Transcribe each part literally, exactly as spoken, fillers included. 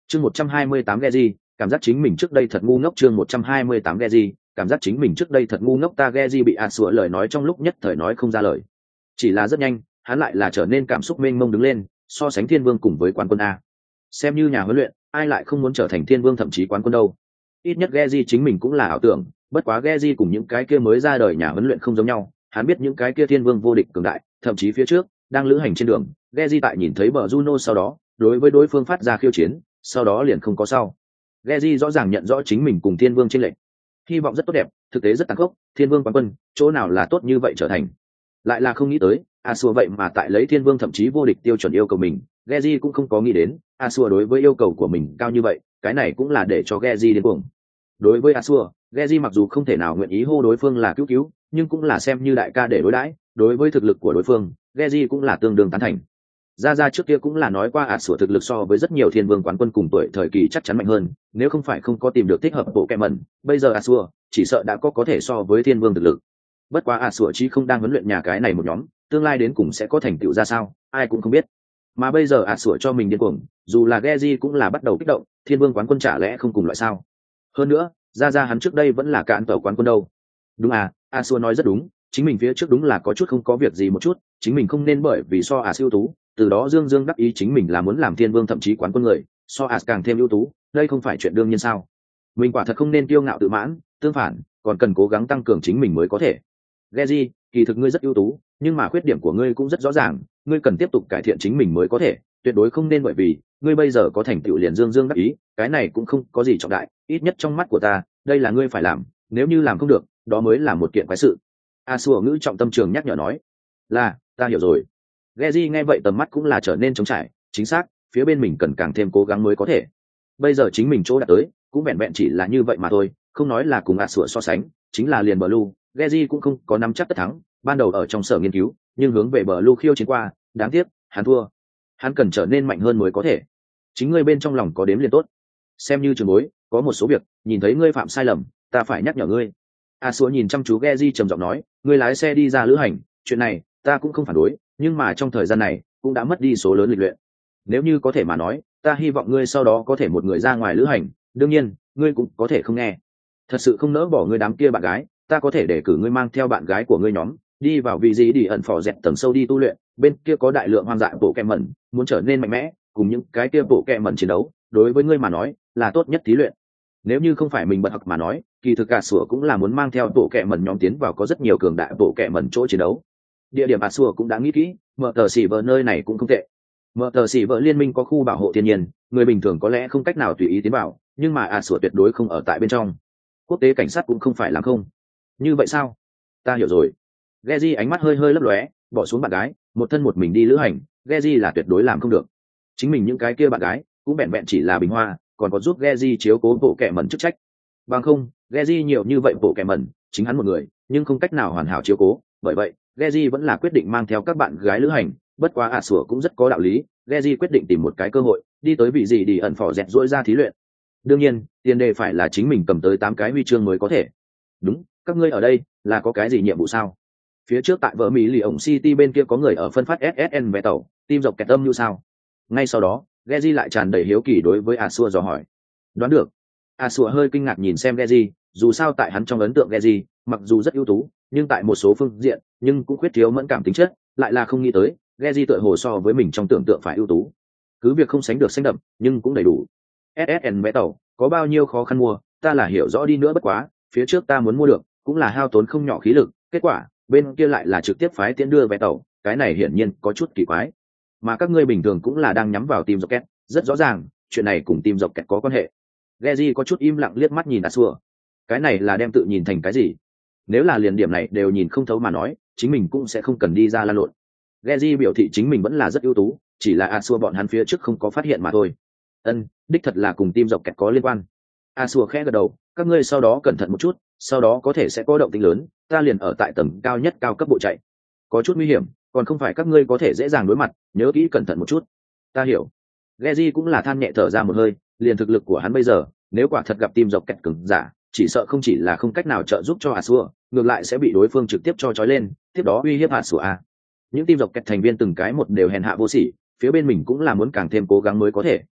chương một trăm hai mươi tám Geji, cảm giác chính mình trước đây thật ngu ngốc. chương một trăm hai mươi tám Geji, cảm giác chính mình trước đây thật ngu ngốc. Ta Geji bị ạt sủa lời nói trong lúc nhất thời nói không ra lời, chỉ là rất nhanh hắn lại là trở nên cảm xúc mênh mông đứng lên. So sánh thiên vương cùng với quán quân a, xem như nhà huấn luyện ai lại không muốn trở thành thiên vương thậm chí quán quân đâu. Ít nhất Geji chính mình cũng là ảo tưởng, bất quá Geji cùng những cái kia mới ra đời nhà huấn luyện không giống nhau. Hắn biết những cái kia thiên vương vô địch cường đại, thậm chí phía trước đang lữ hành trên đường, Geji tại nhìn thấy bờ Juno sau đó đối với đối phương phát ra khiêu chiến, sau đó liền không có sau. Geji rõ ràng nhận rõ chính mình cùng thiên vương chênh lệch, hy vọng rất tốt đẹp, thực tế rất tàn khốc. Thiên vương quán quân chỗ nào là tốt như vậy trở thành, lại là không nghĩ tới Asua vậy mà tại lấy thiên vương thậm chí vô địch tiêu chuẩn yêu cầu mình. Geji cũng không có nghĩ đến Asua đối với yêu cầu của mình cao như vậy, cái này cũng là để cho Geji điên cuồng. Đối với Asua, Geji mặc dù không thể nào nguyện ý hô đối phương là cứu cứu, nhưng cũng là xem như đại ca để đối đãi. Đối với thực lực của đối phương, Geji cũng là tương đương tán thành. Ra Ra trước kia cũng là nói qua Asua thực lực so với rất nhiều thiên vương quán quân cùng tuổi thời kỳ chắc chắn mạnh hơn, nếu không phải không có tìm được thích hợp bộ kẹm mẩn, bây giờ Asua chỉ sợ đã có có thể so với thiên vương thực lực. Bất quá Asua chỉ không đang huấn luyện nhà cái này một nhóm, tương lai đến cùng sẽ có thành tựu ra sao, ai cũng không biết. Mà bây giờ Asua cho mình điên cuồng, dù là Geji cũng là bắt đầu kích động, thiên vương quán quân chả lẽ không cùng loại sao? Hơn nữa, Ra Ra hắn trước đây vẫn là cạn tàu quán quân đâu. Đúng à, Asua nói rất đúng, chính mình phía trước đúng là có chút không có việc gì một chút, chính mình không nên bởi vì so As ưu tú, từ đó dương dương đắc ý chính mình là muốn làm thiên vương thậm chí quán quân người, so As càng thêm ưu tú, đây không phải chuyện đương nhiên sao? Mình quả thật không nên kiêu ngạo tự mãn, tương phản, còn cần cố gắng tăng cường chính mình mới có thể. Geji, kỳ thực ngươi rất ưu tú, nhưng mà khuyết điểm của ngươi cũng rất rõ ràng, ngươi cần tiếp tục cải thiện chính mình mới có thể, tuyệt đối không nên bởi vì ngươi bây giờ có thành tựu liền dương dương đắc ý, cái này cũng không có gì trọng đại, ít nhất trong mắt của ta, đây là ngươi phải làm, nếu như làm không được, đó mới là một kiện quái sự. Asua ngữ trọng tâm trường nhắc nhở nói. Là, ta hiểu rồi. Geji nghe vậy tầm mắt cũng là trở nên trống trải, chính xác, phía bên mình cần càng thêm cố gắng mới có thể. Bây giờ chính mình chỗ đã tới, cũng vẹn vẹn chỉ là như vậy mà thôi, không nói là cùng Asua so sánh, chính là liền Blue, Geji cũng không có nắm chắc tất thắng, ban đầu ở trong sở nghiên cứu, nhưng hướng về Blue khiêu chiến qua, đáng tiếc, hắn thua. Hắn cần trở nên mạnh hơn mới có thể. Chính ngươi bên trong lòng có đếm liền tốt. Xem như trường bối, có một số việc, nhìn thấy ngươi phạm sai lầm, ta phải nhắc nhở ngươi. Asua nhìn chăm chú Geji trầm giọng nói, ngươi lái xe đi ra lữ hành, chuyện này, ta cũng không phản đối, nhưng mà trong thời gian này, cũng đã mất đi số lớn lịch luyện. Nếu như có thể mà nói, ta hy vọng ngươi sau đó có thể một người ra ngoài lữ hành, đương nhiên, ngươi cũng có thể không nghe. Thật sự không nỡ bỏ ngươi đám kia bạn gái, ta có thể để cử ngươi mang theo bạn gái của ngươi nhóm, đi vào vị gì đi ẩn phò dẹt tầng sâu đi tu luyện, bên kia có đại lượng hoang dại bộ kẹ mẩn, muốn trở nên mạnh mẽ, cùng những cái kia bộ kẹ mẩn chiến đấu, đối với ngươi mà nói, là tốt nhất thí luyện. Nếu như không phải mình bật học mà nói, kỳ thực cả sủa cũng là muốn mang theo bộ kẹ mẩn nhóm tiến vào có rất nhiều cường đại bộ kẹ mẩn chỗ chiến đấu. Địa điểm à sủa cũng đã nghĩ kỹ, mở tờ xỉ vợ nơi này cũng không tệ. Mở tờ xỉ vợ liên minh có khu bảo hộ thiên nhiên, người bình thường có lẽ không cách nào tùy ý tiến vào, nhưng mà à sủa tuyệt đối không ở tại bên trong. Quốc tế cảnh sát cũng không phải làm không. Như vậy sao? Ta hiểu rồi. Geji ánh mắt hơi hơi lấp lóe, bỏ xuống bạn gái, một thân một mình đi lữ hành, Geji là tuyệt đối làm không được. Chính mình những cái kia bạn gái cũng vẹn vẹn chỉ là bình hoa, còn có giúp Geji chiếu cố bộ kệ mẩn chức trách. Bằng không, Geji nhiều như vậy bộ kệ mẩn, chính hắn một người, nhưng không cách nào hoàn hảo chiếu cố, bởi vậy, Geji vẫn là quyết định mang theo các bạn gái lữ hành, bất quá à sủa cũng rất có đạo lý, Geji quyết định tìm một cái cơ hội, đi tới vị gì đi ẩn phò dẹt rỗi ra thí luyện. Đương nhiên, tiền đề phải là chính mình cầm tới tám cái huy chương mới có thể. Đúng, các ngươi ở đây là có cái gì nhiệm vụ sao? Phía trước tại vợ Mỹ lì ổng City bên kia có người ở phân phát ét ét en vé tàu, tim dọc kẹt âm như sao? Ngay sau đó, Geji lại tràn đầy hiếu kỳ đối với Asua dò hỏi. Đoán được. Asua hơi kinh ngạc nhìn xem Geji, dù sao tại hắn trong ấn tượng Geji, mặc dù rất ưu tú, nhưng tại một số phương diện, nhưng cũng khuyết thiếu mẫn cảm tính chất, lại là không nghĩ tới, Geji tựa hồ so với mình trong tưởng tượng phải ưu tú. Cứ việc không sánh được xanh đậm, nhưng cũng đầy đủ. ét ét en vé tàu, có bao nhiêu khó khăn mua, ta là hiểu rõ đi nữa bất quá, phía trước ta muốn mua được, cũng là hao tốn không nhỏ khí lực, kết quả, bên kia lại là trực tiếp phái tiễn đưa vé tàu, cái này hiển nhiên có chút kỳ quái. Mà các ngươi bình thường cũng là đang nhắm vào Team Rocket, rất rõ ràng, chuyện này cùng Team Rocket có quan hệ. Geji có chút im lặng liếc mắt nhìn Asua. Cái này là đem tự nhìn thành cái gì? Nếu là liền điểm này đều nhìn không thấu mà nói, chính mình cũng sẽ không cần đi ra lan lộn. Geji biểu thị chính mình vẫn là rất ưu tú, chỉ là Asua bọn hắn phía trước không có phát hiện mà thôi. Ân, đích thật là cùng Team Rocket có liên quan. Asua khẽ gật đầu, các ngươi sau đó cẩn thận một chút, sau đó có thể sẽ có động tĩnh lớn, ta liền ở tại tầng cao nhất cao cấp bộ chạy. Có chút nguy hiểm, còn không phải các ngươi có thể dễ dàng đối mặt, nhớ kỹ cẩn thận một chút. Ta hiểu. Geji cũng là than nhẹ thở ra một hơi, liền thực lực của hắn bây giờ, nếu quả thật gặp Team Rocket cứng giả, chỉ sợ không chỉ là không cách nào trợ giúp cho Asua, ngược lại sẽ bị đối phương trực tiếp cho trói lên, tiếp đó uy hiếp Asua. Những Team Rocket thành viên từng cái một đều hèn hạ vô sỉ, phía bên mình cũng là muốn càng thêm cố gắng mới có thể.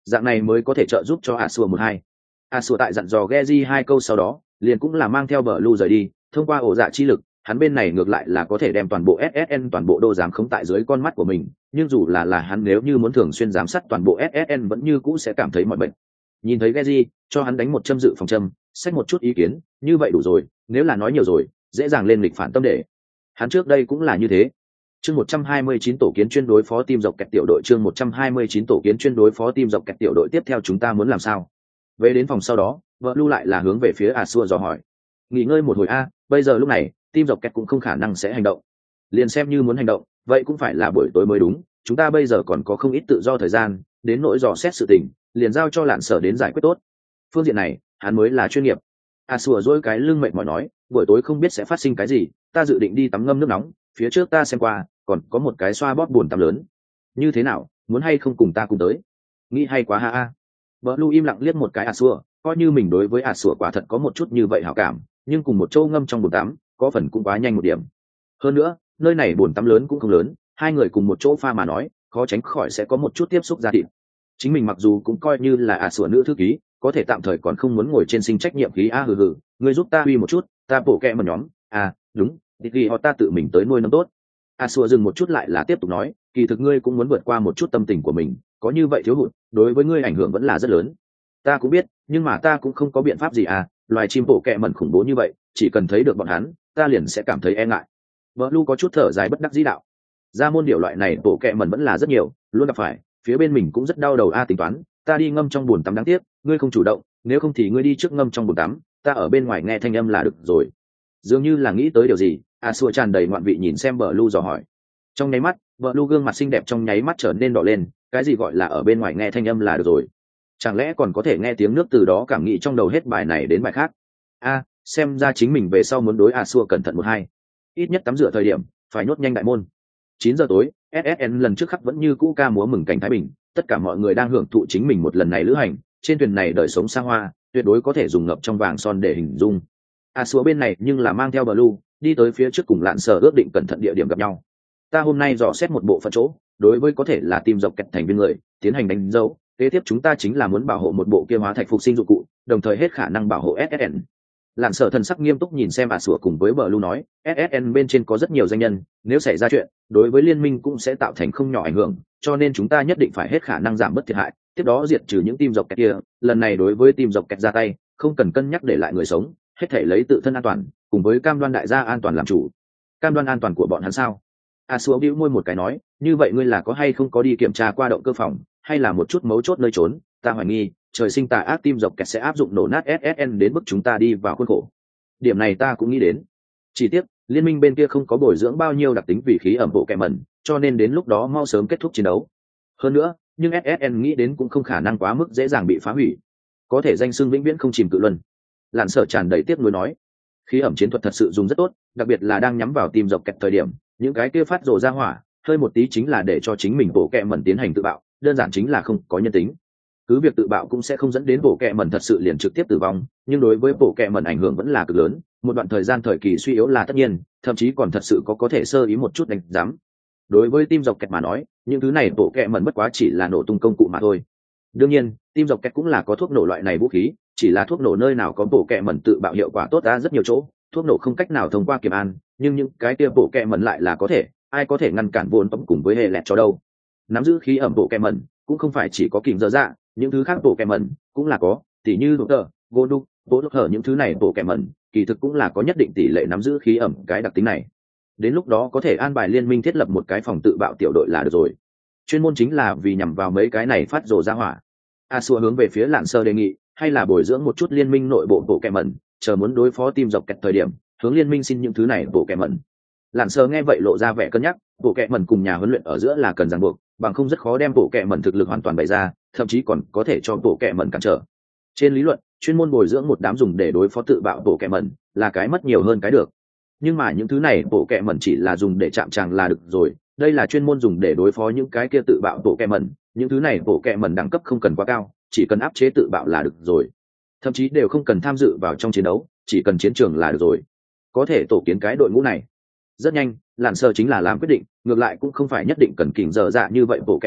dạng này mới có thể trợ giúp cho a xua một hai. A xua tại dặn dò Geji hai câu sau đó liền cũng là mang theo bờ lưu rời đi. Thông qua ổ dạ chi lực, hắn bên này ngược lại là có thể đem toàn bộ ét ét en toàn bộ đô giám khống tại dưới con mắt của mình, nhưng dù là là hắn nếu như muốn thường xuyên giám sát toàn bộ ét ét en vẫn như cũ sẽ cảm thấy mọi bệnh. Nhìn thấy Geji, cho hắn đánh một châm dự phòng châm, xách một chút ý kiến, như vậy đủ rồi, nếu là nói nhiều rồi, dễ dàng lên lịch phản tâm để. Hắn trước đây cũng là như thế. Chương một trăm hai mươi chín tổ kiến chuyên đối phó team dọc kẹt tiểu đội, chương một trăm hai mươi chín tổ kiến chuyên đối phó team dọc kẹt tiểu đội, tiếp theo chúng ta muốn làm sao? Về đến phòng sau đó, vợ lưu lại là hướng về phía Asua dò hỏi. Nghỉ ngơi một hồi a, bây giờ lúc này, team dọc kẹt cũng không khả năng sẽ hành động. Liền xem như muốn hành động, vậy cũng phải là buổi tối mới đúng, chúng ta bây giờ còn có không ít tự do thời gian, đến nỗi dò xét sự tình, liền giao cho Lạn Sở đến giải quyết tốt. Phương diện này, hắn mới là chuyên nghiệp. Asua dỗi cái lưng mệt mỏi nói, buổi tối không biết sẽ phát sinh cái gì, ta dự định đi tắm ngâm nước nóng, phía trước ta xem qua, còn có một cái xoa bóp buồn tắm lớn. Như thế nào, muốn hay không cùng ta cùng tới? Nghĩ hay quá ha a. Blue im lặng liếc một cái Asua, coi như mình đối với Asua quả thật có một chút như vậy hảo cảm, nhưng cùng một châu ngâm trong bồn tắm, có phần cũng quá nhanh một điểm. Hơn nữa, nơi này bồn tắm lớn cũng không lớn, hai người cùng một chỗ pha mà nói, khó tránh khỏi sẽ có một chút tiếp xúc da thịt. Chính mình mặc dù cũng coi như là Asua nữ thư ký, có thể tạm thời còn không muốn ngồi trên sinh trách nhiệm khí a hừ hừ, ngươi giúp ta uy một chút, ta bổ kẹ một nhóm, à, đúng, thì họ ta tự mình tới nuôi nấng tốt. Asua dừng một chút lại là tiếp tục nói, kỳ thực ngươi cũng muốn vượt qua một chút tâm tình của mình, có như vậy thiếu hụt, đối với ngươi ảnh hưởng vẫn là rất lớn. Ta cũng biết, nhưng mà ta cũng không có biện pháp gì à, loài chim bổ kẹ mẩn khủng bố như vậy, chỉ cần thấy được bọn hắn, ta liền sẽ cảm thấy e ngại. Blue có chút thở dài bất đắc dĩ đạo. Ra môn điệu loại này bổ kẹ mẩn vẫn là rất nhiều, luôn gặp phải, phía bên mình cũng rất đau đầu a tính toán, ta đi ngâm trong bồn tắm đáng tiếc, ngươi không chủ động, nếu không thì ngươi đi trước ngâm trong bồn tắm, ta ở bên ngoài nghe thanh âm là được rồi. Dường như là nghĩ tới điều gì, Asua tràn đầy ngoạn vị nhìn xem Blue dò hỏi. Trong nháy mắt, Blue gương mặt xinh đẹp trong nháy mắt trở nên đỏ lên, cái gì gọi là ở bên ngoài nghe thanh âm là được rồi? Chẳng lẽ còn có thể nghe tiếng nước từ đó cảm nghĩ trong đầu hết bài này đến bài khác? A, xem ra chính mình về sau muốn đối Asua cẩn thận một hai. Ít nhất tắm rửa thời điểm, phải nhốt nhanh đại môn. Chín giờ tối, ét ét en lần trước khắc vẫn như cũ ca múa mừng cảnh thái bình, tất cả mọi người đang hưởng thụ chính mình một lần này lữ hành, trên thuyền này đời sống xa hoa, tuyệt đối có thể dùng ngập trong vàng son để hình dung. Asua bên này nhưng là mang theo Blue, đi tới phía trước cùng Lạn Sở ước định cẩn thận địa điểm gặp nhau. Ta hôm nay dò xét một bộ phận chỗ, đối với có thể là team dọc kẹt thành viên người, tiến hành đánh dấu, kế tiếp chúng ta chính là muốn bảo hộ một bộ kia hóa thạch phục sinh dụng cụ, đồng thời hết khả năng bảo hộ ét ét en. Lạn Sở thần sắc nghiêm túc nhìn xem Asua cùng với Blue nói, ét ét en bên trên có rất nhiều danh nhân, nếu xảy ra chuyện, đối với liên minh cũng sẽ tạo thành không nhỏ ảnh hưởng, cho nên chúng ta nhất định phải hết khả năng giảm bớt thiệt hại, tiếp đó diệt trừ những team dọc kẹt kia, lần này đối với team dọc kẹt ra tay, không cần cân nhắc để lại người sống, hết thể lấy tự thân an toàn, cùng với cam đoan đại gia an toàn làm chủ. Cam đoan an toàn của bọn hắn sao? Asua bĩu môi một cái nói, như vậy ngươi là có hay không có đi kiểm tra qua động cơ phòng, hay là một chút mấu chốt nơi trốn, ta hoài nghi, trời sinh tà ác team dọc kẹt sẽ áp dụng nổ nát ét ét en đến mức chúng ta đi vào khuôn khổ. Điểm này ta cũng nghĩ đến. Chỉ tiếc, liên minh bên kia không có bồi dưỡng bao nhiêu đặc tính vị khí ẩm bộ kẹ mẩn, cho nên đến lúc đó mau sớm kết thúc chiến đấu. Hơn nữa, nhưng ét ét en nghĩ đến cũng không khả năng quá mức dễ dàng bị phá hủy. Có thể danh xưng vĩnh viễn không chìm cự luân. Lạn Sở tràn đầy tiếc nuối nói, khí ẩm chiến thuật thật sự dùng rất tốt, đặc biệt là đang nhắm vào team dọc kẹt thời điểm, những cái kia phát rồ ra hỏa, hơi một tí chính là để cho chính mình bộ kẹ mẩn tiến hành tự bạo, đơn giản chính là không có nhân tính. Cứ việc tự bạo cũng sẽ không dẫn đến bộ kẹ mẩn thật sự liền trực tiếp tử vong, nhưng đối với bộ kẹ mẩn ảnh hưởng vẫn là cực lớn, một đoạn thời gian thời kỳ suy yếu là tất nhiên, thậm chí còn thật sự có có thể sơ ý một chút đánh giám. Đối với team dọc kẹt mà nói, những thứ này bộ kẹ mẩn bất quá chỉ là nổ tung công cụ mà thôi. Đương nhiên, team dọc kẹt cũng là có thuốc nổ loại này vũ khí, chỉ là thuốc nổ nơi nào có bộ kẹ mẩn tự bạo hiệu quả tốt ra rất nhiều chỗ, thuốc nổ không cách nào thông qua kiểm an, nhưng những cái kia bộ kẹ mẩn lại là có thể, ai có thể ngăn cản vốn tống cùng với hệ lẹt cho đâu. Nắm giữ khí ẩm bộ kẹ mẩn cũng không phải chỉ có kìm dở dạ, những thứ khác bộ kẹ mẩn cũng là có, tỉ như độ tờ, vô đúc, bộ đúc hở những thứ này bộ kẹ mẩn, kỳ thực cũng là có nhất định tỷ lệ nắm giữ khí ẩm cái đặc tính này. Đến lúc đó có thể an bài liên minh thiết lập một cái phòng tự bạo tiểu đội là được rồi. Chuyên môn chính là vì nhằm vào mấy cái này phát rồ ra hỏa. Asua hướng về phía Lạn Sở đề nghị, hay là bồi dưỡng một chút liên minh nội bộ bộ kẹ mẩn, chờ muốn đối phó team dọc kẹt thời điểm, hướng liên minh xin những thứ này bộ kẹ mẩn. Lạn Sở nghe vậy lộ ra vẻ cân nhắc, bộ kẹ mẩn cùng nhà huấn luyện ở giữa là cần ràng buộc, bằng không rất khó đem bộ kẹ mẩn thực lực hoàn toàn bày ra, thậm chí còn có thể cho bộ kẹ mẩn cản trở. Trên lý luận, chuyên môn bồi dưỡng một đám dùng để đối phó tự bạo bộ kẹ mẩn là cái mất nhiều hơn cái được. Nhưng mà những thứ này bộ kẹ mẩn chỉ là dùng để chạm tràng là được rồi, đây là chuyên môn dùng để đối phó những cái kia tự bạo bộ kẹ mẩn, những thứ này bộ kẹ mẩn đẳng cấp không cần quá cao, chỉ cần áp chế tự bạo là được rồi, thậm chí đều không cần tham dự vào trong chiến đấu, chỉ cần chiến trường là được rồi. Có thể tổ kiến cái đội ngũ này rất nhanh. Lạn Sở chính là làm quyết định, ngược lại cũng không phải nhất định cần kỉnh dở dạ như vậy bộ kẹ mẩn,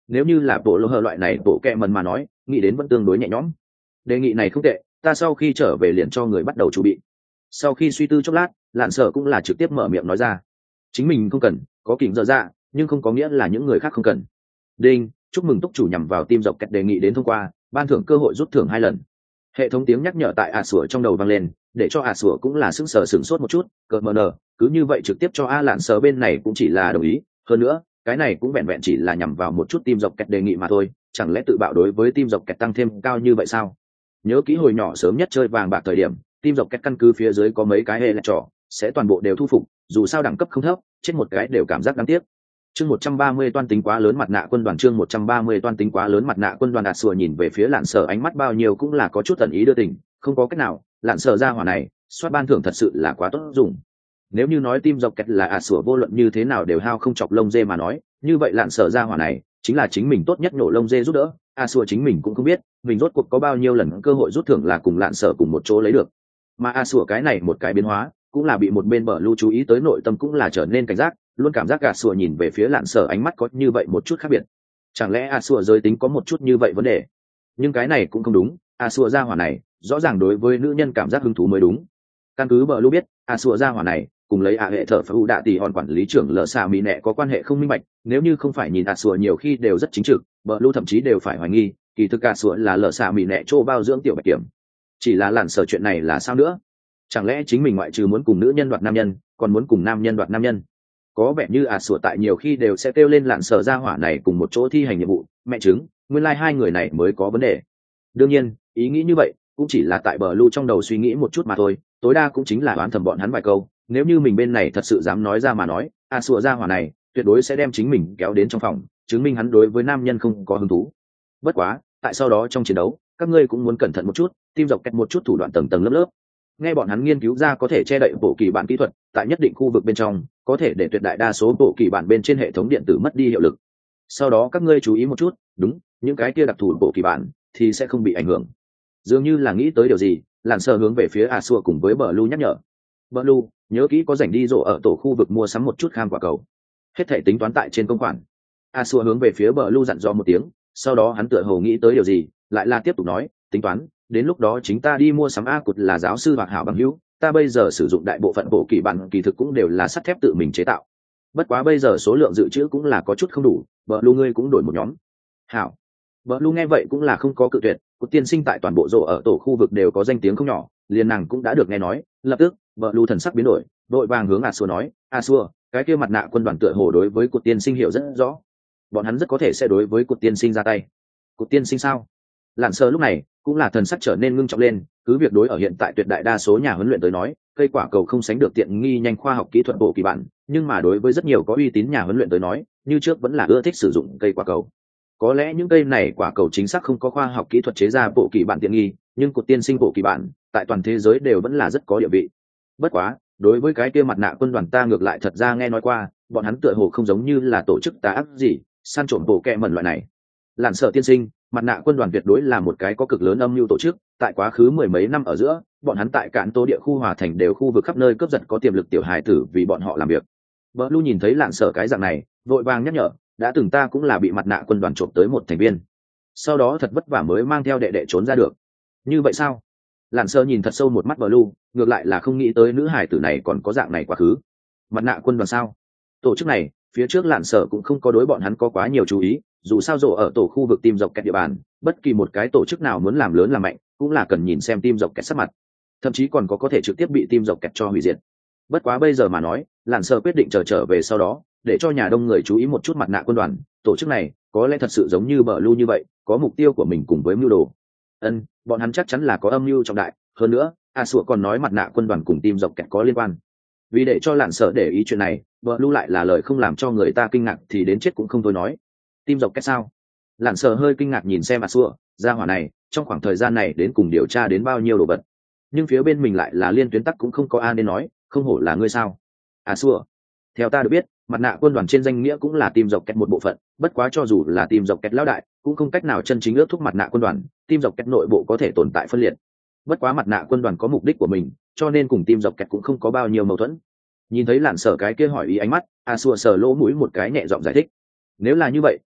nếu như là bộ lô hờ loại này bộ kẹ mần mà nói nghĩ đến vẫn tương đối nhẹ nhõm. Đề nghị này không tệ, ta sau khi trở về liền cho người bắt đầu chuẩn bị. Sau khi suy tư chốc lát, lạn sở cũng là trực tiếp mở miệng nói ra, chính mình không cần có kỉnh dở dạ, nhưng không có nghĩa là những người khác không cần. Đinh, chúc mừng túc chủ nhằm vào team dọc kẹt đề nghị đến thông qua, ban thưởng cơ hội rút thưởng hai lần. Hệ thống tiếng nhắc nhở tại a sủa trong đầu vang lên, để cho a sủa cũng là sững sờ sửng sốt một chút. Cờ mờ nờ, cứ như vậy trực tiếp cho a lạn sở bên này cũng chỉ là đồng ý. Hơn nữa, cái này cũng vẹn vẹn chỉ là nhằm vào một chút team dọc kẹt đề nghị mà thôi, chẳng lẽ tự bạo đối với team dọc kẹt tăng thêm cao như vậy sao? Nhớ kỹ hồi nhỏ sớm nhất chơi vàng bạc thời điểm, team dọc kẹt căn cứ phía dưới có mấy cái hệ là trò, sẽ toàn bộ đều thu phục, dù sao đẳng cấp không thấp, chết một cái đều cảm giác đáng tiếc. Chương một trăm ba mươi toan tính quá lớn mặt nạ quân đoàn chương một trăm ba mươi toan tính quá lớn mặt nạ quân đoàn. Đạt sủa nhìn về phía Lạn Sở ánh mắt bao nhiêu cũng là có chút tận ý đưa tình, không có cách nào, Lạn Sở ra hỏa này, soát ban thưởng thật sự là quá tốt dùng. Nếu như nói team dọc kẹt là a sủa vô luận như thế nào đều hao không chọc lông dê mà nói, như vậy Lạn Sở ra hỏa này chính là chính mình tốt nhất nổ lông dê giúp đỡ. A sủa chính mình cũng không biết mình rốt cuộc có bao nhiêu lần cơ hội rút thưởng là cùng Lạn Sở cùng một chỗ lấy được, mà a sủa cái này một cái biến hóa cũng là bị một bên bờ lưu chú ý tới, nội tâm cũng là trở nên cảnh giác, luôn cảm giác a sủa nhìn về phía Lạn Sở ánh mắt có như vậy một chút khác biệt. Chẳng lẽ a sủa giới tính có một chút như vậy vấn đề? Nhưng cái này cũng không đúng, a sủa gia hỏa này rõ ràng đối với nữ nhân cảm giác hứng thú mới đúng. Căn cứ bờ lưu biết, a sủa gia hỏa này cùng lấy a hệ thợ phẫu đạ tỷ hòn quản lý trưởng lỡ xà mỹ nẹ có quan hệ không minh bạch, nếu như không phải nhìn a sủa nhiều khi đều rất chính trực, bờ lưu thậm chí đều phải hoài nghi kỳ thực a sủa là lỡ xà mỹ nẹ chỗ bao dưỡng tiểu bạch kiểm. Chỉ là Lạn Sở chuyện này là sao nữa? Chẳng lẽ chính mình ngoại trừ muốn cùng nữ nhân đoạt nam nhân, còn muốn cùng nam nhân đoạt nam nhân? Có vẻ như à sủa tại nhiều khi đều sẽ kêu lên Lạn Sở gia hỏa này cùng một chỗ thi hành nhiệm vụ, mẹ chứng, nguyên lai like hai người này mới có vấn đề. Đương nhiên, ý nghĩ như vậy cũng chỉ là tại bờ lưu trong đầu suy nghĩ một chút mà thôi, tối đa cũng chính là đoán thầm bọn hắn vài câu, nếu như mình bên này thật sự dám nói ra mà nói, à sủa gia hỏa này tuyệt đối sẽ đem chính mình kéo đến trong phòng, chứng minh hắn đối với nam nhân không có hứng thú. Bất quá, tại sau đó trong chiến đấu, các ngươi cũng muốn cẩn thận một chút, tim dọc kẹt một chút thủ đoạn tầng tầng lớp lớp. Nghe bọn hắn nghiên cứu ra có thể che đậy bộ kỳ bản kỹ thuật, tại nhất định khu vực bên trong có thể để tuyệt đại đa số bộ kỳ bản bên trên hệ thống điện tử mất đi hiệu lực. Sau đó các ngươi chú ý một chút, đúng, những cái kia đặc thù bộ kỳ bản thì sẽ không bị ảnh hưởng. Dường như là nghĩ tới điều gì, Lạn Sở hướng về phía a sủa cùng với bờ lưu nhắc nhở. Bờ lưu, nhớ kỹ có rảnh đi rổ ở tổ khu vực mua sắm một chút kham quả cầu, hết thể tính toán tại trên công khoản. A sủa hướng về phía bờ lưu dặn dò một tiếng, sau đó hắn tựa hồ nghĩ tới điều gì, lại là tiếp tục nói, tính toán đến lúc đó chính ta đi mua sắm a cụt là giáo sư hoặc hảo bằng hữu, ta bây giờ sử dụng đại bộ phận bộ kỳ bản kỳ thực cũng đều là sắt thép tự mình chế tạo, bất quá bây giờ số lượng dự trữ cũng là có chút không đủ, vợ lu ngươi cũng đổi một nhóm. Hảo. Vợ lu nghe vậy cũng là không có cự tuyệt, cụt tiên sinh tại toàn bộ rổ ở tổ khu vực đều có danh tiếng không nhỏ, liền nàng cũng đã được nghe nói, lập tức vợ lu thần sắc biến đổi, đội vàng hướng a xua nói, a xua, cái kia mặt nạ quân đoàn tựa hồ đối với cụt tiên sinh hiểu rất rõ, bọn hắn rất có thể sẽ đối với cụt tiên sinh ra tay. Cụt tiên sinh sao? Lạn Sở lúc này cũng là thần sắc trở nên ngưng trọng lên, cứ việc đối ở hiện tại tuyệt đại đa số nhà huấn luyện tới nói, cây quả cầu không sánh được tiện nghi nhanh khoa học kỹ thuật bộ kỳ bản, nhưng mà đối với rất nhiều có uy tín nhà huấn luyện tới nói, như trước vẫn là ưa thích sử dụng cây quả cầu. Có lẽ những cây này quả cầu chính xác không có khoa học kỹ thuật chế ra bộ kỳ bản tiện nghi, nhưng cột tiên sinh bộ kỳ bản tại toàn thế giới đều vẫn là rất có địa vị. Bất quá, đối với cái kia mặt nạ quân đoàn ta ngược lại thật ra nghe nói qua, bọn hắn tựa hồ không giống như là tổ chức tà ác gì, săn trộm bộ kẹ mẩn loại này. Lạn Sở tiên sinh, mặt nạ quân đoàn tuyệt đối là một cái có cực lớn âm mưu tổ chức, tại quá khứ mười mấy năm ở giữa, bọn hắn tại cạn tô địa khu hòa thành đều khu vực khắp nơi cướp giật có tiềm lực tiểu hài tử vì bọn họ làm việc. Bờ Lu nhìn thấy Lạn Sở cái dạng này, vội vàng nhắc nhở, đã từng ta cũng là bị mặt nạ quân đoàn trộm tới một thành viên, sau đó thật vất vả mới mang theo đệ đệ trốn ra được. Như vậy sao? Lạn Sở nhìn thật sâu một mắt Bờ Lu, ngược lại là không nghĩ tới nữ hài tử này còn có dạng này quá khứ. Mặt nạ quân đoàn sao? Tổ chức này, phía trước Lạn Sở cũng không có đối bọn hắn có quá nhiều chú ý, dù sao rổ ở tổ khu vực team dọc kẹt địa bàn, bất kỳ một cái tổ chức nào muốn làm lớn làm mạnh cũng là cần nhìn xem team dọc kẹt sắc mặt, thậm chí còn có có thể trực tiếp bị team dọc kẹt cho hủy diệt. Bất quá bây giờ mà nói, Lạn Sở quyết định chờ trở về sau đó, để cho nhà đông người chú ý một chút mặt nạ quân đoàn, tổ chức này có lẽ thật sự giống như Bờ Lu như vậy, có mục tiêu của mình cùng với mưu đồ. Ân, bọn hắn chắc chắn là có âm mưu trọng đại, hơn nữa, A Sủa còn nói mặt nạ quân đoàn cùng team dọc kẹt có liên quan. Vì để cho Lạn Sở để ý chuyện này, Bờ Lu lại là lời không làm cho người ta kinh ngạc thì đến chết cũng không thôi nói. Team dọc kẹt sao? Lạn Sở hơi kinh ngạc nhìn xem A Sủa, gia hỏa này, trong khoảng thời gian này đến cùng điều tra đến bao nhiêu đồ vật. Nhưng phía bên mình lại là liên tuyến tắc cũng không có ai nên nói, không hổ là ngươi sao? A Sủa, theo ta được biết, mặt nạ quân đoàn trên danh nghĩa cũng là team dọc kẹt một bộ phận, bất quá cho dù là team dọc kẹt lão đại, cũng không cách nào chân chính ước thúc mặt nạ quân đoàn, team dọc kẹt nội bộ có thể tồn tại phân liệt. Bất quá mặt nạ quân đoàn có mục đích của mình, cho nên cùng team dọc kẹt cũng không có bao nhiêu mâu thuẫn. Nhìn thấy Lạn Sở cái kia hỏi ý ánh mắt, A Sủa sờ lỗ mũi một cái nhẹ giọng giải thích. Nếu là như vậy,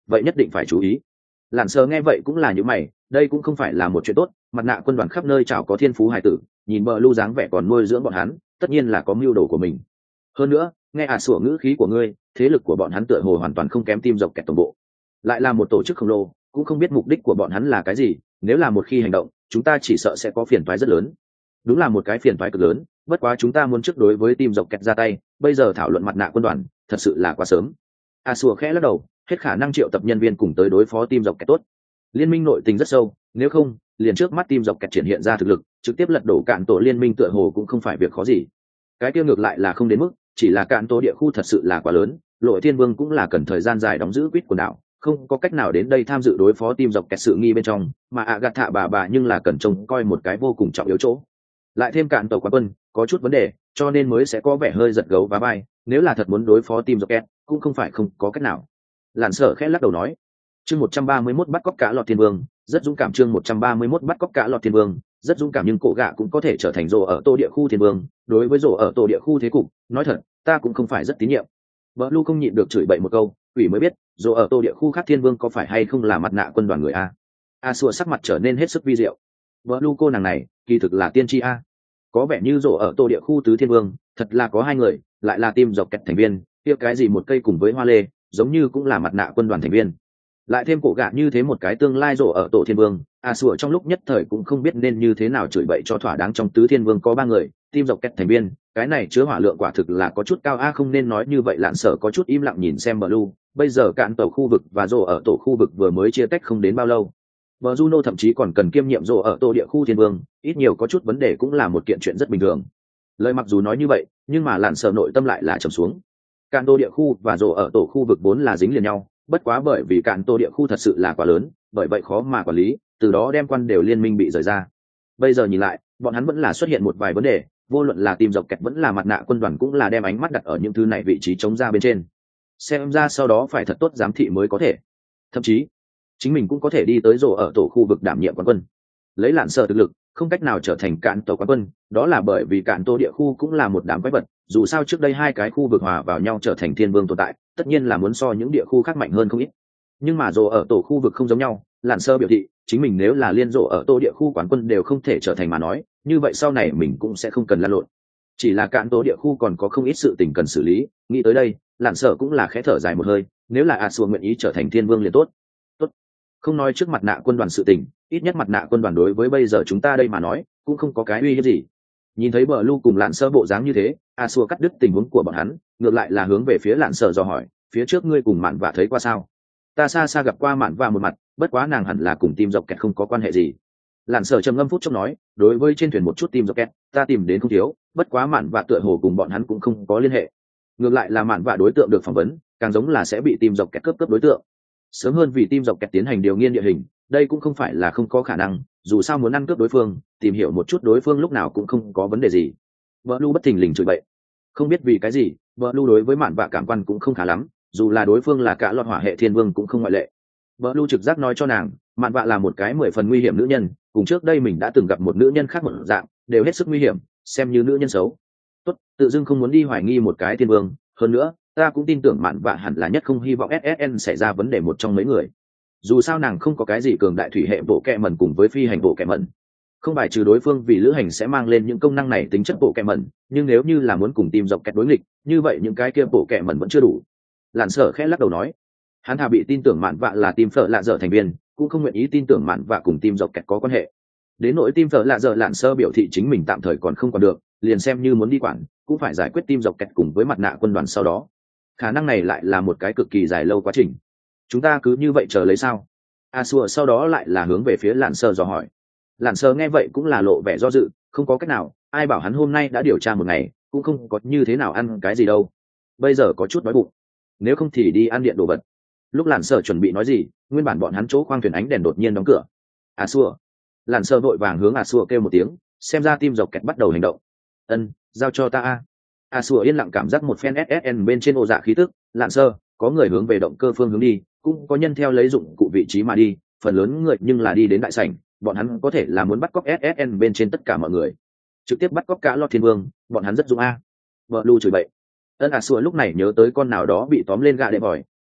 vậy nhất định phải chú ý. Lạn Sơ nghe vậy cũng là như mày, đây cũng không phải là một chuyện tốt, mặt nạ quân đoàn khắp nơi chảo có thiên phú hải tử, nhìn bờ lưu dáng vẻ còn nuôi dưỡng bọn hắn, tất nhiên là có mưu đồ của mình. Hơn nữa, nghe ả sủa ngữ khí của ngươi, thế lực của bọn hắn tựa hồ hoàn toàn không kém Team Rocket tổng bộ. Lại là một tổ chức khổng lồ, cũng không biết mục đích của bọn hắn là cái gì, nếu là một khi hành động, chúng ta chỉ sợ sẽ có phiền toái rất lớn. Đúng là một cái phiền toái cực lớn, bất quá chúng ta muốn trước đối với Team Rocket ra tay, bây giờ thảo luận mặt nạ quân đoàn, thật sự là quá sớm. ả sủa khẽ lắc đầu, hết khả năng triệu tập nhân viên cùng tới đối phó Team Rocket tốt. Liên minh nội tình rất sâu, nếu không, liền trước mắt Team Rocket triển hiện ra thực lực, trực tiếp lật đổ cạn tổ liên minh tựa hồ cũng không phải việc khó gì. Cái kia ngược lại là không đến mức, chỉ là cạn tổ địa khu thật sự là quá lớn, Lội Thiên Vương cũng là cần thời gian dài đóng giữ quýt quần đảo, không có cách nào đến đây tham dự đối phó Team Rocket sự nghi bên trong, mà ạ gạt thạ bà bà nhưng là cần trông coi một cái vô cùng trọng yếu chỗ. Lại thêm cạn tổ quán quân, có chút vấn đề, cho nên mới sẽ có vẻ hơi giật gấu và vai, nếu là thật muốn đối phó Team Rocket, cũng không phải không có cách nào. Lạn Sở khẽ lắc đầu nói, chương một trăm ba mươi mốt bắt cóc cả lọt thiên vương, rất dũng cảm. Chương một trăm ba mươi mốt bắt cóc cả lọt thiên vương, rất dũng cảm, nhưng cổ gạ cũng có thể trở thành rồ ở tô địa khu thiên vương, đối với rồ ở tô địa khu thế cục, nói thật, ta cũng không phải rất tín nhiệm. Vợ Lu không nhịn được chửi bậy một câu, ủy mới biết, rồ ở tô địa khu khác thiên vương có phải hay không là mặt nạ quân đoàn người a. A Sủa sắc mặt trở nên hết sức vi diệu. Vợ Lu cô nàng này, kỳ thực là tiên tri a. Có vẻ như rồ ở tô địa khu tứ thiên vương, thật là có hai người, lại là Team Rocket thành viên, kia cái gì một cây cùng với hoa lê, giống như cũng là mặt nạ quân đoàn thành viên. Lại thêm cổ gạ như thế một cái tương lai rổ ở tổ thiên vương, a sủa trong lúc nhất thời cũng không biết nên như thế nào chửi bậy cho thỏa đáng. Trong tứ thiên vương có ba người, Team Rocket thành viên, cái này chứa hỏa lượng quả thực là có chút cao a. Không nên nói như vậy. Lạn Sở có chút im lặng nhìn xem Blue, bây giờ cạn tổ khu vực và rổ ở tổ khu vực vừa mới chia tách không đến bao lâu, và Juno thậm chí còn cần kiêm nhiệm rổ ở tổ địa khu thiên vương, ít nhiều có chút vấn đề cũng là một kiện chuyện rất bình thường. Lời mặc dù nói như vậy, nhưng mà Lạn Sở nội tâm lại là trầm xuống. Cạn tổ địa khu và rổ ở tổ khu vực vốn là dính liền nhau, bất quá bởi vì cạn tổ địa khu thật sự là quá lớn, bởi vậy khó mà quản lý, từ đó đem quan đều liên minh bị rời ra. Bây giờ nhìn lại, bọn hắn vẫn là xuất hiện một vài vấn đề, vô luận là Team Rocket vẫn là mặt nạ quân đoàn cũng là đem ánh mắt đặt ở những thứ này vị trí chống ra bên trên. Xem ra sau đó phải thật tốt giám thị mới có thể. Thậm chí, chính mình cũng có thể đi tới rổ ở tổ khu vực đảm nhiệm quán quân. Lấy Lạn Sở thực lực, không cách nào trở thành cạn tổ quán quân, đó là bởi vì cạn tổ địa khu cũng là một đám quái vật, dù sao trước đây hai cái khu vực hòa vào nhau trở thành thiên vương tồn tại, tất nhiên là muốn so những địa khu khác mạnh hơn không ít. Nhưng mà rổ ở tổ khu vực không giống nhau, Lạn Sơ biểu thị chính mình nếu là liên rổ ở tổ địa khu quán quân đều không thể trở thành mà nói, như vậy sau này mình cũng sẽ không cần lăn lộn. Chỉ là cạn tổ địa khu còn có không ít sự tình cần xử lý, nghĩ tới đây, Lạn Sơ cũng là khẽ thở dài một hơi, nếu là a xua nguyện ý trở thành thiên vương liền tốt. Tốt. Không nói trước mặt nạ quân đoàn sự tình, ít nhất mặt nạ quân đoàn đối với bây giờ chúng ta đây mà nói, cũng không có cái uy hiếp gì. Nhìn thấy bờ lu cùng Lạn Sơ bộ dáng như thế, a xua cắt đứt tình huống của bọn hắn, ngược lại là hướng về phía Lạn Sơ dò hỏi, phía trước ngươi cùng mạn vả thấy qua sao? Ta xa xa gặp qua mạn vả một mặt, bất quá nàng hẳn là cùng Team Rocket không có quan hệ gì. Lạn Sơ trầm ngâm phút chốc nói, đối với trên thuyền một chút Team Rocket, ta tìm đến không thiếu, bất quá mạn vả tựa hồ cùng bọn hắn cũng không có liên hệ. Ngược lại là mạn vả đối tượng được phỏng vấn, càng giống là sẽ bị Team Rocket cướp cướp đối tượng. Sớm hơn vì Team Rocket tiến hành điều nghiên địa hình, đây cũng không phải là không có khả năng, dù sao muốn ăn cướp đối phương, tìm hiểu một chút đối phương lúc nào cũng không có vấn đề gì. Vợ Lu bất thình lình chửi bậy, không biết vì cái gì, vợ Lu đối với mạn vạ cảm quan cũng không khá lắm, dù là đối phương là cả lọt hỏa hệ thiên vương cũng không ngoại lệ. Vợ Lu trực giác nói cho nàng, mạn vạ là một cái mười phần nguy hiểm nữ nhân, cùng trước đây mình đã từng gặp một nữ nhân khác một dạng, đều hết sức nguy hiểm, xem như nữ nhân xấu. Tốt, tự dưng không muốn đi hoài nghi một cái thiên vương, hơn nữa, ta cũng tin tưởng mạn vạ hẳn là nhất không hy vọng ét ét en xảy ra vấn đề một trong mấy người. Dù sao nàng không có cái gì cường đại thủy hệ bộ kẹ mẩn cùng với phi hành bộ kẹ mẩn, không bài trừ đối phương vì lữ hành sẽ mang lên những công năng này tính chất bộ kẹ mẩn, nhưng nếu như là muốn cùng Team Rocket đối nghịch, như vậy những cái kia bộ kẹ mẩn vẫn chưa đủ. Lạn Sở khẽ lắc đầu nói, hắn thà bị tin tưởng mạn vạ là Team Phở lạ dở thành viên, cũng không nguyện ý tin tưởng mạn vạ cùng Team Rocket có quan hệ. Đến nỗi Team Phở lạ dở, Lạn Sở biểu thị chính mình tạm thời còn không còn được, liền xem như muốn đi quản, cũng phải giải quyết Team Rocket cùng với mặt nạ quân đoàn sau đó. Khả năng này lại là một cái cực kỳ dài lâu quá trình. Chúng ta cứ như vậy chờ lấy sao? A Sủa sau đó lại là hướng về phía Lạn Sở dò hỏi. Lạn Sở nghe vậy cũng là lộ vẻ do dự, không có cách nào, ai bảo hắn hôm nay đã điều tra một ngày, cũng không có như thế nào ăn cái gì đâu. Bây giờ có chút đói bụng, nếu không thì đi ăn điện đồ vật. Lúc Lạn Sở chuẩn bị nói gì, nguyên bản bọn hắn chỗ khoang thuyền ánh đèn đột nhiên đóng cửa. A Sủa. Lạn Sở vội vàng hướng A Sủa kêu một tiếng, xem ra Team Rocket bắt đầu hành động. Ân, giao cho ta a. A Sủa yên lặng cảm giác một phen ét ét en bên trên ô dạ khí tức, Lạn Sở, có người hướng về động cơ phương hướng đi, cũng có nhân theo lấy dụng cụ vị trí mà đi, phần lớn người nhưng là đi đến đại sảnh, bọn hắn có thể là muốn bắt cóc ét ét en bên trên tất cả mọi người, trực tiếp bắt cóc cả lọt thiên vương, bọn hắn rất dũng a. Vợ Lu chửi bậy. Ân A Sủa lúc này nhớ tới con nào đó bị tóm lên gạ đệ bòi,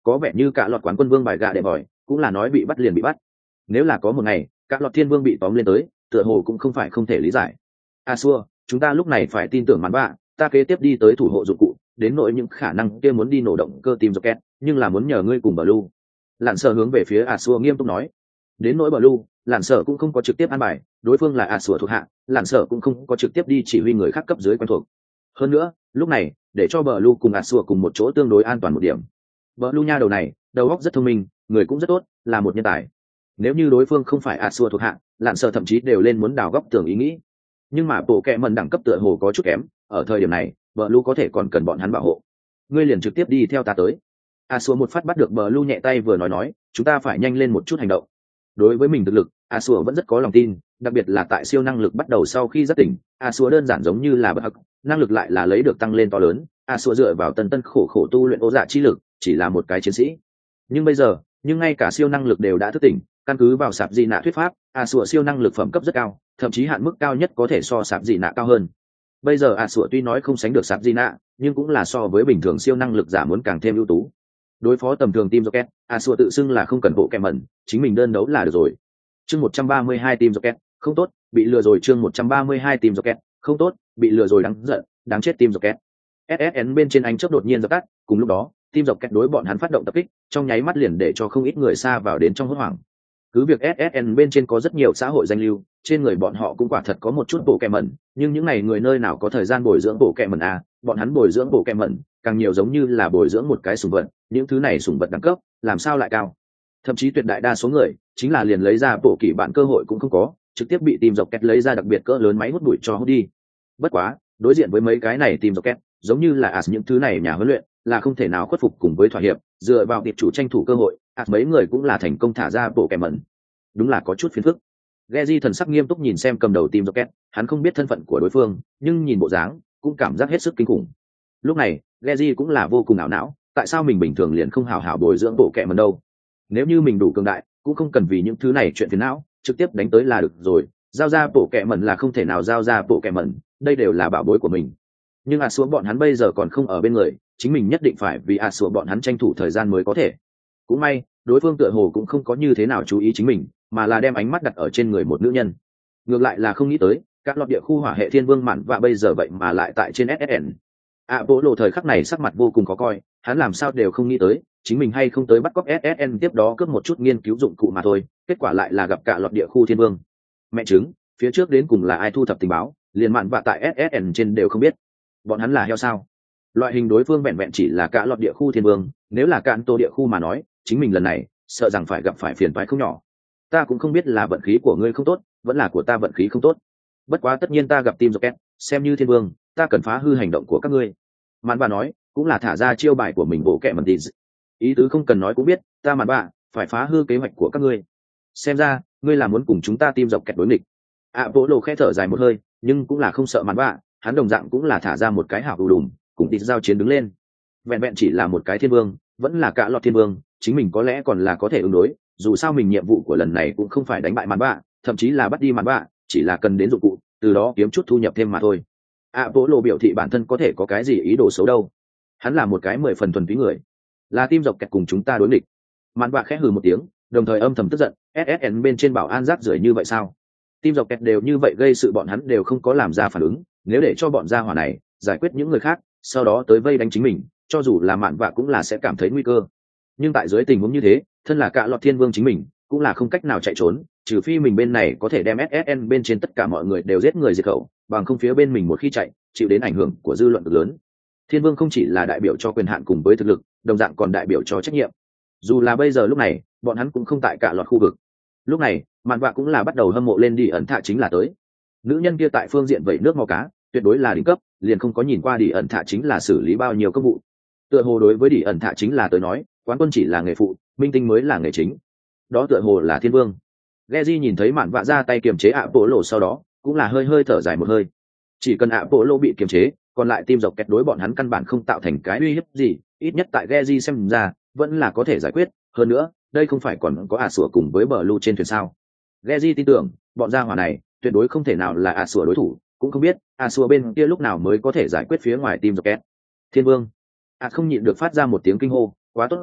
có vẻ như cả lọt quán quân vương bài gạ để bòi cũng là nói bị bắt liền bị bắt. Nếu là có một ngày cả lọt thiên vương bị tóm lên tới, tựa hồ cũng không phải không thể lý giải. A xua, chúng ta lúc này phải tin tưởng màn bạ, ta kế tiếp đi tới thủ hộ dụng cụ, đến nỗi những khả năng kia muốn đi nổ động cơ tim rocket, nhưng là muốn nhờ ngươi cùng Blue. Lạn Sở hướng về phía A xua nghiêm túc nói. Đến nỗi Blue, Lạn Sở cũng không có trực tiếp an bài, đối phương là A xua thuộc hạ, Lạn Sở cũng không có trực tiếp đi chỉ huy người khác cấp dưới quen thuộc. Hơn nữa, lúc này, để cho Blue cùng A xua cùng một chỗ tương đối an toàn một điểm. Blue nha đầu này, đầu óc rất thông minh, người cũng rất tốt, là một nhân tài. Nếu như đối phương không phải A xua thuộc hạ, Lạn Sở thậm chí đều lên muốn đào góc tưởng ý nghĩ. Nhưng mà bộ kệ mần đẳng cấp tựa hồ có chút kém, ở thời điểm này Blue có thể còn cần bọn hắn bảo hộ. Ngươi liền trực tiếp đi theo ta tới. A xua một phát bắt được Blue nhẹ tay vừa nói nói, chúng ta phải nhanh lên một chút hành động. Đối với mình thực lực, A xua vẫn rất có lòng tin, đặc biệt là tại siêu năng lực bắt đầu sau khi giác tỉnh, A xua đơn giản giống như là bất hắc, năng lực lại là lấy được tăng lên to lớn. A xua dựa vào tân tân khổ khổ tu luyện ô dạ chi lực, chỉ là một cái chiến sĩ. Nhưng bây giờ, nhưng ngay cả siêu năng lực đều đã thức tỉnh, căn cứ vào sạp dị nạ thuyết pháp, A xua siêu năng lực phẩm cấp rất cao, thậm chí hạn mức cao nhất có thể so sạp dị nạ cao hơn. Bây giờ A xua tuy nói không sánh được sạp dị nạ, nhưng cũng là so với bình thường siêu năng lực giả muốn càng thêm ưu tú. Đối phó tầm thường team rocket, A xua tự xưng là không cần bộ kèm mẩn, chính mình đơn đấu là được rồi. Chương một trăm ba mươi hai team rocket, không tốt, bị lừa rồi. Chương một trăm ba mươi hai team rocket, không tốt, bị lừa rồi. Đáng giận, đáng chết team rocket. ét ét en bên trên anh chớp đột nhiên dập tắt, cùng lúc đó, team rocket đối bọn hắn phát động tập kích, trong nháy mắt liền để cho không ít người xa vào đến trong hốt hoảng. Cứ việc ét ét en bên trên có rất nhiều xã hội danh lưu, trên người bọn họ cũng quả thật có một chút bộ kèm mẩn, nhưng những này người nơi nào có thời gian bồi dưỡng bộ kèm mẩn à, bọn hắn bồi dưỡng bộ kèm mẩn, càng nhiều giống như là bồi dưỡng một cái sủng vật, những thứ này sủng vật đẳng cấp, làm sao lại cao. Thậm chí tuyệt đại đa số người, chính là liền lấy ra bộ kỳ bạn cơ hội cũng không có, trực tiếp bị team rocket lấy ra đặc biệt cỡ lớn máy hút bụi cho hút đi. Bất quá, đối diện với mấy cái này team rocket, giống như là as những thứ này nhà huấn luyện, là không thể nào khuất phục cùng với thỏa hiệp, dựa vào tiệp chủ tranh thủ cơ hội, as mấy người cũng là thành công thả ra bộ kèm mẩn. Đúng là có chút phiền phức. Geji thần sắc nghiêm túc nhìn xem cầm đầu team rocket, hắn không biết thân phận của đối phương, nhưng nhìn bộ dáng, cũng cảm giác hết sức kinh khủng. Lúc này, Geji cũng là vô cùng ảo não, tại sao mình bình thường liền không hào hào bồi dưỡng bộ kệ mẩn đâu? Nếu như mình đủ cường đại, cũng không cần vì những thứ này chuyện phiền não, trực tiếp đánh tới là được rồi. Giao ra bộ kệ mẩn là không thể nào giao ra bộ kệ mẩn, đây đều là bảo bối của mình. Nhưng a xuống bọn hắn bây giờ còn không ở bên người, chính mình nhất định phải vì a xuống bọn hắn tranh thủ thời gian mới có thể. Cũng may, đối phương tựa hồ cũng không có như thế nào chú ý chính mình, mà là đem ánh mắt đặt ở trên người một nữ nhân. Ngược lại là không nghĩ tới, các lọt địa khu hỏa hệ thiên vương mạn và bây giờ vậy mà lại tại trên ét ét en. À bố lộ thời khắc này sắc mặt vô cùng khó coi, hắn làm sao đều không nghĩ tới, chính mình hay không tới bắt cóc ét ét en tiếp đó cướp một chút nghiên cứu dụng cụ mà thôi, kết quả lại là gặp cả lọt địa khu thiên vương. Mẹ chứng, phía trước đến cùng là ai thu thập tình báo, liền mạn và tại ét ét en trên đều không biết. Bọn hắn là heo sao? Loại hình đối phương vẹn vẹn chỉ là cả lọt địa khu thiên vương, nếu là cạn tô địa khu mà nói, chính mình lần này, sợ rằng phải gặp phải phiền toái không nhỏ. Ta cũng không biết là vận khí của ngươi không tốt, vẫn là của ta vận khí không tốt. Bất quá tất nhiên ta gặp team rocket, xem như thiên vương, ta cần phá hư hành động của các ngươi. Mạn bà nói, cũng là thả ra chiêu bài của mình bộ kệ mẩn tì. Ý tứ không cần nói cũng biết, ta mạn bà phải phá hư kế hoạch của các ngươi. Xem ra, ngươi là muốn cùng chúng ta team dọc kẹt đối nghịch. À bộ lộ khẽ thở dài một hơi, nhưng cũng là không sợ mạn bà, hắn đồng dạng cũng là thả ra một cái hảo đủ đùm, cùng tì giao chiến đứng lên. Vẹn vẹn chỉ là một cái thiên vương, vẫn là cả lọt thiên vương, chính mình có lẽ còn là có thể ứng đối. Dù sao mình nhiệm vụ của lần này cũng không phải đánh bại mạn bà, thậm chí là bắt đi mạn bà, chỉ là cần đến dụng cụ, từ đó kiếm chút thu nhập thêm mà thôi. À bố lộ biểu thị bản thân có thể có cái gì ý đồ xấu đâu, hắn là một cái mười phần thuần túy người, là team dọc kẹt cùng chúng ta đối địch. Mạn bạ khẽ hừ một tiếng, đồng thời âm thầm tức giận, ét ét en bên trên bảo an rác rưởi như vậy sao? Team dọc kẹt đều như vậy gây sự bọn hắn đều không có làm ra phản ứng, nếu để cho bọn gia hỏa này giải quyết những người khác, sau đó tới vây đánh chính mình, cho dù là mạn bạ cũng là sẽ cảm thấy nguy cơ. Nhưng tại dưới tình huống như thế, thân là cả lọt thiên vương chính mình cũng là không cách nào chạy trốn, trừ phi mình bên này có thể đem ét ét en bên trên tất cả mọi người đều giết người diệt khẩu, bằng không phía bên mình một khi chạy, chịu đến ảnh hưởng của dư luận cực lớn. Thiên vương không chỉ là đại biểu cho quyền hạn cùng với thực lực, đồng dạng còn đại biểu cho trách nhiệm. Dù là bây giờ lúc này, bọn hắn cũng không tại cả loạt khu vực. Lúc này, mạn vạ cũng là bắt đầu hâm mộ lên đi ẩn thạ chính là tới. Nữ nhân kia tại phương diện vẩy nước mò cá, tuyệt đối là đỉnh cấp, liền không có nhìn qua đi ẩn thạ chính là xử lý bao nhiêu công vụ. Tựa hồ đối với đi ẩn thạ chính là tới nói, quán quân chỉ là nghề phụ, minh tinh mới là nghề chính. Đó tựa hồ là thiên vương. Geji nhìn thấy mạn vạ ra tay kiềm chế ạ bộ lộ sau đó, cũng là hơi hơi thở dài một hơi. Chỉ cần ạ bộ lộ bị kiềm chế, còn lại team dọc kẹt đối bọn hắn căn bản không tạo thành cái uy hiếp gì, ít nhất tại Geji xem ra vẫn là có thể giải quyết. Hơn nữa, đây không phải còn có ả sủa cùng với bờ lưu trên thuyền sao? Geji tin tưởng bọn gia hỏa này tuyệt đối không thể nào là ả sủa đối thủ, cũng không biết ả sủa bên kia lúc nào mới có thể giải quyết phía ngoài team dọc kẹt. Thiên vương, ạ không nhịn được phát ra một tiếng kinh hô, quá tốt rồi,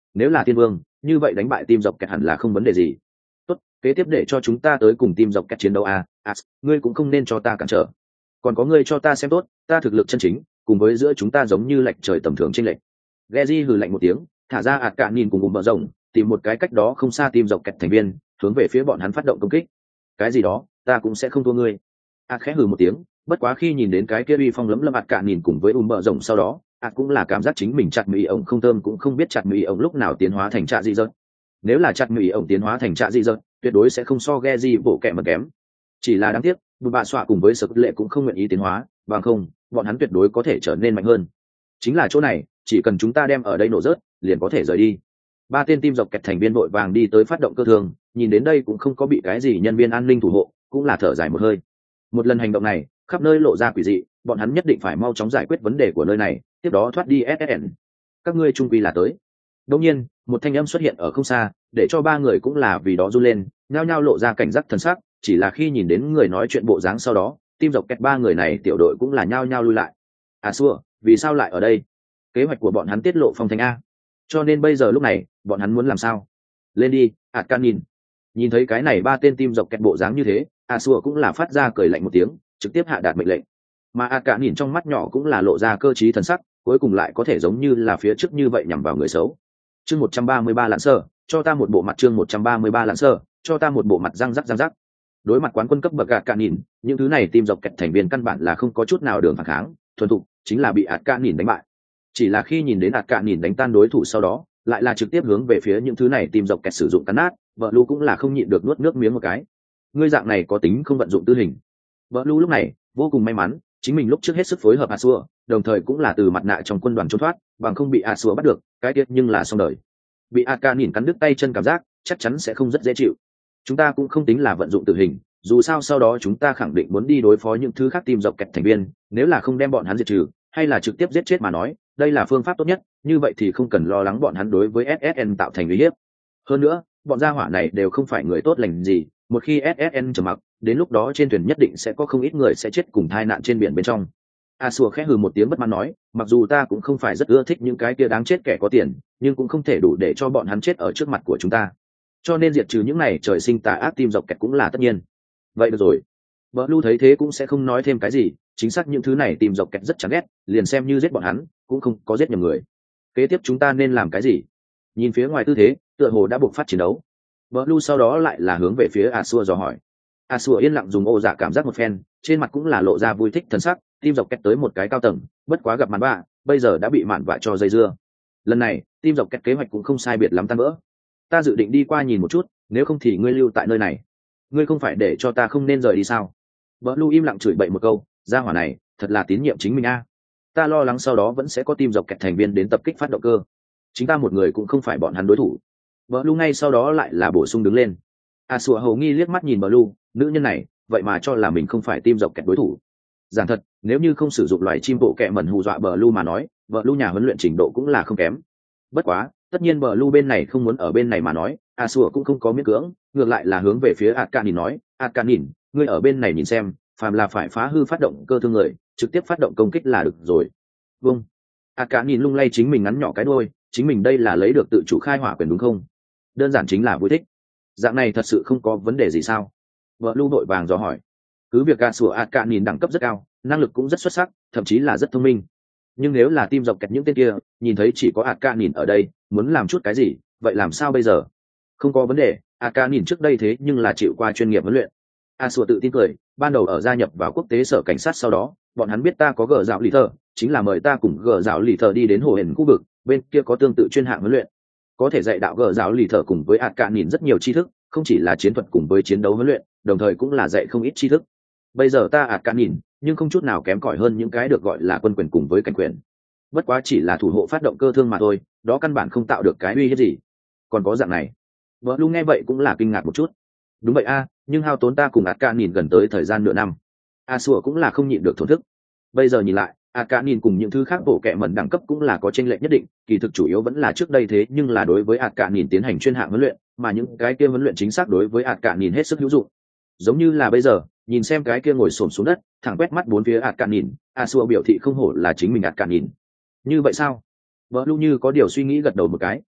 nếu là tiên vương như vậy đánh bại team dọc kẹt hẳn là không vấn đề gì. Tốt, kế tiếp để cho chúng ta tới cùng team dọc kẹt chiến đấu à, à ngươi cũng không nên cho ta cản trở, còn có ngươi cho ta xem tốt ta thực lực chân chính cùng với giữa chúng ta giống như lệch trời tầm thường trên lệch. Geji hừ lạnh một tiếng, thả ra ạt cạn nhìn cùng cùng bờ rồng, tìm một cái cách đó không xa team dọc kẹt thành viên, hướng về phía bọn hắn phát động công kích. Cái gì đó, ta cũng sẽ không thua ngươi. ạt khẽ hừ một tiếng, bất quá khi nhìn đến cái kia uy phong lấm lâm ạt cạn nhìn cùng với um bờ rồng sau đó, ạt cũng là cảm giác chính mình chặt mì ổng không thơm cũng không biết chặt mì ổng lúc nào tiến hóa thành trạ dị dợt. Nếu là chặt mì ổng tiến hóa thành trạ dị dợt, tuyệt đối sẽ không so Geji bộ kẹ mà kém. Chỉ là đáng tiếc, bùn bạ xoa cùng với sực lệ cũng không nguyện ý tiến hóa, bằng không bọn hắn tuyệt đối có thể trở nên mạnh hơn. Chính là chỗ này, chỉ cần chúng ta đem ở đây nổ rớt liền có thể rời đi. Ba tên team dọc kẹt thành viên vội vàng đi tới phát động cơ thương, nhìn đến đây cũng không có bị cái gì nhân viên an ninh thủ hộ, cũng là thở dài một hơi. Một lần hành động này khắp nơi lộ ra quỷ dị, bọn hắn nhất định phải mau chóng giải quyết vấn đề của nơi này, tiếp đó thoát đi ét ét en. Các ngươi trung quy là tới. Đột nhiên một thanh âm xuất hiện ở không xa, để cho ba người cũng là vì đó run lên, nhao nhao lộ ra cảnh giác thần sắc. Chỉ là khi nhìn đến người nói chuyện bộ dáng sau đó, team dọc kẹt ba người này tiểu đội cũng là nhao nhao lui lại. À xua, vì sao lại ở đây? Kế hoạch của bọn hắn tiết lộ phong thanh a, cho nên bây giờ lúc này bọn hắn muốn làm sao? Lên đi, ạt can nhìn. Nhìn thấy cái này ba tên team dọc kẹt bộ dáng như thế, a xua cũng là phát ra cười lạnh một tiếng, trực tiếp hạ đạt mệnh lệnh. Mà ạt can nhìn trong mắt nhỏ cũng là lộ ra cơ trí thần sắc, cuối cùng lại có thể giống như là phía trước như vậy nhằm vào người xấu. Chương một trăm ba mươi ba lạn sơ, cho ta một bộ mặt. Chương một trăm ba mươi ba lạn sơ, cho ta một bộ mặt. Răng rắc răng rắc. Đối mặt quán quân cấp bậc ạt can nhìn, những thứ này team dọc kẹt thành viên căn bản là không có chút nào đường phản kháng, thuần thục chính là bị ạt can nhìn đánh bại. Chỉ là khi nhìn đến ạt cạn nhìn đánh tan đối thủ sau đó, lại là trực tiếp hướng về phía những thứ này tìm dọc kẹt sử dụng cắn nát, vợ lu cũng là không nhịn được nuốt nước miếng một cái. Ngươi dạng này có tính không vận dụng tư hình. Vợ lu lúc này vô cùng may mắn, chính mình lúc trước hết sức phối hợp Asua, đồng thời cũng là từ mặt nạ trong quân đoàn trốn thoát, bằng không bị Asua bắt được, cái tiết nhưng là xong đời. Bị ạt cạn nhìn cắn đứt tay chân cảm giác, chắc chắn sẽ không rất dễ chịu. Chúng ta cũng không tính là vận dụng tử hình, dù sao sau đó chúng ta khẳng định muốn đi đối phó những thứ khác tìm dọc kẹt thành viên, nếu là không đem bọn hắn diệt trừ, hay là trực tiếp giết chết mà nói, đây là phương pháp tốt nhất, như vậy thì không cần lo lắng bọn hắn đối với ét ét en tạo thành uy hiếp. Hơn nữa, bọn gia hỏa này đều không phải người tốt lành gì, một khi ét ét en trầm mặc, đến lúc đó trên thuyền nhất định sẽ có không ít người sẽ chết cùng tai nạn trên biển bên trong. Asua khẽ hừ một tiếng bất mãn nói, mặc dù ta cũng không phải rất ưa thích những cái kia đáng chết kẻ có tiền, nhưng cũng không thể đủ để cho bọn hắn chết ở trước mặt của chúng ta. Cho nên diệt trừ những này trời sinh tà ác team dọc kẹt cũng là tất nhiên. Vậy được rồi. Blue thấy thế cũng sẽ không nói thêm cái gì, chính xác những thứ này team dọc kẹt rất chán ghét, liền xem như giết bọn hắn, cũng không có giết nhầm người. Kế tiếp chúng ta nên làm cái gì? Nhìn phía ngoài tư thế, tựa hồ đã buộc phát chiến đấu. Blue sau đó lại là hướng về phía Asua dò hỏi. Asua yên lặng dùng ô dạ cảm giác một phen, trên mặt cũng là lộ ra vui thích thần sắc, team dọc kẹt tới một cái cao tầng, bất quá gặp màn bạ, bây giờ đã bị mạn vạ cho dây dưa. Lần này, team dọc kẹt kế hoạch cũng không sai biệt lắm tan vỡ. Ta dự định đi qua nhìn một chút, nếu không thì ngươi lưu tại nơi này. Ngươi không phải để cho ta không nên rời đi sao? Blue im lặng chửi bậy một câu, gia hỏa này, thật là tín nhiệm chính mình a. Ta lo lắng sau đó vẫn sẽ có team dọc kẹt thành viên đến tập kích phát động cơ. Chính ta một người cũng không phải bọn hắn đối thủ. Blue ngay sau đó lại là bổ sung đứng lên. Asua hầu nghi liếc mắt nhìn Blue, nữ nhân này, vậy mà cho là mình không phải team dọc kẹt đối thủ. Giảng thật, nếu như không sử dụng loài chim bộ kẹ mẩn hù dọa Blue mà nói, Blue nhà huấn luyện trình độ cũng là không kém. Bất quá, tất nhiên Blue bên này không muốn ở bên này mà nói, Asua cũng không có miễn cưỡng, ngược lại là hướng về phía Arcanin nói, Arcanin, ngươi ở bên này nhìn xem, phàm là phải phá hư phát động cơ thương người, trực tiếp phát động công kích là được rồi. Vâng. Arcanin lung lay chính mình ngắn nhỏ cái đuôi, chính mình đây là lấy được tự chủ khai hỏa quyền đúng không? Đơn giản chính là vui thích. Dạng này thật sự không có vấn đề gì sao? Vợ Lu đội vàng dò hỏi. Cứ việc Asua Arcanin đẳng cấp rất cao, năng lực cũng rất xuất sắc, thậm chí là rất thông minh. Nhưng nếu là team dọc kẹt những tên kia, nhìn thấy chỉ có Arcanin ở đây, muốn làm chút cái gì, vậy làm sao bây giờ? Không có vấn đề, Arcanin trước đây thế nhưng là chịu qua chuyên nghiệp huấn luyện. Asua tự tin cười, ban đầu ở gia nhập vào quốc tế sở cảnh sát sau đó, bọn hắn biết ta có gờ dạo lì thờ, chính là mời ta cùng gờ dạo lì thờ đi đến hồ hển khu vực, bên kia có tương tự chuyên hạng huấn luyện, có thể dạy đạo gờ dạo lì thờ cùng với Arcanin rất nhiều tri thức, không chỉ là chiến thuật cùng với chiến đấu huấn luyện, đồng thời cũng là dạy không ít tri thức. Bây giờ ta Arcanin, nhưng không chút nào kém cỏi hơn những cái được gọi là quân quyền cùng với cảnh quyền. Bất quá chỉ là thủ hộ phát động cơ thương mà thôi, đó căn bản không tạo được cái uy hiếp gì. Còn có dạng này. Vợ Lu nghe vậy cũng là kinh ngạc một chút. Đúng vậy a, nhưng hao tốn ta cùng Arcanin gần tới thời gian nửa năm. Asua cũng là không nhịn được thổn thức. Bây giờ nhìn lại, Arcanin cùng những thứ khác bộ kệ mẩn đẳng cấp cũng là có chênh lệch nhất định, kỳ thực chủ yếu vẫn là trước đây thế nhưng là đối với Arcanin tiến hành chuyên hạng huấn luyện, mà những cái kia huấn luyện chính xác đối với Arcanin hết sức hữu dụng. Giống như là bây giờ, nhìn xem cái kia ngồi xổm xuống đất, thẳng quét mắt bốn phía Arcanin, Asua biểu thị không hổ là chính mình Arcanin. Như vậy sao? Vợ Lu như có điều suy nghĩ gật đầu một cái.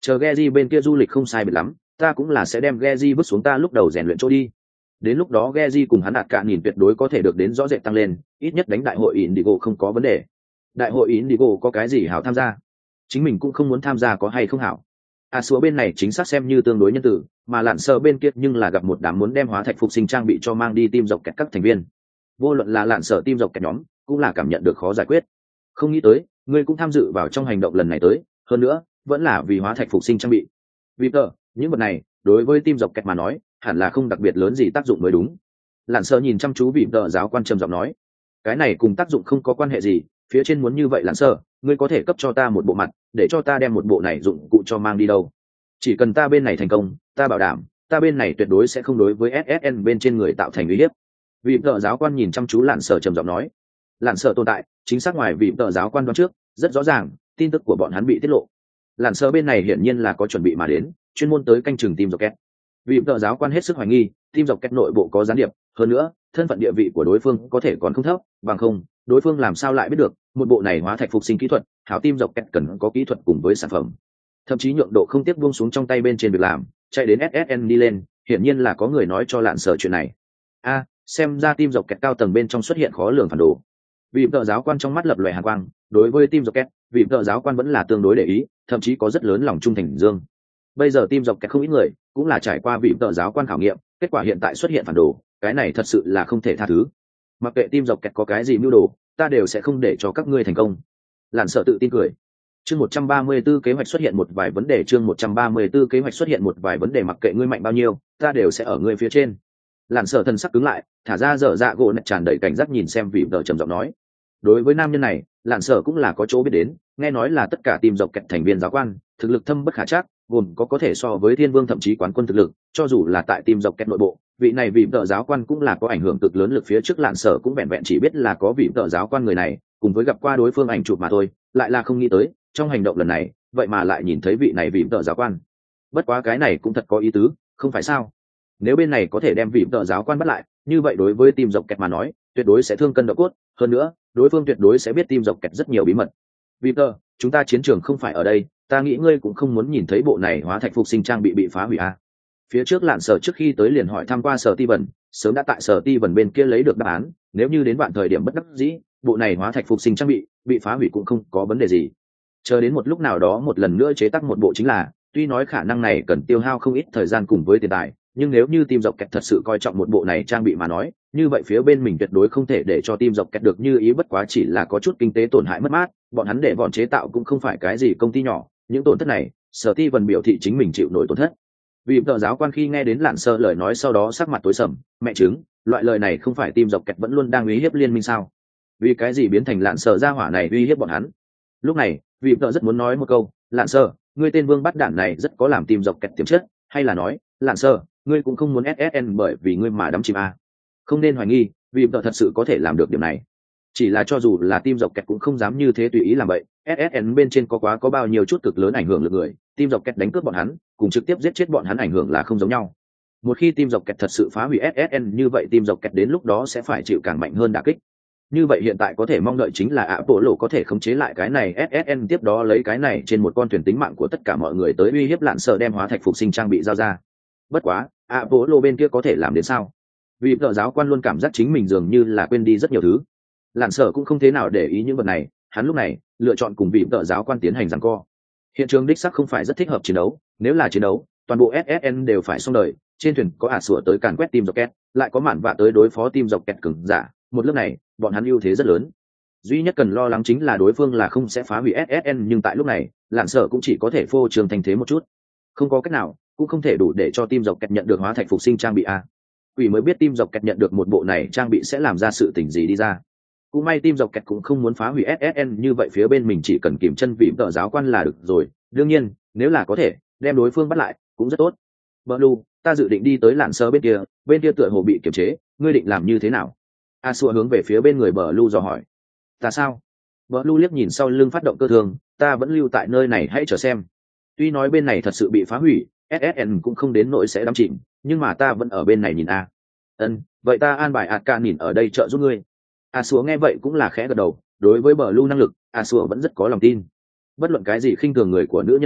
chờ Geji bên kia du lịch không sai biệt lắm, ta cũng là sẽ đem Geji vứt xuống ta lúc đầu rèn luyện chỗ đi. Đến lúc đó Geji cùng hắn đạt cả nhìn tuyệt đối có thể được đến rõ rệt tăng lên, ít nhất đánh đại hội Indigo không có vấn đề. Đại hội Indigo có cái gì hảo tham gia? Chính mình cũng không muốn tham gia có hay không hảo. À số bên này chính xác xem như tương đối nhân tử, mà lạn sơ bên kia nhưng là gặp một đám muốn đem hóa thạch phục sinh trang bị cho mang đi team dọc kẹt các thành viên. Vô luận là lạn sở team dọc kẹt nhóm, cũng là cảm nhận được khó giải quyết. Không nghĩ tới, ngươi cũng tham dự vào trong hành động lần này tới, hơn nữa, vẫn là vì hóa thạch phục sinh trang bị. Vì tờ, những vật này, đối với team dọc kẹt mà nói, hẳn là không đặc biệt lớn gì tác dụng mới đúng. Lạn sơ nhìn chăm chú vị tờ giáo quan trầm giọng nói, cái này cùng tác dụng không có quan hệ gì, phía trên muốn như vậy lạn sơ, ngươi có thể cấp cho ta một bộ mặt, để cho ta đem một bộ này dụng cụ cho mang đi đâu. Chỉ cần ta bên này thành công, ta bảo đảm, ta bên này tuyệt đối sẽ không đối với ét ét en bên trên người tạo thành uy hiếp. Vị tờ giáo quan nhìn chăm chú lạn sở trầm giọng nói, lạn sở tồn tại, chính xác ngoài vị tờ giáo quan đoán trước, rất rõ ràng, tin tức của bọn hắn bị tiết lộ. Lạn sở bên này hiển nhiên là có chuẩn bị mà đến, chuyên môn tới canh chừng team Rocket. Vị tờ giáo quan hết sức hoài nghi, team Rocket nội bộ có gián điệp, hơn nữa, thân phận địa vị của đối phương có thể còn không thấp, bằng không, đối phương làm sao lại biết được, một bộ này hóa thạch phục sinh kỹ thuật, hảo team Rocket cần có kỹ thuật cùng với sản phẩm. Thậm chí nhượng độ không tiếc buông xuống trong tay bên trên việc làm, chạy đến ét ét en đi lên, hiển nhiên là có người nói cho lạn sở chuyện này. A, xem ra team Rocket cao tầng bên trong xuất hiện khó lường phản đồ. Vị tờ giáo quan trong mắt lập lòe hàn quang, đối với team Rocket, vị tờ giáo quan vẫn là tương đối để ý, thậm chí có rất lớn lòng trung thành dương. Bây giờ team Rocket không ít người, cũng là trải qua vị tờ giáo quan khảo nghiệm, kết quả hiện tại xuất hiện phản đồ, cái này thật sự là không thể tha thứ. Mặc kệ team Rocket có cái gì mưu đồ, ta đều sẽ không để cho các ngươi thành công. Lạn sở tự tin cười. Chương một trăm ba mươi tư kế hoạch xuất hiện một vài vấn đề, chương một trăm ba mươi tư kế hoạch xuất hiện một vài vấn đề, mặc kệ ngươi mạnh bao nhiêu, ta đều sẽ ở ngươi phía trên. Lạn sở thần sắc cứng lại, thả ra dở dạ gỗ nạch tràn đầy cảnh giác nhìn xem vị vợ trầm giọng nói. Đối với nam nhân này, Lạn sở cũng là có chỗ biết đến, nghe nói là tất cả team dọc kẹt thành viên giáo quan, thực lực thâm bất khả trắc, gồm có có thể so với thiên vương thậm chí quán quân thực lực, cho dù là tại team dọc kẹt nội bộ, vị này vị vợ giáo quan cũng là có ảnh hưởng cực lớn lực phía trước. Lạn sở cũng vẹn vẹn chỉ biết là có vị vợ giáo quan người này, cùng với gặp qua đối phương ảnh chụp mà thôi, lại là không nghĩ tới trong hành động lần này vậy mà lại nhìn thấy vị này vị vợ giáo quan. Bất quá cái này cũng thật có ý tứ, không phải sao? Nếu bên này có thể đem vị vợ giáo quan bắt lại, như vậy đối với team dọc kẹt mà nói, tuyệt đối sẽ thương cân độ cốt, hơn nữa, đối phương tuyệt đối sẽ biết team dọc kẹt rất nhiều bí mật. Vị vợ, chúng ta chiến trường không phải ở đây, ta nghĩ ngươi cũng không muốn nhìn thấy bộ này hóa thạch phục sinh trang bị bị phá hủy à? Phía trước Lạn sở trước khi tới liền hỏi thăm qua sở ti vần, sớm đã tại sở ti vần bên kia lấy được đáp án, nếu như đến bạn thời điểm bất đắc dĩ, bộ này hóa thạch phục sinh trang bị bị phá hủy cũng không có vấn đề gì. Chờ đến một lúc nào đó một lần nữa chế tác một bộ chính là, tuy nói khả năng này cần tiêu hao không ít thời gian cùng với tiền tài, nhưng nếu như team dọc kẹt thật sự coi trọng một bộ này trang bị mà nói, như vậy phía bên mình tuyệt đối không thể để cho team dọc kẹt được như ý, bất quá chỉ là có chút kinh tế tổn hại mất mát, bọn hắn để bọn chế tạo cũng không phải cái gì công ty nhỏ, những tổn thất này, sở ti vần biểu thị chính mình chịu nổi tổn thất. Vì tờ giáo quan khi nghe đến Lạn sơ lời nói sau đó sắc mặt tối sầm, mẹ chứng, loại lời này không phải team dọc kẹt vẫn luôn đang uy hiếp liên minh sao? Vì cái gì biến thành Lạn sơ gia hỏa này uy hiếp bọn hắn? Lúc này, vì tờ rất muốn nói một câu, Lạn sơ, ngươi tên vương bắt đạn này rất có làm team dọc kẹt tiềm chất, hay là nói, Lạn sơ, ngươi cũng không muốn ét ét en bởi vì ngươi mà đắm chìm à? Không nên hoài nghi, vì tờ thật sự có thể làm được điểm này. Chỉ là cho dù là team dọc kẹt cũng không dám như thế tùy ý làm vậy, ét ét en bên trên có quá có bao nhiêu chút cực lớn ảnh hưởng lực người, team dọc kẹt đánh cướp bọn hắn, cùng trực tiếp giết chết bọn hắn ảnh hưởng là không giống nhau. Một khi team dọc kẹt thật sự phá hủy ét ét en, như vậy team dọc kẹt đến lúc đó sẽ phải chịu càng mạnh hơn đả kích. Như vậy hiện tại có thể mong đợi chính là Apollo có thể khống chế lại cái này ét ét en, tiếp đó lấy cái này trên một con thuyền tính mạng của tất cả mọi người tới uy hiếp Lạn sở đem hóa thạch phục sinh trang bị giao ra. Bất quá, Apollo bên kia có thể làm đến sao? Vì tờ giáo quan luôn cảm giác chính mình dường như là quên đi rất nhiều thứ. Lạn sở cũng không thế nào để ý những vật này, hắn lúc này lựa chọn cùng vị tờ giáo quan tiến hành giằng co. Hiện trường đích sắc không phải rất thích hợp chiến đấu, nếu là chiến đấu, toàn bộ ét ét en đều phải xong đời, trên thuyền có ả sủa tới càn quét team Rocket, lại có mạn vạ tới đối phó team Rocket cứng giả, một lớp này, bọn hắn ưu thế rất lớn. Duy nhất cần lo lắng chính là đối phương là không sẽ phá hủy ét ét en, nhưng tại lúc này, Lạn sở cũng chỉ có thể phô trương thành thế một chút. Không có cách nào, cũng không thể đủ để cho team Rocket nhận được hóa thạch phục sinh trang bị a. Quỷ mới biết team Rocket nhận được một bộ này trang bị sẽ làm ra sự tình gì đi ra. Cũng may team Rocket cũng không muốn phá hủy ét ét en, như vậy phía bên mình chỉ cần kìm chân vị tờ giáo quan là được rồi. Đương nhiên, nếu là có thể đem đối phương bắt lại cũng rất tốt. Blue, ta dự định đi tới Lạn sơ bên kia, bên kia tựa hồ bị kiềm chế, ngươi định làm như thế nào? A Sua hướng về phía bên người Blue dò hỏi. Ta sao? Blue liếc nhìn sau lưng phát động cơ thường, ta vẫn lưu tại nơi này hãy chờ xem. Tuy nói bên này thật sự bị phá hủy, ét ét en cũng không đến nỗi sẽ đắm chìm, nhưng mà ta vẫn ở bên này nhìn a. Ân, vậy ta an bài Aka nhìn ở đây trợ giúp ngươi. A Sua nghe vậy cũng là khẽ gật đầu, đối với Blue năng lực, A Sua vẫn rất có lòng tin. Bất luận cái gì khinh thường người của nữ nhân này,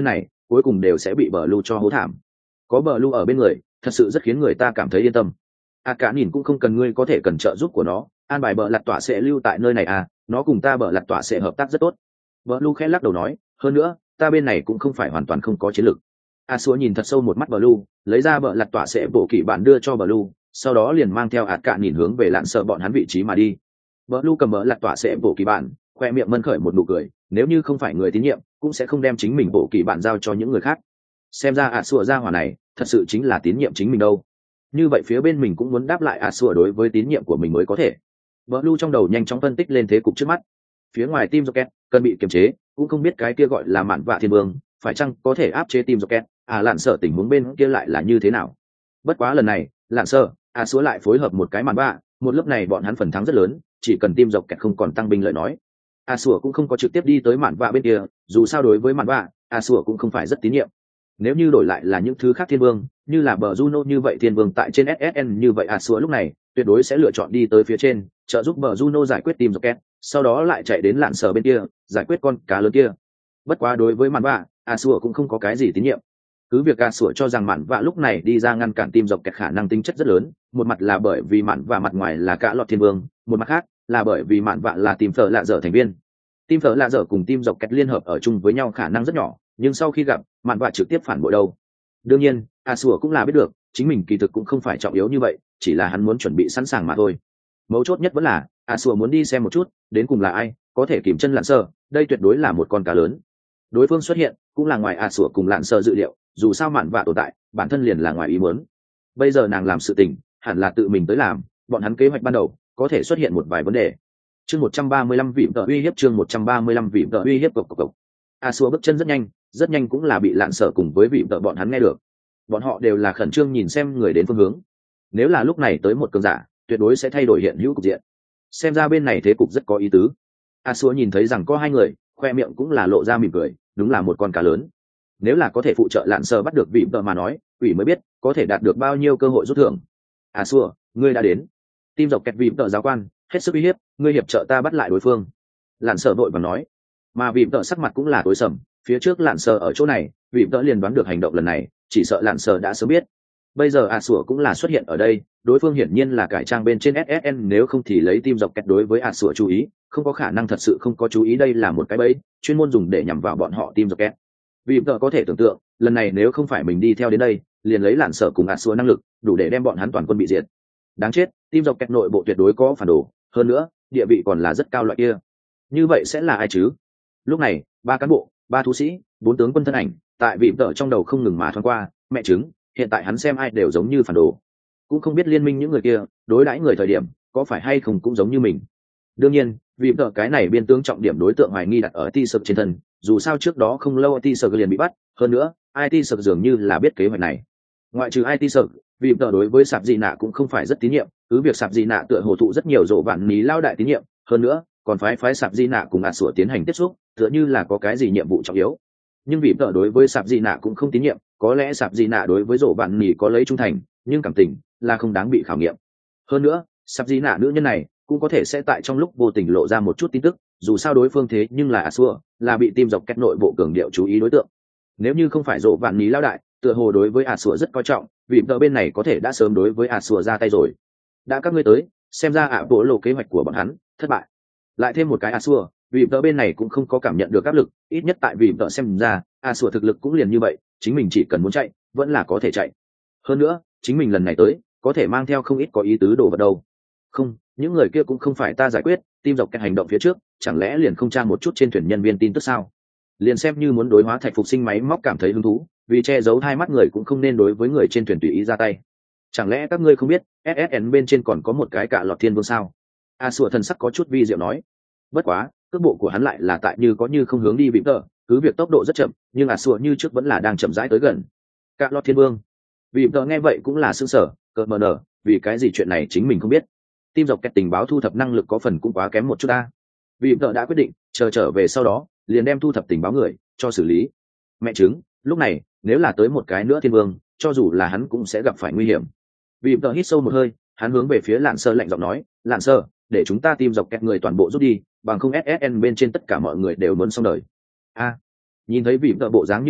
cuối cùng đều sẽ bị bờ lu cho hố thảm. Có bờ lu ở bên người thật sự rất khiến người ta cảm thấy yên tâm. A cả nhìn cũng không cần ngươi có thể cần trợ giúp của nó, an bài bờ lặt tỏa sẽ lưu tại nơi này à, nó cùng ta bờ lặt tỏa sẽ hợp tác rất tốt. Bờ lu khẽ lắc đầu nói, hơn nữa ta bên này cũng không phải hoàn toàn không có chiến lược. A xua nhìn thật sâu một mắt bờ lu, lấy ra bờ lặt tỏa sẽ bộ kỵ bản đưa cho bờ lu, sau đó liền mang theo ạt cạn nhìn hướng về lạn sợ bọn hắn vị trí mà đi. Bờ lu cầm bờ lặt tỏa sẽ bộ kỵ bản, khoe miệng mân khởi một nụ cười, nếu như không phải người tín nhiệm cũng sẽ không đem chính mình bộ kỵ bản giao cho những người khác. Xem ra ạt xua ra hỏa này thật sự chính là tín nhiệm chính mình đâu. Như vậy phía bên mình cũng muốn đáp lại ạt xua đối với tín nhiệm của mình mới có thể. Bờ lu trong đầu nhanh chóng phân tích lên thế cục trước mắt. Phía ngoài Team Rocket cần bị kiềm chế, cũng không biết cái kia gọi là mạn vạ thiên vương phải chăng có thể áp chế Team Rocket, à lạn sợ tình huống bên kia lại là như thế nào. Bất quá lần này lạn sợ à số lại phối hợp một cái mạn vạ, một lớp này bọn hắn phần thắng rất lớn, chỉ cần Team Rocket không còn tăng binh lợi nói. À sủa cũng không có trực tiếp đi tới mạn vạ bên kia, dù sao đối với mạn vạ à sủa cũng không phải rất tín nhiệm. Nếu như đổi lại là những thứ khác thiên vương, như là bờ Juno như vậy thiên vương tại trên ét ét en như vậy à sủa lúc này tuyệt đối sẽ lựa chọn đi tới phía trên trợ giúp bờ Juno giải quyết Team Rocket, sau đó lại chạy đến lạn sở bên kia giải quyết con cá lớn kia. Bất quá đối với mạn vạ a sủa cũng không có cái gì tín nhiệm. Cứ việc a sủa cho rằng mạn vạ lúc này đi ra ngăn cản Team Rocket khả năng tính chất rất lớn, một mặt là bởi vì mạn vạ mặt ngoài là cả lọt thiên vương, một mặt khác là bởi vì mạn vạ là Team Phở lạ dở thành viên. Team Phở lạ dở cùng Team Rocket liên hợp ở chung với nhau khả năng rất nhỏ, nhưng sau khi gặp mạn vạ trực tiếp phản bội đâu. Đương nhiên a sủa cũng là biết được chính mình kỳ thực cũng không phải trọng yếu như vậy, chỉ là hắn muốn chuẩn bị sẵn sàng mà thôi. Mấu chốt nhất vẫn là a sủa muốn đi xem một chút đến cùng là ai có thể kìm chân lạn sơ, đây tuyệt đối là một con cá lớn. Đối phương xuất hiện cũng là ngoài a sủa cùng lạn sơ dự liệu, dù sao mạn vạ tồn tại bản thân liền là ngoài ý muốn. Bây giờ nàng làm sự tình hẳn là tự mình tới làm, bọn hắn kế hoạch ban đầu có thể xuất hiện một vài vấn đề. Chương một trăm ba mươi lăm vị tờ uy hiếp, chương một trăm ba mươi lăm vị tờ uy hiếp cộc cộc cộc. A sủa bước chân rất nhanh, rất nhanh cũng là bị lạn sơ cùng với vị tờ bọn hắn nghe được. Bọn họ đều là khẩn trương nhìn xem người đến phương hướng. Nếu là lúc này tới một cường giả, tuyệt đối sẽ thay đổi hiện hữu cục diện. Xem ra bên này thế cục rất có ý tứ. A xua nhìn thấy rằng có hai người, khoe miệng cũng là lộ ra mỉm cười, đúng là một con cá lớn. Nếu là có thể phụ trợ lạn sơ bắt được vị vợ mà nói, quỷ mới biết có thể đạt được bao nhiêu cơ hội rút thưởng. A xua, ngươi đã đến. Tim dọc kẹt vị vợ giáo quan hết sức uy hiếp, ngươi hiệp trợ ta bắt lại đối phương. Lạn sơ vội vàng nói. Mà vị vợ sắc mặt cũng là tối sầm, phía trước lạn sơ ở chỗ này, vị vợ liền đoán được hành động lần này, chỉ sợ lạn sơ đã sớm biết. Bây giờ a sủa cũng là xuất hiện ở đây, đối phương hiển nhiên là cải trang bên trên ét ét en, nếu không thì lấy tim dọc kẹt đối với a sủa chú ý, không có khả năng thật sự không có chú ý đây là một cái bẫy chuyên môn dùng để nhằm vào bọn họ tim dọc kẹt. Vì vợ có thể tưởng tượng lần này nếu không phải mình đi theo đến đây liền lấy lạn sở cùng a sủa năng lực đủ để đem bọn hắn toàn quân bị diệt. Đáng chết, tim dọc kẹt nội bộ tuyệt đối có phản đồ, hơn nữa địa vị còn là rất cao loại kia. Như vậy sẽ là ai chứ? Lúc này ba cán bộ, ba thú sĩ, bốn tướng quân thân ảnh tại vị vợ trong đầu không ngừng mà thoáng qua, mẹ chứng hiện tại hắn xem ai đều giống như phản đồ, cũng không biết liên minh những người kia đối đãi người thời điểm có phải hay không cũng giống như mình. Đương nhiên vì vợ cái này biên tướng trọng điểm đối tượng hoài nghi đặt ở i tê sực trên thân, dù sao trước đó không lâu i tê sực liền bị bắt, hơn nữa i tê sực dường như là biết kế hoạch này. Ngoại trừ i tê sực, vì vợ đối với sạp dị nạ cũng không phải rất tín nhiệm, cứ việc sạp dị nạ tựa hồ thụ rất nhiều rộ vạn ní lao đại tín nhiệm, hơn nữa còn phái phái sạp dị nạ cùng ạt sủa tiến hành tiếp xúc, tựa như là có cái gì nhiệm vụ trọng yếu. Nhưng vì vợ đối với sạp dị nạ cũng không tín nhiệm, có lẽ sạp dị nạ đối với rộ bạn nỉ có lấy trung thành, nhưng cảm tình là không đáng bị khảo nghiệm. Hơn nữa sạp dị nạ nữ nhân này cũng có thể sẽ tại trong lúc vô tình lộ ra một chút tin tức, dù sao đối phương thế nhưng là Asua, là bị tim dọc cách nội bộ cường điệu chú ý đối tượng. Nếu như không phải rộ bạn nỉ lao đại, tựa hồ đối với Asua rất coi trọng, vì tờ bên này có thể đã sớm đối với Asua ra tay rồi. Đã các ngươi tới, xem ra ạ bộ lộ kế hoạch của bọn hắn thất bại. Lại thêm một cái Asua, vì tờ bên này cũng không có cảm nhận được áp lực, ít nhất tại vì tờ xem ra Asua thực lực cũng liền như vậy, chính mình chỉ cần muốn chạy vẫn là có thể chạy. Hơn nữa chính mình lần này tới có thể mang theo không ít có ý tứ đồ vật đâu. Không, những người kia cũng không phải ta giải quyết, tim dọc cái hành động phía trước chẳng lẽ liền không tra một chút trên thuyền nhân viên tin tức sao? Liền xem như muốn đối hóa thạch phục sinh máy móc cảm thấy hứng thú, vì che giấu hai mắt người cũng không nên đối với người trên thuyền tùy ý ra tay. Chẳng lẽ các ngươi không biết ét ét en bên trên còn có một cái cạ lọt thiên vương sao? A sủa thần sắc có chút vi diệu nói. Bất quá cước bộ của hắn lại là tại như có như không hướng đi vịm tờ, cứ việc tốc độ rất chậm nhưng A sủa như trước vẫn là đang chậm rãi tới gần. Cạ lọt thiên vương. Vịm tờ nghe vậy cũng là sững sờ, cợt mờ nở, vì cái gì chuyện này chính mình không biết. Tim dọc kẹt tình báo thu thập năng lực có phần cũng quá kém một chút ta. Vịm tờ đã quyết định chờ trở về sau đó liền đem thu thập tình báo người cho xử lý. Mẹ chứng, lúc này nếu là tới một cái nữa thiên vương, cho dù là hắn cũng sẽ gặp phải nguy hiểm. Vịm tờ hít sâu một hơi, hắn hướng về phía Lạn Sơ lạnh giọng nói, Lạn Sơ, để chúng ta tìm dọc kẹt người toàn bộ rút đi, bằng không ét ét en bên trên tất cả mọi người đều muốn xong đời. A, nhìn thấy Vịm tờ bộ dáng như thế,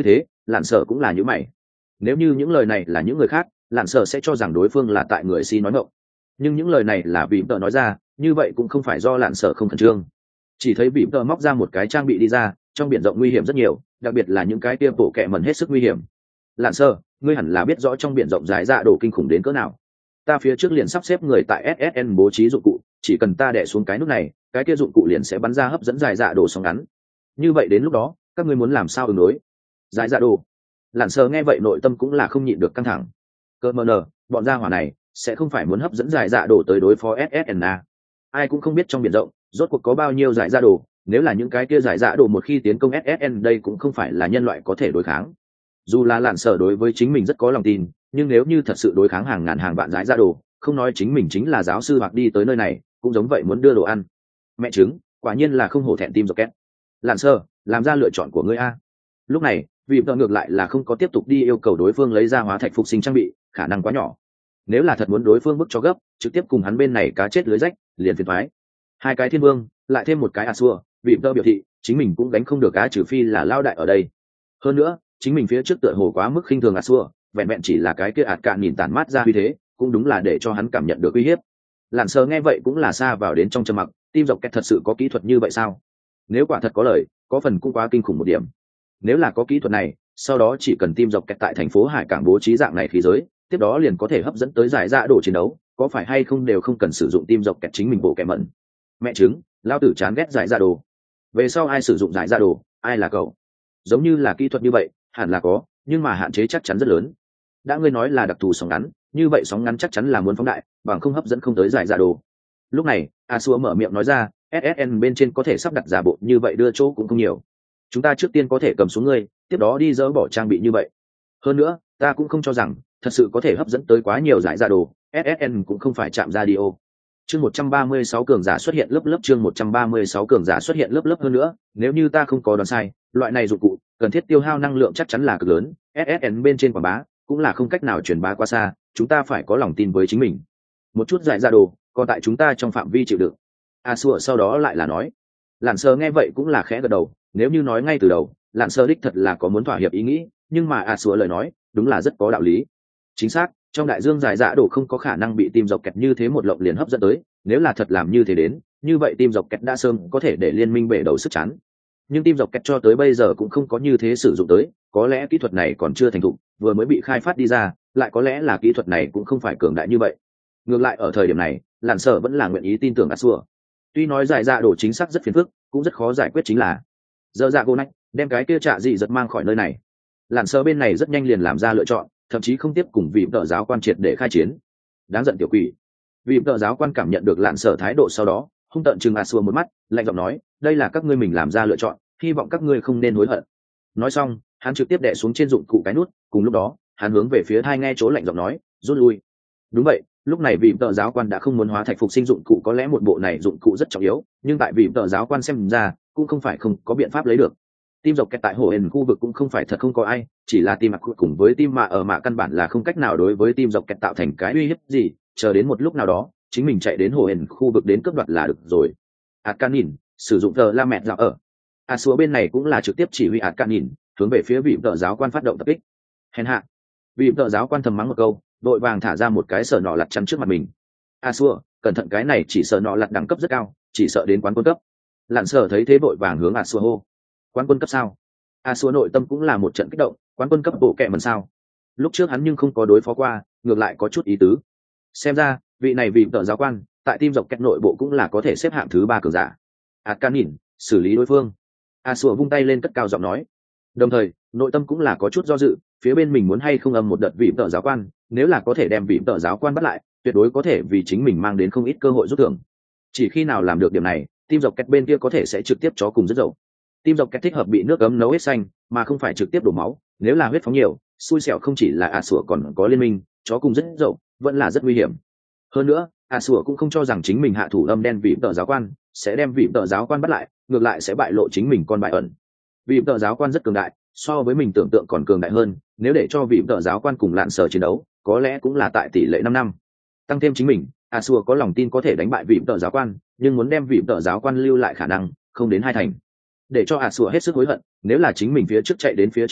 lạn sợ cũng là những mày. Nếu như những lời này là những người khác, lạn sợ sẽ cho rằng đối phương là tại người si nói ngọng, nhưng những lời này là vì tợ nói ra, như vậy cũng không phải do lạn sợ không khẩn trương. Chỉ thấy vì tợ móc ra một cái trang bị đi ra, trong biển rộng nguy hiểm rất nhiều, đặc biệt là những cái kia bộ kẹ mẩn hết sức nguy hiểm. Lạn sợ, ngươi hẳn là biết rõ trong biển rộng dài dạ đổ kinh khủng đến cỡ nào. Ta phía trước liền sắp xếp người tại ét ét en bố trí dụng cụ, chỉ cần ta đè xuống cái nút này, cái kia dụng cụ liền sẽ bắn ra hấp dẫn dài dạ đổ sóng ngắn. Như vậy đến lúc đó, các ngươi muốn làm sao ứng đối? Dài dạ đổ. Lạn sợ nghe vậy nội tâm cũng là không nhịn được căng thẳng. Cơ mờ nờ, bọn gia hỏa này sẽ không phải muốn hấp dẫn dài dạ đổ tới đối phó ét ét en a. Ai cũng không biết trong biển rộng rốt cuộc có bao nhiêu dài dạ đổ, nếu là những cái kia giải dạ đổ một khi tiến công ét ét en đây cũng không phải là nhân loại có thể đối kháng. Dù là lạn sở đối với chính mình rất có lòng tin, nhưng nếu như thật sự đối kháng hàng ngàn hàng vạn giải dạ đổ, không nói chính mình chính là giáo sư hoặc đi tới nơi này cũng giống vậy muốn đưa đồ ăn. Mẹ chứng, quả nhiên là không hổ thẹn tim rocket. Lạn sở, làm ra lựa chọn của ngươi a. Lúc này vì vợ ngược lại là không có tiếp tục đi yêu cầu đối phương lấy ra hóa thạch phục sinh trang bị, khả năng quá nhỏ. Nếu là thật muốn đối phương bức cho gấp, trực tiếp cùng hắn bên này cá chết lưới rách, liền phiền toái. Hai cái thiên vương, lại thêm một cái a xua, vì vợ biểu thị chính mình cũng đánh không được cá trừ phi là lao đại ở đây. Hơn nữa chính mình phía trước tựa hồ quá mức khinh thường a xua, vẹn vẹn chỉ là cái kia ạt cạn nhìn tản mát ra uy thế, cũng đúng là để cho hắn cảm nhận được uy hiếp. Lạn sờ nghe vậy cũng là xa vào đến trong trầm mặc, tim dọc kẹt thật sự có kỹ thuật như vậy sao? Nếu quả thật có lời, có phần cũng quá kinh khủng một điểm. Nếu là có kỹ thuật này, sau đó chỉ cần tim dọc kẹt tại thành phố hải cảng bố trí dạng này khí giới, tiếp đó liền có thể hấp dẫn tới giải dạ đổ chiến đấu, có phải hay không đều không cần sử dụng tim dọc kẹt chính mình bộ kẻ mẩn. Mẹ chứng, lao tử chán ghét giải dạ đồ. Về sau ai sử dụng giải dạ đồ, ai là cậu? Giống như là kỹ thuật như vậy, hẳn là có, nhưng mà hạn chế chắc chắn rất lớn. Đã ngươi nói là đặc thù sóng ngắn, như vậy sóng ngắn chắc chắn là muốn phóng đại, bằng không hấp dẫn không tới giải dạ đồ. Lúc này a xua mở miệng nói ra, ét ét en bên trên có thể sắp đặt giả bộ như vậy đưa chỗ cũng không nhiều, chúng ta trước tiên có thể cầm xuống ngươi, tiếp đó đi dỡ bỏ trang bị như vậy. Hơn nữa ta cũng không cho rằng thật sự có thể hấp dẫn tới quá nhiều giải dạ đồ, ét ét en cũng không phải chạm radio. Chương một trăm ba mươi sáu cường giả xuất hiện lớp lớp chương một trăm ba mươi sáu cường giả xuất hiện lớp lớp hơn nữa, nếu như ta không có đoán sai, loại này dụng cụ cần thiết tiêu hao năng lượng chắc chắn là cực lớn, ét ét en bên trên quảng bá cũng là không cách nào truyền bá qua xa, chúng ta phải có lòng tin với chính mình. Một chút giải dạ đồ, còn tại chúng ta trong phạm vi chịu đựng. A Sủa sau đó lại là nói. Lạn Sơ nghe vậy cũng là khẽ gật đầu, nếu như nói ngay từ đầu, Lạn Sơ đích thật là có muốn thỏa hiệp ý nghĩ, nhưng mà A Sủa lời nói, đúng là rất có đạo lý. Chính xác, trong đại dương giải dạ đồ không có khả năng bị tim dọc kẹt như thế một lộng liền hấp dẫn tới, nếu là thật làm như thế đến, như vậy tim dọc kẹt đã sớm có thể để liên minh bể đầu sức chán. Nhưng tim dọc kẹt cho tới bây giờ cũng không có như thế sử dụng tới, có lẽ kỹ thuật này còn chưa thành thục, vừa mới bị khai phát đi ra, lại có lẽ là kỹ thuật này cũng không phải cường đại như vậy. Ngược lại ở thời điểm này, Lạn Sở vẫn là nguyện ý tin tưởng A Sủa. Tuy nói giải dạ đồ chính xác rất phiền phức, cũng rất khó giải quyết chính là dơ dạ gô nách đem cái kia trạ dị giật mang khỏi nơi này. Lạn Sở bên này rất nhanh liền làm ra lựa chọn, thậm chí không tiếp cùng vị tợ giáo quan triệt để khai chiến. Đáng giận tiểu quỷ. Vị tợ giáo quan cảm nhận được Lạn Sở thái độ sau đó, hung tợn chừng A Sủa một mắt, lạnh giọng nói, đây là các ngươi mình làm ra lựa chọn, hy vọng các ngươi không nên hối hận. Nói xong hắn trực tiếp đè xuống trên dụng cụ cái nút, cùng lúc đó hắn hướng về phía thai nghe chỗ lạnh giọng nói, rút lui. Đúng vậy, lúc này vị tợ giáo quan đã không muốn hóa thạch phục sinh dụng cụ, có lẽ một bộ này dụng cụ rất trọng yếu, nhưng tại vị tợ giáo quan xem ra cũng không phải không có biện pháp lấy được. Tim dọc kẹt tại hồ hển khu vực cũng không phải thật không có ai, chỉ là tim mạc cùng với tim mạ ở mạ căn bản là không cách nào đối với tim dọc kẹt tạo thành cái uy hiếp gì, chờ đến một lúc nào đó chính mình chạy đến hồ hển khu vực đến cướp đoạt là được rồi. ạt can nhìn sử dụng tờ la mẹ dạo ở a xúa bên này cũng là trực tiếp chỉ huy ạt can nhìn hướng về phía vị tợ giáo quan phát động tập kích. Hèn hạ. Vị tợ giáo quan thầm mắng một câu, đội vàng thả ra một cái sở nọ lặt chắn trước mặt mình. A xua, cẩn thận, cái này chỉ sở nọ lặt đẳng cấp rất cao, chỉ sợ đến quán quân cấp. Lặn sở thấy thế vội vàng hướng A xua hô. Quán quân cấp sao? A xua nội tâm cũng là một trận kích động, quán quân cấp bộ kẹ mần sao? Lúc trước hắn nhưng không có đối phó qua, ngược lại có chút ý tứ. Xem ra vị này vị tợ giáo quan tại tim dọc kẹt nội bộ cũng là có thể xếp hạng thứ ba cường giả. Ạt can nhìn xử lý đối phương. A xua vung tay lên cất cao giọng nói. Đồng thời nội tâm cũng là có chút do dự, phía bên mình muốn hay không âm một đợt vị tợ giáo quan, nếu là có thể đem vị tợ giáo quan bắt lại, tuyệt đối có thể vì chính mình mang đến không ít cơ hội rút thưởng. Chỉ khi nào làm được điểm này, tim dọc kẹt bên kia có thể sẽ trực tiếp chó cùng rất dậu. Tim dọc kẹt thích hợp bị nước ấm nấu hết xanh, mà không phải trực tiếp đổ máu, nếu là huyết phóng nhiều, xui xẻo không chỉ là A Sủa còn có liên minh, chó cùng rất dậu, vẫn là rất nguy hiểm. Hơn nữa A Sủa cũng không cho rằng chính mình hạ thủ âm đen vị tợ giáo quan sẽ đem vị tợ giáo quan bắt lại, ngược lại sẽ bại lộ chính mình con bài ẩn. Vị tợ giáo quan rất cường đại, so với mình tưởng tượng còn cường đại hơn, nếu để cho vị tợ giáo quan cùng Lạn Sở chiến đấu, có lẽ cũng là tại tỷ lệ năm năm. Tăng thêm chính mình, A Sủa có lòng tin có thể đánh bại vị tợ giáo quan, nhưng muốn đem vị tợ giáo quan lưu lại khả năng không đến hai thành. Để cho A Sủa hết sức hối hận, nếu là chính mình phía trước chạy đến phía trên đi,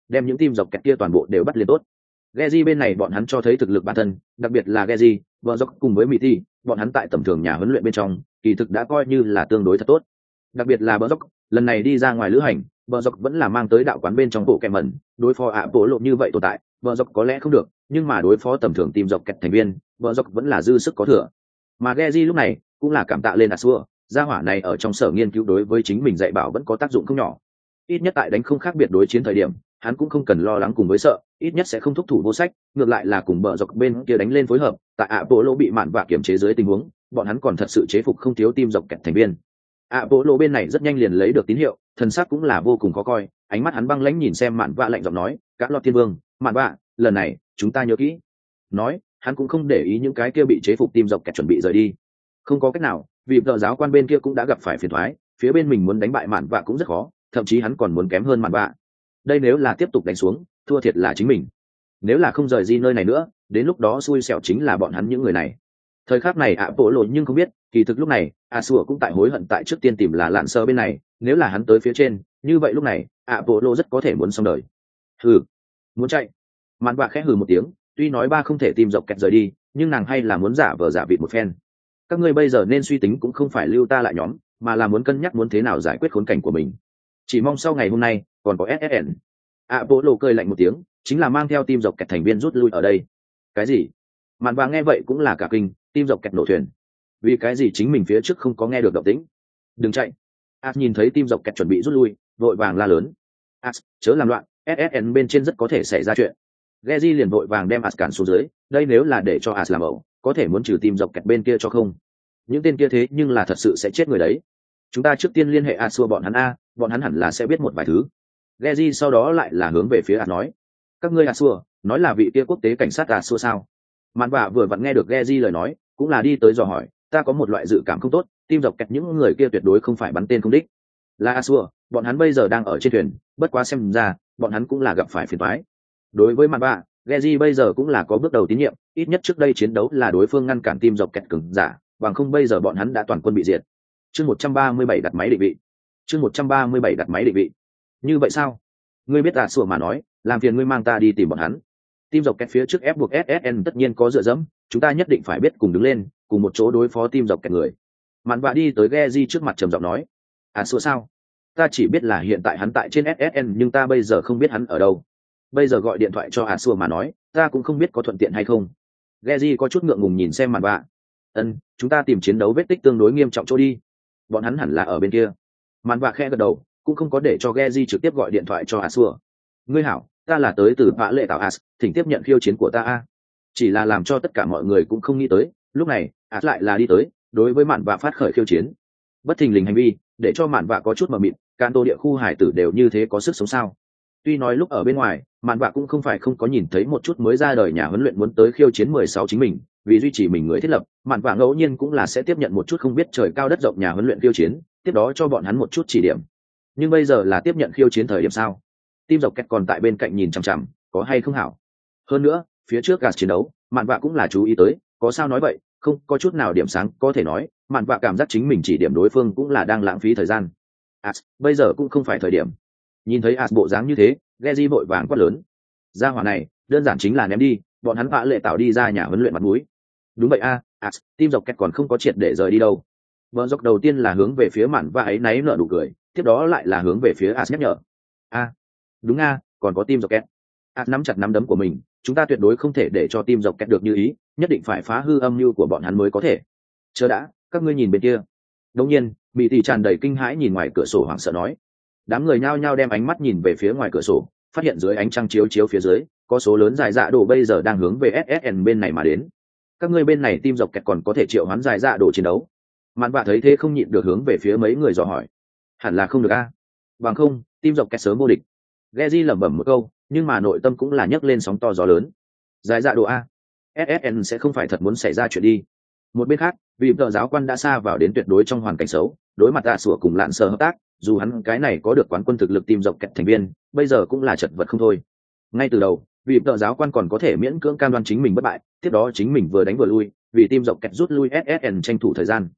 đem những team dọc kẹt kia toàn bộ đều bắt liền tốt. Geji bên này bọn hắn cho thấy thực lực bản thân, đặc biệt là Geji, vợ dọc cùng với Miti, bọn hắn tại tầm thường nhà huấn luyện bên trong, kỳ thực đã coi như là tương đối thật tốt. Đặc biệt là vợ dọc, lần này đi ra ngoài lữ hành, vợ dọc vẫn là mang tới đạo quán bên trong bộ kẹm mẩn, đối phó ạ bộ lộ như vậy tồn tại, vợ dọc có lẽ không được, nhưng mà đối phó tầm thường team dọc kẹt thành viên, vợ dọc vẫn là dư sức có thừa. Mà Geji lúc này cũng là cảm tạ lên Asua, gia hỏa này ở trong sở nghiên cứu đối với chính mình dạy bảo vẫn có tác dụng không nhỏ. Ít nhất tại đánh không khác biệt đối chiến thời điểm, hắn cũng không cần lo lắng cùng với sợ, ít nhất sẽ không thúc thủ vô sách, ngược lại là cùng bờ dọc bên kia đánh lên phối hợp, tại Apollo bị mạn vạ kiểm chế dưới tình huống, bọn hắn còn thật sự chế phục không thiếu team dọc kẹt thành viên. Apollo bên này rất nhanh liền lấy được tín hiệu, thần sắc cũng là vô cùng khó coi, ánh mắt hắn băng lãnh nhìn xem mạn vạ lạnh giọng nói, "Các lọt thiên vương, mạn vạ, lần này chúng ta nhớ kỹ." Nói, hắn cũng không để ý những cái kia bị chế phục team dọc kẹt chuẩn bị rời đi. Không có cách nào, vì tờ giáo quan bên kia cũng đã gặp phải phiền toái, phía bên mình muốn đánh bại mạn vạ cũng rất khó, thậm chí hắn còn muốn kém hơn mạn vạ. Đây nếu là tiếp tục đánh xuống, thua thiệt là chính mình. Nếu là không rời đi nơi này nữa, đến lúc đó xui xẻo chính là bọn hắn những người này. Thời khắc này ạ bộ lộ nhưng không biết, kỳ thực lúc này a sủa cũng tại hối hận tại trước tiên tìm là lạn sơ bên này, nếu là hắn tới phía trên, như vậy lúc này ạ bộ lộ rất có thể muốn xong đời. Hừ, muốn chạy. Mạn vạ khẽ hừ một tiếng, tuy nói ba không thể tìm dọc kẹt rời đi, nhưng nàng hay là muốn giả vờ giả vịt một phen. Các ngươi bây giờ nên suy tính cũng không phải lưu ta lại nhóm, mà là muốn cân nhắc muốn thế nào giải quyết khốn cảnh của mình. Chỉ mong sau ngày hôm nay còn có ét ét en. Apollo cười lạnh một tiếng, chính là mang theo team dọc kẹt thành viên rút lui ở đây. Cái gì? Mạn vàng nghe vậy cũng là cả kinh, team dọc kẹt nổ thuyền. Vì cái gì chính mình phía trước không có nghe được động tĩnh? Đừng chạy. As nhìn thấy team dọc kẹt chuẩn bị rút lui, vội vàng la lớn. As, chớ làm loạn, ét ét en bên trên rất có thể xảy ra chuyện. Geji liền vội vàng đem As cản xuống dưới, đây nếu là để cho As làm ẩu, có thể muốn trừ team dọc kẹt bên kia cho không? Những tên kia thế nhưng là thật sự sẽ chết người đấy. Chúng ta trước tiên liên hệ Asua bọn hắn a, bọn hắn hẳn là sẽ biết một vài thứ. Geji sau đó lại là hướng về phía As nói, các ngươi Asua, nói là vị kia quốc tế cảnh sát Asua sao? Mạn vạ vừa vặn nghe được Geji lời nói, cũng là đi tới dò hỏi, ta có một loại dự cảm không tốt, tim dọc kẹt những người kia tuyệt đối không phải bắn tên không đích. Là Asua, bọn hắn bây giờ đang ở trên thuyền, bất quá xem ra, bọn hắn cũng là gặp phải phiền toái. Đối với Mạn vạ, Geji bây giờ cũng là có bước đầu tín nhiệm, ít nhất trước đây chiến đấu là đối phương ngăn cản tim dọc kẹt cứng giả, bằng không bây giờ bọn hắn đã toàn quân bị diệt. Chương một trăm ba mươi bảy đặt máy định vị. Chương một trăm ba mươi bảy đặt máy định vị. Như vậy sao? Ngươi biết Asua mà nói, làm phiền ngươi mang ta đi tìm bọn hắn. Team dọc kẹt phía trước ép buộc ét ét en tất nhiên có dựa dẫm, chúng ta nhất định phải biết cùng đứng lên, cùng một chỗ đối phó team dọc kẹt người. Mạn vạ đi tới Geji trước mặt trầm giọng nói, Asua sao? Ta chỉ biết là hiện tại hắn tại trên ét ét en nhưng ta bây giờ không biết hắn ở đâu. Bây giờ gọi điện thoại cho Asua mà nói, ta cũng không biết có thuận tiện hay không. Geji có chút ngượng ngùng nhìn xem Mạn vạ. Ân, chúng ta tìm chiến đấu vết tích tương đối nghiêm trọng chỗ đi. Bọn hắn hẳn là ở bên kia. Mạn vạ khẽ gật đầu, cũng không có để cho Geji trực tiếp gọi điện thoại cho Asua. Ngươi hảo, ta là tới từ Vã Lệ Tạo As, thỉnh tiếp nhận khiêu chiến của ta a. Chỉ là làm cho tất cả mọi người cũng không nghĩ tới, lúc này As lại là đi tới, đối với Mạn vạ phát khởi khiêu chiến. Bất thình lình hành vi, để cho Mạn vạ có chút mờ mịt, can tô địa khu hải tử đều như thế có sức sống sao? Tuy nói lúc ở bên ngoài, Mạn vạ cũng không phải không có nhìn thấy một chút mới ra đời nhà huấn luyện muốn tới khiêu chiến mười sáu chính mình, vì duy trì mình người thiết lập, Mạn vạ ngẫu nhiên cũng là sẽ tiếp nhận một chút không biết trời cao đất rộng nhà huấn luyện khiêu chiến, tiếp đó cho bọn hắn một chút chỉ điểm. Nhưng bây giờ là tiếp nhận khiêu chiến thời điểm sao? Team dọc kẹt còn tại bên cạnh nhìn chằm chằm, có hay không hảo? Hơn nữa, phía trước cả chiến đấu, Mạn vạ cũng là chú ý tới, có sao nói vậy, không có chút nào điểm sáng, có thể nói, Mạn vạ cảm giác chính mình chỉ điểm đối phương cũng là đang lãng phí thời gian. As, bây giờ cũng không phải thời điểm. Nhìn thấy As bộ dáng như thế, Geji vội vàng quát lớn. Gia hỏa này, đơn giản chính là ném đi, bọn hắn Vã Lệ Tạo đi ra nhà huấn luyện mặt mũi. Đúng vậy a, As, team dọc kẹt còn không có triệt để rời đi đâu. Bờ dọc đầu tiên là hướng về phía Mạn vạ ấy náy nở nụ cười, tiếp đó lại là hướng về phía As nhắc nhở. A, đúng a, còn có team dọc kẹt. As nắm chặt nắm đấm của mình, chúng ta tuyệt đối không thể để cho team dọc kẹt được như ý, nhất định phải phá hư âm mưu của bọn hắn mới có thể. Chờ đã, các ngươi nhìn bên kia. Đương nhiên, bị tỷ tràn đầy kinh hãi nhìn ngoài cửa sổ hoảng sợ nói. Đám người nhao nhao đem ánh mắt nhìn về phía ngoài cửa sổ, phát hiện dưới ánh trăng chiếu chiếu phía dưới, có số lớn dài dạ đồ bây giờ đang hướng về ét ét en bên này mà đến. Các ngươi bên này team dọc kẹt còn có thể triệu hoán dài dạ đồ chiến đấu. Mạn vạ thấy thế không nhịn được hướng về phía mấy người dò hỏi. Hẳn là không được a. Bằng không, team dọc kẹt sớm vô địch. Geji lẩm bẩm một câu, nhưng mà nội tâm cũng là nhấc lên sóng to gió lớn. Dài dạ đồ a, ét ét en sẽ không phải thật muốn xảy ra chuyện đi. Một bên khác, vì tờ giáo quan đã xa vào đến tuyệt đối trong hoàn cảnh xấu, đối mặt tạ sủa cùng lạn sờ hợp tác, dù hắn cái này có được quán quân thực lực team dọc kẹt thành viên, bây giờ cũng là chật vật không thôi. Ngay từ đầu, vì tờ giáo quan còn có thể miễn cưỡng cam đoan chính mình bất bại, tiếp đó chính mình vừa đánh vừa lui, vì team dọc kẹt rút lui ét ét en tranh thủ thời gian.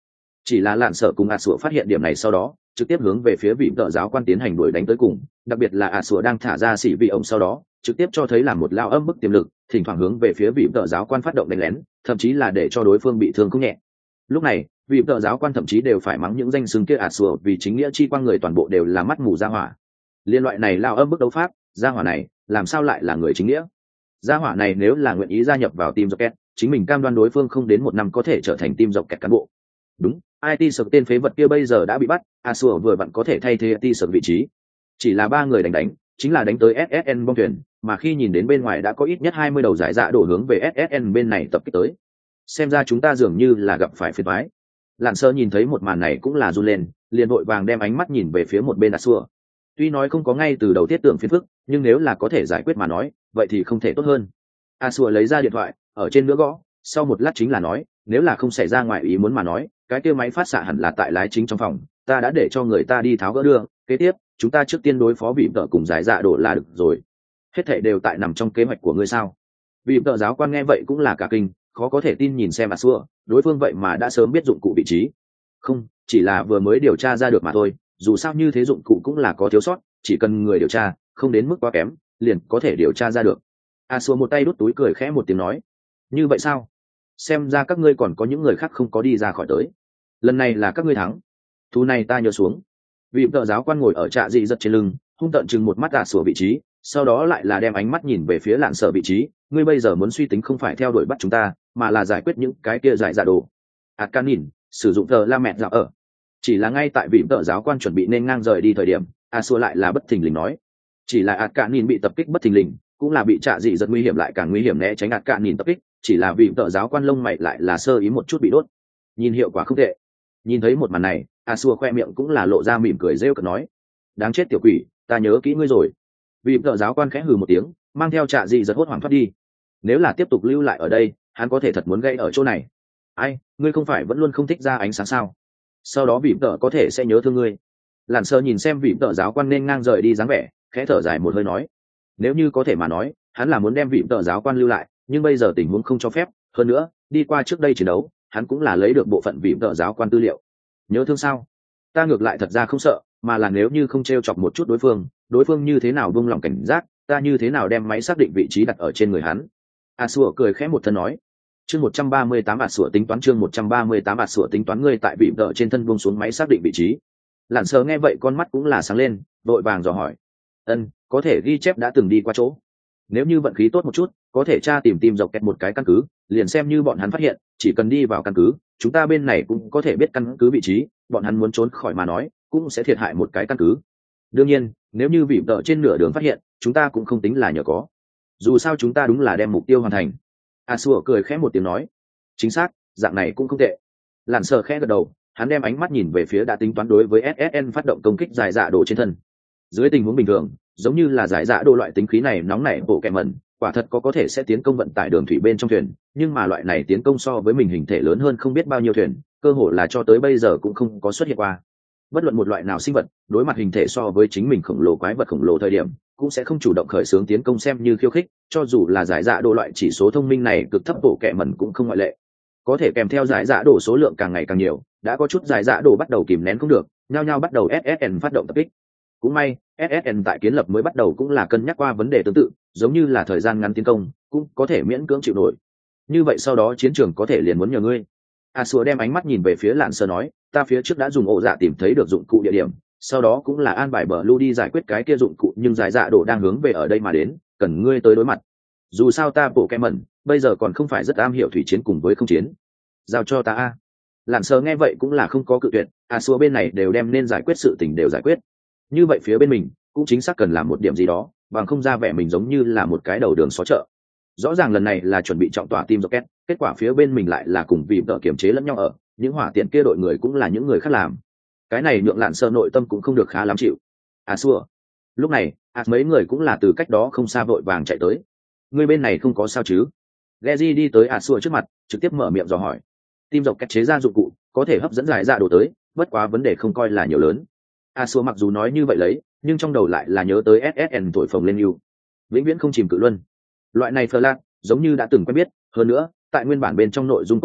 Chỉ là lạn sở cùng ạt sủa phát hiện điểm này sau đó trực tiếp hướng về phía vị tợ giáo quan tiến hành đuổi đánh tới cùng, đặc biệt là ạt sủa đang thả ra xỉ vị ổng sau đó trực tiếp cho thấy là một lao âm bức tiềm lực, thỉnh thoảng hướng về phía vị tợ giáo quan phát động đánh lén, thậm chí là để cho đối phương bị thương không nhẹ. Lúc này vị tợ giáo quan thậm chí đều phải mắng những danh xưng kia ạt sủa vì chính nghĩa chi quang người toàn bộ đều là mắt mù ra hỏa. Liên loại này lao âm bức đấu pháp, ra hỏa này làm sao lại là người chính nghĩa? Gia hỏa này nếu là nguyện ý gia nhập vào team Rocket, chính mình cam đoan đối phương không đến một năm có thể trở thành team Rocket cán bộ. Đúng, i tê sập tên phế vật kia bây giờ đã bị bắt, Asua vừa vặn có thể thay thế i tê sập vị trí. Chỉ là ba người đánh đánh, chính là đánh tới ét ét en bong thuyền, mà khi nhìn đến bên ngoài đã có ít nhất hai mươi đầu giải dạ đổ hướng về ét ét en bên này tập kích tới. Xem ra chúng ta dường như là gặp phải phiền toái. Lạn Sơ nhìn thấy một màn này cũng là run lên, liền vội vàng đem ánh mắt nhìn về phía một bên Asua. Tuy nói không có ngay từ đầu tiết tưởng phiền phức, nhưng nếu là có thể giải quyết mà nói, vậy thì không thể tốt hơn. Asua lấy ra điện thoại, ở trên nữa gõ, sau một lát chính là nói, nếu là không xảy ra ngoài ý muốn mà nói, cái kia máy phát xạ hẳn là tại lái chính trong phòng, ta đã để cho người ta đi tháo gỡ đưa, kế tiếp, chúng ta trước tiên đối phó vị vợ cùng giải dạ đổ là được rồi. Hết thảy đều tại nằm trong kế hoạch của ngươi sao? Vị vợ giáo quan nghe vậy cũng là cả kinh, khó có thể tin nhìn xem Asua, đối phương vậy mà đã sớm biết dụng cụ vị trí. Không, chỉ là vừa mới điều tra ra được mà thôi, dù sao như thế dụng cụ cũng là có thiếu sót, chỉ cần người điều tra, không đến mức quá kém, liền có thể điều tra ra được. Asua một tay đút túi cười khẽ một tiếng nói, như vậy sao? Xem ra các ngươi còn có những người khác không có đi ra khỏi tới. Lần này là các ngươi thắng, thu này ta nhớ xuống. Vị vợ giáo quan ngồi ở trạ dị giật trên lưng, hung tợn chừng một mắt Asua vị trí, sau đó lại là đem ánh mắt nhìn về phía Lạn Sở vị trí. Ngươi bây giờ muốn suy tính không phải theo đuổi bắt chúng ta, mà là giải quyết những cái kia giải dạ đồ. Ạt nhìn, sử dụng tờ la mẹ dạo ở. Chỉ là ngay tại vị vợ giáo quan chuẩn bị nên ngang rời đi thời điểm, Asua lại là bất thình lình nói, chỉ là ạt nhìn bị tập kích bất thình lình, cũng là bị trạ dị giật nguy hiểm lại càng nguy hiểm né tránh ạt nhìn tập kích, chỉ là vị vợ giáo quan lông mày lại là sơ ý một chút bị đốt. Nhìn hiệu quả không tệ. Nhìn thấy một màn này, Asua khoe miệng cũng là lộ ra mỉm cười rêu cợt nói, đáng chết tiểu quỷ, ta nhớ kỹ ngươi rồi. Vị vợ giáo quan khẽ hừ một tiếng, mang theo trạ dị giật hốt hoảng thoát đi. Nếu là tiếp tục lưu lại ở đây, hắn có thể thật muốn gây ở chỗ này. Ai, ngươi không phải vẫn luôn không thích ra ánh sáng sao? Sau đó vị vợ có thể sẽ nhớ thương ngươi. Lạn Sơ nhìn xem vị vợ giáo quan nên ngang rời đi dáng vẻ, khẽ thở dài một hơi nói, nếu như có thể mà nói, hắn là muốn đem vị vợ giáo quan lưu lại, nhưng bây giờ tình huống không cho phép. Hơn nữa, đi qua trước đây chiến đấu, hắn cũng là lấy được bộ phận vị vợ giáo quan tư liệu. Nhớ thương sao? Ta ngược lại thật ra không sợ, mà là nếu như không t r e o chọc một chút đối phương, đối phương như thế nào buông lòng cảnh giác, ta như thế nào đem máy xác định vị trí đặt ở trên người hắn. Asua cười khẽ một thân nói, chương một trăm ba mươi tám Asua tính toán chương một trăm ba mươi tám Asua tính toán ngươi tại vị vợ trên thân buông xuống máy xác định vị trí. Lạn Sơ nghe vậy con mắt cũng là sáng lên, vội vàng dò hỏi, ân, có thể ghi chép đã từng đi qua chỗ. Nếu như vận khí tốt một chút, có thể tra tìm tìm dọc kẹt một cái căn cứ, liền xem như bọn hắn phát hiện, chỉ cần đi vào căn cứ, chúng ta bên này cũng có thể biết căn cứ vị trí, bọn hắn muốn trốn khỏi mà nói, cũng sẽ thiệt hại một cái căn cứ. Đương nhiên, nếu như vị vợ trên nửa đường phát hiện, chúng ta cũng không tính là nhờ có. Dù sao chúng ta đúng là đem mục tiêu hoàn thành. Asua cười khẽ một tiếng nói, chính xác, dạng này cũng không tệ. Lạn Sơ khẽ gật đầu, hắn đem ánh mắt nhìn về phía đã tính toán đối với ét ét en phát động công kích dài dạ đồ trên thân. Dưới tình huống bình thường, giống như là giải dạ đồ loại tính khí này nóng nảy bộ kẹm mẩn, quả thật có có thể sẽ tiến công vận tải đường thủy bên trong thuyền, nhưng mà loại này tiến công so với mình hình thể lớn hơn không biết bao nhiêu thuyền, cơ hồ là cho tới bây giờ cũng không có xuất hiện qua. Bất luận một loại nào sinh vật, đối mặt hình thể so với chính mình khổng lồ quái vật khổng lồ thời điểm, cũng sẽ không chủ động khởi xướng tiến công xem như khiêu khích, cho dù là giải dạ đồ loại chỉ số thông minh này cực thấp bộ kẹm mẩn cũng không ngoại lệ. Có thể kèm theo giải dạ đồ số lượng càng ngày càng nhiều, đã có chút giải dạ đồ bắt đầu kìm nén không được, nhao nhao bắt đầu ét ét en phát động tập kích. Cũng may, ét ét en tại kiến lập mới bắt đầu cũng là cân nhắc qua vấn đề tương tự, giống như là thời gian ngắn tiến công, cũng có thể miễn cưỡng chịu nổi. Như vậy sau đó chiến trường có thể liền muốn nhờ ngươi. Asua đem ánh mắt nhìn về phía Lạn Sơ nói, ta phía trước đã dùng ổ dạ tìm thấy được dụng cụ địa điểm, sau đó cũng là an bài bờ lưu đi giải quyết cái kia dụng cụ, nhưng giải dạ đồ đang hướng về ở đây mà đến, cần ngươi tới đối mặt. Dù sao ta bộ kẹ mẩn, bây giờ còn không phải rất am hiểu thủy chiến cùng với không chiến. Giao cho ta a. Lạn Sơ nghe vậy cũng là không có cự tuyệt, Asua bên này đều đem nên giải quyết sự tình đều giải quyết. Như vậy phía bên mình cũng chính xác cần làm một điểm gì đó, bằng không ra vẻ mình giống như là một cái đầu đường xó chợ. Rõ ràng lần này là chuẩn bị trọng tỏa team Rocket, kết quả phía bên mình lại là cùng vì vợ kiểm chế lẫn nhau ở, những hỏa tiện kia đội người cũng là những người khác làm. Cái này nhượng Lạn Sơ nội tâm cũng không được khá lắm chịu. Asua. Lúc này, As mấy người cũng là từ cách đó không xa vội vàng chạy tới. Người bên này không có sao chứ? Geji đi tới Asua trước mặt, trực tiếp mở miệng dò hỏi. Team Rocket chế ra dụng cụ, có thể hấp dẫn giải dạ đồ tới, bất quá vấn đề không coi là nhiều lớn. Asua mặc dù nói như vậy lấy, nhưng trong đầu lại là nhớ tới ét ét en thổi phồng lên yêu, vĩnh viễn không chìm cự luân. Loại này Flat, giống như đã từng quen biết, hơn nữa, tại nguyên bản bên trong nội dung cốt truyện,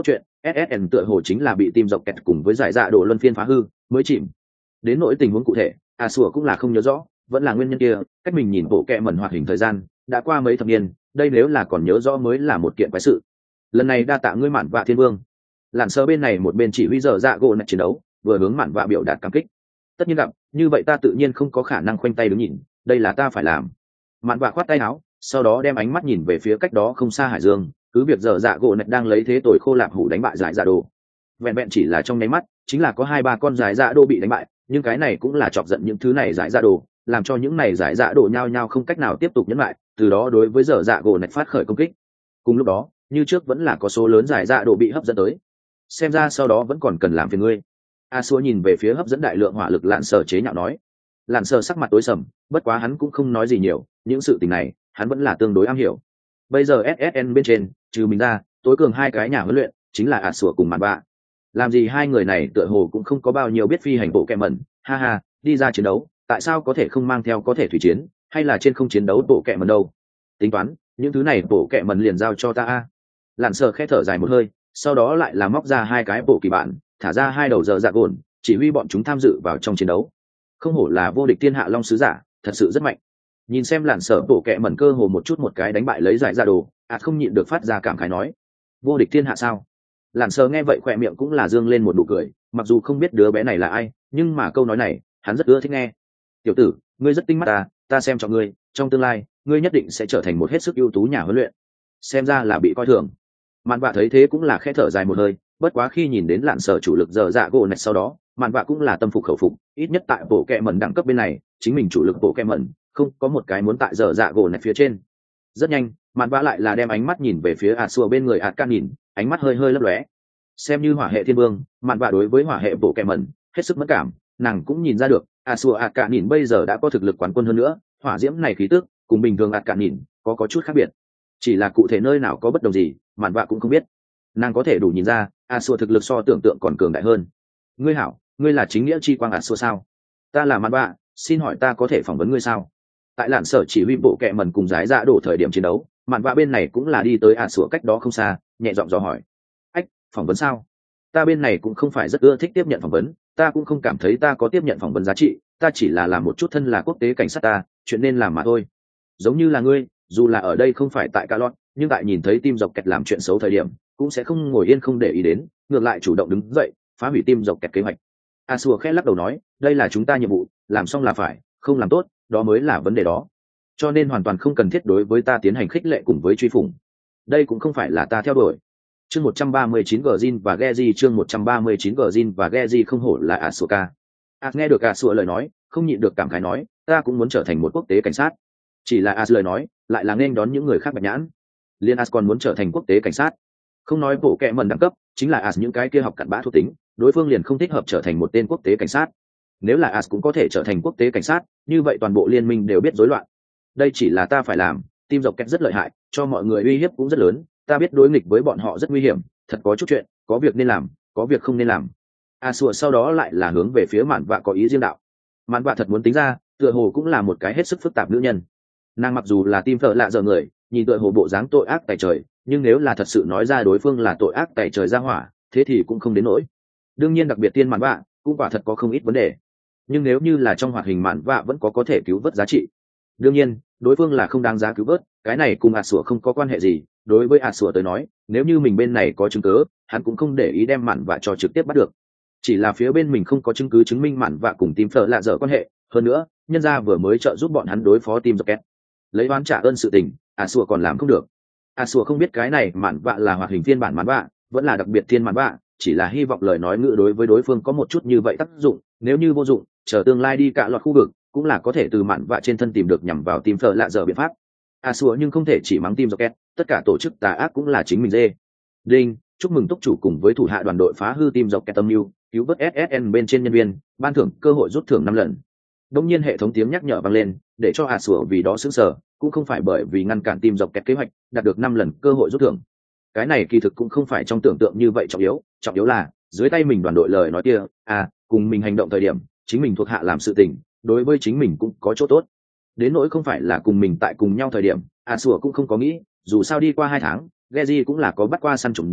ét ét en tựa hồ chính là bị tim dọc kẹt cùng với giải dạ đồ luân phiên phá hư mới chìm. Đến nỗi tình huống cụ thể a sủa cũng là không nhớ rõ, vẫn là nguyên nhân kia, cách mình nhìn bộ kẹ mẩn hoạt hình thời gian đã qua mấy thập niên, đây nếu là còn nhớ rõ mới là một kiện quái sự. Lần này đa tạ ngươi Mạn Vạ Thiên Vương. Lặn sơ bên này một bên chỉ huy giờ dạ gỗ nạch chiến đấu, vừa hướng Mạn Vạ biểu đạt cảm kích. Tất nhiên gặp như vậy ta tự nhiên không có khả năng khoanh tay đứng nhìn, đây là ta phải làm. Mạn Vạ khoát tay áo, sau đó đem ánh mắt nhìn về phía cách đó không xa hải dương, cứ việc giờ dạ gỗ nạch đang lấy thế tội khô lạp hủ đánh bại giải dạ đồ. Vẹn vẹn chỉ là trong nháy mắt, chính là có hai ba con giải dạ đồ bị đánh bại, nhưng cái này cũng là chọc giận những thứ này giải dạ đồ, làm cho những này giải dạ đồ nhao nhao không cách nào tiếp tục nhẫn lại, từ đó đối với giờ dạ gỗ nạch phát khởi công kích. Cùng lúc đó, như trước vẫn là có số lớn giải dạ đồ bị hấp dẫn tới. Xem ra sau đó vẫn còn cần làm phiền ngươi. A Xua nhìn về phía hấp dẫn đại lượng hỏa lực Lạn Sở chế nhạo nói. Lạn Sở sắc mặt tối sầm, bất quá hắn cũng không nói gì nhiều, những sự tình này hắn vẫn là tương đối am hiểu. Bây giờ ét ét en bên trên, trừ mình ra, tối cường hai cái nhà huấn luyện chính là A Xua cùng Mạn Vạ. Làm gì hai người này tựa hồ cũng không có bao nhiêu biết phi hành bộ kẹ mẩn, ha ha, đi ra chiến đấu, tại sao có thể không mang theo có thể thủy chiến, hay là trên không chiến đấu bộ kẹ mẩn đâu? Tính toán, những thứ này bộ kẹ mẩn liền giao cho ta a. Lạn Sở khẽ thở dài một hơi, sau đó lại là móc ra hai cái bộ kỳ bản, thả ra hai đầu giờ dạ gồn, chỉ huy bọn chúng tham dự vào trong chiến đấu. Không hổ là vô địch thiên hạ long sứ giả, thật sự rất mạnh. Nhìn xem Lạn Sở bộ kẹ mẩn cơ hồ một chút một cái đánh bại lấy giải ra đồ, ạt không nhịn được phát ra cảm khái nói: vô địch thiên hạ sao? Lạn Sở nghe vậy khỏe miệng cũng là dương lên một nụ cười, mặc dù không biết đứa bé này là ai, nhưng mà câu nói này hắn rất ưa thích nghe. Tiểu tử, ngươi rất tinh mắt ta, ta xem cho ngươi, trong tương lai ngươi nhất định sẽ trở thành một hết sức ưu tú nhà huấn luyện. Xem ra là bị coi thường. Mạn Vạ thấy thế cũng là khẽ thở dài một hơi, bất quá khi nhìn đến Lạn Sở chủ lực giờ dạ gỗ này sau đó, Mạn Vạ cũng là tâm phục khẩu phục, ít nhất tại bộ kẹ mẩn đẳng cấp bên này, chính mình chủ lực bộ kẹ mẩn, không có một cái muốn tại giờ dạ gỗ này phía trên. Rất nhanh, Mạn Vạ lại là đem ánh mắt nhìn về phía Asua bên người Ạt Can nhìn, ánh mắt hơi hơi lấp lóe. Xem như hỏa hệ thiên vương, Mạn Vạ đối với hỏa hệ bộ kẹ mẩn hết sức mất cảm, nàng cũng nhìn ra được, Asua Ạt Can nhìn bây giờ đã có thực lực quán quân hơn nữa, hỏa diễm này khí tức cùng bình thường Ạt Can nhìn có có chút khác biệt. Chỉ là cụ thể nơi nào có bất đồng gì, Mạn Vạ cũng không biết. Nàng có thể đủ nhìn ra, Asua thực lực so tưởng tượng còn cường đại hơn. Ngươi hảo, ngươi là chính nghĩa chi quang Asua sao? Ta là Mạn Vạ, xin hỏi ta có thể phỏng vấn ngươi sao? Tại Lạn Sở chỉ huy bộ kẹ mẩn cùng giải dạ đổ thời điểm chiến đấu, Mạn Vạ bên này cũng là đi tới Asua cách đó không xa, nhẹ giọng dò hỏi. Ách, phỏng vấn sao? Ta bên này cũng không phải rất ưa thích tiếp nhận phỏng vấn, ta cũng không cảm thấy ta có tiếp nhận phỏng vấn giá trị, ta chỉ là làm một chút thân là quốc tế cảnh sát ta, chuyện nên làm mà thôi. Giống như là ngươi, dù là ở đây không phải tại Ca Lót, nhưng tại nhìn thấy Tim Dọc Kẹt làm chuyện xấu thời điểm, cũng sẽ không ngồi yên không để ý đến, ngược lại chủ động đứng dậy, phá hủy Tim Dọc Kẹt kế hoạch. Asua khẽ lắc đầu nói, đây là chúng ta nhiệm vụ, làm xong là phải, không làm tốt, đó mới là vấn đề đó. Cho nên hoàn toàn không cần thiết đối với ta tiến hành khích lệ cùng với truy phủng. Đây cũng không phải là ta theo đuổi. Chương một trăm ba mươi chín Gjin và Geji chương một trăm ba mươi chín Gjin và Geji không hổ là Asuka. As nghe được Asua lời nói, không nhịn được cảm khái nói, ta cũng muốn trở thành một quốc tế cảnh sát. Chỉ là As lời nói, lại là nên đón những người khác bạch nhãn. Liên As còn muốn trở thành quốc tế cảnh sát. Không nói bộ kệ mẩn đẳng cấp, chính là As những cái kia học cặn bã thuộc tính, đối phương liền không thích hợp trở thành một tên quốc tế cảnh sát. Nếu là As cũng có thể trở thành quốc tế cảnh sát, như vậy toàn bộ liên minh đều biết rối loạn. Đây chỉ là ta phải làm, Tim Dọc Kẹt rất lợi hại, cho mọi người uy hiếp cũng rất lớn, ta biết đối nghịch với bọn họ rất nguy hiểm, thật có chút chuyện, có việc nên làm, có việc không nên làm. Asua sau đó lại là hướng về phía Mạn Vạ có ý riêng đạo. Mạn Vạ thật muốn tính ra, tựa hồ cũng là một cái hết sức phức tạp nữ nhân. Nàng mặc dù là tim phở lạ giờ người, nhìn tựa hồ bộ dáng tội ác tày trời, nhưng nếu là thật sự nói ra đối phương là tội ác tày trời ra hỏa, thế thì cũng không đến nỗi. Đương nhiên đặc biệt tiên Mạn Vạ cũng quả thật có không ít vấn đề, nhưng nếu như là trong hoạt hình Mạn Vạ vẫn có có thể cứu vớt giá trị. Đương nhiên đối phương là không đáng giá cứu vớt, cái này cùng Asua không có quan hệ gì. Đối với Asua tới nói, nếu như mình bên này có chứng cứ, hắn cũng không để ý đem Mạn Vạ cho trực tiếp bắt được. Chỉ là phía bên mình không có chứng cứ chứng minh Mạn Vạ cùng Tim Phở lạ dở quan hệ, hơn nữa nhân gia vừa mới trợ giúp bọn hắn đối phó Tim Dọc Kẹt, lấy oán trả ơn sự tình, Asua còn làm không được. Asua không biết cái này Mạn Vạ là hoạt hình phiên bản Mạn Vạ, vẫn là đặc biệt thiên Mạn Vạ, chỉ là hy vọng lời nói ngữ đối với đối phương có một chút như vậy tác dụng, nếu như vô dụng, chờ tương lai đi cả loạt khu vực, cũng là có thể từ Mạn Vạ trên thân tìm được nhằm vào Tim Phở lạ dở biện pháp. Asua nhưng không thể chỉ mắng Tim Dọc Kẹt, tất cả tổ chức tà ác cũng là chính mình dê. Đinh, chúc mừng túc chủ cùng với thủ hạ đoàn đội phá hư Tim Dọc Kẹt âm mưu, cứu vớt ét ét en bên trên nhân viên, ban thưởng cơ hội rút thưởng năm lần. Đống nhiên hệ thống tiếng nhắc nhở vang lên, để cho Asua vì đó sững sờ, cũng không phải bởi vì ngăn cản Tim Dọc Kẹt kế hoạch, đạt được năm lần cơ hội rút thưởng. Cái này kỳ thực cũng không phải trong tưởng tượng như vậy trọng yếu, trọng yếu là dưới tay mình đoàn đội lời nói kia, à, cùng mình hành động thời điểm, chính mình thuộc hạ làm sự tình, đối với chính mình cũng có chỗ tốt. Đến nỗi không phải là cùng mình tại cùng nhau thời điểm, Asua cũng không có nghĩ, dù sao đi qua hai tháng, Geji cũng là có bắt qua săn trộm giả,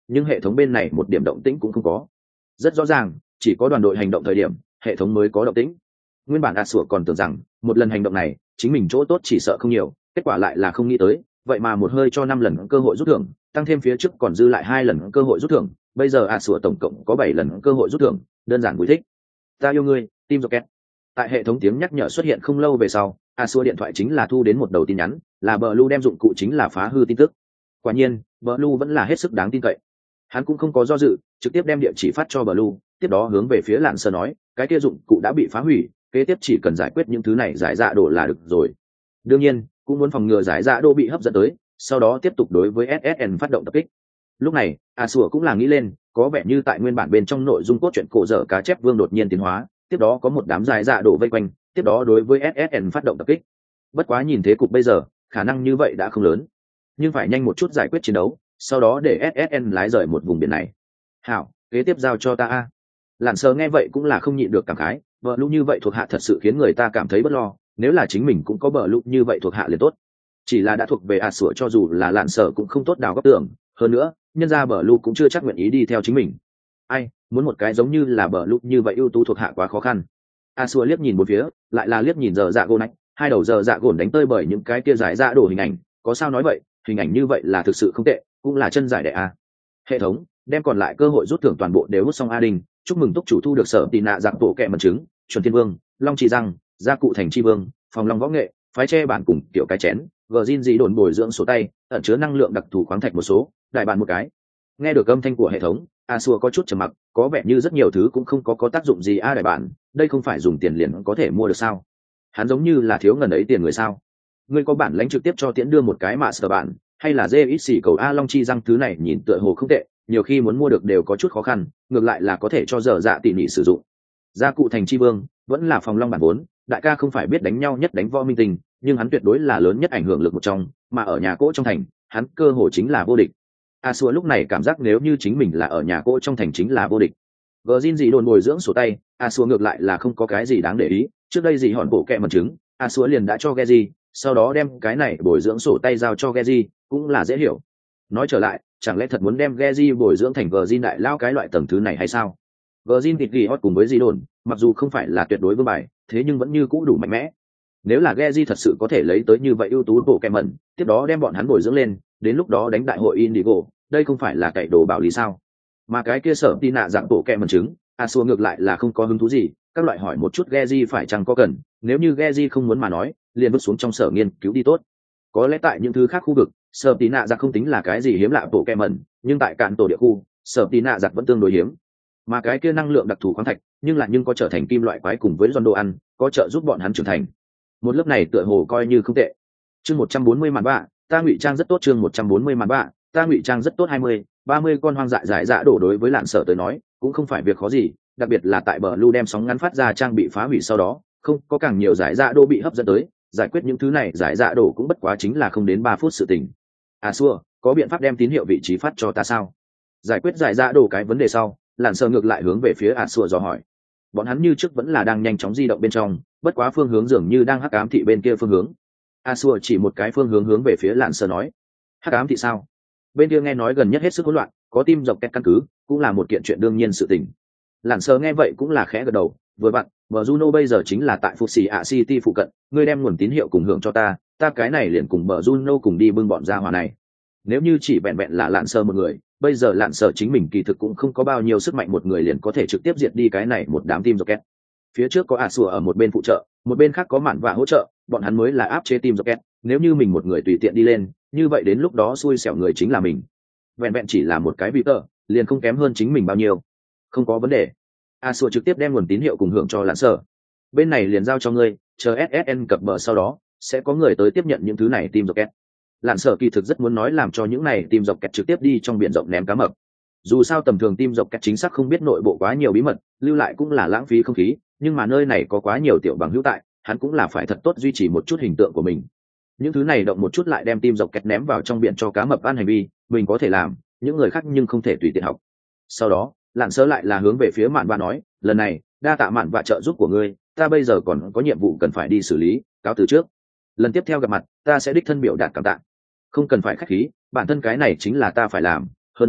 nhưng hệ thống bên này một điểm động tĩnh cũng không có. Rất rõ ràng, chỉ có đoàn đội hành động thời điểm hệ thống mới có động tĩnh. Nguyên bản a sủa còn tưởng rằng một lần hành động này chính mình chỗ tốt chỉ sợ không nhiều, kết quả lại là không nghĩ tới, vậy mà một hơi cho năm lần cơ hội rút thưởng, tăng thêm phía trước còn dư lại hai lần cơ hội rút thưởng, bây giờ a sủa tổng cộng có bảy lần cơ hội rút thưởng, đơn giản vui thích. Ta yêu ngươi, Team Rocket. Tại hệ thống tiếng nhắc nhở xuất hiện không lâu về sau, a sủa điện thoại chính là thu đến một đầu tin nhắn, là Blue đem dụng cụ chính là phá hư tin tức. Quả nhiên, Blue vẫn là hết sức đáng tin cậy. Hắn cũng không có do dự, trực tiếp đem địa chỉ phát cho Blue, tiếp đó hướng về phía Lạn Sơ nói, cái kia dụng cụ đã bị phá hủy, kế tiếp chỉ cần giải quyết những thứ này giải dạ đồ là được rồi. Đương nhiên, cũng muốn phòng ngừa giải dạ đồ bị hấp dẫn tới, sau đó tiếp tục đối với ét ét en phát động tập kích. Lúc này, a sủa cũng là nghĩ lên, có vẻ như tại nguyên bản bên trong nội dung cốt truyện cổ dở cá chép vương đột nhiên tiến hóa, tiếp đó có một đám giải dạ đồ vây quanh, tiếp đó đối với ét ét en phát động tập kích. Bất quá nhìn thế cục bây giờ, khả năng như vậy đã không lớn, nhưng phải nhanh một chút giải quyết chiến đấu, sau đó để ét ét en lái rời một vùng biển này. Hảo, kế tiếp giao cho ta a. Lạn Sơ nghe vậy cũng là không nhịn được cảm khái, vợ lúc như vậy thuộc hạ thật sự khiến người ta cảm thấy bất lo, nếu là chính mình cũng có bờ lúc như vậy thuộc hạ liền tốt. Chỉ là đã thuộc về a sủa, cho dù là Lạn Sơ cũng không tốt đào góc tưởng, hơn nữa nhân ra bờ lúc cũng chưa chắc nguyện ý đi theo chính mình. Ai muốn một cái giống như là bờ lúc như vậy ưu tú thuộc hạ quá khó khăn. A sủa liếc nhìn một phía, lại là liếc nhìn giờ dạ gỗ nách, hai đầu giờ dạ gồn đánh tơi bởi những cái kia giải dạ đổ hình ảnh, có sao nói vậy, hình ảnh như vậy là thực sự không tệ, cũng là chân giải đệ a. Hệ thống đem còn lại cơ hội rút thưởng toàn bộ đều hút xong a đình, chúc mừng túc chủ thu được sở tì nạ dạng tổ kẹ mật trứng, chuẩn thiên vương, long trì răng, gia cụ thành tri vương, phòng long võ nghệ, phái tre bản cùng kiểu cái chén, vờ zin dị đồn bồi dưỡng số tay, ẩn chứa năng lượng đặc thù khoáng thạch một số, đại bản một cái. Nghe được âm thanh của hệ thống, a xua có chút trầm mặc, có vẻ như rất nhiều thứ cũng không có có tác dụng gì a đại bản, đây không phải dùng tiền liền có thể mua được sao? Hắn giống như là thiếu ngần ấy tiền người sao? Ngươi có bản lãnh trực tiếp cho tiễn đưa một cái mạ sở bản, hay là dê ít xỉ cầu a long chi răng, thứ này nhìn tựa hồ không tệ, nhiều khi muốn mua được đều có chút khó khăn, ngược lại là có thể cho dở dạ tỉ mỉ sử dụng. Gia cụ thành chi vương vẫn là phòng long bản vốn, đại ca không phải biết đánh nhau nhất đánh võ minh tình, nhưng hắn tuyệt đối là lớn nhất ảnh hưởng lực một trong, mà ở nhà cỗ trong thành hắn cơ hồ chính là vô địch. a xua lúc này cảm giác nếu như chính mình là ở nhà cỗ trong thành chính là vô địch. Vợ Jin dị đồn bồi dưỡng sổ tay, a xua ngược lại là không có cái gì đáng để ý, trước đây dị hòn bộ kẹ mật trứng, a xua liền đã cho Geji, sau đó đem cái này bồi dưỡng sổ tay giao cho Geji, cũng là dễ hiểu. Nói trở lại, chẳng lẽ thật muốn đem Geji bồi dưỡng thành vợ Jin đại lao cái loại tầng thứ này hay sao? Vợ Jin thịt ghi hot cùng với dị đồn, mặc dù không phải là tuyệt đối vương bài, thế nhưng vẫn như cũ đủ mạnh mẽ. Nếu là Geji thật sự có thể lấy tới như vậy ưu tú bộ kẹ mẩn, tiếp đó đem bọn hắn bồi dưỡng lên, đến lúc đó đánh đại hội Indigo, đây không phải là cậy đồ bảo lý sao? Mà cái kia sở tin nạ dạng bộ kẹ mẩn trứng, a xua ngược lại là không có hứng thú gì, các loại hỏi một chút Geji phải chăng có cần, nếu như Geji không muốn mà nói, liền vứt xuống trong sở nghiên cứu đi tốt. Có lẽ tại những thứ khác khu vực, sở tí nạ giặc không tính là cái gì hiếm lạ bộ kẹ mẩn, nhưng tại cạn tổ địa khu, sở tí nạ giặc vẫn tương đối hiếm. Mà cái kia năng lượng đặc thù khoáng thạch, nhưng lại nhưng có trở thành kim loại quái cùng với giòn đồ ăn, có trợ giúp bọn hắn trưởng thành. Một lớp này tựa hồ coi như không tệ. Chương một trăm bốn mươi màn bạ, ta ngụy trang rất tốt. Chương một trăm bốn mươi màn bạ, ta ngụy trang rất tốt. hai mươi, ba mươi con hoang dại giải dạ đổ đối với Lạn Sở tới nói, cũng không phải việc khó gì, đặc biệt là tại bờ lưu đem sóng ngắn phát ra trang bị phá hủy sau đó, không có càng nhiều giải dạ đổ bị hấp dẫn tới, giải quyết những thứ này giải dạ đổ cũng bất quá chính là không đến ba phút sự tình. À xua, có biện pháp đem tín hiệu vị trí phát cho ta sao? Giải quyết giải dạ đổ cái vấn đề sau, Lạn Sở ngược lại hướng về phía À xua dò hỏi. Bọn hắn như trước vẫn là đang nhanh chóng di động bên trong, bất quá phương hướng dường như đang hắc ám thị bên kia phương hướng. A xua chỉ một cái phương hướng hướng về phía Lạn Sở nói. Hắc ám thị sao? Bên kia nghe nói gần nhất hết sức hỗn loạn, có tim dọc kẹt căn cứ, cũng là một kiện chuyện đương nhiên sự tình. Lạn Sở nghe vậy cũng là khẽ gật đầu, vừa vặn, bờ Juno bây giờ chính là tại Phục Sĩ ạ City phụ cận, ngươi đem nguồn tín hiệu cùng hưởng cho ta, ta cái này liền cùng bờ Juno cùng đi bưng bọn ra hòa này. Nếu như chỉ vẹn vẹn là Lạn Sở một người, bây giờ Lạn Sở chính mình kỳ thực cũng không có bao nhiêu sức mạnh, một người liền có thể trực tiếp diệt đi cái này một đám tim dọc kẹt. Phía trước có A xua ở một bên phụ trợ, một bên khác có Mạn Vạ hỗ trợ, bọn hắn mới là áp chế tim dọc kẹt, nếu như mình một người tùy tiện đi lên, như vậy đến lúc đó xui xẻo người chính là mình. Vẹn vẹn chỉ là một cái vị tờ, liền không kém hơn chính mình bao nhiêu. Không có vấn đề. A xua trực tiếp đem nguồn tín hiệu cùng hưởng cho Lạn Sở. Bên này liền giao cho ngươi, chờ ét ét en cập bờ sau đó, sẽ có người tới tiếp nhận những thứ này tim dọc kẹt. Lạn Sở kỳ thực rất muốn nói làm cho những này tim dọc kẹt trực tiếp đi trong biển rộng ném cá mập. Dù sao tầm thường tim dọc kẹt chính xác không biết nội bộ quá nhiều bí mật, lưu lại cũng là lãng phí không khí, nhưng mà nơi này có quá nhiều tiểu bằng hữu tại, hắn cũng là phải thật tốt duy trì một chút hình tượng của mình. Những thứ này động một chút lại đem tim dọc kẹt ném vào trong biển cho cá mập ăn hành vi, mình có thể làm, những người khác nhưng không thể tùy tiện học. Sau đó, Lạn Sở lại là hướng về phía Mạn Vạ nói, lần này, đa tạ Mạn Vạ trợ giúp của ngươi, ta bây giờ còn có nhiệm vụ cần phải đi xử lý, cáo từ trước. Lần tiếp theo gặp mặt, ta sẽ đích thân biểu đạt cảm tạ. Không cần phải khách khí, bản thân cái này chính là ta phải làm, hơn nữa,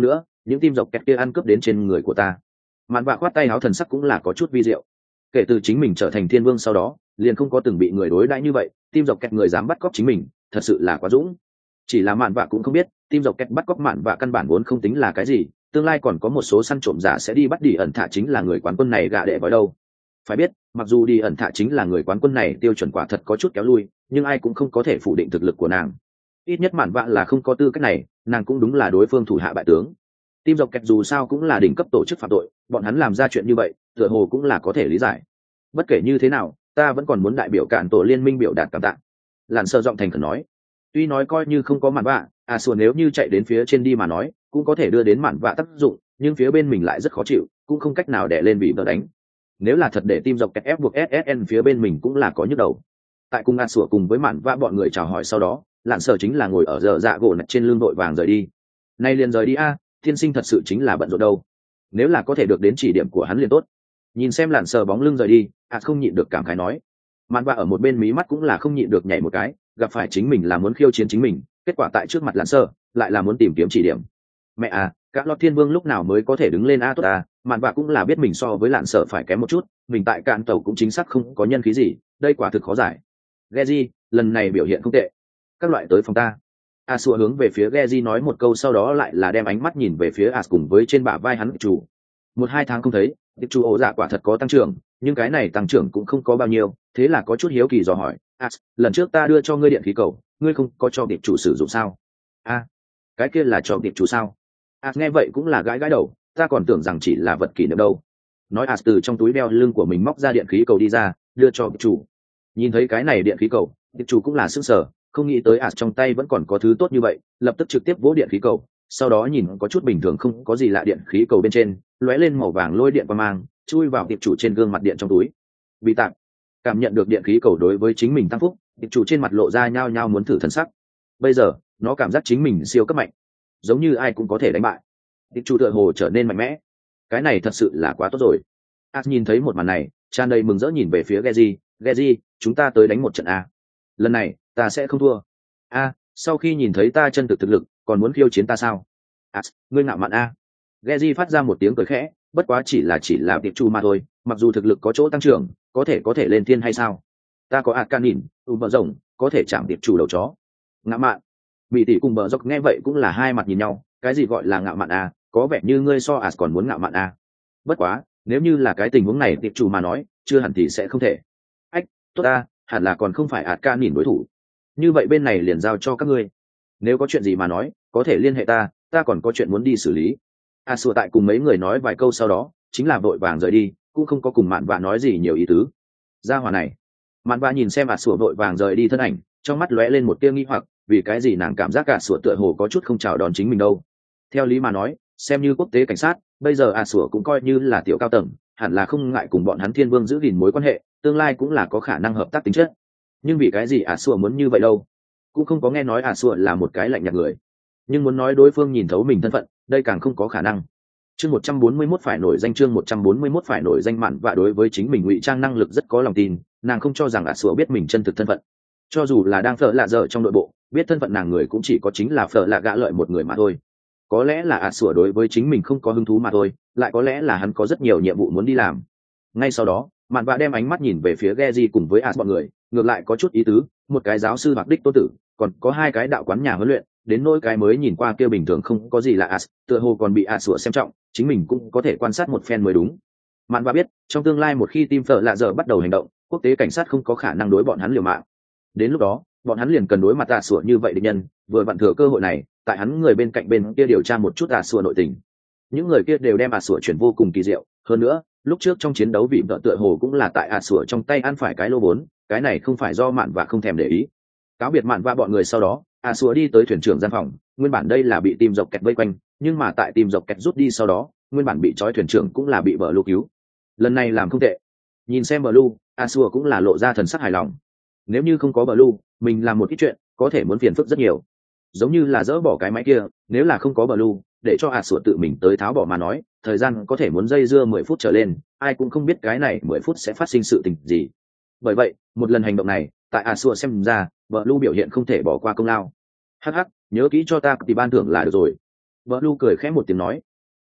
những tim dọc kẹt kia ăn cướp đến trên người của ta. Mạn vạ khoát tay áo, thần sắc cũng là có chút vi diệu. Kể từ chính mình trở thành thiên vương sau đó, liền không có từng bị người đối đãi như vậy, tim dọc kẹt người dám bắt cóc chính mình, thật sự là quá dũng. Chỉ là mạn vạ cũng không biết, tim dọc kẹt bắt cóc mạn vạ căn bản vốn không tính là cái gì, tương lai còn có một số săn trộm giả sẽ đi bắt đi ẩn thạ chính là người quán quân này gạ đệ vào đâu. Phải biết, mặc dù đi ẩn thạ chính là người quán quân này tiêu chuẩn quả thật có chút kéo lui, nhưng ai cũng không có thể phủ định thực lực của nàng. Ít nhất mạn vạ là không có tư cách này, nàng cũng đúng là đối phương thủ hạ bại tướng. Tim dọc kẹt dù sao cũng là đỉnh cấp tổ chức phạm tội, bọn hắn làm ra chuyện như vậy tựa hồ cũng là có thể lý giải. Bất kể như thế nào, ta vẫn còn muốn đại biểu cản tổ liên minh biểu đạt cảm tạ. Lạn Sơ giọng thành khẩn nói. Tuy nói coi như không có mạn vạ, à sùa nếu như chạy đến phía trên đi mà nói cũng có thể đưa đến mạn vạ tác dụng, nhưng phía bên mình lại rất khó chịu, cũng không cách nào đè lên bị vợ đánh. Nếu là thật để tim dọc kẹt ép buộc ét ét en phía bên mình cũng là có nhức đầu. Tại cùng a sủa cùng với mạn vạ bọn người chào hỏi sau đó, Lạn Sơ chính là ngồi ở giờ dạ gỗ nạch trên lưng đội vàng rời đi. Nay liền rời đi a, thiên sinh thật sự chính là bận rộn đâu. Nếu là có thể được đến chỉ điểm của hắn liền tốt. Nhìn xem Lạn Sơ bóng lưng rời đi, à không nhịn được cảm khái nói. Mạn vạ ở một bên mí mắt cũng là không nhịn được nhảy một cái, gặp phải chính mình là muốn khiêu chiến chính mình, kết quả tại trước mặt Lạn Sơ lại là muốn tìm kiếm chỉ điểm. Mẹ à, các lọt thiên vương lúc nào mới có thể đứng lên a tốt à, Mạn vạ cũng là biết mình so với Lạn Sơ phải kém một chút, mình tại cạn tàu cũng chính xác không có nhân khí gì, đây quả thực khó giải. Geji, lần này biểu hiện không tệ. Các loại tới phòng ta. A Sủa hướng về phía Geji nói một câu, sau đó lại là đem ánh mắt nhìn về phía As cùng với trên bả vai hắn chủ. Một hai tháng không thấy, tiệp chủ ổ dạ quả thật có tăng trưởng, nhưng cái này tăng trưởng cũng không có bao nhiêu, thế là có chút hiếu kỳ dò hỏi, As, lần trước ta đưa cho ngươi điện khí cầu, ngươi không có cho tiệp chủ sử dụng sao? A, à, cái kia là cho tiệp chủ sao? As nghe vậy cũng là gãi gãi đầu, ta còn tưởng rằng chỉ là vật kỷ niệm đâu. Nói As từ trong túi đeo lưng của mình móc ra điện khí cầu đi ra, đưa cho tiệp chủ. Nhìn thấy cái này điện khí cầu, tiệp chủ cũng là sững sờ, không nghĩ tới As trong tay vẫn còn có thứ tốt như vậy, lập tức trực tiếp vỗ điện khí cầu, sau đó nhìn có chút bình thường không có gì lạ điện khí cầu bên trên lóe lên màu vàng lôi điện qua mang chui vào tiệp chủ trên gương mặt điện trong túi. Bị tạm cảm nhận được điện khí cầu đối với chính mình tăng phúc, tiệp chủ trên mặt lộ ra nhao nhao muốn thử thần sắc. Bây giờ nó cảm giác chính mình siêu cấp mạnh, giống như ai cũng có thể đánh bại. Tiệp chủ tựa hồ trở nên mạnh mẽ, cái này thật sự là quá tốt rồi. As nhìn thấy một màn này tràn đầy mừng rỡ nhìn về phía Geji. Geji, chúng ta tới đánh một trận a, lần này ta sẽ không thua. A, sau khi nhìn thấy ta chân thực thực lực còn muốn khiêu chiến ta sao? À, ngươi ngạo mạn a. Geji phát ra một tiếng cười khẽ, bất quá chỉ là chỉ là tiệp chủ mà thôi, mặc dù thực lực có chỗ tăng trưởng, có thể có thể lên thiên hay sao? Ta có ạt can nhìn, u bờ rồng, có thể chạm tiệp chủ đầu chó. Ngạo mạn. Mỹ tỷ cùng bờ dốc nghe vậy cũng là hai mặt nhìn nhau, cái gì gọi là ngạo mạn a, có vẻ như ngươi so ạt còn muốn ngạo mạn a. Bất quá, nếu như là cái tình huống này tiệp chủ mà nói, chưa hẳn thì sẽ không thể. Ách, tốt ta, hẳn là còn không phải ạt can nhìn đối thủ. Như vậy bên này liền giao cho các ngươi. Nếu có chuyện gì mà nói có thể liên hệ ta, ta còn có chuyện muốn đi xử lý. A Sủa tại cùng mấy người nói vài câu sau đó chính là vội vàng rời đi, cũng không có cùng mạn vạ nói gì nhiều ý tứ. Ra hòa này, mạn vạ nhìn xem A Sủa vội vàng rời đi thân ảnh, trong mắt lóe lên một tia nghi hoặc, vì cái gì nàng cảm giác A Sủa tựa hồ có chút không chào đón chính mình đâu. Theo lý mà nói, xem như quốc tế cảnh sát, bây giờ A Sủa cũng coi như là tiểu cao tầng, hẳn là không ngại cùng bọn hắn thiên vương giữ gìn mối quan hệ, tương lai cũng là có khả năng hợp tác tính chất. Nhưng vì cái gì A Sủa muốn như vậy đâu? Cũng không có nghe nói A Sủa là một cái lạnh nhạt người, nhưng muốn nói đối phương nhìn thấu mình thân phận, đây càng không có khả năng. Chương một trăm bốn mươi mốt phải nổi danh chương một trăm bốn mươi mốt phải nổi danh mạn, và đối với chính mình ngụy trang năng lực rất có lòng tin, nàng không cho rằng A Sủa biết mình chân thực thân phận. Cho dù là đang phở lạ dở trong nội bộ, biết thân phận nàng người cũng chỉ có chính là phở lạ gã lợi một người mà thôi. Có lẽ là A Sủa đối với chính mình không có hứng thú mà thôi, lại có lẽ là hắn có rất nhiều nhiệm vụ muốn đi làm. Ngay sau đó, mạn vạ đem ánh mắt nhìn về phía Geji cùng với As bọn người, ngược lại có chút ý tứ, một cái giáo sư hoặc đích tô tử, còn có hai cái đạo quán nhà huấn luyện, đến nỗi cái mới nhìn qua kia bình thường không có gì là As, tựa hồ còn bị A Sủa xem trọng, chính mình cũng có thể quan sát một phen mới đúng. Mạn vạ biết, trong tương lai một khi team phở lạ dở bắt đầu hành động, quốc tế cảnh sát không có khả năng đối bọn hắn liều mạng. Đến lúc đó, bọn hắn liền cần đối mặt A Sủa như vậy địch nhân, vừa vặn thừa cơ hội này, tại hắn người bên cạnh bên kia điều tra một chút A Sủa nội tình. Những người kia đều đem A Sủa chuyển vô cùng kỳ diệu, hơn nữa, lúc trước trong chiến đấu vị vợ tựa hồ cũng là tại A Sủa trong tay ăn phải cái lô vốn, cái này không phải do mạn vạ không thèm để ý. Cáo biệt mạn vạ bọn người sau đó, A Sủa đi tới thuyền trưởng gian phòng, nguyên bản đây là bị tìm dọc kẹt vây quanh, nhưng mà tại tìm dọc kẹt rút đi sau đó, nguyên bản bị trói thuyền trưởng cũng là bị bờ lưu cứu. Lần này làm không tệ. Nhìn xem bờ lưu, A Sủa cũng là lộ ra thần sắc hài lòng. Nếu như không có bờ lưu, mình làm một ít chuyện, có thể muốn phiền phức rất nhiều. Giống như là dỡ bỏ cái máy kia, nếu là không có bờ lưu, để cho A Sủa tự mình tới tháo bỏ mà nói, thời gian có thể muốn dây dưa mười phút trở lên, ai cũng không biết cái này mười phút sẽ phát sinh sự tình gì. Bởi vậy, một lần hành động này, tại A Sủa xem ra, vợ Lu biểu hiện không thể bỏ qua công lao. Hắc hắc, nhớ kỹ cho ta thì ban thưởng là được rồi. Vợ Lu cười khẽ một tiếng nói.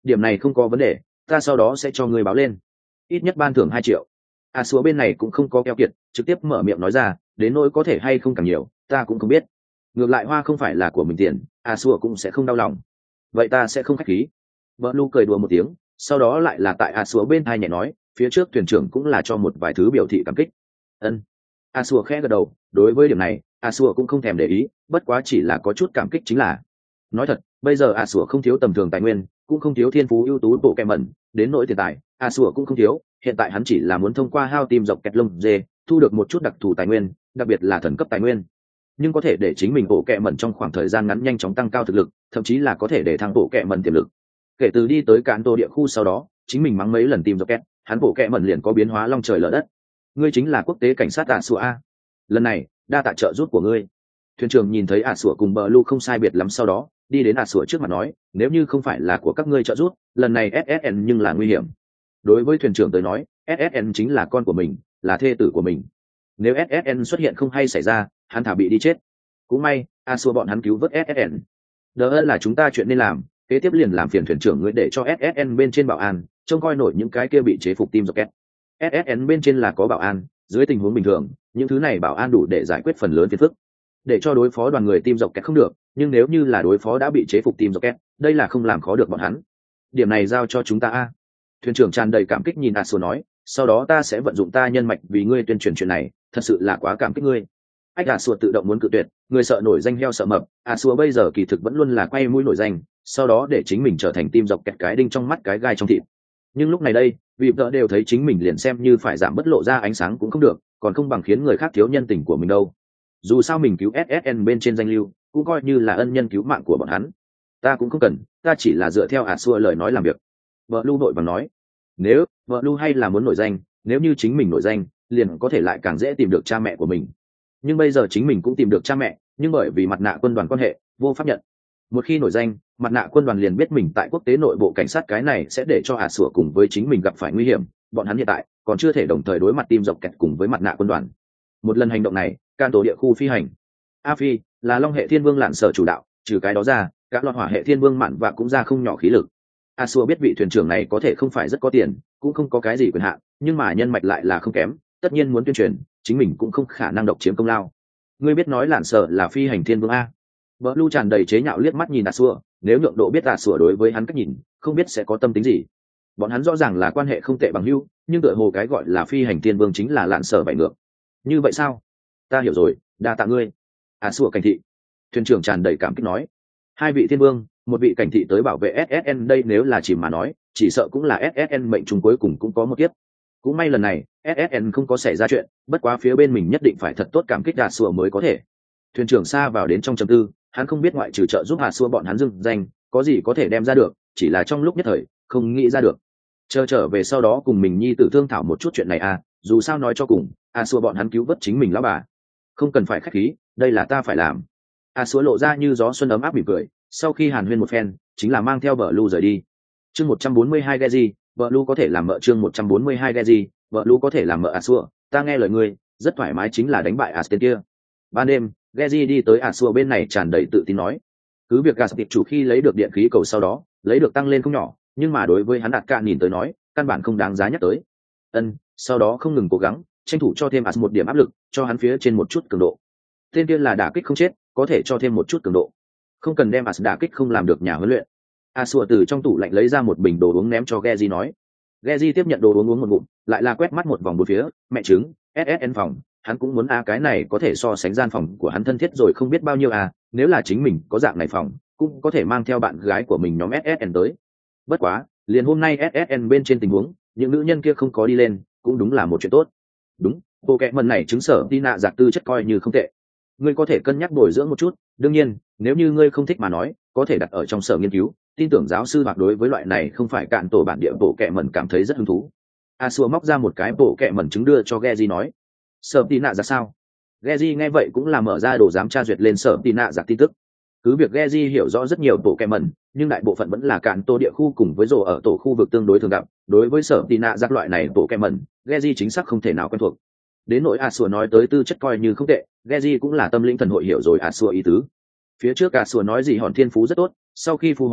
điểm này không có vấn đề, ta sau đó sẽ cho ngươi báo lên, ít nhất ban thưởng hai triệu. A xua bên này cũng không có keo kiệt, trực tiếp mở miệng nói ra, đến nỗi có thể hay không càng nhiều ta cũng không biết, ngược lại hoa không phải là của mình tiền, A xua cũng sẽ không đau lòng. Vậy ta sẽ không khách khí. Vợ lu cười đùa một tiếng, sau đó lại là tại A xua bên thai nhẹ nói, phía trước thuyền trưởng cũng là cho một vài thứ biểu thị cảm kích. Ân. A xua khẽ gật đầu, đối với điểm này A xua cũng không thèm để ý, bất quá chỉ là có chút cảm kích chính là. Nói thật, bây giờ A xua không thiếu tầm thường tài nguyên, cũng không thiếu thiên phú ưu tú bộ kẹ mẩn, đến nỗi tiền tài A xua cũng không thiếu, hiện tại hắn chỉ là muốn thông qua hao tim dọc kẹt lông dê thu được một chút đặc thù tài nguyên, đặc biệt là thần cấp tài nguyên, nhưng có thể để chính mình bộ kẹ mẩn trong khoảng thời gian ngắn nhanh chóng tăng cao thực lực, thậm chí là có thể để thăng bộ kẹ mẩn tiềm lực. Kể từ đi tới cạn tổ địa khu sau đó, chính mình mắng mấy lần tim dọc kẹt, hắn bộ kẹ mẩn liền có biến hóa long trời lở đất. Ngươi chính là quốc tế cảnh sát A xua a, lần này đa tạ trợ giúp của ngươi. Thuyền trưởng nhìn thấy A xua cùng bờ lu không sai biệt lắm, sau đó đi đến A xua trước mặt nói, nếu như không phải là của các ngươi trợ giúp, lần này ét ét en nhưng là nguy hiểm. Đối với thuyền trưởng tới nói, ét ét en chính là con của mình, là thê tử của mình, nếu ét ét en xuất hiện không hay xảy ra, hắn thả bị đi chết. Cũng may A xua bọn hắn cứu vớt ét ét en, đỡ là chúng ta chuyện nên làm, kế tiếp liền làm phiền thuyền trưởng ngươi để cho ét ét en bên trên bảo an trông coi nổi những cái kia bị chế phục tim rocket. ét ét en bên trên là có bảo an, dưới tình huống bình thường những thứ này bảo an đủ để giải quyết phần lớn phiền phức, để cho đối phó đoàn người tim rocket không được, nhưng nếu như là đối phó đã bị chế phục tim rocket, đây là không làm khó được bọn hắn. Điểm này giao cho chúng ta a. Thuyền trưởng tràn đầy cảm kích nhìn A xua nói, sau đó ta sẽ vận dụng ta nhân mạch vì ngươi tuyên truyền chuyện này, thật sự là quá cảm kích ngươi. Ách A xua tự động muốn cự tuyệt, người sợ nổi danh heo sợ mập, A xua bây giờ kỳ thực vẫn luôn là quay mũi nổi danh, sau đó để chính mình trở thành tim dọc kẹt cái đinh trong mắt cái gai trong thịt. Nhưng lúc này đây, vì vợ đều thấy chính mình liền xem như phải giảm bất lộ ra ánh sáng cũng không được, còn không bằng khiến người khác thiếu nhân tình của mình đâu. Dù sao mình cứu ét ét en bên trên danh lưu, cũng coi như là ân nhân cứu mạng của bọn hắn. Ta cũng không cần, ta chỉ là dựa theo A xua lời nói làm việc. Vợ Lu nội bằng nói, nếu vợ Lu hay là muốn nổi danh, nếu như chính mình nổi danh, liền có thể lại càng dễ tìm được cha mẹ của mình. Nhưng bây giờ chính mình cũng tìm được cha mẹ, nhưng bởi vì mặt nạ quân đoàn quan hệ, vô pháp nhận. Một khi nổi danh, mặt nạ quân đoàn liền biết mình tại quốc tế nội bộ cảnh sát, cái này sẽ để cho Ả Sủa cùng với chính mình gặp phải nguy hiểm. Bọn hắn hiện tại còn chưa thể đồng thời đối mặt tim dọc kẹt cùng với mặt nạ quân đoàn. Một lần hành động này, can tổ địa khu phi hành, A Phi là Long hệ Thiên Vương lạn sở chủ đạo, trừ cái đó ra, các loạt hỏa hệ Thiên Vương mạn và cũng ra không nhỏ khí lực. A Sủa biết vị thuyền trưởng này có thể không phải rất có tiền, cũng không có cái gì quyền hạn, nhưng mà nhân mạch lại là không kém, tất nhiên muốn tuyên truyền, chính mình cũng không khả năng độc chiếm công lao. Ngươi biết nói lạn sở là phi hành Thiên Vương a? Bờ Lu tràn đầy chế nhạo liếc mắt nhìn A Sủa, nếu nhượng độ biết A Sủa đối với hắn cách nhìn, không biết sẽ có tâm tính gì. Bọn hắn rõ ràng là quan hệ không tệ bằng hữu, nhưng tựa hồ cái gọi là phi hành Thiên Vương chính là lạn sở bại ngược. Như vậy sao? Ta hiểu rồi, đa tạ ngươi. A Sủa cảnh thị. Thuyền trưởng tràn đầy cảm kích nói, hai vị Thiên Vương, một vị cảnh thị tới bảo vệ ét ét en, đây nếu là chỉ mà nói, chỉ sợ cũng là ét ét en mệnh trùng cuối cùng cũng có một kiếp. Cũng may lần này ét ét en không có xảy ra chuyện, bất quá phía bên mình nhất định phải thật tốt cảm kích A Sủa mới có thể. Thuyền trưởng xa vào đến trong trầm tư, hắn không biết ngoại trừ trợ giúp A Sủa bọn hắn dưng danh, có gì có thể đem ra được, chỉ là trong lúc nhất thời không nghĩ ra được. Chờ trở về sau đó cùng mình nhi tử thương thảo một chút chuyện này à, dù sao nói cho cùng, A Sủa bọn hắn cứu vớt chính mình lão bà, không cần phải khách khí, đây là ta phải làm. A Sủa lộ ra như gió xuân ấm áp mỉm cười, sau khi hàn huyên một phen, chính là mang theo Bờ Lu rời đi. Chương một trăm bốn mươi hai Geji, Bờ Lu có thể làm mợ. Chương một trăm bốn mươi hai Geji, Bờ Lu có thể làm mợ. A Sủa, ta nghe lời ngươi, rất thoải mái chính là đánh bại A tên kia. Ban đêm, Geji đi tới A Sủa bên này tràn đầy tự tin nói, cứ việc Gas tiệp chủ khi lấy được điện khí cầu sau đó, lấy được tăng lên không nhỏ, nhưng mà đối với hắn đạt cả nhìn tới nói, căn bản không đáng giá nhắc tới. Ân, sau đó không ngừng cố gắng, tranh thủ cho thêm As một điểm áp lực, cho hắn phía trên một chút cường độ. Tên kia là đả kích không chết, có thể cho thêm một chút cường độ. Không cần đem As đả kích không làm được nhà huấn luyện. A Sủa từ trong tủ lạnh lấy ra một bình đồ uống ném cho Geji nói. Geji tiếp nhận đồ uống uống một ngụm, lại là quét mắt một vòng bốn phía, mẹ trứng, ét ét en phòng, hắn cũng muốn a cái này có thể so sánh gian phòng của hắn thân thiết rồi không biết bao nhiêu à, nếu là chính mình có dạng này phòng, cũng có thể mang theo bạn gái của mình nhóm ét ét en tới. Bất quá, liền hôm nay ét ét en bên trên tình huống, những nữ nhân kia không có đi lên, cũng đúng là một chuyện tốt. Đúng, bộ kệ mần này chứng sở Tina giặc tư chất coi như không tệ. Ngươi có thể cân nhắc bồi dưỡng một chút, đương nhiên, nếu như ngươi không thích mà nói, có thể đặt ở trong sở nghiên cứu, tin tưởng giáo sư Bạc đối với loại này không phải cạn tổ bản địa bộ kệ mần cảm thấy rất hứng thú. A Sủa móc ra một cái bộ kệ mần trứng đưa cho Geji nói, sở Tina giặc sao? Geji nghe vậy cũng là mở ra đồ giám tra duyệt lên sở Tina giặc tin tức. Cứ việc Geji hiểu rõ rất nhiều bộ kệ mần, nhưng đại bộ phận vẫn là cạn tổ địa khu cùng với rổ ở tổ khu vực tương đối thường gặp, đối với sở Tina giặc loại này bộ kệ mần, Geji chính xác không thể nào quen thuộc. Đến nỗi A Sủa nói tới tư chất coi như không tệ, Geji cũng là tâm linh thần hội hiểu rồi A Sủa ý tứ. Phía trước A Sủa nói gì hòn thiên phú rất tốt, sau khi phu hóa,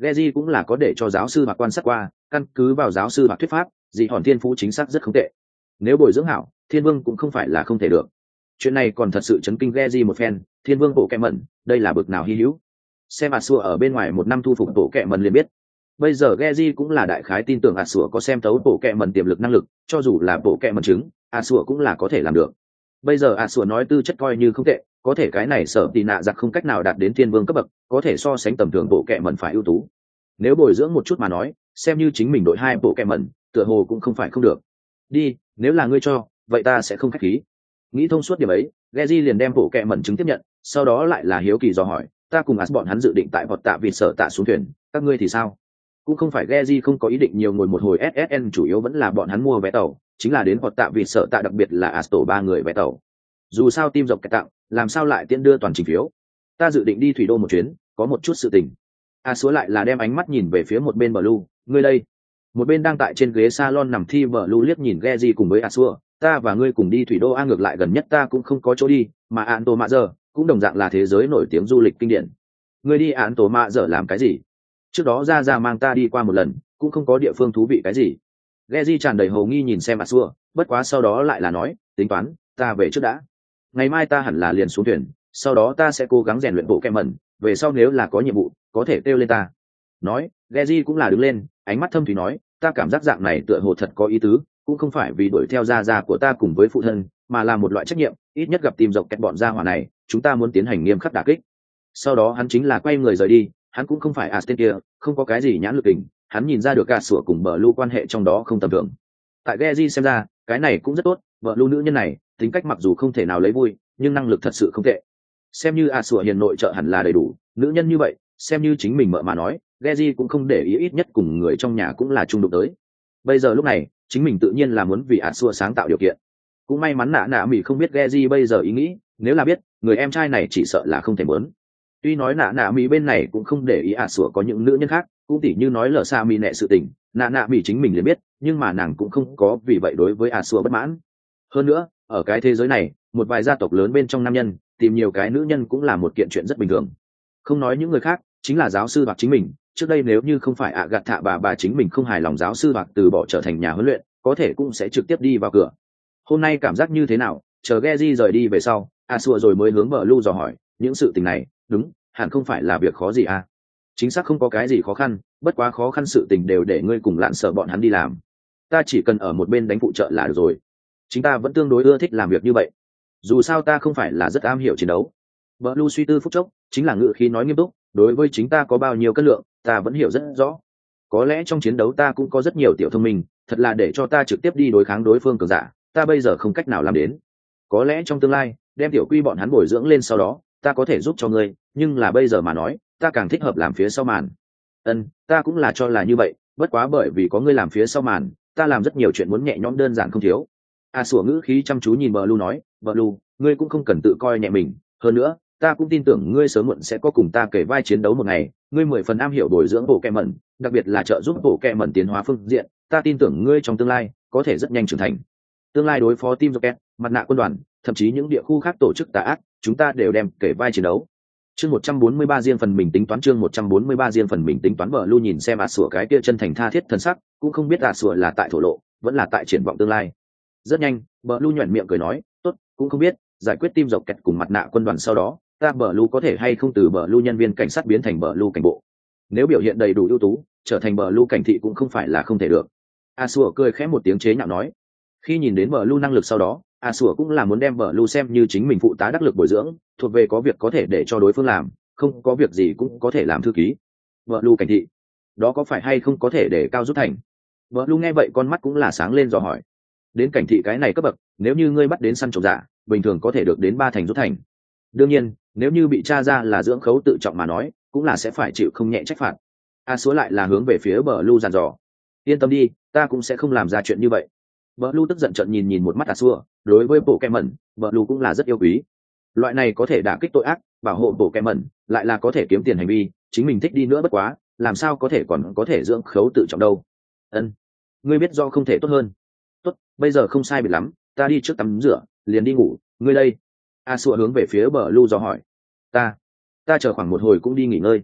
Geji cũng là có để cho giáo sư Bạc quan sát qua, căn cứ vào giáo sư Bạc thuyết pháp, dị hòn thiên phú chính xác rất không tệ. Nếu bồi dưỡng hảo, thiên vương cũng không phải là không thể được. Chuyện này còn thật sự chấn kinh Geji một phen, thiên vương bộ kẹ mẩn, đây là bực nào hy hữu. Xem Asua ở bên ngoài một năm thu phục bộ kẹ mẩn liền biết. Bây giờ Geji cũng là đại khái tin tưởng Asua có xem thấu bộ kẹ mẩn tiềm lực năng lực, cho dù là bộ kẹ mẩn trứng, Asua cũng là có thể làm được. Bây giờ Asua nói tư chất coi như không tệ, có thể cái này sở tì nạ giặc không cách nào đạt đến thiên vương cấp bậc, có thể so sánh tầm thường bộ kẹ mẩn phải ưu tú. Nếu bồi dưỡng một chút mà nói, xem như chính mình đội hai bộ kẹ mẩn, tựa hồ cũng không phải không được. Đi, nếu là ngươi cho, vậy ta sẽ không khách khí. Nghĩ thông suốt điểm ấy, Geji liền đem bộ kẹ mẩn trứng tiếp nhận, sau đó lại là hiếu kỳ dò hỏi, ta cùng As bọn hắn dự định tại vọt tạ vịt sở tạ xuống thuyền, các ngươi thì sao? Cũng không phải Geji không có ý định nhiều ngồi một hồi ét ét en, chủ yếu vẫn là bọn hắn mua vé tàu, chính là đến vọt tạ vịt sở tạ, đặc biệt là As tổ ba người vé tàu. Dù sao team dọc kẹt tặng, làm sao lại tiễn đưa toàn trình phiếu? Ta dự định đi thủy đô một chuyến, có một chút sự tình. As lại là đem ánh mắt nhìn về phía một bên Blue, ngươi đây. Một bên đang tại trên ghế salon nằm thi Blue liếc nhìn Geji cùng với As, ta và ngươi cùng đi thủy đô a, ngược lại gần nhất ta cũng không có chỗ đi, mà án tổ mạ giờ cũng đồng dạng là thế giới nổi tiếng du lịch kinh điển. Ngươi đi án tổ mạ giờ làm cái gì? Trước đó ra ra mang ta đi qua một lần, cũng không có địa phương thú vị cái gì. Geji tràn đầy hồ nghi nhìn xem As, bất quá sau đó lại là nói, tính toán, ta về trước đã. Ngày mai ta hẳn là liền xuống thuyền, sau đó ta sẽ cố gắng rèn luyện bộ kem mẩn, về sau nếu là có nhiệm vụ, có thể kêu lên ta. Nói, Geji cũng là đứng lên, ánh mắt thâm thúy nói, ta cảm giác dạng này tựa hồ thật có ý tứ, cũng không phải vì đuổi theo gia gia của ta cùng với phụ thân, mà là một loại trách nhiệm, ít nhất gặp tìm dọc kẹt bọn gia hỏa này, chúng ta muốn tiến hành nghiêm khắc đả kích. Sau đó hắn chính là quay người rời đi, hắn cũng không phải As tên kia, không có cái gì nhãn lực tình, hắn nhìn ra được cả sủa cùng bờ lưu quan hệ trong đó không tầm thường. Tại Geji xem ra, cái này cũng rất tốt, vợ lưu nữ nhân này, tính cách mặc dù không thể nào lấy vui, nhưng năng lực thật sự không tệ. Xem như As hiền nội trợ hẳn là đầy đủ, nữ nhân như vậy, xem như chính mình mợ mà nói, Geji cũng không để ý, ít nhất cùng người trong nhà cũng là chung đụng tới. Bây giờ lúc này, chính mình tự nhiên là muốn vì As sáng tạo điều kiện. Cũng may mắn nạ nạ mỉ không biết Geji bây giờ ý nghĩ, nếu là biết, người em trai này chỉ sợ là không thể muốn. Tuy nói nạ nạ mỉ bên này cũng không để ý As có những nữ nhân khác, cũng tỉ như nói lờ xa mỉ nệ sự tình, nạ nạ mỉ chính mình liền biết, nhưng mà nàng cũng không có vì vậy đối với As bất mãn. Hơn nữa, ở cái thế giới này, một vài gia tộc lớn bên trong nam nhân, tìm nhiều cái nữ nhân cũng là một kiện chuyện rất bình thường. Không nói những người khác, chính là giáo sư Bạc chính mình, trước đây nếu như không phải ạ gạt thạ bà bà chính mình không hài lòng giáo sư Bạc từ bỏ trở thành nhà huấn luyện, có thể cũng sẽ trực tiếp đi vào cửa. Hôm nay cảm giác như thế nào? Chờ Geji rời đi về sau, Asua rồi mới hướng bờ lưu dò hỏi, những sự tình này, đúng, hẳn không phải là việc khó gì à? Chính xác không có cái gì khó khăn, bất quá khó khăn sự tình đều để ngươi cùng lạn sợ bọn hắn đi làm. Ta chỉ cần ở một bên đánh phụ trợ là được rồi. Chính ta vẫn tương đối ưa thích làm việc như vậy. Dù sao ta không phải là rất am hiểu chiến đấu. Bờ lưu suy tư phút chốc, chính là ngữ khí nói nghiêm túc, đối với chính ta có bao nhiêu cân lượng, ta vẫn hiểu rất rõ. Có lẽ trong chiến đấu ta cũng có rất nhiều tiểu thông minh, thật là để cho ta trực tiếp đi đối kháng đối phương cường giả, ta bây giờ không cách nào làm đến. Có lẽ trong tương lai, đem tiểu quy bọn hắn bồi dưỡng lên sau đó, ta có thể giúp cho ngươi, nhưng là bây giờ mà nói, ta càng thích hợp làm phía sau màn. Ân, ta cũng là cho là như vậy, bất quá bởi vì có ngươi làm phía sau màn, ta làm rất nhiều chuyện muốn nhẹ nhõm đơn giản không thiếu. A sủa ngữ khí chăm chú nhìn Blue nói, Blue, ngươi cũng không cần tự coi nhẹ mình, hơn nữa, ta cũng tin tưởng ngươi sớm muộn sẽ có cùng ta kể vai chiến đấu một ngày, ngươi mười phần am hiểu bồi dưỡng bộ kẹ mẩn, đặc biệt là trợ giúp bộ kẹ mẩn tiến hóa phương diện, ta tin tưởng ngươi trong tương lai có thể rất nhanh trưởng thành. Tương lai đối phó team Rocket, mặt nạ quân đoàn, thậm chí những địa khu khác tổ chức tà ác, chúng ta đều đem kể vai chiến đấu. Chương một trăm bốn mươi ba riêng phần mình tính toán chương một trăm bốn mươi ba riêng phần mình tính toán bờ lưu nhìn xem A Sủa cái kia chân thành tha thiết thân sắc, cũng không biết A Sủa là tại thổ lộ, vẫn là tại triển vọng tương lai. Rất nhanh, bờ lưu nhuyễn miệng cười nói, tốt, cũng không biết, giải quyết team Rocket cùng mặt nạ quân đoàn sau đó, ta bờ lưu có thể hay không từ bờ lưu nhân viên cảnh sát biến thành bờ lưu cảnh bộ. Nếu biểu hiện đầy đủ ưu tú, trở thành bờ lưu cảnh thị cũng không phải là không thể được. A Sủa cười khẽ một tiếng chế nhạo nói. Khi nhìn đến bờ lưu năng lực sau đó, A Sủa cũng là muốn đem bờ lưu xem như chính mình phụ tá đắc lực bồi dưỡng, thuộc về có việc có thể để cho đối phương làm, không có việc gì cũng có thể làm thư ký. Bờ lưu cảnh thị, đó có phải hay không có thể để cao rút thành? Bờ lưu nghe vậy con mắt cũng là sáng lên dò hỏi. Đến cảnh thị cái này cấp bậc, nếu như ngươi bắt đến săn trộm giả, bình thường có thể được đến ba thành rút thành. Đương nhiên, nếu như bị tra ra là dưỡng khấu tự trọng mà nói, cũng là sẽ phải chịu không nhẹ trách phạt. A Sủa lại là hướng về phía bờ lưu dàn dò. Yên tâm đi, ta cũng sẽ không làm ra chuyện như vậy. Bờ lưu tức giận trợn nhìn nhìn một mắt A Sủa, đối với bộ kem mẩn, bờ lưu cũng là rất yêu quý. Loại này có thể đả kích tội ác, bảo hộ bộ kem mẩn, lại là có thể kiếm tiền hành vi, chính mình thích đi nữa bất quá, làm sao có thể còn có thể dưỡng khấu tự trọng đâu. Ân, ngươi biết do không thể tốt hơn. Tốt, bây giờ không sai biệt lắm, ta đi trước tắm rửa, liền đi ngủ, ngươi đây. A Sủa hướng về phía bờ lưu dò hỏi. Ta, ta chờ khoảng một hồi cũng đi nghỉ ngơi.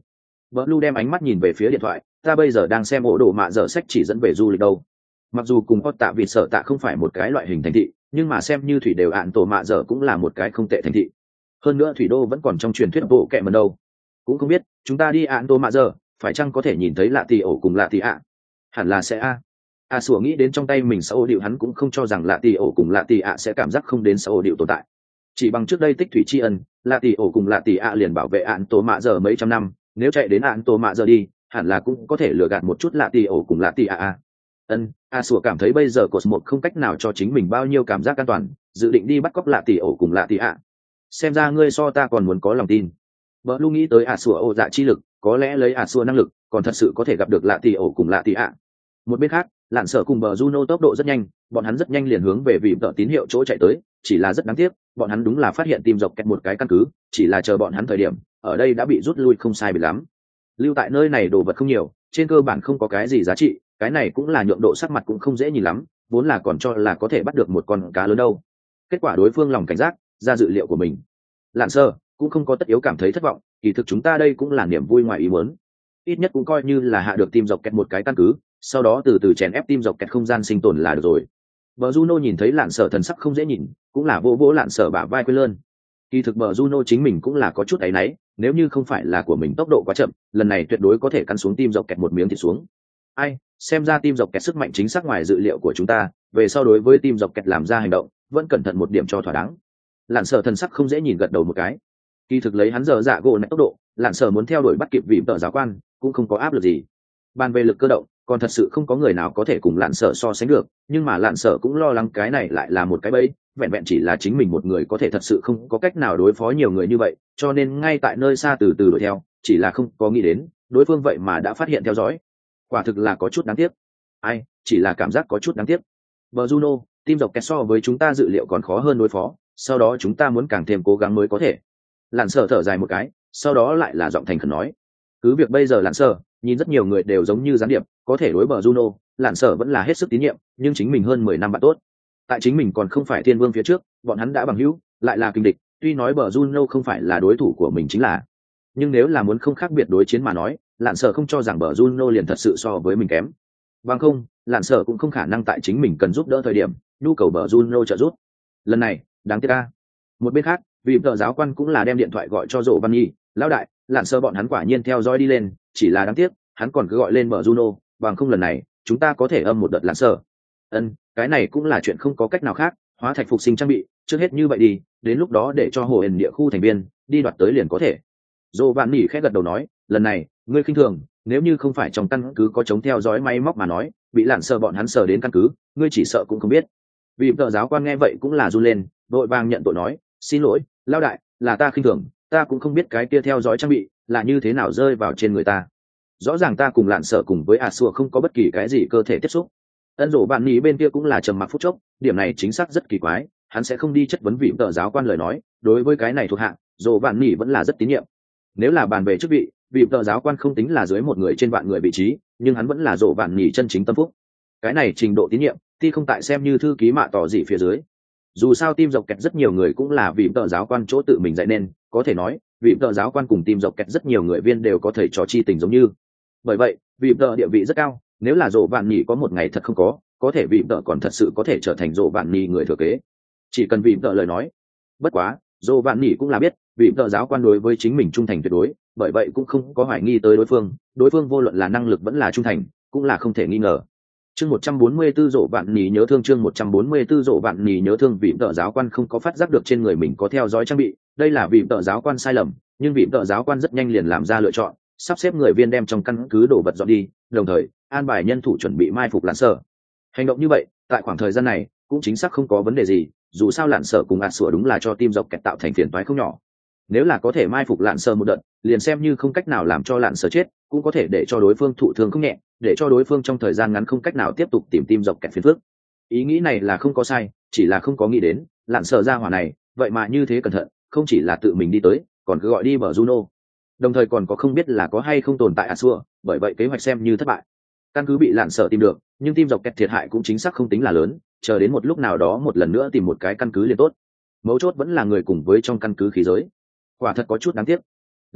Bờ Lu đem ánh mắt nhìn về phía điện thoại, ta bây giờ đang xem ổ đồ mạ giờ sách chỉ dẫn về du lịch đâu. Mặc dù cùng Hot tạ vịt sở tạ không phải một cái loại hình thành thị, nhưng mà xem như thủy đều ạn tổ mạ giờ cũng là một cái không tệ thành thị. Hơn nữa thủy đô vẫn còn trong truyền thuyết bộ kệ mần đâu. Cũng không biết, chúng ta đi ạn tổ mạ giờ, phải chăng có thể nhìn thấy lạ tỷ ổ cùng lạ tỷ ạ? Hẳn là sẽ a. A Sủa nghĩ đến trong tay mình sao điệu, hắn cũng không cho rằng lạ tỷ ổ cùng lạ tỷ ạ sẽ cảm giác không đến sao điệu tồn tại. Chỉ bằng trước đây tích thủy tri ân, lạ tỷ ổ cùng lạ tỷ ạ liền bảo vệ ạn tổ mạ giờ mấy trăm năm, nếu chạy đến ạn tổ mạ giờ đi, hẳn là cũng có thể lừa gạt một chút lạ tỷ ổ cùng lạ tỷ ạ. Ân, A Sủa cảm thấy bây giờ Cosmo không cách nào cho chính mình bao nhiêu cảm giác an toàn, dự định đi bắt cóc lạ tỷ ổ cùng lạ tỷ ạ. Xem ra ngươi so ta còn muốn có lòng tin. Bờ Lu nghĩ tới A Sủa ổ dạ chi lực, có lẽ lấy A Sủa năng lực, còn thật sự có thể gặp được lạ tỷ ổ cùng lạ tỷ ạ. Một bên khác, Lạn Sở cùng bờ Juno tốc độ rất nhanh, bọn hắn rất nhanh liền hướng về vị tợ tín hiệu chỗ chạy tới, chỉ là rất đáng tiếc, bọn hắn đúng là phát hiện tìm dọc kẹt một cái căn cứ, chỉ là chờ bọn hắn thời điểm, ở đây đã bị rút lui không sai biệt lắm. Lưu tại nơi này đồ vật không nhiều, trên cơ bản không có cái gì giá trị, cái này cũng là nhượng độ sắc mặt cũng không dễ nhìn lắm, vốn là còn cho là có thể bắt được một con cá lớn đâu. Kết quả đối phương lòng cảnh giác, ra dự liệu của mình. Lạn Sở cũng không có tất yếu cảm thấy thất vọng, kỳ thực chúng ta đây cũng là niềm vui ngoài ý muốn. Ít nhất cũng coi như là hạ được tìm dọc kẹt một cái căn cứ, sau đó từ từ chèn ép tim dọc kẹt không gian sinh tồn là được rồi. Bờ Juno nhìn thấy Lạn Sở thần sắc không dễ nhìn, cũng là vỗ vỗ Lạn Sở bả vai quên lơn. Kỳ thực bờ Juno chính mình cũng là có chút áy náy, nếu như không phải là của mình tốc độ quá chậm, lần này tuyệt đối có thể căn xuống tim dọc kẹt một miếng thịt xuống. Ai, xem ra tim dọc kẹt sức mạnh chính xác ngoài dự liệu của chúng ta, về sau đối với tim dọc kẹt làm ra hành động, vẫn cẩn thận một điểm cho thỏa đáng. Lạn Sở thần sắc không dễ nhìn gật đầu một cái. Kỳ thực lấy hắn giờ dạ gỗ này tốc độ, Lạn Sở muốn theo đuổi bắt kịp vị tợ giáo quan, cũng không có áp lực gì. Bàn về lực cơ động, còn thật sự không có người nào có thể cùng Lạn Sở so sánh được, nhưng mà Lạn Sở cũng lo lắng cái này lại là một cái bẫy, vẹn vẹn chỉ là chính mình một người có thể thật sự không có cách nào đối phó nhiều người như vậy, cho nên ngay tại nơi xa từ từ đuổi theo, chỉ là không có nghĩ đến, đối phương vậy mà đã phát hiện theo dõi. Quả thực là có chút đáng tiếc. Ai, chỉ là cảm giác có chút đáng tiếc. Bờ Juno, tim dọc kẹt so với chúng ta dự liệu còn khó hơn đối phó, sau đó chúng ta muốn càng thêm cố gắng mới có thể. Lạn Sở thở dài một cái, sau đó lại là giọng thành khẩn nói, cứ việc bây giờ Lạn Sở nhìn rất nhiều người đều giống như gián điệp, có thể đối bờ Juno, Lạn Sở vẫn là hết sức tín nhiệm, nhưng chính mình hơn mười năm bạn tốt, tại chính mình còn không phải thiên vương phía trước, bọn hắn đã bằng hữu, lại là kình địch, tuy nói bờ Juno không phải là đối thủ của mình chính là, nhưng nếu là muốn không khác biệt đối chiến mà nói, Lạn Sở không cho rằng bờ Juno liền thật sự so với mình kém. Bằng không, Lạn Sở cũng không khả năng tại chính mình cần giúp đỡ thời điểm, nhu cầu bờ Juno trợ giúp. Lần này, đáng tiếc a. Một bên khác, vì tờ giáo quan cũng là đem điện thoại gọi cho Dỗ Văn Nhi, lão đại, Lạn Sở bọn hắn quả nhiên theo dõi đi lên, chỉ là đáng tiếc, hắn còn cứ gọi lên bờ Juno, bằng không lần này, chúng ta có thể âm một đợt Lạn Sở. Ân, cái này cũng là chuyện không có cách nào khác, hóa thạch phục sinh trang bị, trước hết như vậy đi, đến lúc đó để cho hồ ẩn địa khu thành viên đi đoạt tới liền có thể. Dỗ Văn Nhi khẽ gật đầu nói, lần này, ngươi khinh thường, nếu như không phải trong căn cứ có chống theo dõi máy móc mà nói, bị Lạn Sở bọn hắn sờ đến căn cứ, ngươi chỉ sợ cũng không biết. Vì tờ giáo quan nghe vậy cũng là run lên, vội vàng nhận tội nói, xin lỗi, lão đại, là ta khinh thường, ta cũng không biết cái kia theo dõi trang bị là như thế nào rơi vào trên người ta. Rõ ràng ta cùng Lạn Sở cùng với A Sủa không có bất kỳ cái gì cơ thể tiếp xúc. Ân Dỗ bạn nhí bên kia cũng là trầm mặc phút chốc, điểm này chính xác rất kỳ quái, hắn sẽ không đi chất vấn vị tờ giáo quan lời nói, đối với cái này thuộc hạ, Dỗ bạn nhí vẫn là rất tín nhiệm. Nếu là bàn về chức vị, vị tờ giáo quan không tính là dưới một người trên vạn người vị trí, nhưng hắn vẫn là Dỗ bạn nhí chân chính tâm phúc. Cái này trình độ tín nhiệm, thì không tại xem như thư ký mạ tỏ gì phía dưới. Dù sao team dọc kẹt rất nhiều người cũng là vị tờ giáo quan chỗ tự mình dạy nên, có thể nói vị tờ giáo quan cùng team dọc kẹt rất nhiều người viên đều có thầy trò chi tình giống như. Bởi vậy vị tờ địa vị rất cao, nếu là Dỗ Vạn Nhỉ có một ngày thật không có, có thể vị tờ còn thật sự có thể trở thành Dỗ Vạn Nhỉ người thừa kế, chỉ cần vị tờ lời nói. Bất quá Dỗ Vạn Nhỉ cũng là biết vị tờ giáo quan đối với chính mình trung thành tuyệt đối, bởi vậy cũng không có hoài nghi tới đối phương, đối phương vô luận là năng lực vẫn là trung thành, cũng là không thể nghi ngờ. Chương một trăm bốn mươi tư Dỗ Vạn Nhỉ nhớ thương chương một trăm bốn mươi tư Dỗ Vạn Nhỉ nhớ thương vị tợ giáo quan không có phát giác được trên người mình có theo dõi trang bị, đây là vị tợ giáo quan sai lầm, nhưng vị tợ giáo quan rất nhanh liền làm ra lựa chọn, sắp xếp người viên đem trong căn cứ đồ vật dọn đi, đồng thời an bài nhân thủ chuẩn bị mai phục Lạn Sở. Hành động như vậy, tại khoảng thời gian này cũng chính xác không có vấn đề gì, dù sao Lạn Sở cùng A Sủa đúng là cho team dọc kẹt tạo thành phiền toái không nhỏ. Nếu là có thể mai phục Lạn Sở một đợt, liền xem như không cách nào làm cho Lạn Sở chết, cũng có thể để cho đối phương thụ thương không nhẹ, để cho đối phương trong thời gian ngắn không cách nào tiếp tục tìm team dọc kẹt phiền phức. Ý nghĩ này là không có sai, chỉ là không có nghĩ đến Lạn Sở ra hỏa này vậy mà như thế cẩn thận, không chỉ là tự mình đi tới, còn cứ gọi đi bờ Juno, đồng thời còn có không biết là có hay không tồn tại A Sủa, bởi vậy kế hoạch xem như thất bại. Căn cứ bị Lạn Sở tìm được, nhưng team dọc kẹt thiệt hại cũng chính xác không tính là lớn, chờ đến một lúc nào đó một lần nữa tìm một cái căn cứ liền tốt. Mấu chốt vẫn là người cùng với trong căn cứ khí giới, quả thật có chút đáng tiếc. Lão đại,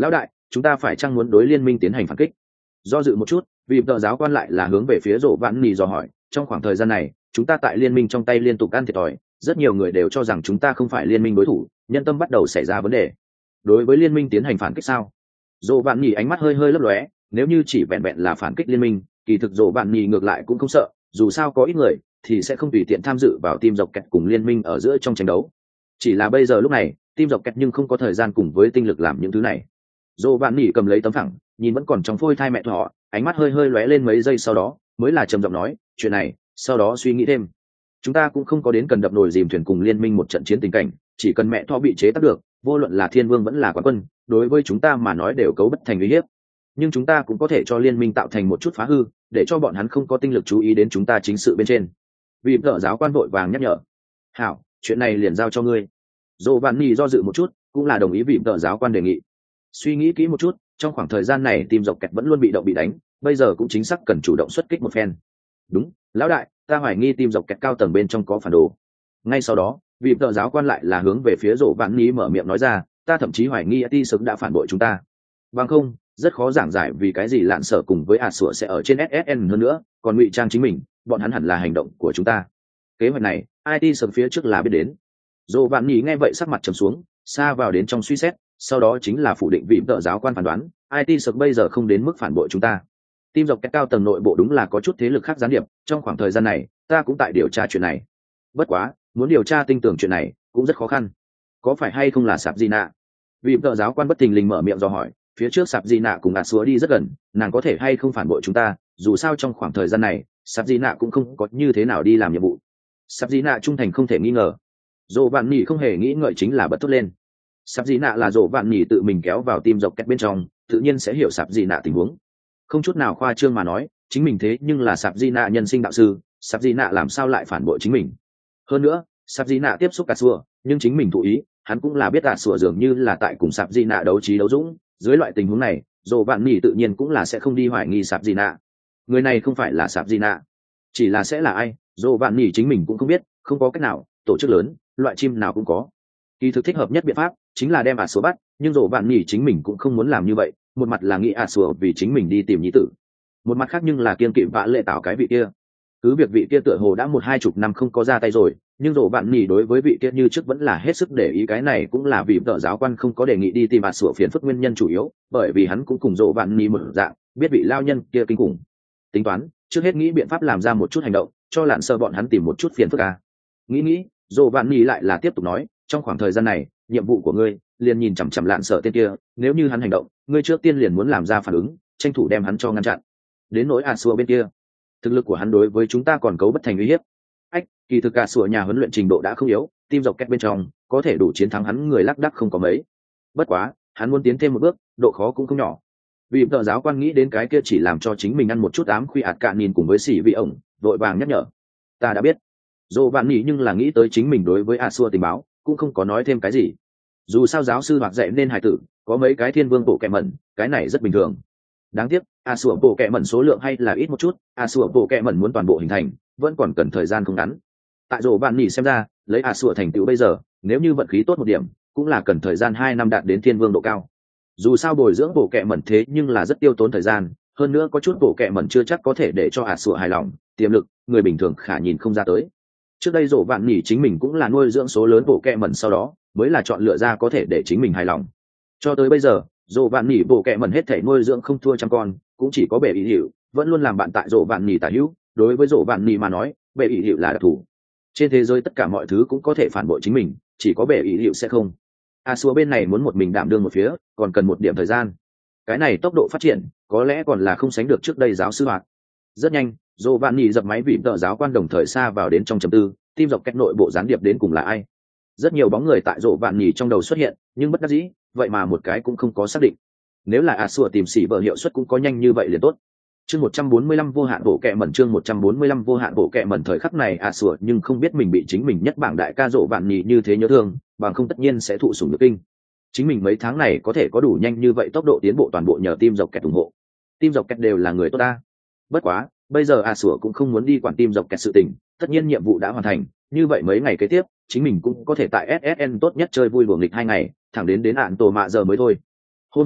chúng ta phải chăng muốn đối liên minh tiến hành phản kích? Do dự một chút, vì tờ giáo quan lại là hướng về phía rộ vạn nỉ dò hỏi, trong khoảng thời gian này chúng ta tại liên minh trong tay liên tục ăn thiệt thòi, rất nhiều người đều cho rằng chúng ta không phải liên minh đối thủ, nhân tâm bắt đầu xảy ra vấn đề. Đối với liên minh tiến hành phản kích sao? Rộ vạn nỉ ánh mắt hơi hơi lấp lóe, nếu như chỉ vẹn vẹn là phản kích liên minh, kỳ thực rộ vạn nỉ ngược lại cũng không sợ, dù sao có ít người thì sẽ không tùy tiện tham dự vào team dọc kẹt cùng liên minh ở giữa trong tranh đấu. Chỉ là bây giờ lúc này team dọc kẹt nhưng không có thời gian cùng với tinh lực làm những thứ này. Dô vạn nỉ cầm lấy tấm phẳng, nhìn vẫn còn trong phôi thai mẹ thọ, ánh mắt hơi hơi lóe lên mấy giây sau đó mới là trầm giọng nói, chuyện này sau đó suy nghĩ thêm. Chúng ta cũng không có đến cần đập nồi dìm thuyền cùng liên minh một trận chiến tình cảnh, chỉ cần mẹ thọ bị chế tác được, vô luận là thiên vương vẫn là quán quân, đối với chúng ta mà nói đều cấu bất thành uy hiếp. Nhưng chúng ta cũng có thể cho liên minh tạo thành một chút phá hư, để cho bọn hắn không có tinh lực chú ý đến chúng ta chính sự bên trên. Vì vợ giáo quan vội vàng nhắc nhở, hảo, chuyện này liền giao cho ngươi. Dô vạn nỉ do dự một chút, cũng là đồng ý vị vợ giáo quan đề nghị. Suy nghĩ kỹ một chút, trong khoảng thời gian này team dọc kẹt vẫn luôn bị động bị đánh, bây giờ cũng chính xác cần chủ động xuất kích một phen. Đúng, lão đại, ta hoài nghi team dọc kẹt cao tầng bên trong có phản đồ. Ngay sau đó, vị vợ giáo quan lại là hướng về phía Dỗ Vạn Nỉ mở miệng nói ra, ta thậm chí hoài nghi Ati sớm đã phản bội chúng ta. Bằng không, rất khó giảng giải vì cái gì Lạn Sở cùng với ạt sủa sẽ ở trên ét ét en hơn nữa, còn ngụy trang chính mình, bọn hắn hẳn là hành động của chúng ta. Kế hoạch này, i tê sớm phía trước là biết đến. Dỗ Vạn Nỉ nghe vậy sắc mặt trầm xuống, xa vào đến trong suy xét, sau đó chính là phủ định vị vợ giáo quan phán đoán, i tê sớm bây giờ không đến mức phản bội chúng ta. Team dọc kẹt cao tầng nội bộ đúng là có chút thế lực khác gián điệp, trong khoảng thời gian này, ta cũng tại điều tra chuyện này. Bất quá, muốn điều tra tinh tường chuyện này cũng rất khó khăn. Có phải hay không là Sạp Di Nạ? Vị vợ giáo quan bất thình lình mở miệng do hỏi, phía trước Sạp Di Nạ cùng ạt xúa đi rất gần, nàng có thể hay không phản bội chúng ta, dù sao trong khoảng thời gian này, Sạp Di Nạ cũng không có như thế nào đi làm nhiệm vụ. Sạp Di Nạ trung thành không thể nghi ngờ. Dỗ Vạn Nỉ không hề nghĩ ngợi chính là bật thốt lên. Sạp Di Nạ là Dỗ Vạn Nỉ tự mình kéo vào team dọc kẹt bên trong, tự nhiên sẽ hiểu Sạp Di Nạ tình huống. Không chút nào khoa trương mà nói, chính mình thế nhưng là Sạp Di Nạ nhân sinh đạo sư, Sạp Di Nạ làm sao lại phản bội chính mình? Hơn nữa, Sạp Di Nạ tiếp xúc cả xua, nhưng chính mình thụ ý, hắn cũng là biết cả xua dường như là tại cùng Sạp Di Nạ đấu trí đấu dũng, dưới loại tình huống này, Dỗ Vạn Nỉ tự nhiên cũng là sẽ không đi hoài nghi Sạp Di Nạ. Người này không phải là Sạp Di Nạ, chỉ là sẽ là ai, Dỗ Vạn Nỉ chính mình cũng không biết, không có cách nào, tổ chức lớn, loại chim nào cũng có. Kỳ thực thích hợp nhất biện pháp chính là đem ạt xúa bắt, nhưng Dỗ Vạn Nỉ chính mình cũng không muốn làm như vậy, một mặt là nghĩ ạt xúa vì chính mình đi tìm nhi tử, một mặt khác nhưng là kiên kỵ vã lệ tạo cái vị kia. Cứ việc vị kia tựa hồ đã một hai chục năm không có ra tay rồi, nhưng Dỗ Vạn Nỉ đối với vị kia như trước vẫn là hết sức để ý, cái này cũng là vì vợ giáo quan không có đề nghị đi tìm ạt xúa phiền phức nguyên nhân chủ yếu, bởi vì hắn cũng cùng Dỗ Vạn Nỉ một dạng, biết vị lao nhân kia kinh khủng. Tính toán, trước hết nghĩ biện pháp làm ra một chút hành động, cho Lạn Sơ bọn hắn tìm một chút phiền phức à. Nghĩ nghĩ, Dỗ Vạn Nỉ lại là tiếp tục nói, trong khoảng thời gian này, nhiệm vụ của ngươi liền nhìn chằm chằm Lạn Sơ tên kia, nếu như hắn hành động, ngươi trước tiên liền muốn làm ra phản ứng, tranh thủ đem hắn cho ngăn chặn. Đến nỗi ạt xúa bên kia, thực lực của hắn đối với chúng ta còn cấu bất thành uy hiếp. Ách, kỳ thực cả sủa nhà huấn luyện trình độ đã không yếu, team dọc kẹt bên trong có thể đủ chiến thắng hắn người lác đác không có mấy. Bất quá, hắn muốn tiến thêm một bước, độ khó cũng không nhỏ. Vì vợ giáo quan nghĩ đến cái kia chỉ làm cho chính mình ăn một chút ám khuy ạt cạn nhìn cùng với xỉ vị ổng, vội vàng nhắc nhở. Ta đã biết. Dỗ Vạn Nỉ nhưng là nghĩ tới chính mình đối với ạt xua tình báo, cũng không có nói thêm cái gì. Dù sao giáo sư hoặc dạy nên hài tử, có mấy cái thiên vương bộ kẹ mẩn, cái này rất bình thường. Đáng tiếc, a sủa bộ kẹ mẩn số lượng hay là ít một chút, a sủa bộ kẹ mẩn muốn toàn bộ hình thành vẫn còn cần thời gian không ngắn. Tại Dỗ Vạn Nỉ xem ra, lấy a sủa thành tựu bây giờ, nếu như vận khí tốt một điểm, cũng là cần thời gian hai năm đạt đến thiên vương độ cao. Dù sao bồi dưỡng bộ kẹ mẩn thế nhưng là rất tiêu tốn thời gian, hơn nữa có chút bộ kẹ mẩn chưa chắc có thể để cho a sủa hài lòng, tiềm lực người bình thường khả nhìn không ra tới. Trước đây Dỗ Vạn Nỉ chính mình cũng là nuôi dưỡng số lớn bộ kẹ mẩn, sau đó mới là chọn lựa ra có thể để chính mình hài lòng. Cho tới bây giờ, Dỗ Vạn Nỉ bộ kẹ mẩn hết thể nuôi dưỡng không thua trăm con, cũng chỉ có bệ ý hiệu vẫn luôn làm bạn tại Dỗ Vạn Nỉ tả hữu. Đối với Dỗ Vạn Nỉ mà nói, bệ ý hiệu là đặc thù. Trên thế giới tất cả mọi thứ cũng có thể phản bội chính mình, chỉ có bệ ý hiệu sẽ không. A xua bên này muốn một mình đảm đương một phía, còn cần một điểm thời gian. Cái này tốc độ phát triển có lẽ còn là không sánh được trước đây giáo sư hoạt. Rất nhanh, Dỗ Vạn Nỉ dập máy vị tợ giáo quan đồng thời xa vào đến trong trầm tư, tim dọc cách nội bộ gián điệp đến cùng là ai. Rất nhiều bóng người tại Dỗ Vạn Nỉ trong đầu xuất hiện, nhưng bất đắc dĩ, vậy mà một cái cũng không có xác định. Nếu là a xua tìm xỉ vợ hiệu suất cũng có nhanh như vậy liền tốt. Chương một trăm bốn mươi lăm vô hạn bộ kệ mẩn, chương một trăm bốn mươi lăm vô hạn bộ kệ mẩn. Thời khắc này a xua nhưng không biết mình bị chính mình nhất bảng đại ca Dỗ Vạn Nỉ như thế nhớ thương, bằng không tất nhiên sẽ thụ sủng nhược kinh. Chính mình mấy tháng này có thể có đủ nhanh như vậy tốc độ tiến bộ toàn bộ nhờ team dọc kẹt ủng hộ. Team dọc kẹt đều là người tốt ta. Bất quá, bây giờ a xua cũng không muốn đi quản team dọc kẹt sự tình, tất nhiên nhiệm vụ đã hoàn thành, như vậy mấy ngày kế tiếp, chính mình cũng có thể tại ét ét en tốt nhất chơi vui buồng nghịch hai ngày, thẳng đến đến hạn tổ mạ giờ mới thôi. Hôm sau,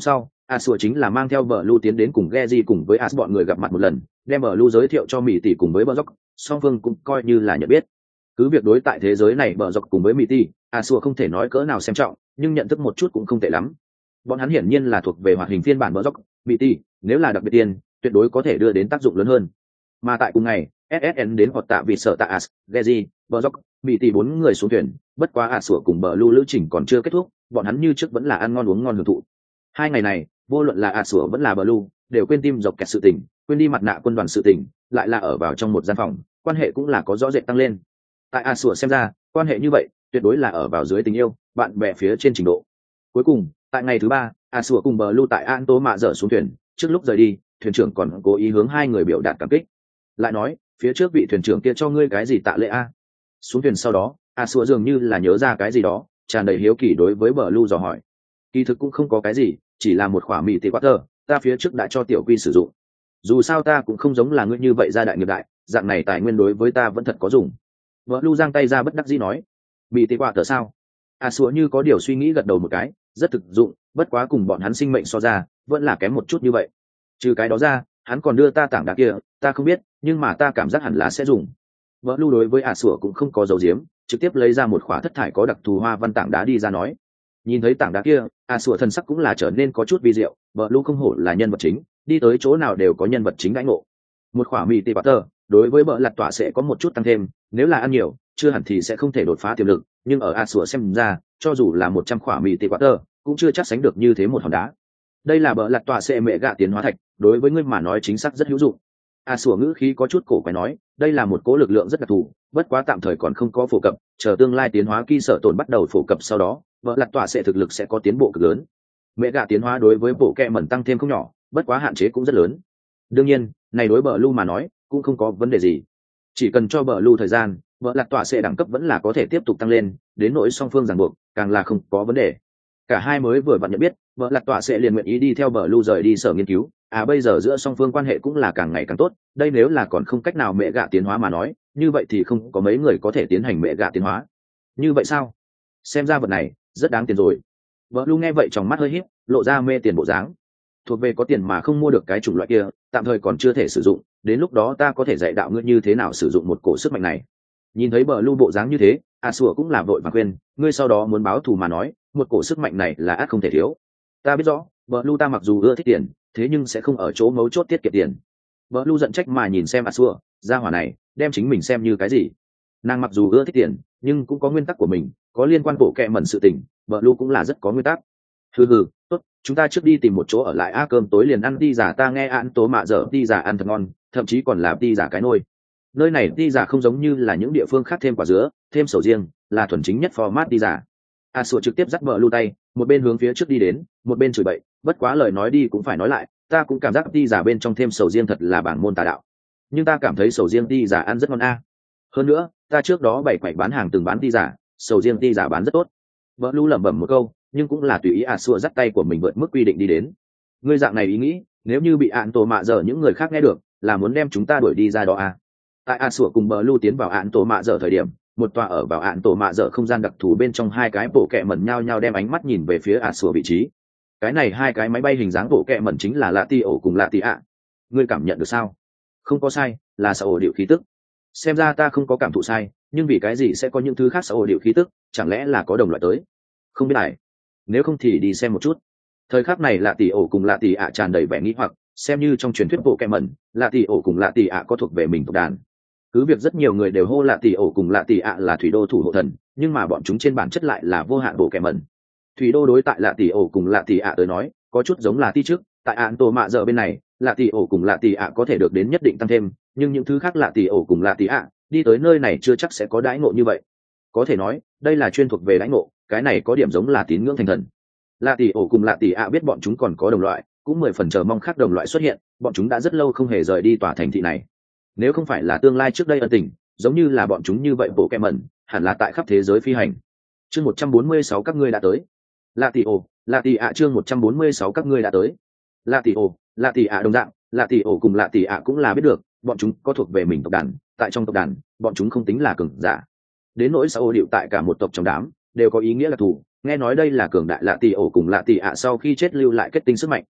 Asua chính là mang theo Blue tiến đến cùng Geji cùng với As bọn người gặp mặt một lần, đem Blue giới thiệu cho Mỹ tỷ cùng với Berzoc, song phương cũng coi như là nhận biết. Cứ việc đối tại thế giới này Berzoc cùng với Mỹ tỷ, Asua không thể nói cỡ nào xem trọng, nhưng nhận thức một chút cũng không tệ lắm. Bọn hắn hiển nhiên là thuộc về hoạt hình phiên bản Berzoc, Mỹ tỷ, nếu là đặc biệt tiền, tuyệt đối có thể đưa đến tác dụng lớn hơn. Mà tại cùng ngày, ét ét en đến hoặc tạ vì sợ tạ As, Geji, Berzoc, Mỹ tỷ bốn người xuống thuyền, bất quá Asua cùng Blue lữ trình còn chưa kết thúc, bọn hắn như trước vẫn là ăn ngon uống ngon hưởng thụ. Hai ngày này, vô luận là Asua vẫn là Blue, đều quên tim dọc kẹt sự tình, quên đi mặt nạ quân đoàn sự tình, lại là ở vào trong một gian phòng, quan hệ cũng là có rõ rệt tăng lên. Tại Asua xem ra, quan hệ như vậy, tuyệt đối là ở vào dưới tình yêu, bạn bè phía trên trình độ. Cuối cùng, tại ngày thứ ba, Asua cùng Blue tại An Tố Mạ dở xuống thuyền, trước lúc rời đi, thuyền trưởng còn cố ý hướng hai người biểu đạt cảm kích. Lại nói, phía trước vị thuyền trưởng kia cho ngươi cái gì tạ lễ a? Xuống thuyền sau đó, Asua dường như là nhớ ra cái gì đó, tràn đầy hiếu kỳ đối với Blue dò hỏi. Kỳ thực cũng không có cái gì, chỉ là một khỏa mì tị quát tơ, ta phía trước đã cho tiểu quy sử dụng. Dù sao ta cũng không giống là ngươi như vậy gia đại nghiệp đại, dạng này tài nguyên đối với ta vẫn thật có dùng. Blue giang tay ra bất đắc dĩ nói, mì tị quát tơ sao? Asua như có điều suy nghĩ gật đầu một cái, rất thực dụng, bất quá cùng bọn hắn sinh mệnh so ra, vẫn là kém một chút như vậy. Trừ cái đó ra, hắn còn đưa ta tảng đá kia, ta không biết, nhưng mà ta cảm giác hẳn là sẽ dùng. Blue đối với Asua cũng không có dấu diếm, trực tiếp lấy ra một khỏa thất thải có đặc thù hoa văn tảng đá đi ra nói. Nhìn thấy tảng đá kia, Asua thần sắc cũng là trở nên có chút vi diệu, Blue không hổ là nhân vật chính, đi tới chỗ nào đều có nhân vật chính đãi ngộ. Một khỏa mì tị butter, đối với bợ lặt tỏa sẽ có một chút tăng thêm, nếu là ăn nhiều, chưa hẳn thì sẽ không thể đột phá tiềm lực, nhưng ở Asua xem ra, cho dù là một trăm khỏa mì tị butter, cũng chưa chắc sánh được như thế một hòn đá. Đây là bợ lặt tỏa sẽ mẹ gạ tiến hóa thạch, đối với ngươi mà nói chính xác rất hữu dụng. Asua ngữ khí có chút cổ quái nói, đây là một cố lực lượng rất đặc thù, bất quá tạm thời còn không có phổ cập, chờ tương lai tiến hóa kỳ sở tổn bắt đầu phổ cập sau đó, vợ lặt tỏa sẽ thực lực sẽ có tiến bộ cực lớn. Mẹ gạ tiến hóa đối với bộ kẹ mẩn tăng thêm không nhỏ, bất quá hạn chế cũng rất lớn. Đương nhiên, này đối bờ lưu mà nói, cũng không có vấn đề gì. Chỉ cần cho bờ lưu thời gian, vợ lặt tỏa sẽ đẳng cấp vẫn là có thể tiếp tục tăng lên, đến nỗi song phương ràng buộc, càng là không có vấn đề. Cả hai mới vừa vặn nhận biết, vợ lặt tỏa sẽ liền nguyện ý đi theo bờ lưu rời đi sở nghiên cứu. À bây giờ giữa song phương quan hệ cũng là càng ngày càng tốt, đây nếu là còn không cách nào mẹ gạ tiến hóa mà nói, như vậy thì không có mấy người có thể tiến hành mẹ gạ tiến hóa. Như vậy sao? Xem ra vật này rất đáng tiền rồi. Vợ lu nghe vậy trong mắt hơi híp, lộ ra mê tiền bộ dáng. Thuộc về có tiền mà không mua được cái chủng loại kia, tạm thời còn chưa thể sử dụng, đến lúc đó ta có thể dạy đạo ngươi như thế nào sử dụng một cổ sức mạnh này. Nhìn thấy bờ lu bộ dáng như thế, Asua cũng là vội và khuyên, ngươi sau đó muốn báo thù mà nói, một cổ sức mạnh này là ắt không thể thiếu. Ta biết rõ, bờ lu ta mặc dù ưa thích tiền, thế nhưng sẽ không ở chỗ mấu chốt tiết kiệm tiền. Bờ lu giận trách mà nhìn xem Asua, gia hỏa này, đem chính mình xem như cái gì? Nàng mặc dù ưa thích tiền, nhưng cũng có nguyên tắc của mình, có liên quan bộ kệ mẩn sự tình, vợ lu cũng là rất có nguyên tắc. Hừ hừ, tốt, chúng ta trước đi tìm một chỗ ở lại a cơm tối liền ăn đi giả, ta nghe An Tố Mạ dở đi giả ăn thật ngon, thậm chí còn là đi giả cái nôi. Nơi này đi giả không giống như là những địa phương khác thêm quả dứa, thêm sầu riêng, là thuần chính nhất format đi giả. Asua trực tiếp dắt vợ lu tay, một bên hướng phía trước đi đến, một bên chửi bậy, bất quá lời nói đi cũng phải nói lại, ta cũng cảm giác đi giả bên trong thêm sầu riêng thật là bảng môn tà đạo. Nhưng ta cảm thấy sầu riêng đi giả ăn rất ngon a. Hơn nữa, ta trước đó bảy quậy bán hàng từng bán đi giả, sầu riêng đi giả bán rất tốt. Vợ lu lẩm bẩm một câu, nhưng cũng là tùy ý Asua dắt tay của mình vượt mức quy định đi đến. Ngươi dạng này ý nghĩ, nếu như bị Án Tổ Mạ dở những người khác nghe được, là muốn đem chúng ta đuổi đi ra đó à? Tại Asua cùng bờ lu tiến vào Án Tổ Mạ dở thời điểm, một tòa ở vào Án Tổ Mạ dở không gian đặc thù bên trong hai cái bộ kệ mẩn nhau nhau đem ánh mắt nhìn về phía Asua vị trí. Cái này hai cái máy bay hình dáng bộ kệ mẩn chính là Lạ Ti ổ cùng Lạ Ti ạ. Ngươi cảm nhận được sao? Không có sai, là sợ ổ điệu khí tức. Xem ra ta không có cảm thụ sai, nhưng vì cái gì sẽ có những thứ khác sợ ổ điệu khí tức, chẳng lẽ là có đồng loại tới? Không biết lại, nếu không thì đi xem một chút. Thời khắc này Lạ Tỷ ổ cùng Lạ Tỷ ạ tràn đầy vẻ nghĩ hoặc, xem như trong truyền thuyết bộ kệ mẩn, Lạ Tỷ ổ cùng Lạ Tỷ ạ có thuộc về mình tộc đàn. Cứ việc rất nhiều người đều hô Lạ Tỷ ổ cùng Lạ Tỷ ạ là thủy đô thủ hộ thần, nhưng mà bọn chúng trên bản chất lại là vô hạn bộ kệ mẩn. Thủy đô đối tại Lạ Tỷ ổ cùng Lạ Tỷ ạ tới nói, có chút giống là ti trước, tại Án Tổ Mạ giờ bên này, Lạ Tỷ ổ cùng Lạ Tỷ ạ có thể được đến nhất định tăng thêm, nhưng những thứ khác Lạ Tỷ ổ cùng Lạ Tỷ ạ đi tới nơi này chưa chắc sẽ có đãi ngộ như vậy. Có thể nói, đây là chuyên thuộc về đãi ngộ, cái này có điểm giống là tín ngưỡng thành thần. Lạ Tỷ ổ cùng Lạ Tỷ ạ biết bọn chúng còn có đồng loại, cũng mười phần chờ mong khác đồng loại xuất hiện, bọn chúng đã rất lâu không hề rời đi tòa thành thị này. Nếu không phải là tương lai trước đây ân tình, giống như là bọn chúng như vậy bộ kệ mẩn, hẳn là tại khắp thế giới phi hành. Chương một trăm bốn mươi sáu các ngươi đã tới. Lạ Tỷ ổ, Lạ Tỷ ạ chương một trăm bốn mươi sáu các ngươi đã tới. Lạ Tỷ ổ, Lạ Tỷ ạ đồng dạng, Lạ Tỷ ổ cùng Lạ Tỷ ạ cũng là biết được, bọn chúng có thuộc về mình tộc đàn, tại trong tộc đàn, bọn chúng không tính là cường giả. Đến nỗi sao điệu tại cả một tộc trong đám, đều có ý nghĩa là thủ, nghe nói đây là cường đại Lạ Tỷ ổ cùng Lạ Tỷ ạ sau khi chết lưu lại kết tinh sức mạnh,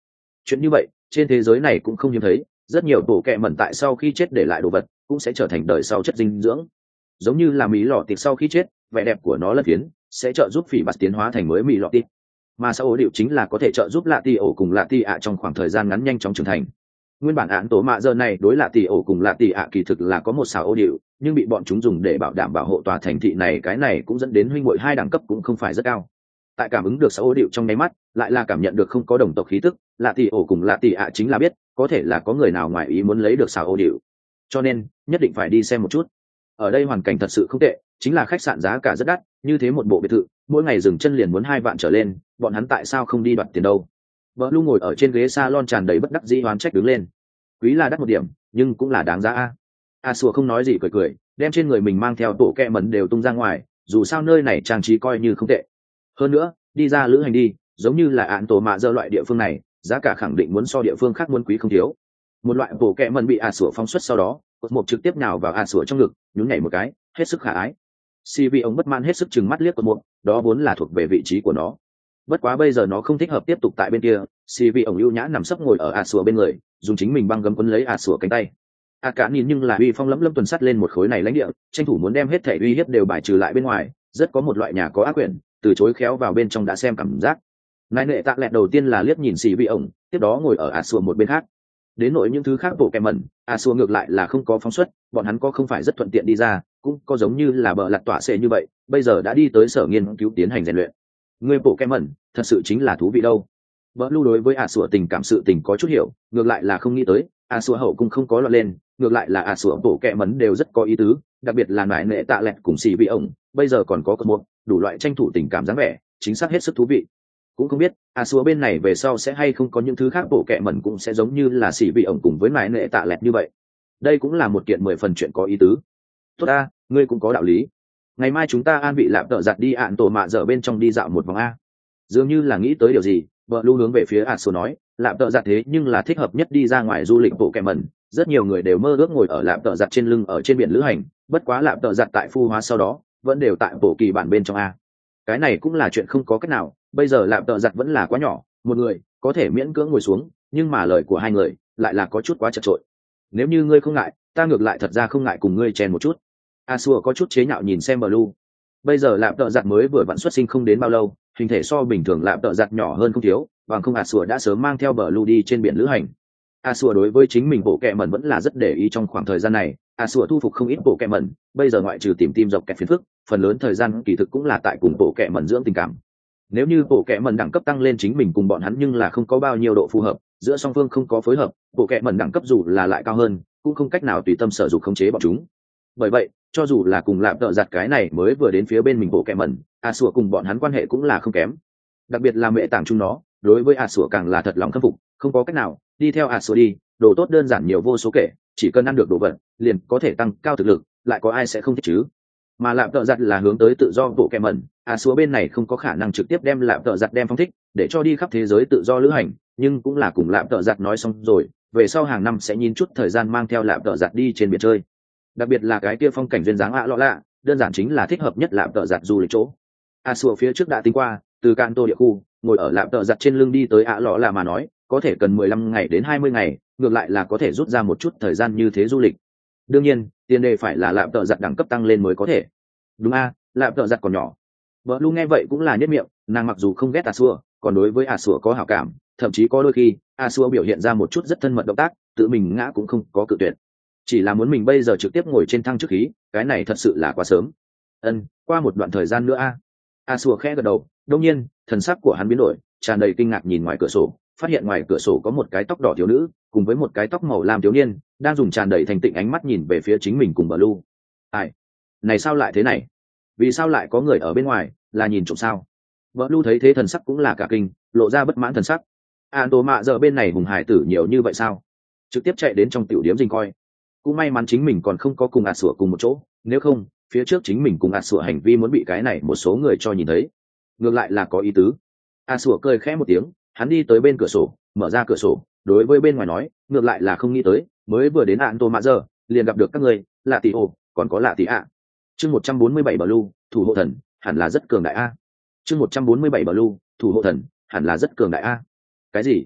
chuyện như vậy trên thế giới này cũng không hiếm thấy, rất nhiều bộ kẹ mẩn tại sau khi chết để lại đồ vật cũng sẽ trở thành đời sau chất dinh dưỡng, giống như là mỹ lọ tiệp sau khi chết vẻ đẹp của nó lân phiến sẽ trợ giúp phỉ bạt tiến hóa thành mới mỹ lọ tiệp, mà sao ố điệu chính là có thể trợ giúp lạ tì ổ cùng lạ tì ạ trong khoảng thời gian ngắn nhanh chóng trưởng thành. Nguyên bản án tố mạ giờ này đối lạ tì ổ cùng lạ tì ạ kỳ thực là có một xào ố điệu, nhưng bị bọn chúng dùng để bảo đảm bảo hộ tòa thành thị này, cái này cũng dẫn đến huynh muội hai đẳng cấp cũng không phải rất cao. Tại cảm ứng được xào ố điệu trong nháy mắt, lại là cảm nhận được không có đồng tộc khí tức, lạ tì ổ cùng lạ tì ạ chính là biết có thể là có người nào ngoài ý muốn lấy được xào ố điệu, cho nên nhất định phải đi xem một chút. Ở đây hoàn cảnh thật sự không tệ, chính là khách sạn giá cả rất đắt, như thế một bộ biệt thự mỗi ngày dừng chân liền muốn hai vạn trở lên, bọn hắn tại sao không đi đoạt tiền đâu? Vợ Lu ngồi ở trên ghế salon tràn đầy bất đắc dĩ oán trách đứng lên. Quý là đắt một điểm, nhưng cũng là đáng giá a. A Sủa không nói gì cười cười, đem trên người mình mang theo tổ kẹ mẩn đều tung ra ngoài, dù sao nơi này trang trí coi như không tệ. Hơn nữa, đi ra lữ hành đi, giống như là án tổ mạ dơ loại địa phương này, giá cả khẳng định muốn so địa phương khác muốn quý không thiếu. Một loại tổ kẹ mẩn bị A Sủa phóng xuất sau đó, cột một trực tiếp nhào vào A Sủa trong ngực, nhún nhảy một cái, hết sức khả ái. Si Vi ông bất mãn hết sức chừng mắt liếc cột một, đó vốn là thuộc về vị trí của nó. Bất quá bây giờ nó không thích hợp tiếp tục tại bên kia, Si Vi ông ưu nhã nằm sấp ngồi ở A Sủa bên người, dùng chính mình băng gấm quấn lấy A Sủa cánh tay. A Cả nhìn nhưng là uy phong lẫm lẫm tuần sắt lên một khối này lãnh địa, tranh thủ muốn đem hết thể uy hiếp đều bài trừ lại bên ngoài, rất có một loại nhà có ác quyền, từ chối khéo vào bên trong đã xem cảm giác. Nại nệ tạ lẹt đầu tiên là liếc nhìn Si Vi ông, tiếp đó ngồi ở A Sủa một bên khác. Đến nội những thứ khác bộ kèm mẩn, A Sủa ngược lại là không có phóng xuất, bọn hắn có không phải rất thuận tiện đi ra, cũng có giống như là bờ lặt tọa xệ như vậy, bây giờ đã đi tới sở nghiên cứu tiến hành rèn luyện. Người bộ kèm mẩn thật sự chính là thú vị đâu. Bờ Lu đối với A Sủa tình cảm sự tình có chút hiểu, ngược lại là không nghĩ tới A Sủa hậu cũng không có loạn lên, ngược lại là A Sủa bộ kèm mẩn đều rất có ý tứ, đặc biệt là nại nệ tạ lẹt cùng xì vị ổng, bây giờ còn có cơn một đủ loại tranh thủ tình cảm dáng vẻ, chính xác hết sức thú vị. Cũng không biết A Sủa bên này về sau sẽ hay không có những thứ khác bộ kệ mẩn cũng sẽ giống như là xỉ vị ổng cùng với nại nệ tạ lẹt như vậy. Đây cũng là một kiện mười phần chuyện có ý tứ. Tốt a, ngươi cũng có đạo lý. Ngày mai chúng ta an vị lạp tợ giặt đi ạn tổ mạ dở bên trong đi dạo một vòng a. Dường như là nghĩ tới điều gì, vợ lưu hướng về phía A Sủa nói, lạp tợ giặt thế nhưng là thích hợp nhất đi ra ngoài du lịch bộ kệ mẩn. Rất nhiều người đều mơ ước ngồi ở lạp tợ giặt trên lưng ở trên biển lữ hành, bất quá lạp tợ giặt tại phu hóa sau đó vẫn đều tại bộ kỳ bản bên trong a. Cái này cũng là chuyện không có cách nào, bây giờ lạp tợ giặt vẫn là quá nhỏ, một người có thể miễn cưỡng ngồi xuống, nhưng mà lời của hai người lại là có chút quá chật trội. Nếu như ngươi không ngại, ta ngược lại thật ra không ngại cùng ngươi chèn một chút. A Sủa có chút chế nhạo nhìn xem Blue. Bây giờ lạp tợ giặt mới vừa vặn xuất sinh không đến bao lâu, hình thể so bình thường lạp tợ giặt nhỏ hơn không thiếu, bằng không A Sủa đã sớm mang theo Blue đi trên biển lữ hành. A Sủa đối với chính mình bộ kệ mẩn vẫn là rất để ý, trong khoảng thời gian này A Sủa thu phục không ít bộ kệ mẩn, bây giờ ngoại trừ tìm tim dọc kẹt phiền phức, phần lớn thời gian kỳ thực cũng là tại cùng bộ kệ mẩn dưỡng tình cảm. Nếu như bộ kệ mẩn đẳng cấp tăng lên, chính mình cùng bọn hắn nhưng là không có bao nhiêu độ phù hợp, giữa song phương không có phối hợp, bộ kệ mẩn đẳng cấp dù là lại cao hơn cũng không cách nào tùy tâm sở dụng khống chế bọn chúng. Bởi vậy cho dù là cùng lạp tợ giặt cái này mới vừa đến phía bên mình bộ kệ mẩn, A Sủa cùng bọn hắn quan hệ cũng là không kém, đặc biệt là mẹ tàng chúng nó đối với A Sủa càng là thật lòng khâm phục, không có cách nào, đi theo A Sủa đi, đồ tốt đơn giản nhiều vô số kể, chỉ cần ăn được đồ vật liền có thể tăng cao thực lực, lại có ai sẽ không thích chứ. Mà lạp tợ giặt là hướng tới tự do bộ kệ mẩn, A Sủa bên này không có khả năng trực tiếp đem lạp tợ giặt đem phong thích để cho đi khắp thế giới tự do lữ hành, nhưng cũng là cùng lạp tợ giặt nói xong rồi, về sau hàng năm sẽ nhìn chút thời gian mang theo lạp tợ giặt đi trên biển chơi, đặc biệt là cái kia phong cảnh duyên dáng ạ lọ lạ, đơn giản chính là thích hợp nhất lạp tợ giặt du lịch chỗ. A Sủa phía trước đã tính qua, từ Can Tô địa khu ngồi ở lạp tợ giặt trên lưng đi tới ạ lọ lạ mà nói có thể cần mười lăm ngày đến hai mươi ngày, ngược lại là có thể rút ra một chút thời gian như thế du lịch. Đương nhiên tiền đề phải là lạp tợ giặt đẳng cấp tăng lên mới có thể. Đúng a, lạp tợ giặt còn nhỏ. Vợ Lu nghe vậy cũng là nhất miệng, nàng mặc dù không ghét A Sủa, còn đối với A Sủa có hảo cảm, thậm chí có đôi khi A Sủa biểu hiện ra một chút rất thân mật động tác, tự mình ngã cũng không có cự tuyệt. Chỉ là muốn mình bây giờ trực tiếp ngồi trên thăng chức khí, cái này thật sự là quá sớm. Ân, qua một đoạn thời gian nữa a. A Sủa khẽ gật đầu, đương nhiên thần sắc của hắn biến đổi, tràn đầy kinh ngạc nhìn ngoài cửa sổ, phát hiện ngoài cửa sổ có một cái tóc đỏ thiếu nữ cùng với một cái tóc màu lam thiếu niên đang dùng tràn đầy thành tịnh ánh mắt nhìn về phía chính mình cùng Blue. Ai, này sao lại thế này? Vì sao lại có người ở bên ngoài, là nhìn trộm sao? Blue thấy thế thần sắc cũng là cả kinh, lộ ra bất mãn thần sắc. An Tô Mạ giờ bên này hùng hải tử nhiều như vậy sao? Trực tiếp chạy đến trong tiểu điếm dình coi. Cũng may mắn chính mình còn không có cùng A Sủa cùng một chỗ, nếu không phía trước chính mình cùng A Sủa hành vi muốn bị cái này một số người cho nhìn thấy, ngược lại là có ý tứ. A Sủa cười khẽ một tiếng, hắn đi tới bên cửa sổ, mở ra cửa sổ, đối với bên ngoài nói, ngược lại là không nghĩ tới, mới vừa đến An Tô Mạ giờ liền gặp được các người, lạ tỷ ô, còn có lạ tỷ ạ. Chương một trăm bốn mươi bảy Blue, thủ hộ thần, hẳn là rất cường đại a. Chương một trăm bốn mươi bảy Blue, thủ hộ thần, hẳn là rất cường đại a. Cái gì?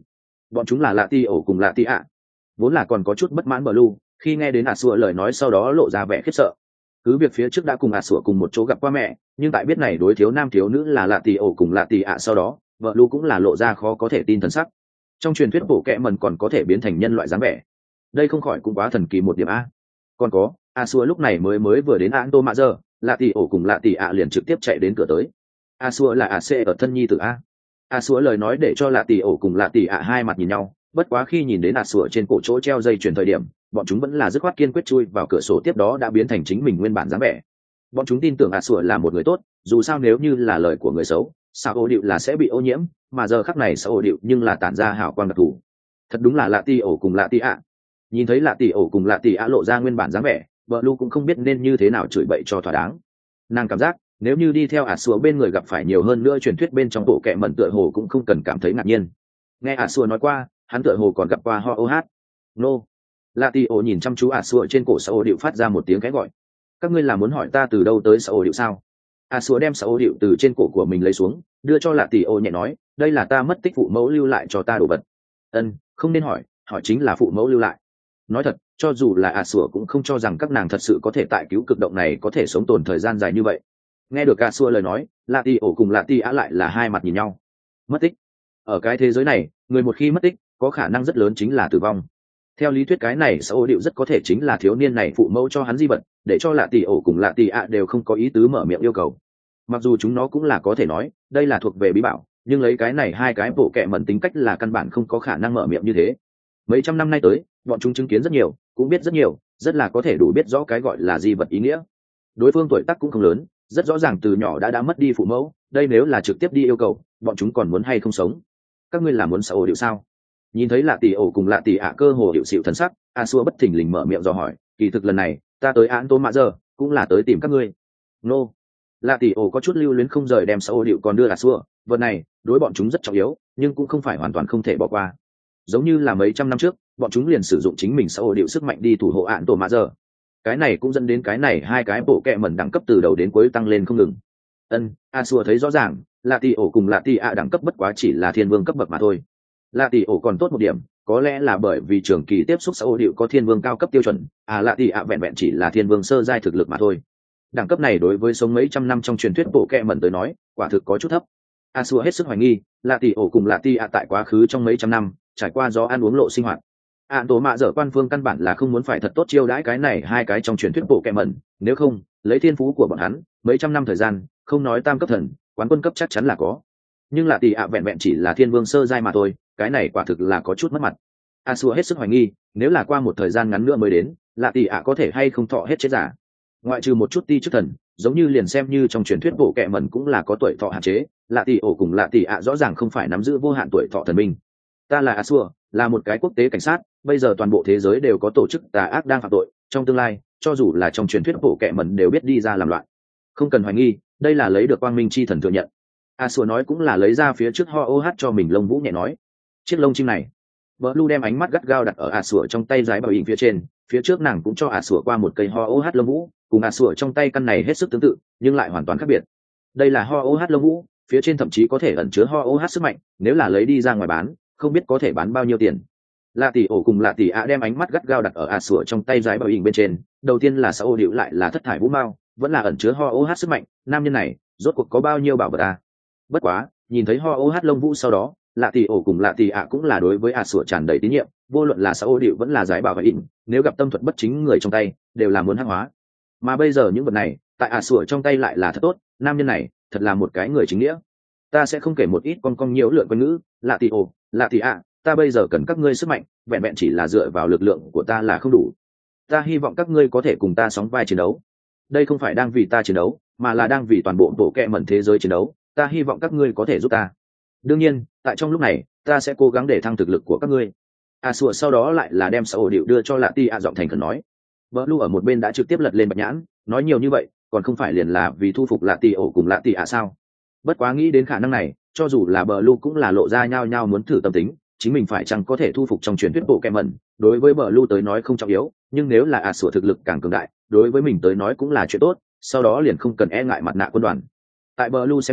bọn chúng là lạ ti ổ cùng lạ ti ạ. Vốn là còn có chút bất mãn Blue, khi nghe đến ả sủa lời nói sau đó lộ ra vẻ khiếp sợ. Cứ việc phía trước đã cùng ả sủa cùng một chỗ gặp qua mẹ, nhưng tại biết này đối thiếu nam thiếu nữ là lạ ti ổ cùng lạ ti ạ sau đó, Blue cũng là lộ ra khó có thể tin thần sắc. Trong truyền thuyết bộ kệ mần còn có thể biến thành nhân loại dáng vẻ, đây không khỏi cũng quá thần kỳ một điểm a. Còn có, a xua lúc này mới mới vừa đến an tô mạ giờ, lạ tỷ ổ cùng lạ tỷ ạ liền trực tiếp chạy đến cửa tới. A xua là a c ở thân nhi tử a. A xua lời nói để cho lạ tỷ ổ cùng lạ tỷ ạ hai mặt nhìn nhau, bất quá khi nhìn đến a xua trên cổ chỗ treo dây chuyền thời điểm, bọn chúng vẫn là dứt khoát kiên quyết chui vào cửa sổ, tiếp đó đã biến thành chính mình nguyên bản dáng vẻ. Bọn chúng tin tưởng a xua là một người tốt, dù sao nếu như là lời của người xấu, sao ô điệu là sẽ bị ô nhiễm, mà giờ khắc này sao ô điệu nhưng là tản ra hào quang đặc thù. Thật đúng là lạ tỷ ổ cùng lạ tỷ ạ. Nhìn thấy lạ tỷ ổ cùng lạ tỷ ạ lộ ra nguyên bản dáng vẻ, vợ lu cũng không biết nên như thế nào chửi bậy cho thỏa đáng. Nàng cảm giác nếu như đi theo ả xua bên người gặp phải nhiều hơn nữa truyền thuyết bên trong bộ kệ mẩn, tựa hồ cũng không cần cảm thấy ngạc nhiên. Nghe ả xua nói qua hắn tựa hồ còn gặp qua ho ô hát nô. lạ tỷ ổ nhìn chăm chú ả xua trên cổ sao ô điệu phát ra một tiếng cái gọi. Các ngươi là muốn hỏi ta từ đâu tới sao ô điệu sao? ả xua đem sao ô điệu từ trên cổ của mình lấy xuống, đưa cho lạ tỷ ổ nhẹ nói, đây là ta mất tích phụ mẫu lưu lại cho ta đồ vật. Ân, không nên hỏi, hỏi chính là phụ mẫu lưu lại. Nói thật, cho dù là ả xua cũng không cho rằng các nàng thật sự có thể tại cứu cực động này có thể sống tồn thời gian dài như vậy. Nghe được ả xua lời nói, lạ tỷ ổ cùng lạ tỷ ạ lại là hai mặt nhìn nhau. Mất tích. Ở cái thế giới này, người một khi mất tích có khả năng rất lớn chính là tử vong. Theo lý thuyết cái này sao ô điệu rất có thể chính là thiếu niên này phụ mẫu cho hắn di vật, để cho lạ tỷ ổ cùng lạ tỷ ạ đều không có ý tứ mở miệng yêu cầu. Mặc dù chúng nó cũng là có thể nói đây là thuộc về bí bảo, nhưng lấy cái này hai cái bộ kệ mẩn tính cách là căn bản không có khả năng mở miệng như thế. Mấy trăm năm nay tới, bọn chúng chứng kiến rất nhiều, cũng biết rất nhiều, rất là có thể đủ biết rõ cái gọi là di vật ý nghĩa. Đối phương tuổi tác cũng không lớn, rất rõ ràng từ nhỏ đã đã mất đi phụ mẫu, đây nếu là trực tiếp đi yêu cầu, bọn chúng còn muốn hay không sống? Các ngươi là muốn sao ổ điệu sao? Nhìn thấy lạ tỷ ổ cùng lạ tỷ ạ cơ hồ hiệu xịu thần sắc, a xua bất thình lình mở miệng dò hỏi, kỳ thực lần này ta tới án tố mạ giờ cũng là tới tìm các ngươi. Nô. Lạ tỷ ổ có chút lưu luyến không rời đem sao ổ điệu còn đưa a xua, vật này đối bọn chúng rất trọng yếu, nhưng cũng không phải hoàn toàn không thể bỏ qua. Giống như là mấy trăm năm trước, bọn chúng liền sử dụng chính mình sao ổ điệu sức mạnh đi thủ hộ án tố mạ giờ. Cái này cũng dẫn đến cái này hai cái bộ kệ mẩn đẳng cấp từ đầu đến cuối tăng lên không ngừng. Ân, a xua thấy rõ ràng, lạ tỷ ổ cùng lạ tỷ ạ đẳng cấp bất quá chỉ là thiên vương cấp bậc mà thôi. Lạ tỷ ổ còn tốt một điểm, có lẽ là bởi vì trường kỳ tiếp xúc sao ổ điệu có thiên vương cao cấp tiêu chuẩn, à lạ tỷ ạ vẹn vẹn chỉ là thiên vương sơ giai thực lực mà thôi. Đẳng cấp này đối với sống mấy trăm năm trong truyền thuyết bộ kệ mẩn tới nói quả thực có chút thấp. A xua hết sức hoài nghi lạ tỷ ổ cùng lạ tỷ ạ tại quá khứ trong mấy trăm năm trải qua do ăn uống lộ sinh hoạt. Ạn tổ mạ dở quan phương căn bản là không muốn phải thật tốt chiêu đãi cái này hai cái trong truyền thuyết bộ kệ mẩn, nếu không lấy thiên phú của bọn hắn mấy trăm năm thời gian không nói tam cấp thần quán quân cấp chắc chắn là có, nhưng lạ tỷ ạ vẹn vẹn chỉ là thiên vương sơ giai mà thôi, cái này quả thực là có chút mất mặt. A xua hết sức hoài nghi nếu là qua một thời gian ngắn nữa mới đến, lạ tỷ ạ có thể hay không thọ hết chết giả. Ngoại trừ một chút ti chức thần, giống như liền xem như trong truyền thuyết bộ kệ mẩn cũng là có tuổi thọ hạn chế, lạ tỷ ổ cùng lạ tỷ ạ rõ ràng không phải nắm giữ vô hạn tuổi thọ thần minh. Ta là A xua, là một cái quốc tế cảnh sát, bây giờ toàn bộ thế giới đều có tổ chức tà ác đang phạm tội, trong tương lai cho dù là trong truyền thuyết bộ kệ mẩn đều biết đi ra làm loạn. Không cần hoài nghi, đây là lấy được quang minh chi thần thừa nhận. A xua nói cũng là lấy ra phía trước ho ô hát cho mình lông vũ nhẹ nói, chiếc lông chim này. Blue đem ánh mắt gắt gao đặt ở A xua trong tay giái bảo hình phía trên, phía trước nàng cũng cho A xua qua một cây ho ô hát lông vũ, cùng A xua trong tay căn này hết sức tương tự nhưng lại hoàn toàn khác biệt. Đây là ho ô hát lông vũ, phía trên thậm chí có thể ẩn chứa ho ô hát sức mạnh, nếu là lấy đi ra ngoài bán không biết có thể bán bao nhiêu tiền. Lạ tỷ ổ cùng lạ tỷ ạ đem ánh mắt gắt gao đặt ở A xua trong tay giái bảo hình bên trên, đầu tiên là sao ô điệu lại là thất thải vũ mao, vẫn là ẩn chứa ho ô hát sức mạnh, nam nhân này rốt cuộc có bao nhiêu bảo vật à? Bất quá nhìn thấy ho ô hát lông vũ sau đó, lạ tỷ ổ cùng lạ tỷ ạ cũng là đối với A xua tràn đầy tín nhiệm, vô luận là sao ô điệu vẫn là giái bảo hình, nếu gặp tâm thuật bất chính người trong tay đều là muốn hắc hóa. Mà bây giờ những vật này tại A xua trong tay lại là thật tốt, nam nhân này thật là một cái người chính nghĩa. Ta sẽ không kể một ít con con nhiễu lượn quân ngữ, lạ tỷ ổ lạ tỷ ạ, ta bây giờ cần các ngươi sức mạnh, vẹn vẹn chỉ là dựa vào lực lượng của ta là không đủ. Ta hy vọng các ngươi có thể cùng ta sóng vai chiến đấu. Đây không phải đang vì ta chiến đấu, mà là đang vì toàn bộ bộ kệ mẩn thế giới chiến đấu. Ta hy vọng các ngươi có thể giúp ta. Đương nhiên, tại trong lúc này, ta sẽ cố gắng để thăng thực lực của các ngươi. A xua sau đó lại là đem sao ổ điệu đưa cho lạ tỷ ạ giọng thành khẩn nói. Blue ở một bên đã trực tiếp lật lên bạch nhãn, nói nhiều như vậy, còn không phải liền là vì thu phục lạ tỷ ổ cùng lạ tỷ ạ sao? Bất quá nghĩ đến khả năng này, cho dù là Blue cũng là lộ ra nhao nhao muốn thử tâm tính, chính mình phải chăng có thể thu phục trong truyền thuyết bộ kệ mẩn, đối với Blue tới nói không trọng yếu, nhưng nếu là A xua thực lực càng cường đại, đối với mình tới nói cũng là chuyện tốt, sau đó liền không cần e ngại mặt nạ quân đoàn. Tại Blue xem ra,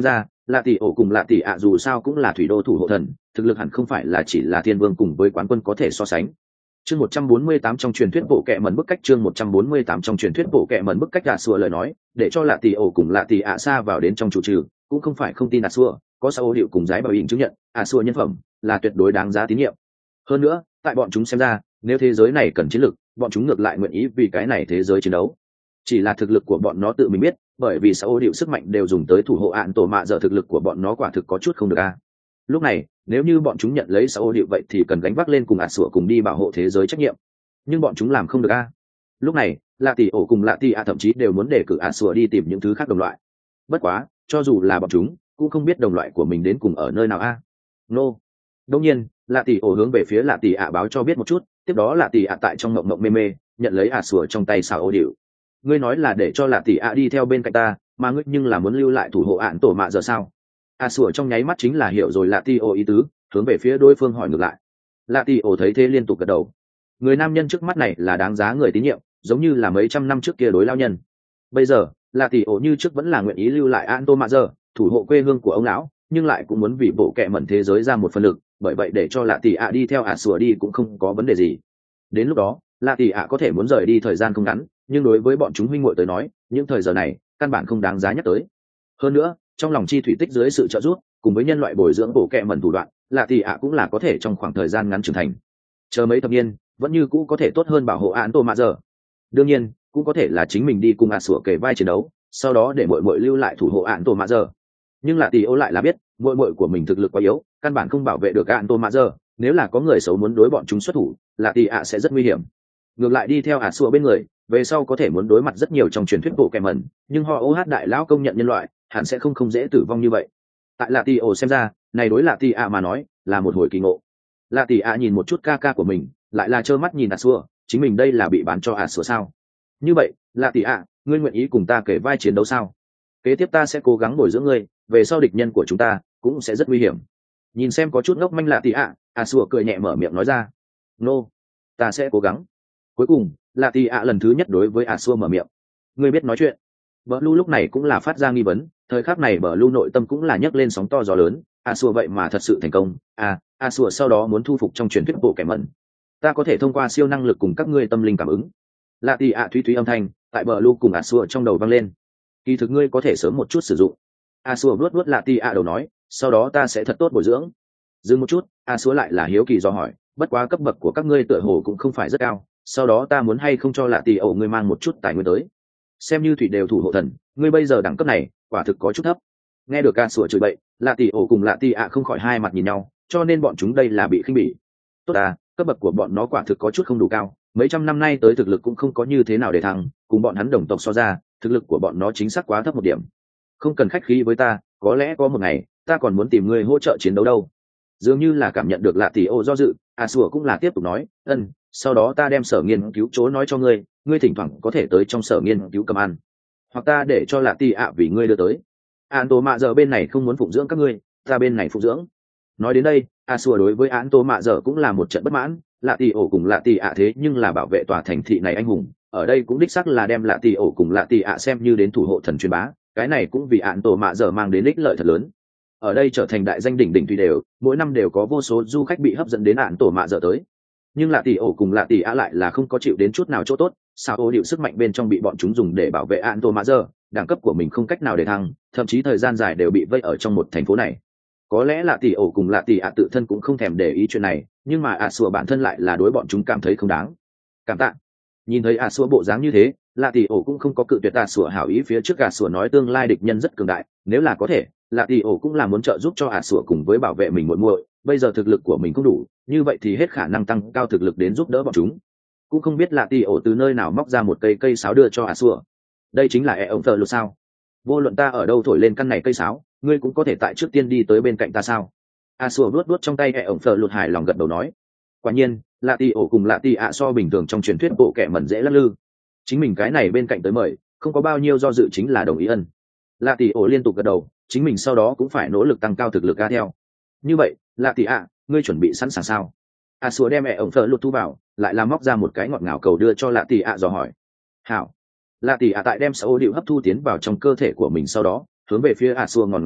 lạ tỷ ổ cùng lạ tỷ ạ dù sao cũng là thủy đô thủ hộ thần, thực lực hẳn không phải là chỉ là thiên vương cùng với quán quân có thể so sánh. Chương một trăm bốn mươi tám trong truyền thuyết bộ kệ mẩn bức cách chương một trăm bốn mươi tám trong truyền thuyết bộ kệ mẩn bức cách ạ xua lời nói, để cho lạ tỷ ổ cùng lạ tỷ ạ xa vào đến trong chủ trừ, cũng không phải không tin ạ xua, có sao hiệu cùng giái bảo hình chứng nhận, ạ xua nhân phẩm là tuyệt đối đáng giá tín nhiệm. Hơn nữa, tại bọn chúng xem ra, nếu thế giới này cần chiến lực, bọn chúng ngược lại nguyện ý vì cái này thế giới chiến đấu. Chỉ là thực lực của bọn nó tự mình biết, bởi vì sao hiệu sức mạnh đều dùng tới thủ hộ ạn tổ mạ giờ thực lực của bọn nó quả thực có chút không được a. Lúc này, nếu như bọn chúng nhận lấy sao hiệu vậy thì cần gánh vác lên cùng ạt sủa cùng đi bảo hộ thế giới trách nhiệm. Nhưng bọn chúng làm không được a. Lúc này, lạ tỷ ổ cùng lạ tỷ a thậm chí đều muốn để cử ạt sủa đi tìm những thứ khác đồng loại. Bất quá, cho dù là bọn chúng, cũng không biết đồng loại của mình đến cùng ở nơi nào a. Nô. No. Đương nhiên, lạ tỷ ổ hướng về phía lạ tỷ ạ báo cho biết một chút, tiếp đó lạ tỷ ạ tại trong mộng mộng mê mê, nhận lấy ạt sủa trong tay sao hiệu. Ngươi nói là để cho lạ tỷ ạ đi theo bên cạnh ta, mà ngươi nhưng là muốn lưu lại thủ hộ ạn tổ mạ giờ sao? A sủa trong nháy mắt chính là hiểu rồi lạ tỷ ổ ý tứ, hướng về phía đối phương hỏi ngược lại. Lạ tỷ ổ thấy thế liên tục gật đầu. Người nam nhân trước mắt này là đáng giá người tín nhiệm, giống như là mấy trăm năm trước kia đối lao nhân. Bây giờ, lạ tỷ ổ như trước vẫn là nguyện ý lưu lại ạn tổ mạ giờ, thủ hộ quê hương của ông lão, nhưng lại cũng muốn vì bộ kệ mẩn thế giới ra một phần lực, bởi vậy để cho lạ tỷ ạ đi theo A sủa đi cũng không có vấn đề gì. Đến lúc đó, lạ tỷ ạ có thể muốn rời đi thời gian không ngắn, nhưng đối với bọn chúng huynh muội tới nói, những thời giờ này căn bản không đáng giá nhắc tới. Hơn nữa, trong lòng chi thủy tích dưới sự trợ giúp, cùng với nhân loại bồi dưỡng bổ kẹ mẩn thủ đoạn, lạ tỷ ạ cũng là có thể trong khoảng thời gian ngắn trưởng thành. Chờ mấy thập niên, vẫn như cũ có thể tốt hơn bảo hộ án tô mạ giờ. Đương nhiên, cũng có thể là chính mình đi cùng ạ sủa kề vai chiến đấu, sau đó để muội muội lưu lại thủ hộ án tô mạ giờ. Nhưng lạ tỷ ô lại là biết, muội muội của mình thực lực quá yếu, căn bản không bảo vệ được án tô mạ giờ. Nếu là có người xấu muốn đối bọn chúng xuất thủ, lạ tỷ ạ sẽ rất nguy hiểm. Ngược lại đi theo ạ sủa bên người, về sau có thể muốn đối mặt rất nhiều trong truyền thuyết bộ kẻ mẩn, nhưng họ ô hát đại lão công nhận nhân loại hẳn sẽ không không dễ tử vong như vậy. Tại lạ tỷ ổ xem ra, này đối lạ tỷ ạ mà nói là một hồi kỳ ngộ. Lạ tỷ ạ nhìn một chút ca ca của mình, lại là trơ mắt nhìn ạ xua, chính mình đây là bị bán cho ạ xua sao? Như vậy, lạ tỷ ạ, ngươi nguyện ý cùng ta kể vai chiến đấu sao? Kế tiếp ta sẽ cố gắng bồi dưỡng ngươi, về sau địch nhân của chúng ta cũng sẽ rất nguy hiểm. Nhìn xem có chút ngốc manh lạ tỷ ạ, ạ xua cười nhẹ mở miệng nói ra, nô, ta sẽ cố gắng. Cuối cùng, lạ tỷ ạ lần thứ nhất đối với ạ xua mở miệng, ngươi biết nói chuyện. Bờ Lu lúc này cũng là phát ra nghi vấn, thời khắc này Bờ Lu nội tâm cũng là nhấc lên sóng to gió lớn, a xua vậy mà thật sự thành công, à, a xua sau đó muốn thu phục trong truyền thuyết bộ kẻ mẩn. Ta có thể thông qua siêu năng lực cùng các ngươi tâm linh cảm ứng. Lạ tỷ ạ thúy thúy âm thanh tại Bờ Lu cùng a xua trong đầu vang lên. Kỳ thực ngươi có thể sớm một chút sử dụng. A xua vuốt vuốt lạ tỷ ạ đầu nói, sau đó ta sẽ thật tốt bồi dưỡng. Dừng một chút, a xua lại là hiếu kỳ do hỏi, bất quá cấp bậc của các ngươi tựa hồ cũng không phải rất cao, sau đó ta muốn hay không cho lạ tỷ ổ ngươi mang một chút tài nguyên tới. Xem như thủy đều thủ hộ thần, ngươi bây giờ đẳng cấp này quả thực có chút thấp. Nghe được ca sủa chửi bậy, lạ tỷ ổ cùng lạ tỷ ạ không khỏi hai mặt nhìn nhau, cho nên bọn chúng đây là bị khinh bỉ. Tốt à, cấp bậc của bọn nó quả thực có chút không đủ cao, mấy trăm năm nay tới thực lực cũng không có như thế nào để thăng, cùng bọn hắn đồng tộc so ra, thực lực của bọn nó chính xác quá thấp một điểm. Không cần khách khí với ta, có lẽ có một ngày ta còn muốn tìm ngươi hỗ trợ chiến đấu đâu. Dường như là cảm nhận được lạ tỷ ổ do dự, a sủa cũng là tiếp tục nói, ân, sau đó ta đem sở nghiên cứu chỗ nói cho ngươi, ngươi thỉnh thoảng có thể tới trong sở nghiên cứu cầm ăn, hoặc ta để cho lạ tỷ ạ vì ngươi đưa tới. An tô mạ giờ bên này không muốn phụng dưỡng các ngươi, ta bên này phụng dưỡng. Nói đến đây, a sủa đối với An tô mạ giờ cũng là một trận bất mãn, lạ tỷ ổ cùng lạ tỷ ạ thế nhưng là bảo vệ tòa thành thị này anh hùng, ở đây cũng đích xác là đem lạ tỷ ổ cùng lạ tỷ ạ xem như đến thủ hộ thần truyền bá, cái này cũng vì An tô mạ giờ mang đến ích lợi thật lớn. Ở đây trở thành đại danh đỉnh đỉnh tùy đều, mỗi năm đều có vô số du khách bị hấp dẫn đến An tô mạ giờ tới. Nhưng lạ tỷ ổ cùng lạ tỷ ạ lại là không có chịu đến chút nào chỗ tốt, sao ô điệu sức mạnh bên trong bị bọn chúng dùng để bảo vệ An tô mạ giờ, đẳng cấp của mình không cách nào để thăng, thậm chí thời gian dài đều bị vây ở trong một thành phố này. Có lẽ lạ tỷ ổ cùng lạ tỷ ạ tự thân cũng không thèm để ý chuyện này, nhưng mà ạ sủa bản thân lại là đối bọn chúng cảm thấy không đáng. Cảm tạ. Nhìn thấy ạ sủa bộ dáng như thế, lạ tỷ ổ cũng không có cự tuyệt ạ sủa hảo ý, phía trước ạ sủa nói tương lai địch nhân rất cường đại, nếu là có thể, lạ tỷ ổ cũng là muốn trợ giúp cho ạ sủa cùng với bảo vệ mình muội muội. Bây giờ thực lực của mình không đủ, như vậy thì hết khả năng tăng cao thực lực đến giúp đỡ bọn chúng. Cũng không biết lạ tỷ ổ từ nơi nào móc ra một cây cây sáo đưa cho ạ sủa. Đây chính là e ông thờ lột sao? Vô luận ta ở đâu thổi lên căn này cây sáo, ngươi cũng có thể tại trước tiên đi tới bên cạnh ta sao? A sủa vuốt vuốt trong tay e ông thờ lột hài lòng gật đầu nói. Quả nhiên, lạ tỷ ổ cùng lạ tỷ ạ so bình thường trong truyền thuyết bộ kẻ mẩn dễ lắc lư. Chính mình cái này bên cạnh tới mời, không có bao nhiêu do dự chính là đồng ý ân. Lạ tỷ ổ liên tục gật đầu, chính mình sau đó cũng phải nỗ lực tăng cao thực lực ca theo. Như vậy, lạ tỷ ạ, ngươi chuẩn bị sẵn sàng sao? A sủa đem mẹ ổng thợ lụt thu vào, lại làm móc ra một cái ngọt ngào cầu đưa cho lạ tỷ ạ dò hỏi. Hảo. Lạ tỷ ạ tại đem sao điệu hấp thu tiến vào trong cơ thể của mình, sau đó hướng về phía A sủa ngon ngọt cười,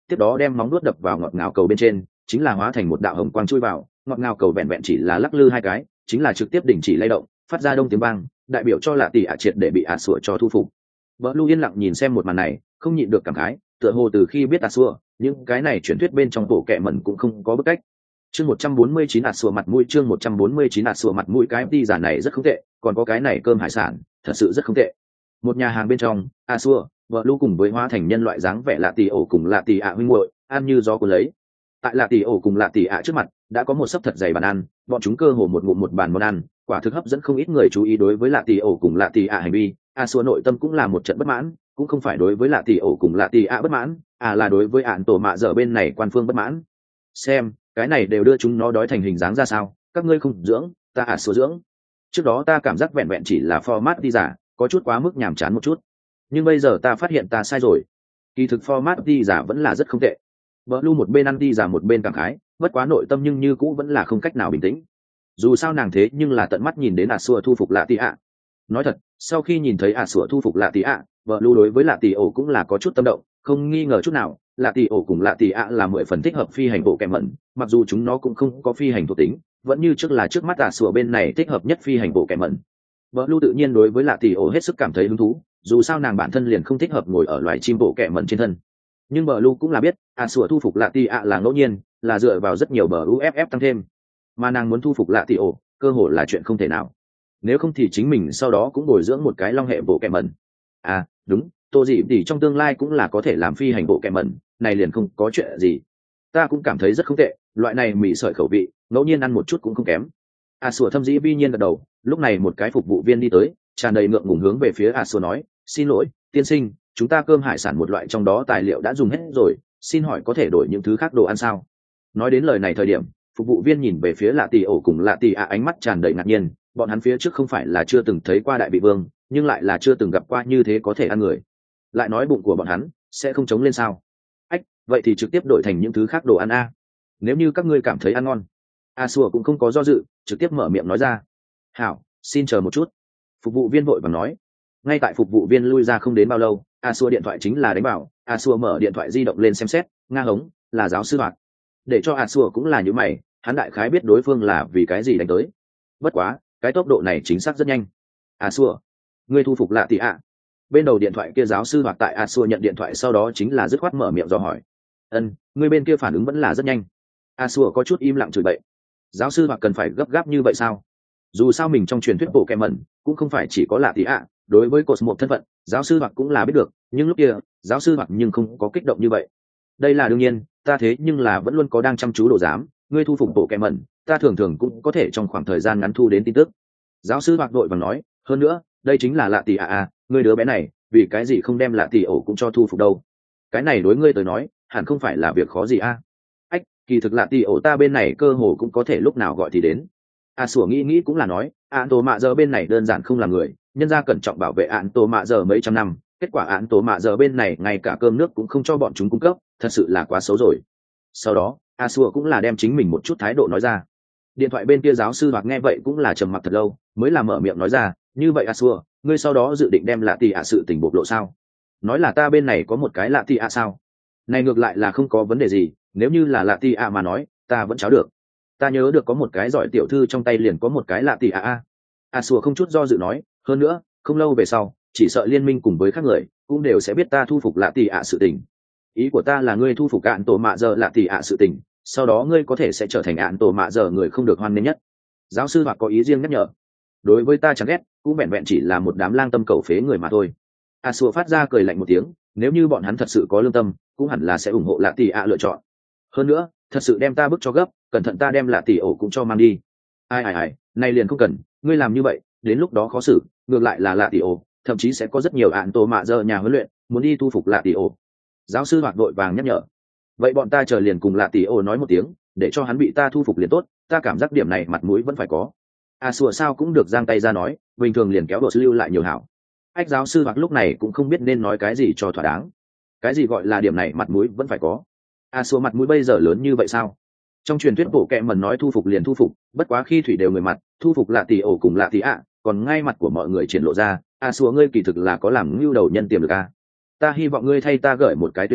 tiếp đó đem móng nuốt đập vào ngọt ngào cầu bên trên, chính là hóa thành một đạo hồng quang chui vào, ngọt ngào cầu vẹn vẹn chỉ là lắc lư hai cái, chính là trực tiếp đình chỉ lay động, phát ra đông tiếng vang, đại biểu cho lạ tỷ ạ triệt để bị ạ sủa cho thu phục. Vợ Lu yên lặng nhìn xem một màn này, không nhịn được cảm khái, tựa hồ từ khi biết ạ sủa, những cái này truyền thuyết bên trong bộ kệ mẩn cũng không có bức cách. Chương một trăm bốn mươi chín ạ sủa mặt mũi, chương một trăm bốn mươi chín ạ sủa mặt mũi, cái đi giả này rất không tệ, còn có cái này cơm hải sản, thật sự rất không tệ. Một nhà hàng bên trong, ạ sủa, vợ Lu cùng với hóa thành nhân loại dáng vẻ lạ tỷ ổ cùng lạ tỷ ạ huynh muội, ăn như gió cuốn lấy. Tại lạ tỷ ổ cùng lạ tỷ ạ trước mặt, đã có một sấp thật dày bàn ăn, bọn chúng cơ hồ một ngụm một bàn món ăn, quả thực hấp dẫn không ít người chú ý đối với lạ tỷ ổ cùng lạ tỷ ạ hành vi. A xua nội tâm cũng là một trận bất mãn, cũng không phải đối với lạ tỷ ổ cùng lạ tỷ ạ bất mãn, à là đối với ạn tổ mạ dở bên này quan phương bất mãn. Xem, cái này đều đưa chúng nó đói thành hình dáng ra sao, các ngươi không dưỡng, ta à xua dưỡng. Trước đó ta cảm giác vẹn vẹn chỉ là format đi giả, có chút quá mức nhàm chán một chút, nhưng bây giờ ta phát hiện ta sai rồi. Kỳ thực format đi giả vẫn là rất không tệ. Bờ Lu một bên ăn đi giả một bên cảm khái, bất quá nội tâm nhưng như cũ vẫn là không cách nào bình tĩnh. Dù sao nàng thế nhưng là tận mắt nhìn đến à xua thu phục lạ tỷ ạ. Nói thật, sau khi nhìn thấy à xua thu phục lạ tỷ ạ, vợ Lu đối với lạ tỷ ổ cũng là có chút tâm động, không nghi ngờ chút nào, lạ tỷ ổ cùng lạ tỷ ạ là mười phần thích hợp phi hành bộ kèm mẩn, mặc dù chúng nó cũng không có phi hành thuộc tính, vẫn như trước là trước mắt à xua bên này thích hợp nhất phi hành bộ kèm mẩn. Vợ Lu tự nhiên đối với lạ tỷ ổ hết sức cảm thấy hứng thú, dù sao nàng bản thân liền không thích hợp ngồi ở loài chim bộ kèm mẩn trên thân. Nhưng bờ Lu cũng là biết, à xua thu phục lạ tỷ ạ là ngẫu nhiên, là dựa vào rất nhiều bờ u ép ép tăng thêm, mà nàng muốn thu phục lạ tỷ ổ, cơ hội là chuyện không thể nào. Nếu không thì chính mình sau đó cũng bồi dưỡng một cái long hệ bộ kèm mẩn. À, đúng, tô dị thì trong tương lai cũng là có thể làm phi hành bộ kèm mẩn, này liền không có chuyện gì. Ta cũng cảm thấy rất không tệ, loại này mì sợi khẩu vị, ngẫu nhiên ăn một chút cũng không kém. À xua thâm dĩ vi nhiên gật đầu, lúc này một cái phục vụ viên đi tới, tràn đầy ngượng ngùng hướng về phía à xua nói, xin lỗi, tiên sinh, chúng ta cơm hải sản một loại trong đó tài liệu đã dùng hết rồi, xin hỏi có thể đổi những thứ khác đồ ăn sao? Nói đến lời này thời điểm, phục vụ viên nhìn về phía lạ tỷ ổ cùng lạ tỷ ạ ánh mắt tràn đầy ngạc nhiên, bọn hắn phía trước không phải là chưa từng thấy qua đại vị vương, nhưng lại là chưa từng gặp qua như thế có thể ăn người. Lại nói bụng của bọn hắn sẽ không chống lên sao? Ách, vậy thì trực tiếp đổi thành những thứ khác đồ ăn a. Nếu như các ngươi cảm thấy ăn ngon. A xua cũng không có do dự, trực tiếp mở miệng nói ra. Hảo, xin chờ một chút. Phục vụ viên vội vàng nói. Ngay tại phục vụ viên lui ra không đến bao lâu, A xua điện thoại chính là đánh bảo, A xua mở điện thoại di động lên xem xét, nga hống, là giáo sư hoạt. Để cho A xua cũng là như mày, hắn đại khái biết đối phương là vì cái gì đánh tới. Bất quá, cái tốc độ này chính xác rất nhanh. A xua, ngươi thu phục lạ tỷ ạ. Bên đầu điện thoại kia giáo sư hoạt tại A xua nhận điện thoại sau đó chính là dứt khoát mở miệng do hỏi. Ân, ngươi bên kia phản ứng vẫn là rất nhanh. A xua có chút im lặng chửi bậy. Giáo sư hoạt cần phải gấp gáp như vậy sao? Dù sao mình trong truyền thuyết bộ kèm mẩn cũng không phải chỉ có lạ tỷ ạ, đối với cột một thân phận, giáo sư hoạt cũng là biết được, nhưng lúc kia giáo sư hoạt nhưng không có kích động như vậy. Đây là đương nhiên, ta thế nhưng là vẫn luôn có đang chăm chú đồ giám, ngươi thu phục bộ kèm mẩn, ta thường thường cũng có thể trong khoảng thời gian ngắn thu đến tin tức. Giáo sư hoạt đội và nói, hơn nữa, đây chính là lạ tỷ ạ à, ngươi đứa bé này, vì cái gì không đem lạ tỷ ổ cũng cho thu phục đâu? Cái này đối ngươi tới nói, hẳn không phải là việc khó gì a. À? Ách, kỳ thực lạ tỷ ổ ta bên này cơ hồ cũng có thể lúc nào gọi thì đến. A à, sủa nghĩ nghĩ cũng là nói, ạn tổ mạ giờ bên này đơn giản không là người, nhân ra cẩn trọng bảo vệ ạn tổ mạ giờ mấy trăm năm, kết quả ạn tổ mạ giờ bên này ngay cả cơm nước cũng không cho bọn chúng cung cấp, thật sự là quá xấu rồi. Sau đó, A xua cũng là đem chính mình một chút thái độ nói ra. Điện thoại bên kia giáo sư hoặc nghe vậy cũng là trầm mặc thật lâu, mới là mở miệng nói ra, như vậy A xua, ngươi sau đó dự định đem lạ tỷ ạ sự tình bộc lộ sao? Nói là ta bên này có một cái lạ tỷ ạ sao? Này ngược lại là không có vấn đề gì, nếu như là lạ tỷ ạ mà nói, ta vẫn cháo được. Ta nhớ được có một cái giỏi tiểu thư trong tay liền có một cái lạ tỷ ạ a. A xua không chút do dự nói, hơn nữa, không lâu về sau, chỉ sợ liên minh cùng với các người cũng đều sẽ biết ta thu phục lạ tỷ ạ sự tình. Ý của ta là ngươi thu phục ạn tổ mạ giờ lạ tỷ ạ sự tình, sau đó ngươi có thể sẽ trở thành ạn tổ mạ giờ người không được hoan nghênh nhất. Giáo sư hoặc có ý riêng nhắc nhở. Đối với ta chẳng ghét, cũng vẹn vẹn chỉ là một đám lang tâm cầu phế người mà thôi. A xua phát ra cười lạnh một tiếng, nếu như bọn hắn thật sự có lương tâm, cũng hẳn là sẽ ủng hộ lạ tỷ ạ lựa chọn. Hơn nữa, thật sự đem ta bức cho gấp, cẩn thận ta đem lạ tỷ ổ cũng cho mang đi. Ai ai ai, nay liền không cần, ngươi làm như vậy, đến lúc đó khó xử, ngược lại là lạ tỷ ổ, thậm chí sẽ có rất nhiều ạn tổ mạ giờ nhà huấn luyện muốn đi thu phục lạ tỷ ổ. Giáo sư hoạt vội vàng nhắc nhở. Vậy bọn ta chờ liền cùng lạ tỷ ổ nói một tiếng, để cho hắn bị ta thu phục liền tốt, ta cảm giác điểm này mặt mũi vẫn phải có. À sủa sao cũng được giang tay ra nói, bình thường liền kéo đồ lưu lại nhiều hảo. Ách giáo sư hoạt lúc này cũng không biết nên nói cái gì cho thỏa đáng. Cái gì gọi là điểm này mặt mũi vẫn phải có? À sủa mặt mũi bây giờ lớn như vậy sao? Trong truyền thuyết bộ kệ mẩn nói thu phục liền thu phục, bất quá khi thủy đều người mặt, thu phục lạ tỷ ổ cùng lạ tỷ ạ, còn ngay mặt của mọi người triển lộ ra, à sủa ngươi kỳ thực là có làm ngưu đầu nhân tiềm lực à. Ta hy vọng ngươi thay ta gửi một cái tuyên bố,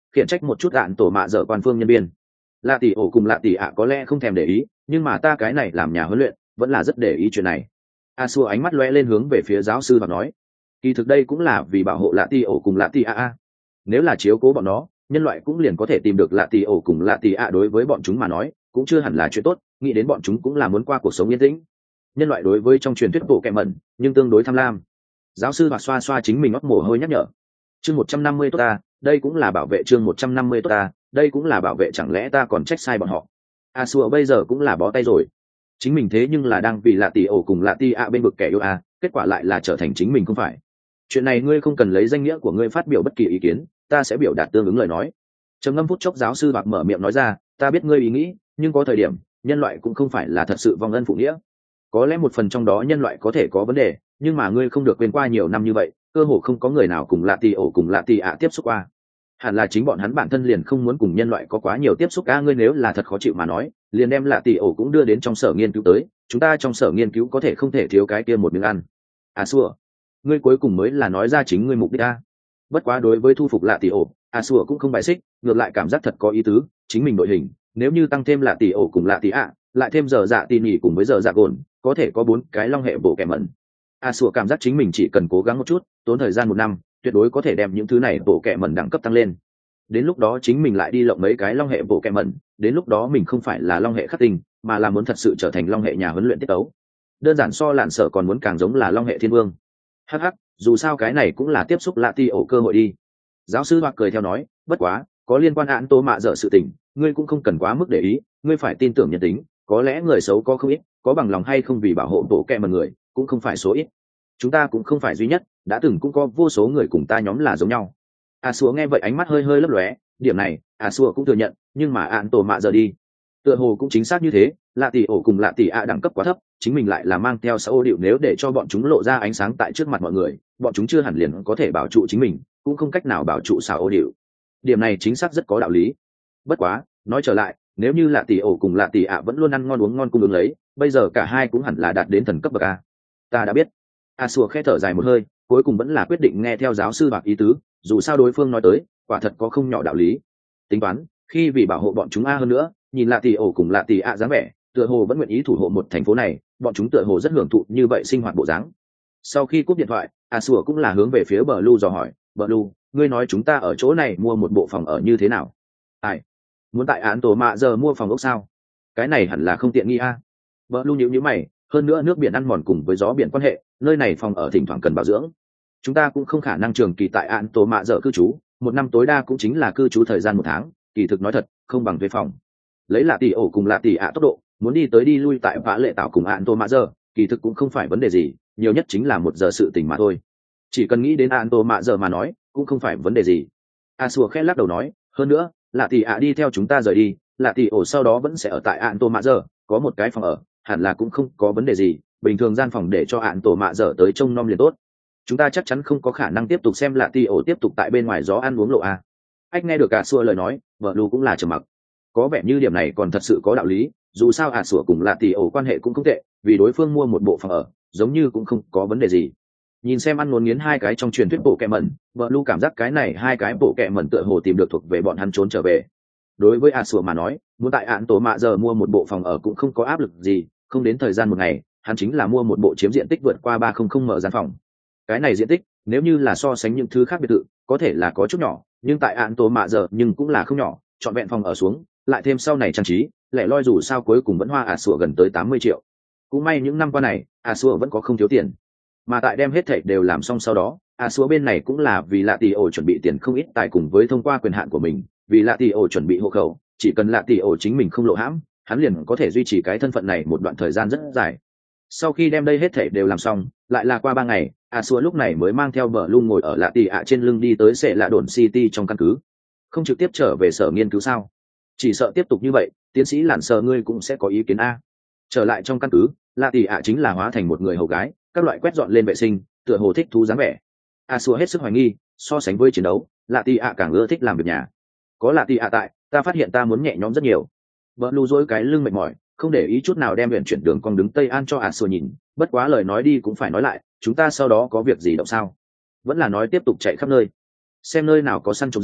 khiển trách một chút ạn tổ mạ dở quan phương nhân viên. Lạ tỷ ổ cùng lạ tỷ ạ có lẽ không thèm để ý, nhưng mà ta cái này làm nhà huấn luyện vẫn là rất để ý chuyện này. A xua ánh mắt lóe lên hướng về phía giáo sư và nói, kỳ thực đây cũng là vì bảo hộ lạ tỷ ổ cùng lạ tỷ ạ. Nếu là chiếu cố bọn nó, nhân loại cũng liền có thể tìm được lạ tỷ ổ cùng lạ tỷ ạ. Đối với bọn chúng mà nói cũng chưa hẳn là chuyện tốt, nghĩ đến bọn chúng cũng là muốn qua cuộc sống yên tĩnh. Nhân loại đối với trong truyền thuyết bộ kẹ mẩn nhưng tương đối tham lam. Giáo sư và xoa xoa chính mình ngót mồ hôi nhắc nhở. Chương một trăm năm mươi tốt ta, đây cũng là bảo vệ. Chương một trăm năm mươi tốt ta, đây cũng là bảo vệ. Chẳng lẽ ta còn trách sai bọn họ? A xua bây giờ cũng là bó tay rồi. Chính mình thế nhưng là đang vì lạ tỷ ổ cùng lạ tỷ ạ bên vực kẻ yêu a, kết quả lại là trở thành chính mình không phải. Chuyện này ngươi không cần lấy danh nghĩa của ngươi phát biểu bất kỳ ý kiến, ta sẽ biểu đạt tương ứng lời nói. Trầm ngâm phút chốc giáo sư bạc mở miệng nói ra, ta biết ngươi ý nghĩ, nhưng có thời điểm nhân loại cũng không phải là thật sự vong ân phụ nghĩa. Có lẽ một phần trong đó nhân loại có thể có vấn đề, nhưng mà ngươi không được quên qua nhiều năm như vậy cơ hồ không có người nào cùng lạ tỷ ổ cùng lạ tỷ ạ tiếp xúc qua. Hẳn là chính bọn hắn bản thân liền không muốn cùng nhân loại có quá nhiều tiếp xúc. A ngươi nếu là thật khó chịu mà nói, liền đem lạ tỷ ổ cũng đưa đến trong sở nghiên cứu tới, chúng ta trong sở nghiên cứu có thể không thể thiếu cái kia một miếng ăn. À xua, ngươi cuối cùng mới là nói ra chính ngươi mục đích a. Bất quá đối với thu phục lạ tỷ ổ, a xua cũng không bài xích, ngược lại cảm giác thật có ý tứ. Chính mình đội hình nếu như tăng thêm lạ tỷ ổ cùng lạ tỷ ạ, lại thêm giờ dạ tỉ nhỉ cùng với giờ dạ gồn, có thể có bốn cái long hệ bộ kẻ mẩn. A xua cảm giác chính mình chỉ cần cố gắng một chút, tốn thời gian một năm tuyệt đối có thể đem những thứ này bộ kẻ mẩn đẳng cấp tăng lên. Đến lúc đó chính mình lại đi lộng mấy cái long hệ bộ kẻ mẩn, đến lúc đó mình không phải là long hệ khắc tinh, mà là muốn thật sự trở thành long hệ nhà huấn luyện tiết tấu. Đơn giản so lạn sở còn muốn càng giống là long hệ thiên vương. Hắc hắc, dù sao cái này cũng là tiếp xúc lạ tỷ ổ cơ hội đi. Giáo sư hoặc cười theo nói, bất quá có liên quan án tố mạ dở sự tình, ngươi cũng không cần quá mức để ý, ngươi phải tin tưởng nhân tính, có lẽ người xấu có không ít, có bằng lòng hay không vì bảo hộ bộ kẻ mẩn người cũng không phải số ít. Chúng ta cũng không phải duy nhất, đã từng cũng có vô số người cùng ta nhóm là giống nhau. A xua nghe vậy ánh mắt hơi hơi lấp lóe, điểm này A xua cũng thừa nhận, nhưng mà án tổ mạ giờ đi tựa hồ cũng chính xác như thế, lạ tỷ ổ cùng lạ tỷ ạ đẳng cấp quá thấp, chính mình lại là mang theo xã ô điệu, nếu để cho bọn chúng lộ ra ánh sáng tại trước mặt mọi người, bọn chúng chưa hẳn liền có thể bảo trụ chính mình, cũng không cách nào bảo trụ xã ô điệu. Điểm này chính xác rất có đạo lý. Bất quá nói trở lại, nếu như lạ tỷ ổ cùng lạ tỷ ạ vẫn luôn ăn ngon uống ngon cung ứng lấy, bây giờ cả hai cũng hẳn là đạt đến thần cấp bậc a. Ta đã biết. A xua khẽ thở dài một hơi, cuối cùng vẫn là quyết định nghe theo giáo sư bạc ý tứ, dù sao đối phương nói tới quả thật có không nhỏ đạo lý. Tính toán khi vì bảo hộ bọn chúng a hơn nữa, nhìn lạ tỷ ổ cùng lạ tỷ ạ dáng vẻ tựa hồ vẫn nguyện ý thủ hộ một thành phố này, bọn chúng tựa hồ rất hưởng thụ như vậy sinh hoạt bộ dáng. Sau khi cúp điện thoại, a xua cũng là hướng về phía bờ lu dò hỏi, bờ lu, ngươi nói chúng ta ở chỗ này mua một bộ phòng ở như thế nào? Ai muốn tại án tổ mạ giờ mua phòng ốc sao? Cái này hẳn là không tiện nghi a. Bờ lu nhíu nhíu mày, hơn nữa nước biển ăn mòn cùng với gió biển quan hệ, nơi này phòng ở thỉnh thoảng cần bảo dưỡng, chúng ta cũng không khả năng trường kỳ tại án tổ mạ dở cư trú, một năm tối đa cũng chính là cư trú thời gian một tháng, kỳ thực nói thật không bằng thuê phòng. Lấy lạ tỷ ổ cùng lạ tỷ ạ tốc độ muốn đi tới đi lui tại vã lệ tạo cùng án tổ mạ dở, kỳ thực cũng không phải vấn đề gì, nhiều nhất chính là một giờ sự tình mà thôi. Chỉ cần nghĩ đến án tổ mạ dở mà nói cũng không phải vấn đề gì. A xua khẽ lắc đầu nói, hơn nữa lạ tỷ ạ đi theo chúng ta rời đi, lạ tỷ ổ sau đó vẫn sẽ ở tại án tổ mạ dở, có một cái phòng ở hẳn là cũng không có vấn đề gì, bình thường gian phòng để cho án tổ mạ dở tới trông nom liền tốt. Chúng ta chắc chắn không có khả năng tiếp tục xem lạ tỷ ổ tiếp tục tại bên ngoài gió ăn uống lộ a. Ách nghe được cả xua lời nói, vợ lu cũng là trầm mặc. Có vẻ như điểm này còn thật sự có đạo lý, dù sao ạ sủa cùng lạ tỷ ổ quan hệ cũng không tệ, vì đối phương mua một bộ phòng ở giống như cũng không có vấn đề gì. Nhìn xem ăn ngốn nghiến hai cái trong truyền thuyết bộ kẹ mẩn, vợ lu cảm giác cái này hai cái bộ kẹ mẩn tựa hồ tìm được thuộc về bọn hắn trốn trở về. Đối với ạ sủa mà nói, muốn tại án tổ mạ giờ mua một bộ phòng ở cũng không có áp lực gì, không đến thời gian một ngày hắn chính là mua một bộ chiếm diện tích vượt qua ba không không mở gian phòng. Cái này diện tích nếu như là so sánh những thứ khác biệt thự có thể là có chút nhỏ, nhưng tại án tổ mạ giờ nhưng cũng là không nhỏ, chọn vẹn phòng ở xuống lại thêm sau này trang trí lẻ loi, dù sao cuối cùng vẫn hoa ả sủa gần tới tám mươi triệu. Cũng may những năm qua này ả sủa vẫn có không thiếu tiền, mà tại đem hết thảy đều làm xong sau đó, ả sủa bên này cũng là vì lạ tỷ ổ chuẩn bị tiền không ít tài, cùng với thông qua quyền hạn của mình vì lạ tỷ ổ chuẩn bị hộ khẩu, chỉ cần lạ tỷ ổ chính mình không lộ hãm, hắn liền có thể duy trì cái thân phận này một đoạn thời gian rất dài. Sau khi đem đây hết thảy đều làm xong, lại là qua ba ngày, a xua lúc này mới mang theo bờ lu ngồi ở lạ tỷ ạ trên lưng đi tới sệ lạ đồn city trong căn cứ. Không trực tiếp trở về sở nghiên cứu sao? Chỉ sợ tiếp tục như vậy tiến sĩ lặn sờ ngươi cũng sẽ có ý kiến a. Trở lại trong căn cứ, lạ tỷ ạ chính là hóa thành một người hầu gái, các loại quét dọn lên vệ sinh, tựa hồ thích thú dáng vẻ. a xua hết sức hoài nghi, so sánh với chiến đấu, lạ tỷ ạ càng ưa thích làm việc nhà. Có lạ tỷ ạ tại, ta phát hiện ta muốn nhẹ nhõm rất nhiều. Bờ lu dỗi cái lưng mệt mỏi, không để ý chút nào đem huyện chuyển đường cong đứng tây an cho a xua nhìn. Bất quá lời nói đi cũng phải nói lại, chúng ta sau đó có việc gì động sao? Vẫn là nói tiếp tục chạy khắp nơi, xem nơi nào có săn trộm giả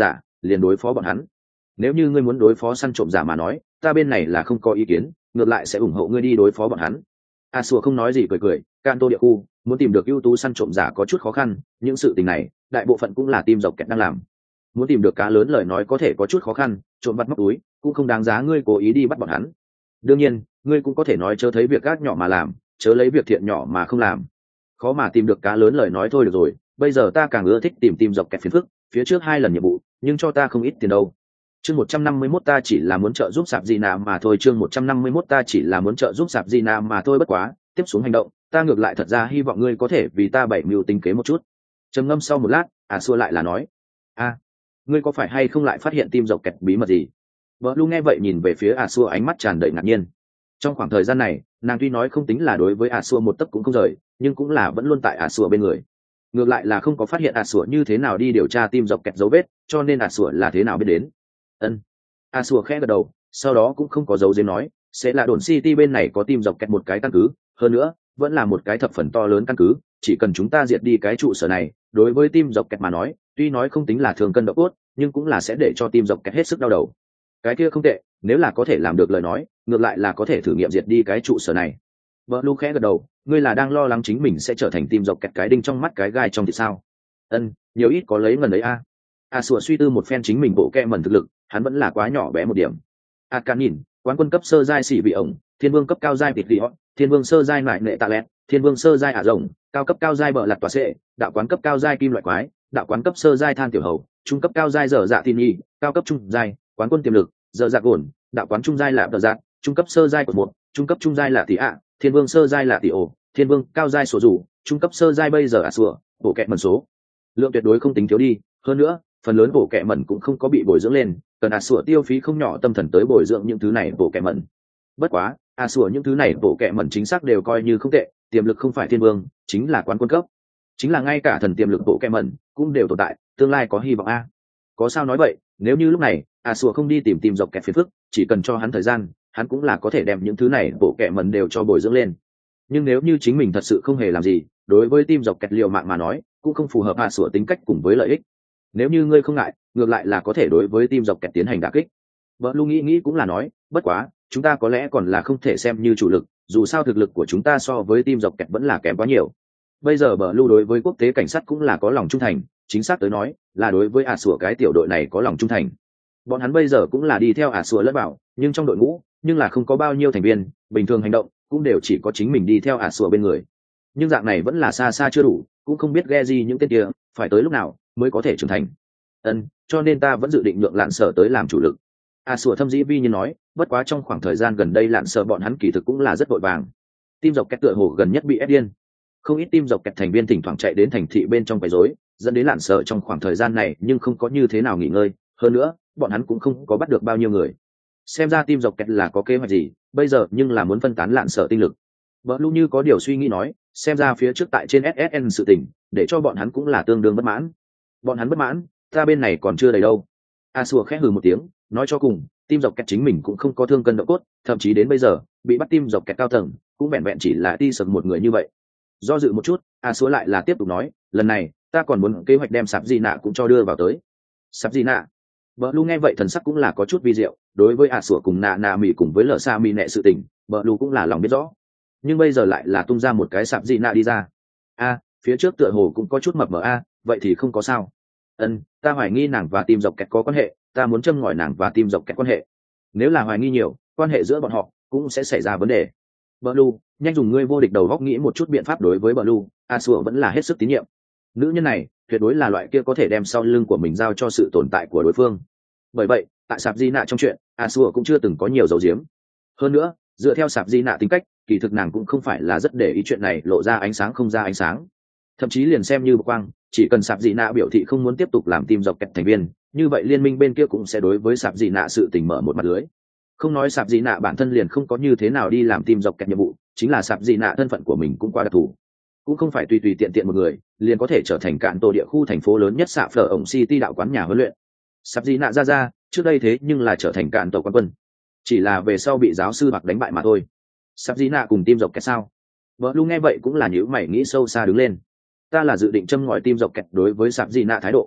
liền đối phó bọn hắn. Nếu như ngươi muốn đối phó săn trộm giả mà nói, ta bên này là không có ý kiến, ngược lại sẽ ủng hộ ngươi đi đối phó bọn hắn. A Sủa không nói gì cười cười, Kanto địa khu muốn tìm được ưu tú săn trộm giả có chút khó khăn, những sự tình này đại bộ phận cũng là team dọc kẹt đang làm. Muốn tìm được cá lớn lời nói có thể có chút khó khăn, trộm vặt móc túi cũng không đáng giá ngươi cố ý đi bắt bọn hắn. Đương nhiên ngươi cũng có thể nói chớ thấy việc gác nhỏ mà làm, chớ lấy việc thiện nhỏ mà không làm. Khó mà tìm được cá lớn lời nói thôi được rồi, bây giờ ta càng ưa thích tìm team dọc kẹt phiền phức, phía trước hai lần nhiệm vụ nhưng cho ta không ít tiền đâu. Chương một trăm năm mươi mốt ta chỉ là muốn trợ giúp Sạp Gina mà thôi, chương một trăm năm mươi mốt ta chỉ là muốn trợ giúp Sạp Gina mà thôi, bất quá, tiếp xuống hành động, ta ngược lại thật ra hy vọng ngươi có thể vì ta bảy mưu tính kế một chút. Trầm ngâm sau một lát, à xua lại là nói, a, ngươi có phải hay không lại phát hiện tim dọc kẹt bí mật gì? Vợ Lu nghe vậy nhìn về phía à xua ánh mắt tràn đầy ngạc nhiên. Trong khoảng thời gian này, nàng tuy nói không tính là đối với à xua một tấc cũng không rời, nhưng cũng là vẫn luôn tại à xua bên người. Ngược lại là không có phát hiện à xua như thế nào đi điều tra tim dọc kẹt dấu vết, cho nên à xua là thế nào biết đến. Ân. A Sủa khẽ gật đầu, sau đó cũng không có dấu diếm nói, sẽ là đồn City bên này có team dọc kẹt một cái căn cứ, hơn nữa, vẫn là một cái thập phần to lớn căn cứ, chỉ cần chúng ta diệt đi cái trụ sở này, đối với team dọc kẹt mà nói, tuy nói không tính là thường cân độ cốt, nhưng cũng là sẽ để cho team dọc kẹt hết sức đau đầu. Cái kia không tệ, nếu là có thể làm được lời nói, ngược lại là có thể thử nghiệm diệt đi cái trụ sở này. Vợ Lu khẽ gật đầu, ngươi là đang lo lắng chính mình sẽ trở thành team dọc kẹt cái đinh trong mắt cái gai trong thì sao? Ân, nhiều ít có lấy ngần ấy a. A Sủa suy tư một phen chính mình bộ kẹ mẩn thực lực, hắn vẫn là quá nhỏ bé một điểm. A Can nhìn, quán quân cấp sơ giai xỉ vị ổng, thiên vương cấp cao giai vịt vị họ, thiên vương sơ giai nại nệ tạ lẹt, thiên vương sơ giai ả rồng, cao cấp cao giai bợ lặt tòa sệ, đạo quán cấp cao giai kim loại quái, đạo quán cấp sơ giai than tiểu hầu, trung cấp cao giai dở dạ thiên nhi, cao cấp trung giai, quán quân tiềm lực, dở dạ gồn, đạo quán trung giai lạp đờ dạ, trung cấp sơ giai của một, trung cấp trung giai là tỷ ạ, thiên vương sơ giai là tỷ ổ, thiên vương cao giai sổ rủ, trung cấp sơ giai bây giờ ả sủa, bộ kẹ mẩn số lượng tuyệt đối không tính thiếu đi, hơn nữa phần lớn bộ kẹ mẩn cũng không có bị bồi dưỡng lên, cần à sủa tiêu phí không nhỏ tâm thần tới bồi dưỡng những thứ này bộ kẹ mẩn. Bất quá à sủa những thứ này bộ kẹ mẩn chính xác đều coi như không tệ, tiềm lực không phải thiên vương chính là quán quân cấp, chính là ngay cả thần tiềm lực bộ kẹ mẩn cũng đều tồn tại, tương lai có hy vọng a. Có sao nói vậy, nếu như lúc này à sủa không đi tìm tìm dọc kẹt phiền phức, chỉ cần cho hắn thời gian, hắn cũng là có thể đem những thứ này bộ kẹ mẩn đều cho bồi dưỡng lên. Nhưng nếu như chính mình thật sự không hề làm gì, đối với team dọc kẹt liều mạng mà nói cũng không phù hợp à sủa tính cách cùng với lợi ích. Nếu như ngươi không ngại, ngược lại là có thể đối với team dọc kẹt tiến hành đả kích. Vợ Lu nghĩ nghĩ cũng là nói, bất quá chúng ta có lẽ còn là không thể xem như chủ lực, dù sao thực lực của chúng ta so với team dọc kẹt vẫn là kém quá nhiều. Bây giờ Vợ Lu đối với quốc tế cảnh sát cũng là có lòng trung thành, chính xác tới nói là đối với ả sủa cái tiểu đội này có lòng trung thành. Bọn hắn bây giờ cũng là đi theo ả sủa lẫn bảo, nhưng trong đội ngũ nhưng là không có bao nhiêu thành viên, bình thường hành động cũng đều chỉ có chính mình đi theo ả sủa bên người. Nhưng dạng này vẫn là xa xa chưa đủ, cũng không biết ghe gì những tên kia phải tới lúc nào mới có thể trưởng thành. Ân, cho nên ta vẫn dự định nhượng lạn sở tới làm chủ lực. A Sủa thâm dĩ vi như nói, bất quá trong khoảng thời gian gần đây lạn sở bọn hắn kỳ thực cũng là rất vội vàng. Team dọc kẹt tựa hồ gần nhất bị ép điên, không ít team dọc kẹt thành viên thỉnh thoảng chạy đến thành thị bên trong quấy rối, dẫn đến lạn sở trong khoảng thời gian này nhưng không có như thế nào nghỉ ngơi. Hơn nữa, bọn hắn cũng không có bắt được bao nhiêu người. Xem ra team dọc kẹt là có kế hoạch gì, bây giờ nhưng là muốn phân tán lạn sở tinh lực. Bỡ Lu như có điều suy nghĩ nói, xem ra phía trước tại trên ét ét en sự tình, để cho bọn hắn cũng là tương đương bất mãn. Bọn hắn bất mãn, ta bên này còn chưa đầy đâu. A Sủa khẽ hừ một tiếng, nói cho cùng, team dọc kẹt chính mình cũng không có thương cân độ cốt, thậm chí đến bây giờ, bị bắt team dọc kẹt cao tầng, cũng vẹn vẹn chỉ là ti sầm một người như vậy. Do dự một chút, A Sủa lại là tiếp tục nói, lần này, ta còn muốn kế hoạch đem Sạp Di Nạ cũng cho đưa vào tới. Sạp Di Nạ. Bỡ Lu nghe vậy thần sắc cũng là có chút vi diệu, đối với A Sủa cùng nạ nạ mỉ cùng với lở xa mỉ nệ sự tình, Bỡ Lu cũng là lòng biết rõ. Nhưng bây giờ lại là tung ra một cái Sạp Di Nạ đi ra. A, phía trước tựa hồ cũng có chút mập mờ a, vậy thì không có sao. Ân, ta hoài nghi nàng và team dọc kẹt có quan hệ, ta muốn châm ngòi nàng và team dọc kẹt quan hệ. Nếu là hoài nghi nhiều, quan hệ giữa bọn họ cũng sẽ xảy ra vấn đề. Blue, nhanh dùng ngươi vô địch đầu góc nghĩ một chút biện pháp đối với Blue, A Sủa vẫn là hết sức tín nhiệm. Nữ nhân này, tuyệt đối là loại kia có thể đem sau lưng của mình giao cho sự tồn tại của đối phương. Bởi vậy, tại Sạp Di Nạ trong chuyện, A Sủa cũng chưa từng có nhiều dấu diếm. Hơn nữa, dựa theo Sạp Di Nạ tính cách, kỳ thực nàng cũng không phải là rất để ý chuyện này lộ ra ánh sáng không ra ánh sáng. Thậm chí liền xem như quang, chỉ cần Sạp Dị Nạ biểu thị không muốn tiếp tục làm team dọc kẹt thành viên, như vậy liên minh bên kia cũng sẽ đối với Sạp Dị Nạ sự tình mở một mặt lưới. Không nói Sạp Dị Nạ bản thân liền không có như thế nào đi làm team dọc kẹt nhiệm vụ, chính là Sạp Dị Nạ thân phận của mình cũng quá đặc thù, cũng không phải tùy tùy tiện tiện một người liền có thể trở thành cạn tổ địa khu thành phố lớn nhất xạ phở ổng city đạo quán nhà huấn luyện. Sạp Dị Nạ ra ra trước đây thế nhưng là trở thành cạn tổ quán quân, chỉ là về sau bị giáo sư bạc đánh bại mà thôi. Sạp Dị Nạ cùng team dọc kẹt sao? Vợ Lu nghe vậy cũng là nhíu mày nghĩ sâu xa đứng lên. Ta là dự định châm ngòi team dọc kẹt đối với Sạp Dị Nạ thái độ.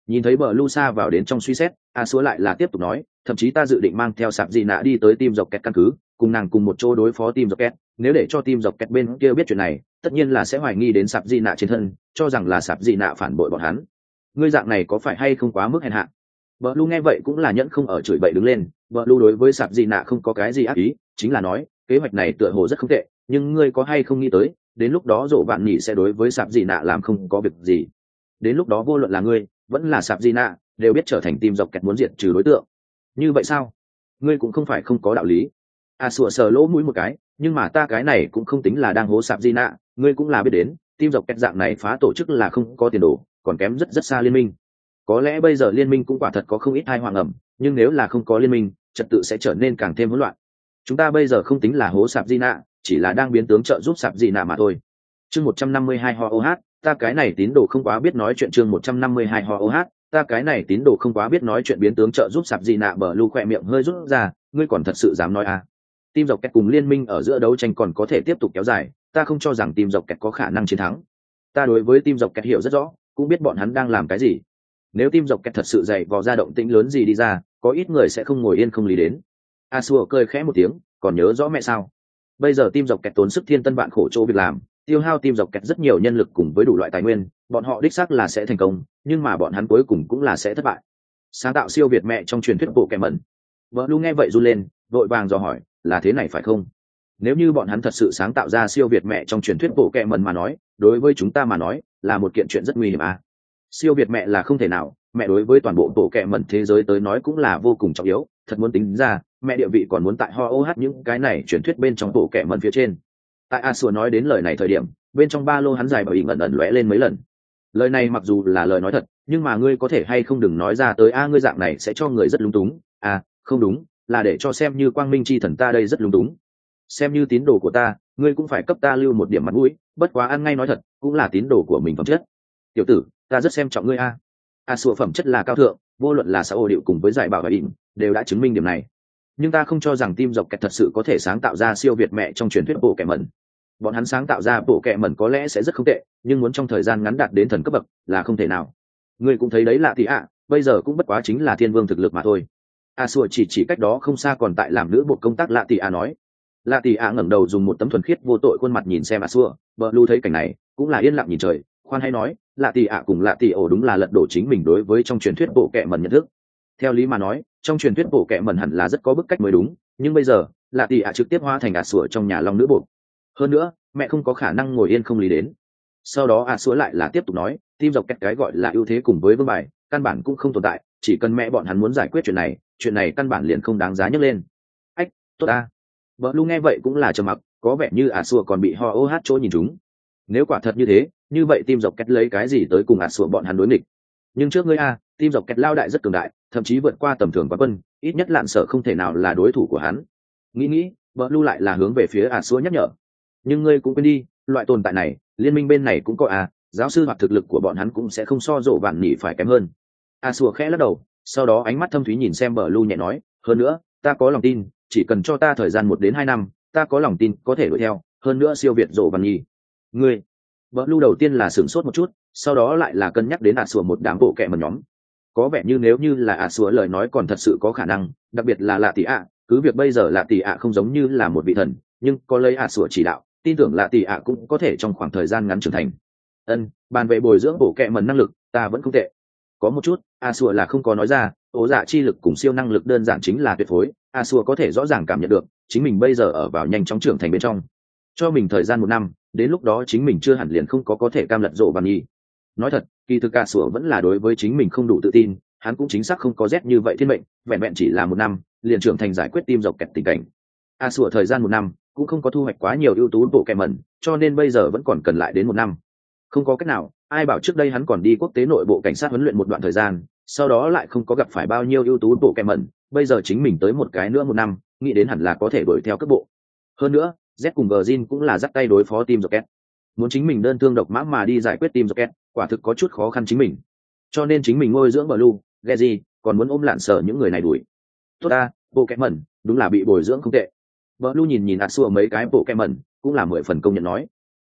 Nhìn thấy bờ lu xa vào đến trong suy xét, a xúa lại là tiếp tục nói, thậm chí ta dự định mang theo sạp dị nạ đi tới team dọc kẹt căn cứ, cùng nàng cùng một chỗ đối phó team dọc kẹt. Nếu để cho team dọc kẹt bên kia biết chuyện này, tất nhiên là sẽ hoài nghi đến sạp dị nạ trên thân, cho rằng là sạp dị nạ phản bội bọn hắn. Ngươi dạng này có phải hay không quá mức hèn hạ? Bờ lu nghe vậy cũng là nhẫn không ở chửi bậy đứng lên. Bờ lu đối với sạp dị nạ không có cái gì ác ý, chính là nói kế hoạch này tựa hồ rất không tệ, nhưng ngươi có hay không nghĩ tới, đến lúc đó rộ vạn nhỉ sẽ đối với sạp dị nạ làm không có việc gì. Đến lúc đó vô luận là ngươi vẫn là sạp dị nạ đều biết trở thành team dọc kẹt muốn diệt trừ đối tượng. Như vậy sao? Ngươi cũng không phải không có đạo lý. A sủa sờ lỗ mũi một cái, nhưng mà ta cái này cũng không tính là đang hố sạp dị nạ, ngươi cũng là biết đến, team dọc kẹt dạng này phá tổ chức là không có tiền đồ, còn kém rất rất xa liên minh. Có lẽ bây giờ liên minh cũng quả thật có không ít tai họa ngầm, nhưng nếu là không có liên minh, trật tự sẽ trở nên càng thêm hỗn loạn. Chúng ta bây giờ không tính là hố sạp dị nạ, chỉ là đang biến tướng trợ giúp sạp dị nạ mà thôi. Chương một trăm năm mươi hai ho oh, ta cái này tín đồ không quá biết nói chuyện. Chương một trăm năm mươi hai ho oh, ta cái này tín đồ không quá biết nói chuyện biến tướng trợ giúp sạp dị nạ. Bờ lu khỏe miệng hơi rút ra, ngươi còn thật sự dám nói à? Team dọc kẹt cùng liên minh ở giữa đấu tranh còn có thể tiếp tục kéo dài, ta không cho rằng team dọc kẹt có khả năng chiến thắng. Ta đối với team dọc kẹt hiểu rất rõ, cũng biết bọn hắn đang làm cái gì. Nếu team dọc kẹt thật sự dày vò ra động tĩnh lớn gì đi ra, có ít người sẽ không ngồi yên không lý đến. A Sủa cười khẽ một tiếng, còn nhớ rõ mẹ sao? Bây giờ team dọc kẹt tốn sức thiên tân vạn khổ chỗ việc làm, tiêu hao team dọc kẹt rất nhiều nhân lực cùng với đủ loại tài nguyên, bọn họ đích xác là sẽ thành công, nhưng mà bọn hắn cuối cùng cũng là sẽ thất bại. Sáng tạo siêu việt mẹ trong truyền thuyết bộ kẻ mẩn. Vợ Lu nghe vậy run lên, vội vàng dò hỏi, là thế này phải không? Nếu như bọn hắn thật sự sáng tạo ra siêu việt mẹ trong truyền thuyết bộ kẻ mẩn mà nói, đối với chúng ta mà nói, là một kiện chuyện rất nguy hiểm à? Siêu việt mẹ là không thể nào, mẹ đối với toàn bộ bộ kẻ mẩn thế giới tới nói cũng là vô cùng trọng yếu, thật muốn tính ra, mẹ địa vị còn muốn tại ho oh những cái này truyền thuyết bên trong bộ kẻ mẩn phía trên. Tại A Sủa nói đến lời này thời điểm, bên trong ba lô hắn dài bởi ẩn ẩn lóe lên mấy lần. Lời này mặc dù là lời nói thật, nhưng mà ngươi có thể hay không đừng nói ra tới a, ngươi dạng này sẽ cho người rất lung túng. À, không đúng, là để cho xem như quang minh chi thần ta đây rất lung túng. Xem như tín đồ của ta, ngươi cũng phải cấp ta lưu một điểm mặt mũi, bất quá ăn ngay nói thật, cũng là tín đồ của mình phẩm chất. Tiểu tử, ta rất xem trọng ngươi a. A Sủa phẩm chất là cao thượng, vô luận là xã hội điệu cùng với giải bảo và ỉn, đều đã chứng minh điểm này. Nhưng ta không cho rằng team dọc kẹt thật sự có thể sáng tạo ra siêu việt mẹ trong truyền thuyết bộ kẻ mẩn. Bọn hắn sáng tạo ra bộ kẻ mẩn có lẽ sẽ rất không tệ, nhưng muốn trong thời gian ngắn đạt đến thần cấp bậc là không thể nào. Ngươi cũng thấy đấy lạ thì ạ, bây giờ cũng bất quá chính là thiên vương thực lực mà thôi. A Sủa chỉ chỉ cách đó không xa còn tại làm nữ bộ công tác lạ tỷ ạ nói. Lạ tỷ ạ ngẩng đầu dùng một tấm thuần khiết vô tội khuôn mặt nhìn xem A Sủa, bờ lu thấy cảnh này cũng là yên lặng nhìn trời, khoan hay nói, lạ tỷ ạ cùng lạ tỷ ổ đúng là lật đổ chính mình đối với trong truyền thuyết bộ kẻ mẩn nhận thức. Theo lý mà nói, trong truyền thuyết bộ kẻ mẩn hẳn là rất có bức cách mới đúng, nhưng bây giờ lạ tỷ ạ trực tiếp hóa thành A Sủa trong nhà long nữ bộ. Hơn nữa, mẹ không có khả năng ngồi yên không lý đến. Sau đó A Sủa lại là tiếp tục nói, team dọc kẹt cái gọi là ưu thế cùng với vương bài, căn bản cũng không tồn tại, chỉ cần mẹ bọn hắn muốn giải quyết chuyện này, chuyện này căn bản liền không đáng giá nhắc lên. Ách, tốt a. Bờ Lu nghe vậy cũng là trầm mặc, có vẻ như A Sủa còn bị ho oh chỗ nhìn chúng. Nếu quả thật như thế, như vậy team dọc kẹt lấy cái gì tới cùng A Sủa bọn hắn đối nghịch? Nhưng trước ngươi a, team dọc kẹt lao đại rất cường đại, thậm chí vượt qua tầm thường quán quân, ít nhất Lạn Sở không thể nào là đối thủ của hắn. Nghĩ nghĩ, Bờ Lu lại là hướng về phía A Sủa nhắc nhở. Nhưng ngươi cũng quên đi, loại tồn tại này, liên minh bên này cũng có à, giáo sư hoặc thực lực của bọn hắn cũng sẽ không so dỗ vạn nhỉ phải kém hơn. A Sủa khẽ lắc đầu, sau đó ánh mắt thâm thúy nhìn xem Bờ Lu nhẹ nói, hơn nữa, ta có lòng tin, chỉ cần cho ta thời gian một đến hai năm, ta có lòng tin có thể đuổi theo, hơn nữa siêu việt dỗ vạn nhỉ. Ngươi, Bờ Lu đầu tiên là sửng sốt một chút, sau đó lại là cân nhắc đến A Sủa một đám bộ kệ mẩn nhóm. Có vẻ như nếu như là A Sủa lời nói còn thật sự có khả năng, đặc biệt là Lạ Tỷ ạ, cứ việc bây giờ Lạ Tỷ ạ không giống như là một vị thần, nhưng có lấy A Sủa chỉ đạo, tin tưởng Lạ Tỷ ạ cũng có thể trong khoảng thời gian ngắn trưởng thành. Ân, bàn về bồi dưỡng bộ kệ mẩn năng lực, ta vẫn không tệ. Có một chút, A Sủa là không có nói ra, ố dạ chi lực cùng siêu năng lực đơn giản chính là tuyệt phối. A Sủa có thể rõ ràng cảm nhận được, chính mình bây giờ ở vào nhanh chóng trưởng thành bên trong. Cho mình thời gian một năm, đến lúc đó chính mình chưa hẳn liền không có có thể cam lật rộ bằng nhi. Nói thật, kỳ thực A Sủa vẫn là đối với chính mình không đủ tự tin, hắn cũng chính xác không có rét như vậy thiên mệnh, vẹn vẹn chỉ là một năm, liền trưởng thành giải quyết team dọc kẹt tình cảnh. A Sủa thời gian một năm, cũng không có thu hoạch quá nhiều ưu tú bộ kẻ mẩn, cho nên bây giờ vẫn còn cần lại đến một năm. Không có cách nào, ai bảo trước đây hắn còn đi quốc tế nội bộ cảnh sát huấn luyện một đoạn thời gian, sau đó lại không có gặp phải bao nhiêu ưu tú bộ kẻ mẩn, bây giờ chính mình tới một cái nữa một năm, nghĩ đến hẳn là có thể đuổi theo cấp bộ. Hơn nữa, Z cùng Gjin cũng là dắt tay đối phó team Rocket. Muốn chính mình đơn thương độc mã mà đi giải quyết team Rocket, quả thực có chút khó khăn chính mình. Cho nên chính mình ngôi dưỡng Blue, Geji, còn muốn ôm lạn sở những người này đuổi. Tốt ta, bộ kẻ mẩn, đúng là bị bồi dưỡng không tệ. Blue nhìn nhìn A Sủa mấy cái bộ kẻ mẩn, cũng là mười phần công nhận nói.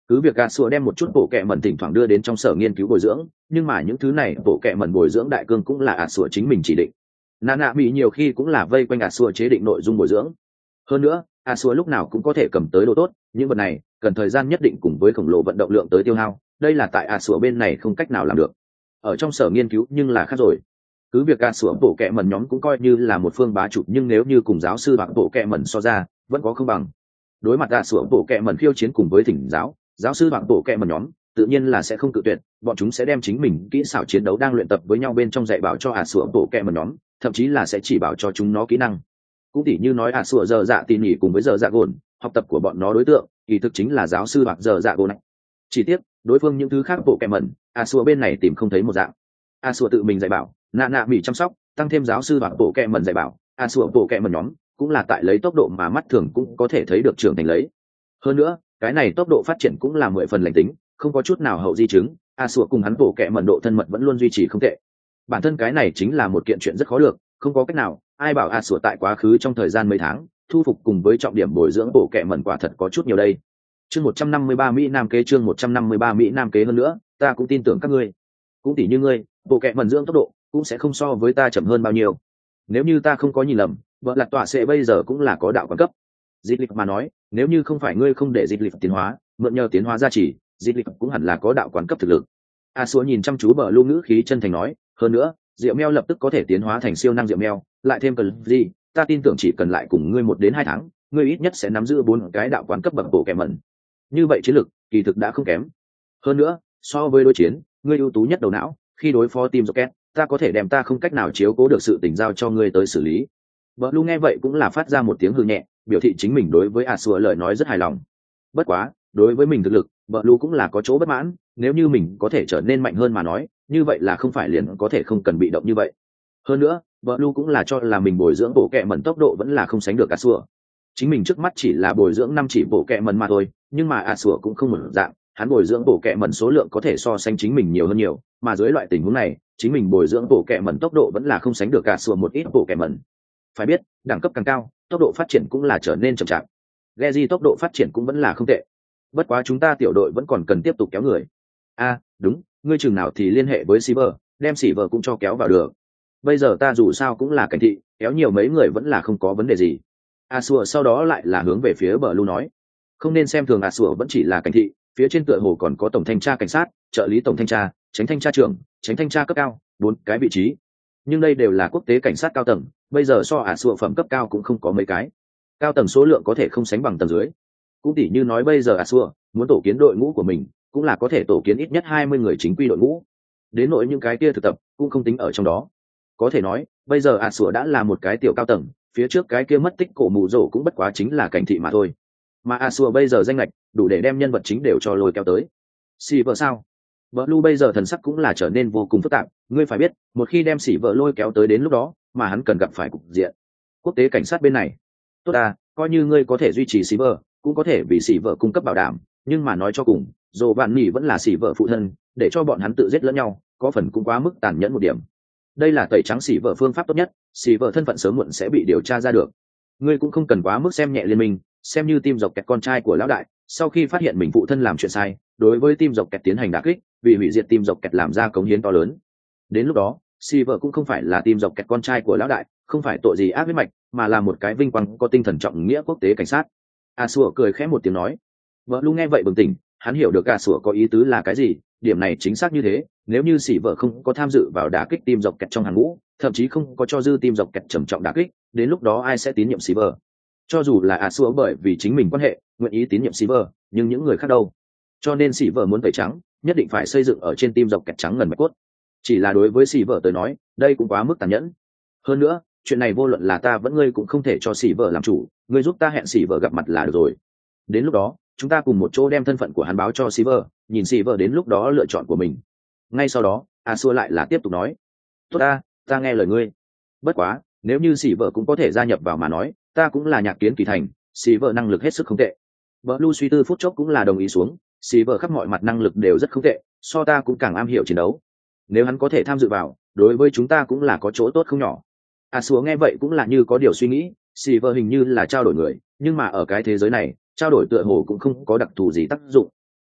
Cứ việc gà sủa đem một chút bộ kệ mẩn thỉnh thoảng đưa đến trong sở nghiên cứu bồi dưỡng, nhưng mà những thứ này bộ kệ mẩn bồi dưỡng đại cương cũng là gà sủa chính mình chỉ định. Nạ nạ bị nhiều khi cũng là vây quanh gà sủa chế định nội dung bồi dưỡng. Hơn nữa, gà sủa lúc nào cũng có thể cầm tới đồ tốt, những vật này cần thời gian nhất định cùng với khổng lồ vận động lượng tới tiêu hao, đây là tại gà sủa bên này không cách nào làm được. Ở trong sở nghiên cứu nhưng là khác rồi. Cứ việc gà sủa bộ kệ mẩn nhóm cũng coi như là một phương bá chủ, nhưng nếu như cùng giáo sư bạc bộ kệ mẩn so ra, vẫn có không bằng. Đối mặt gà sủa bộ kệ mẩn khiêu chiến cùng với thỉnh giáo, giáo sư bạc bộ kệ mẩn nhóm tự nhiên là sẽ không cự tuyệt, bọn chúng sẽ đem chính mình kỹ xảo chiến đấu đang luyện tập với nhau bên trong dạy bảo cho gà sủa bộ kệ mẩn nhóm, thậm chí là sẽ chỉ bảo cho chúng nó kỹ năng. Cũng tỉ như nói gà sủa giờ dạ tỉ mỉ cùng với giờ dạ gồn, học tập của bọn nó đối tượng kỳ thực chính là giáo sư bạc giờ dạ gồn này. Chỉ tiếc đối phương những thứ khác bộ kệ mẩn, gà sủa bên này tìm không thấy một dạng. Gà sủa tự mình dạy bảo, nạ nạ bị chăm sóc, tăng thêm giáo sư bạc bộ kệ mẩn dạy bảo, gà sủa bộ kệ mẩn nhóm cũng là tại lấy tốc độ mà mắt thường cũng có thể thấy được trưởng thành lấy. Hơn nữa, cái này tốc độ phát triển cũng là mười phần lành tính, không có chút nào hậu di chứng. A sủa cùng hắn bộ kệ mẩn độ thân mật vẫn luôn duy trì không tệ. Bản thân cái này chính là một kiện chuyện rất khó được, không có cách nào. Ai bảo A sủa tại quá khứ trong thời gian mấy tháng thu phục cùng với trọng điểm bồi dưỡng bộ kệ mẩn quả thật có chút nhiều đây. Chương một trăm năm mươi ba Mỹ Nam kế chương một trăm năm mươi ba Mỹ Nam kế hơn nữa, ta cũng tin tưởng các ngươi. Cũng tỷ như ngươi, bộ kệ mẩn dưỡng tốc độ cũng sẽ không so với ta chậm hơn bao nhiêu. Nếu như ta không có nhìn lầm, vợ lạt tọa sẽ bây giờ cũng là có đạo quan cấp. Dịch lịch mà nói, nếu như không phải ngươi không để dịch lịch tiến hóa, mượn nhờ tiến hóa gia trì, dịch lịch cũng hẳn là có đạo quán cấp thực lực. A Xua nhìn chăm chú bờ lưu ngữ khí chân thành nói, hơn nữa, Diệu Meo lập tức có thể tiến hóa thành siêu năng Diệu Meo, lại thêm cần gì, ta tin tưởng chỉ cần lại cùng ngươi một đến hai tháng, ngươi ít nhất sẽ nắm giữ bốn cái đạo quán cấp bậc bộ kẻ mẩn. Như vậy chiến lực, kỳ thực đã không kém. Hơn nữa, so với đối chiến, ngươi ưu tú nhất đầu não, khi đối phó team Rocket, ta có thể đem ta không cách nào chiếu cố được sự tình giao cho ngươi tới xử lý. Bờ lưu nghe vậy cũng là phát ra một tiếng hừ nhẹ, biểu thị chính mình đối với A Xua lời nói rất hài lòng. Bất quá, đối với mình thực lực, Blue cũng là có chỗ bất mãn, nếu như mình có thể trở nên mạnh hơn mà nói, như vậy là không phải liền có thể không cần bị động như vậy. Hơn nữa, Blue cũng là cho là mình bồi dưỡng bộ kệ mẩn tốc độ vẫn là không sánh được A Xua. Chính mình trước mắt chỉ là bồi dưỡng năm chỉ bộ kệ mẩn mà thôi, nhưng mà A Xua cũng không một dạng, hắn bồi dưỡng bộ kệ mẩn số lượng có thể so sánh chính mình nhiều hơn nhiều, mà dưới loại tình huống này, chính mình bồi dưỡng bộ kệ mẩn tốc độ vẫn là không sánh được A Xua một ít bộ kệ mẩn. Phải biết, đẳng cấp càng cao, tốc độ phát triển cũng là trở nên chậm chạp. Geji tốc độ phát triển cũng vẫn là không tệ. Bất quá chúng ta tiểu đội vẫn còn cần tiếp tục kéo người. A, à, đúng, ngươi chừng nào thì liên hệ với Silver, đem Silver cũng cho kéo vào được. Bây giờ ta dù sao cũng là cảnh thị, kéo nhiều mấy người vẫn là không có vấn đề gì. Asua sau đó lại là hướng về phía Blue nói, không nên xem thường Asua vẫn chỉ là cảnh thị, phía trên tựa hồ còn có tổng thanh tra cảnh sát, trợ lý tổng thanh tra, tránh thanh tra trưởng, tránh thanh tra cấp cao, bốn cái vị trí. Nhưng đây đều là quốc tế cảnh sát cao tầng, bây giờ so Asua phẩm cấp cao cũng không có mấy cái. Cao tầng số lượng có thể không sánh bằng tầng dưới. Cũng tỉ như nói bây giờ Asua muốn tổ kiến đội ngũ của mình, cũng là có thể tổ kiến ít nhất hai mươi người chính quy đội ngũ. Đến nỗi những cái kia thực tập cũng không tính ở trong đó. Có thể nói, bây giờ Asua đã là một cái tiểu cao tầng, phía trước cái kia mất tích cổ mù rổ cũng bất quá chính là cảnh thị mà thôi. Mà Asua bây giờ danh lệch đủ để đem nhân vật chính đều cho lôi kéo tới. Silver sao? Blue bây giờ thần sắc cũng là trở nên vô cùng phức tạp, ngươi phải biết, một khi đem Silver lôi kéo tới đến lúc đó, mà hắn cần gặp phải cục diện. Quốc tế cảnh sát bên này, tốt à, coi như ngươi có thể duy trì Silver, cũng có thể vì Silver cung cấp bảo đảm, nhưng mà nói cho cùng, dù bạn nhỉ vẫn là Silver phụ thân, để cho bọn hắn tự giết lẫn nhau, có phần cũng quá mức tàn nhẫn một điểm. Đây là tẩy trắng Silver phương pháp tốt nhất, Silver thân phận sớm muộn sẽ bị điều tra ra được. Ngươi cũng không cần quá mức xem nhẹ liên minh, xem như team dọc kẹt con trai của lão đại, sau khi phát hiện mình phụ thân làm chuyện sai, đối với team dọc kẹt tiến hành đả kích, vì hủy diệt team dọc kẹt làm ra cống hiến to lớn. Đến lúc đó, Silver cũng không phải là team dọc kẹt con trai của lão đại, không phải tội gì ác huyết mạch, mà là một cái vinh quang có tinh thần trọng nghĩa quốc tế cảnh sát. A Sủa cười khẽ một tiếng nói. Vợ Lu nghe vậy bừng tỉnh, hắn hiểu được A Sủa có ý tứ là cái gì, điểm này chính xác như thế, nếu như Silver không có tham dự vào đả kích team dọc kẹt trong hàng ngũ, thậm chí không có cho dư team dọc kẹt trầm trọng đả kích, đến lúc đó ai sẽ tín nhiệm Silver? Cho dù là A Sủa bởi vì chính mình quan hệ, nguyện ý tín nhiệm Silver, nhưng những người khác đâu? Cho nên Silver muốn tẩy trắng, nhất định phải xây dựng ở trên team dọc kẹt trắng ngần mạch cốt. Chỉ là đối với Silver tới nói, đây cũng quá mức tàn nhẫn. Hơn nữa, chuyện này vô luận là ta vẫn ngươi cũng không thể cho Silver làm chủ, ngươi giúp ta hẹn Silver gặp mặt là được rồi. Đến lúc đó, chúng ta cùng một chỗ đem thân phận của hắn báo cho Silver, nhìn Silver đến lúc đó lựa chọn của mình. Ngay sau đó, A Sủa lại là tiếp tục nói, tốt ta, ta nghe lời ngươi. Bất quá, nếu như Silver cũng có thể gia nhập vào mà nói, ta cũng là nhạc kiến kỳ thành, Silver năng lực hết sức không tệ. Blue suy tư phút chốc cũng là đồng ý xuống, Silver khắp mọi mặt năng lực đều rất không tệ, so ta cũng càng am hiểu chiến đấu. Nếu hắn có thể tham dự vào, đối với chúng ta cũng là có chỗ tốt không nhỏ. A Sủa nghe vậy cũng là như có điều suy nghĩ, Silver hình như là trao đổi người, nhưng mà ở cái thế giới này, trao đổi tựa hồ cũng không có đặc thù gì tác dụng.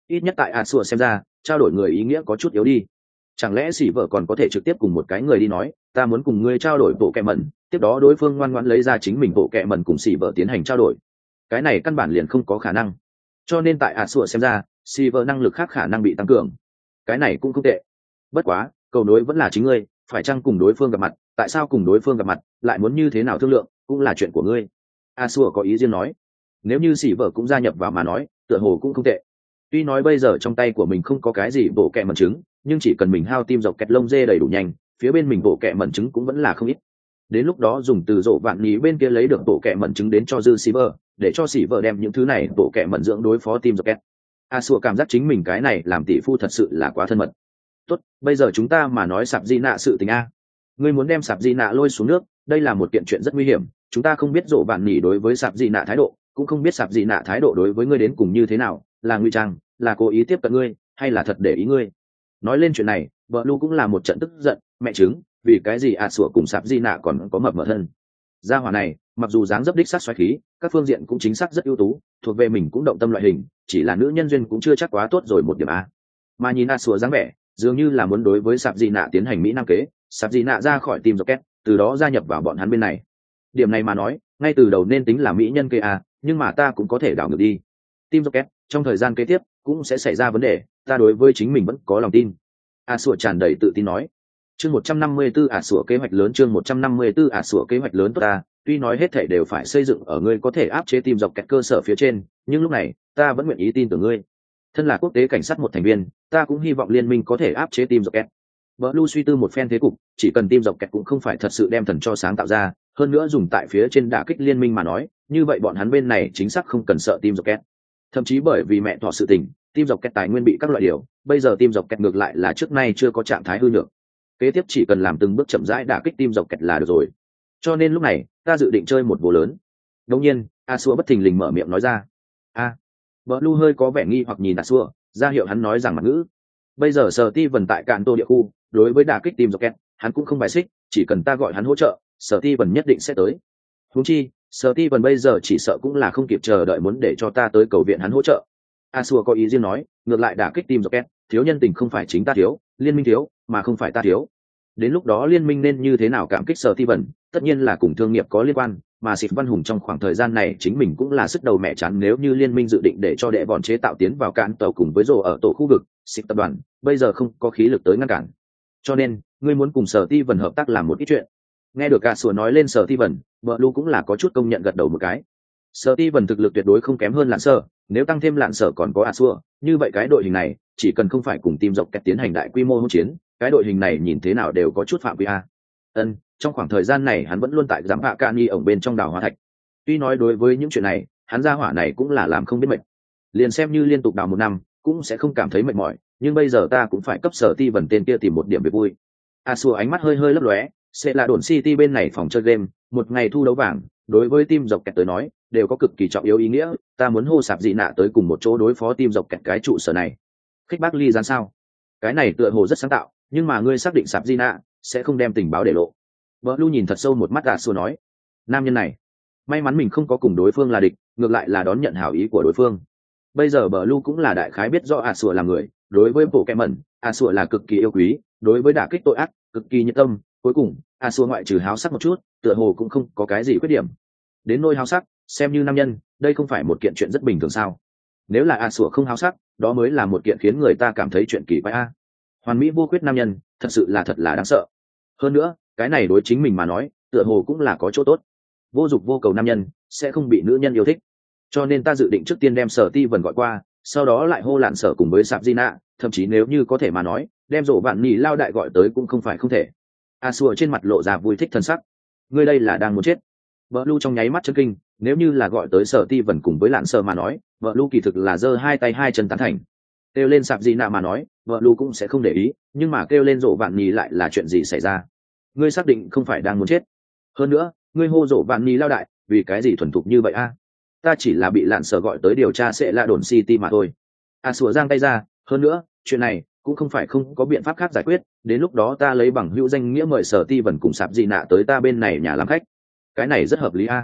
ít nhất tại a xua xem ra trao đổi người ý nghĩa có chút yếu đi. Chẳng lẽ xỉ vợ còn có thể trực tiếp cùng một cái người đi nói ta muốn cùng ngươi trao đổi bộ kẹ mẩn, tiếp đó đối phương ngoan ngoãn lấy ra chính mình bộ kẹ mẩn cùng xỉ vợ tiến hành trao đổi? Cái này căn bản liền không có khả năng. Cho nên tại a xua xem ra xỉ vợ năng lực khác khả năng bị tăng cường. Cái này cũng không tệ. Bất quá cầu nối vẫn là chính ngươi, phải chăng cùng đối phương gặp mặt, tại sao cùng đối phương gặp mặt, lại muốn như thế nào thương lượng, cũng là chuyện của ngươi. a xua có ý riêng nói. Nếu như xỉ vợ cũng gia nhập vào mà nói tựa hồ cũng không tệ. Tuy nói bây giờ trong tay của mình không có cái gì bộ kẹ mẩn trứng, nhưng chỉ cần mình hao tim dọc kẹt lông dê đầy đủ nhanh, phía bên mình bộ kẹ mẩn trứng cũng vẫn là không ít. Đến lúc đó dùng từ rộ vạn nhí bên kia lấy được bộ kẹ mẩn trứng đến cho dư Silver, để cho Silver đem những thứ này bộ kẹ mẩn dưỡng đối phó tim dọc kẹt. A Sủa cảm giác chính mình cái này làm tỷ phu thật sự là quá thân mật. Tốt, bây giờ chúng ta mà nói sạp di nạ sự tình a. Ngươi muốn đem sạp di nạ lôi xuống nước, đây là một kiện chuyện rất nguy hiểm. Chúng ta không biết rộ vạn nhí đối với sạp di nạ thái độ, cũng không biết sạp di nạ thái độ đối với ngươi đến cùng như thế nào, là ngụy trang, là cố ý tiếp cận ngươi, hay là thật để ý ngươi. Nói lên chuyện này vợ lu cũng là một trận tức giận, mẹ chứng vì cái gì ạ sủa cùng sạp di nạ còn có mập mờ thân. Gia hỏa này mặc dù dáng dấp đích sắc xoáy khí, các phương diện cũng chính xác rất ưu tú, thuộc về mình cũng động tâm loại hình, chỉ là nữ nhân duyên cũng chưa chắc quá tốt rồi một điểm a. Mà nhìn ạ sủa dáng vẻ dường như là muốn đối với sạp di nạ tiến hành mỹ nam kế, sạp di nạ ra khỏi team rocket, từ đó gia nhập vào bọn hắn bên này. Điểm này mà nói ngay từ đầu nên tính là mỹ nhân kế a, nhưng mà ta cũng có thể đảo ngược đi. Team rocket trong thời gian kế tiếp cũng sẽ xảy ra vấn đề, ta đối với chính mình vẫn có lòng tin. A Sủa tràn đầy tự tin nói. Chương một trăm năm mươi tư A Sủa kế hoạch lớn, chương một trăm năm mươi tư A Sủa kế hoạch lớn tốt ta, tuy nói hết thảy đều phải xây dựng ở ngươi có thể áp chế team dọc kẹt cơ sở phía trên, nhưng lúc này, ta vẫn nguyện ý tin tưởng ngươi. Thân là quốc tế cảnh sát một thành viên, ta cũng hy vọng liên minh có thể áp chế team dọc kẹt. Blue suy tư một phen thế cục, chỉ cần team dọc kẹt cũng không phải thật sự đem thần cho sáng tạo ra, hơn nữa dùng tại phía trên đả kích liên minh mà nói, như vậy bọn hắn bên này chính xác không cần sợ team dọc kẹt. Thậm chí bởi vì mẹ thọ sự tình, team dọc kẹt tài nguyên bị các loại điều, bây giờ team dọc kẹt ngược lại là trước nay chưa có trạng thái hư nhược. Kế tiếp chỉ cần làm từng bước chậm rãi đả kích team dọc kẹt là được rồi. Cho nên lúc này, ta dự định chơi một vố lớn. Đương nhiên, A Sủa bất thình lình mở miệng nói ra. A. Blue hơi có vẻ nghi hoặc nhìn A Sủa, ra hiệu hắn nói rằng mặt ngữ. Bây giờ Sở Ti Vân tại Cạn Tô địa khu, đối với đả kích team dọc kẹt, hắn cũng không bài xích, chỉ cần ta gọi hắn hỗ trợ, Sở Ti Vân nhất định sẽ tới. Huống chi, Sở Ti Vân bây giờ chỉ sợ cũng là không kịp chờ đợi muốn để cho ta tới cầu viện hắn hỗ trợ. A Sủa có ý riêng nói, ngược lại đả kích team Rocket, thiếu nhân tình không phải chính ta thiếu, liên minh thiếu, mà không phải ta thiếu. Đến lúc đó liên minh nên như thế nào cảm kích Sở Ti Vân, tất nhiên là cùng thương nghiệp có liên quan, mà Sịt Văn Hùng trong khoảng thời gian này chính mình cũng là sức đầu mẹ chán, nếu như liên minh dự định để cho đệ bọn chế tạo tiến vào cạn tàu cùng với rồ ở tổ khu vực, Sịt tập đoàn bây giờ không có khí lực tới ngăn cản. Cho nên, ngươi muốn cùng Sở Ti Vân hợp tác làm một ít chuyện. Nghe được A Sủa nói lên Sở Ti Vân, Blue cũng là có chút công nhận gật đầu một cái. Sở Ti Vân thực lực tuyệt đối không kém hơn Lạn Sở, nếu tăng thêm Lạn Sở còn có A Sủa, như vậy cái đội hình này chỉ cần không phải cùng team dọc kẹt tiến hành đại quy mô hỗn chiến, cái đội hình này nhìn thế nào đều có chút phạm vi a. Ân, trong khoảng thời gian này hắn vẫn luôn tại giám hạ Cani ổng bên trong đào hóa thạch. Tuy nói đối với những chuyện này, hắn ra hỏa này cũng là làm không biết mệt. Liền xem như liên tục đào một năm, cũng sẽ không cảm thấy mệt mỏi, nhưng bây giờ ta cũng phải cấp Sở Ti Vân tên kia tìm một điểm về vui. A Sủa ánh mắt hơi hơi lấp lóe, sẽ là đồn City bên này phòng chơi game, một ngày thu đấu vàng, đối với team dọc kẹt tới nói, đều có cực kỳ trọng yếu ý nghĩa, ta muốn hô sạp dị nạ tới cùng một chỗ đối phó team dọc kẹt cái trụ sở này. Khích bác ly gián sao? Cái này tựa hồ rất sáng tạo, nhưng mà ngươi xác định sạp dị nạ sẽ không đem tình báo để lộ. Blue nhìn thật sâu một mắt A Sủa nói, nam nhân này, may mắn mình không có cùng đối phương là địch, ngược lại là đón nhận hảo ý của đối phương. Bây giờ Blue cũng là đại khái biết rõ A Sủa là người, đối với bộ kẹ mẩn, A Sủa là cực kỳ yêu quý, đối với đả kích tội ác, cực kỳ nhiệt tâm. Cuối cùng, A Sủa ngoại trừ háo sắc một chút, tựa hồ cũng không có cái gì khuyết điểm. Đến nôi háo sắc, xem như nam nhân, đây không phải một kiện chuyện rất bình thường sao? Nếu là A Sủa không háo sắc, đó mới là một kiện khiến người ta cảm thấy chuyện kỳ quái a. Hoàn mỹ vô khuyết nam nhân, thật sự là thật là đáng sợ. Hơn nữa, cái này đối chính mình mà nói, tựa hồ cũng là có chỗ tốt. Vô dục vô cầu nam nhân sẽ không bị nữ nhân yêu thích. Cho nên ta dự định trước tiên đem Sở Ti Vân gọi qua, sau đó lại hô Lạn Sở cùng với Sạp Gina, thậm chí nếu như có thể mà nói, đem rổ bạn nhì lao đại gọi tới cũng không phải không thể. A Sủa trên mặt lộ ra vui thích thân sắc. Ngươi đây là đang muốn chết. Blue trong nháy mắt chấn kinh, nếu như là gọi tới Sở Ti Vân cùng với Lạn Sở mà nói, Blue kỳ thực là giơ hai tay hai chân tán thành. Kêu lên Sạp Gina mà nói, Blue cũng sẽ không để ý, nhưng mà kêu lên rổ bạn nhì lại là chuyện gì xảy ra? Ngươi xác định không phải đang muốn chết? Hơn nữa, ngươi hô rổ bạn nhì lao đại, vì cái gì thuần thục như vậy a? Ta chỉ là bị Lạn Sở gọi tới điều tra sẽ là đồn City mà thôi. A Sủa giang tay ra, hơn nữa, chuyện này cũng không phải không có biện pháp khác giải quyết, đến lúc đó ta lấy bằng hữu danh nghĩa mời Sở Ti Vân cùng Sạp Dị Nạ tới ta bên này nhà làm khách. Cái này rất hợp lý a.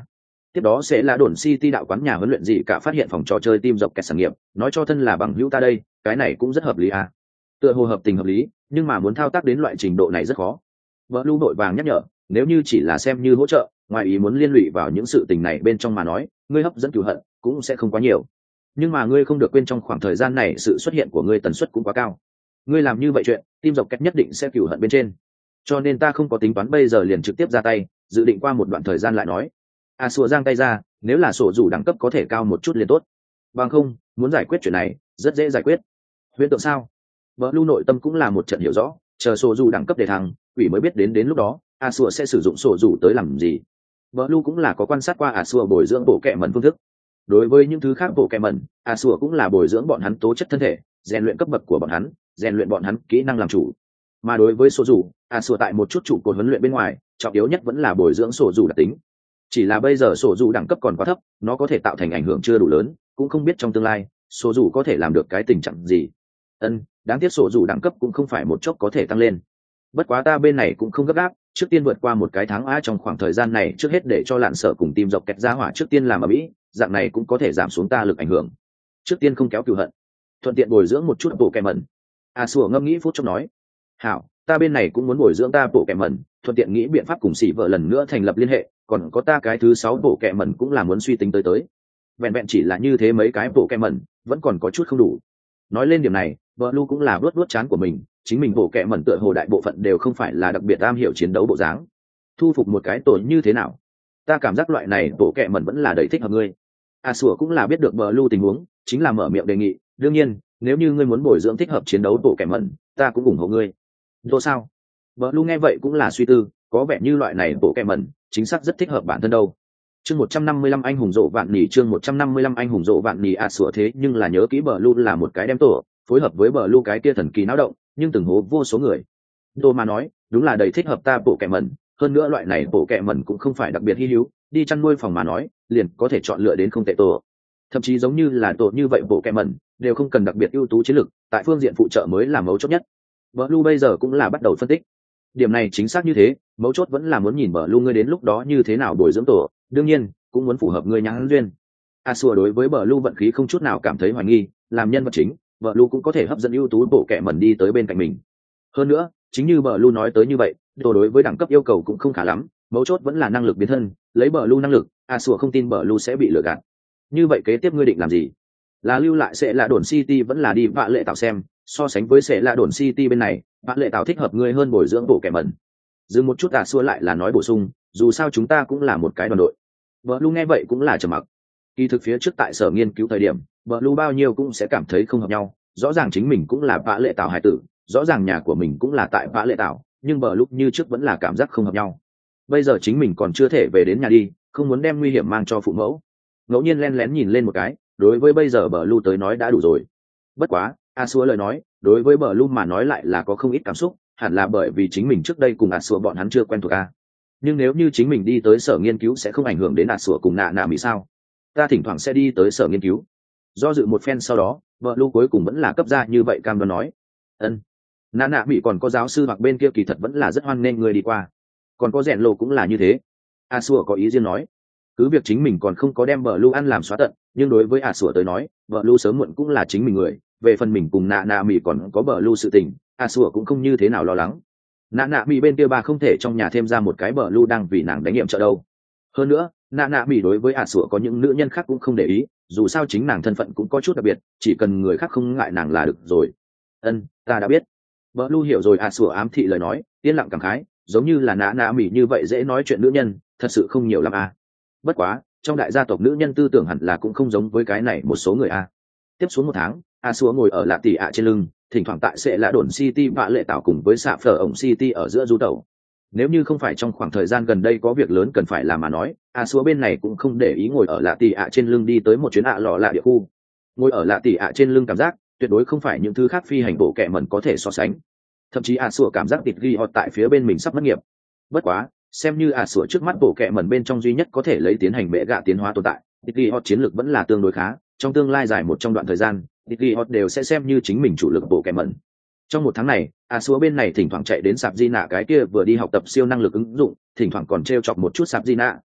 Tiếp đó sẽ là đồn City đạo quán nhà huấn luyện gì cả phát hiện phòng trò chơi team dọc kẹt sản nghiệp, nói cho thân là bằng hữu ta đây, cái này cũng rất hợp lý à. Tựa hồ hợp tình hợp lý, nhưng mà muốn thao tác đến loại trình độ này rất khó. Vợ Lu vội vàng nhắc nhở, nếu như chỉ là xem như hỗ trợ, ngoài ý muốn liên lụy vào những sự tình này bên trong mà nói, ngươi hấp dẫn cửu hận cũng sẽ không quá nhiều. Nhưng mà ngươi không được quên trong khoảng thời gian này sự xuất hiện của ngươi tần suất cũng quá cao. Ngươi làm như vậy chuyện, team dọc kẹt nhất định sẽ cửu hận bên trên. Cho nên ta không có tính toán bây giờ liền trực tiếp ra tay, dự định qua một đoạn thời gian lại nói. A Sủa giang tay ra, nếu là sổ dù đẳng cấp có thể cao một chút liền tốt. Bằng không, muốn giải quyết chuyện này, rất dễ giải quyết. Huyễn tượng sao? Vợ Lu nội tâm cũng là một trận hiểu rõ, chờ sổ dù đẳng cấp để thăng, quỷ mới biết đến đến lúc đó, A Sủa sẽ sử dụng sổ dù tới làm gì. Vợ Lu cũng là có quan sát qua A Sủa bồi dưỡng bộ kệ mẩn phương thức. Đối với những thứ khác bộ kệ mẩn, A Sủa cũng là bồi dưỡng bọn hắn tố chất thân thể, rèn luyện cấp bậc của bọn hắn, rèn luyện bọn hắn kỹ năng làm chủ. Mà đối với sổ dù, A Sủa tại một chút trụ cột huấn luyện bên ngoài, trọng yếu nhất vẫn là bồi dưỡng sổ dù đặc tính. Chỉ là bây giờ sổ dù đẳng cấp còn quá thấp, nó có thể tạo thành ảnh hưởng chưa đủ lớn, cũng không biết trong tương lai sổ dù có thể làm được cái tình trạng gì. Ân, đáng tiếc sổ dù đẳng cấp cũng không phải một chốc có thể tăng lên. Bất quá ta bên này cũng không gấp gáp, trước tiên vượt qua một cái tháng á trong khoảng thời gian này trước hết để cho lạn sợ cùng tìm dọc kẹt ra hỏa trước tiên làm ở mỹ, dạng này cũng có thể giảm xuống ta lực ảnh hưởng. Trước tiên không kéo cừu hận, thuận tiện bồi dưỡng một chút bộ kẹ mẩn. A Sủa ngâm nghĩ phút chốc nói, hảo, ta bên này cũng muốn bồi dưỡng ta bộ kẹ mẩn, thuận tiện nghĩ biện pháp cùng xỉ vợ lần nữa thành lập liên hệ, còn có ta cái thứ sáu bộ kẹ mẩn cũng là muốn suy tính tới tới. Vẹn vẹn chỉ là như thế mấy cái bộ kẹ mẩn vẫn còn có chút không đủ. Nói lên điểm này, vợ Lu cũng là vuốt vuốt chán của mình, chính mình bộ kẹ mẩn tựa hồ đại bộ phận đều không phải là đặc biệt am hiểu chiến đấu bộ dáng. Thu phục một cái tội như thế nào? Ta cảm giác loại này bộ kẹ mẩn vẫn là đầy thích hợp ngươi. A Sủa cũng là biết được vợ Lu tình huống, chính là mở miệng đề nghị, đương nhiên, nếu như ngươi muốn bồi dưỡng thích hợp chiến đấu bộ kẹ mẩn, ta cũng ủng hộ ngươi. Tô sao? Vợ Lu nghe vậy cũng là suy tư, có vẻ như loại này bộ kẹ mẩn chính xác rất thích hợp bản thân đâu. Chương một trăm năm mươi lăm anh hùng rộ vạn nỉ, chương một trăm năm mươi lăm anh hùng rộ vạn nỉ. A Sủa thế nhưng là nhớ kỹ bờ Lu là một cái đem tổ, phối hợp với bờ Lu cái kia thần kỳ náo động, nhưng từng hố vô số người. Tô mà nói, đúng là đầy thích hợp ta bộ kẹ mẩn, hơn nữa loại này bộ kẹ mẩn cũng không phải đặc biệt hi hữu, đi chăn nuôi phòng mà nói, liền có thể chọn lựa đến không tệ tổ. Thậm chí giống như là tổ như vậy bộ kẹ mẩn, đều không cần đặc biệt ưu tú chiến lực, tại phương diện phụ trợ mới là mấu chốt nhất. Bờ Lu bây giờ cũng là bắt đầu phân tích. Điểm này chính xác như thế, mấu chốt vẫn là muốn nhìn bờ Lu ngươi đến lúc đó như thế nào bồi dưỡng tổ, đương nhiên cũng muốn phù hợp ngươi nhãn duyên. A Sủa đối với bờ Lu vận khí không chút nào cảm thấy hoài nghi, làm nhân vật chính, bờ Lu cũng có thể hấp dẫn ưu tú bộ kệ mẩn đi tới bên cạnh mình. Hơn nữa, chính như bờ Lu nói tới như vậy, tổ đối với đẳng cấp yêu cầu cũng không khá lắm, mấu chốt vẫn là năng lực biến thân, lấy bờ Lu năng lực, A Sủa không tin bờ Lu sẽ bị lừa gạt. Như vậy kế tiếp ngươi định làm gì? Là lưu lại sẽ là đồn City vẫn là đi vạ lệ tạo xem, so sánh với sẽ là đồn City bên này, vạ lệ tạo thích hợp ngươi hơn bồi dưỡng bộ kệ mẩn. Dừng một chút A Sủa lại là nói bổ sung, dù sao chúng ta cũng là một cái đoàn đội. Bờ Lu nghe vậy cũng là trầm mặc. Kỳ thực phía trước tại sở nghiên cứu thời điểm, Bờ Lu bao nhiêu cũng sẽ cảm thấy không hợp nhau, rõ ràng chính mình cũng là vạ lệ tạo hải tử, rõ ràng nhà của mình cũng là tại vạ lệ tạo, nhưng Bờ Lu như trước vẫn là cảm giác không hợp nhau. Bây giờ chính mình còn chưa thể về đến nhà đi, không muốn đem nguy hiểm mang cho phụ mẫu. Ngẫu nhiên lén lén nhìn lên một cái, đối với bây giờ Bờ Lu tới nói đã đủ rồi. Bất quá, A Sủa lời nói, đối với Bờ Lu mà nói lại là có không ít cảm xúc, hẳn là bởi vì chính mình trước đây cùng A Sủa bọn hắn chưa quen thuộc a. Nhưng nếu như chính mình đi tới sở nghiên cứu sẽ không ảnh hưởng đến A Sủa cùng nạ nạ mỹ sao? Ta thỉnh thoảng sẽ đi tới sở nghiên cứu. Do dự một phen sau đó, vợ Lu cuối cùng vẫn là cấp ra như vậy cam đoan nói. Ân. Nạ nạ mỹ còn có giáo sư hoặc bên kia kỳ thật vẫn là rất hoan nghênh người đi qua. Còn có rèn lộ cũng là như thế. A Sủa có ý riêng nói. Cứ việc chính mình còn không có đem vợ Lu ăn làm xóa tận, nhưng đối với A Sủa tới nói, vợ Lu sớm muộn cũng là chính mình người. Về phần mình cùng nạ nạ mỹ còn có vợ Lu sự tình, A Sủa cũng không như thế nào lo lắng. Nạ nạ mỹ bên kia bà không thể trong nhà thêm ra một cái bờ Lu đang vì nàng đánh nghiệm trợ đâu. Hơn nữa, nạ nạ mỹ đối với A Sủa có những nữ nhân khác cũng không để ý, dù sao chính nàng thân phận cũng có chút đặc biệt, chỉ cần người khác không ngại nàng là được rồi. Ân, ta đã biết. Bờ Lu hiểu rồi. A Sủa ám thị lời nói, yên lặng cảm khái, giống như là nạ nạ mỹ như vậy dễ nói chuyện nữ nhân, thật sự không nhiều lắm a. À. Bất quá, trong đại gia tộc nữ nhân tư tưởng hẳn là cũng không giống với cái này một số người a. À. Tiếp xuống một tháng, A Sủa ngồi ở lạ tỉ ạ trên lưng, thỉnh thoảng tại sẽ là đồn City vạ lệ tạo cùng với xạ phở ổng City ở giữa du tẩu. Nếu như không phải trong khoảng thời gian gần đây có việc lớn cần phải làm mà nói, A Sủa bên này cũng không để ý ngồi ở lạ tỉ ạ trên lưng đi tới một chuyến ạ lọ lạ địa khu. Ngồi ở lạ tỉ ạ trên lưng cảm giác tuyệt đối không phải những thứ khác phi hành bộ kệ mẩn có thể so sánh. Thậm chí A Sủa cảm giác tịt ghi hot tại phía bên mình sắp mất nghiệp. Bất quá, xem như A Sủa trước mắt bộ kệ mẩn bên trong duy nhất có thể lấy tiến hành bệ gạ tiến hóa tồn tại, tịt ghi hot chiến lược vẫn là tương đối khá. Trong tương lai dài một trong đoạn thời gian, Tiki Hot đều sẽ xem như chính mình chủ lực bộ kèm mẩn. Trong một tháng này, A Sủa bên này thỉnh thoảng chạy đến sạp di nạ cái kia vừa đi học tập siêu năng lực ứng dụng, thỉnh thoảng còn treo chọc một chút sạp di nạ,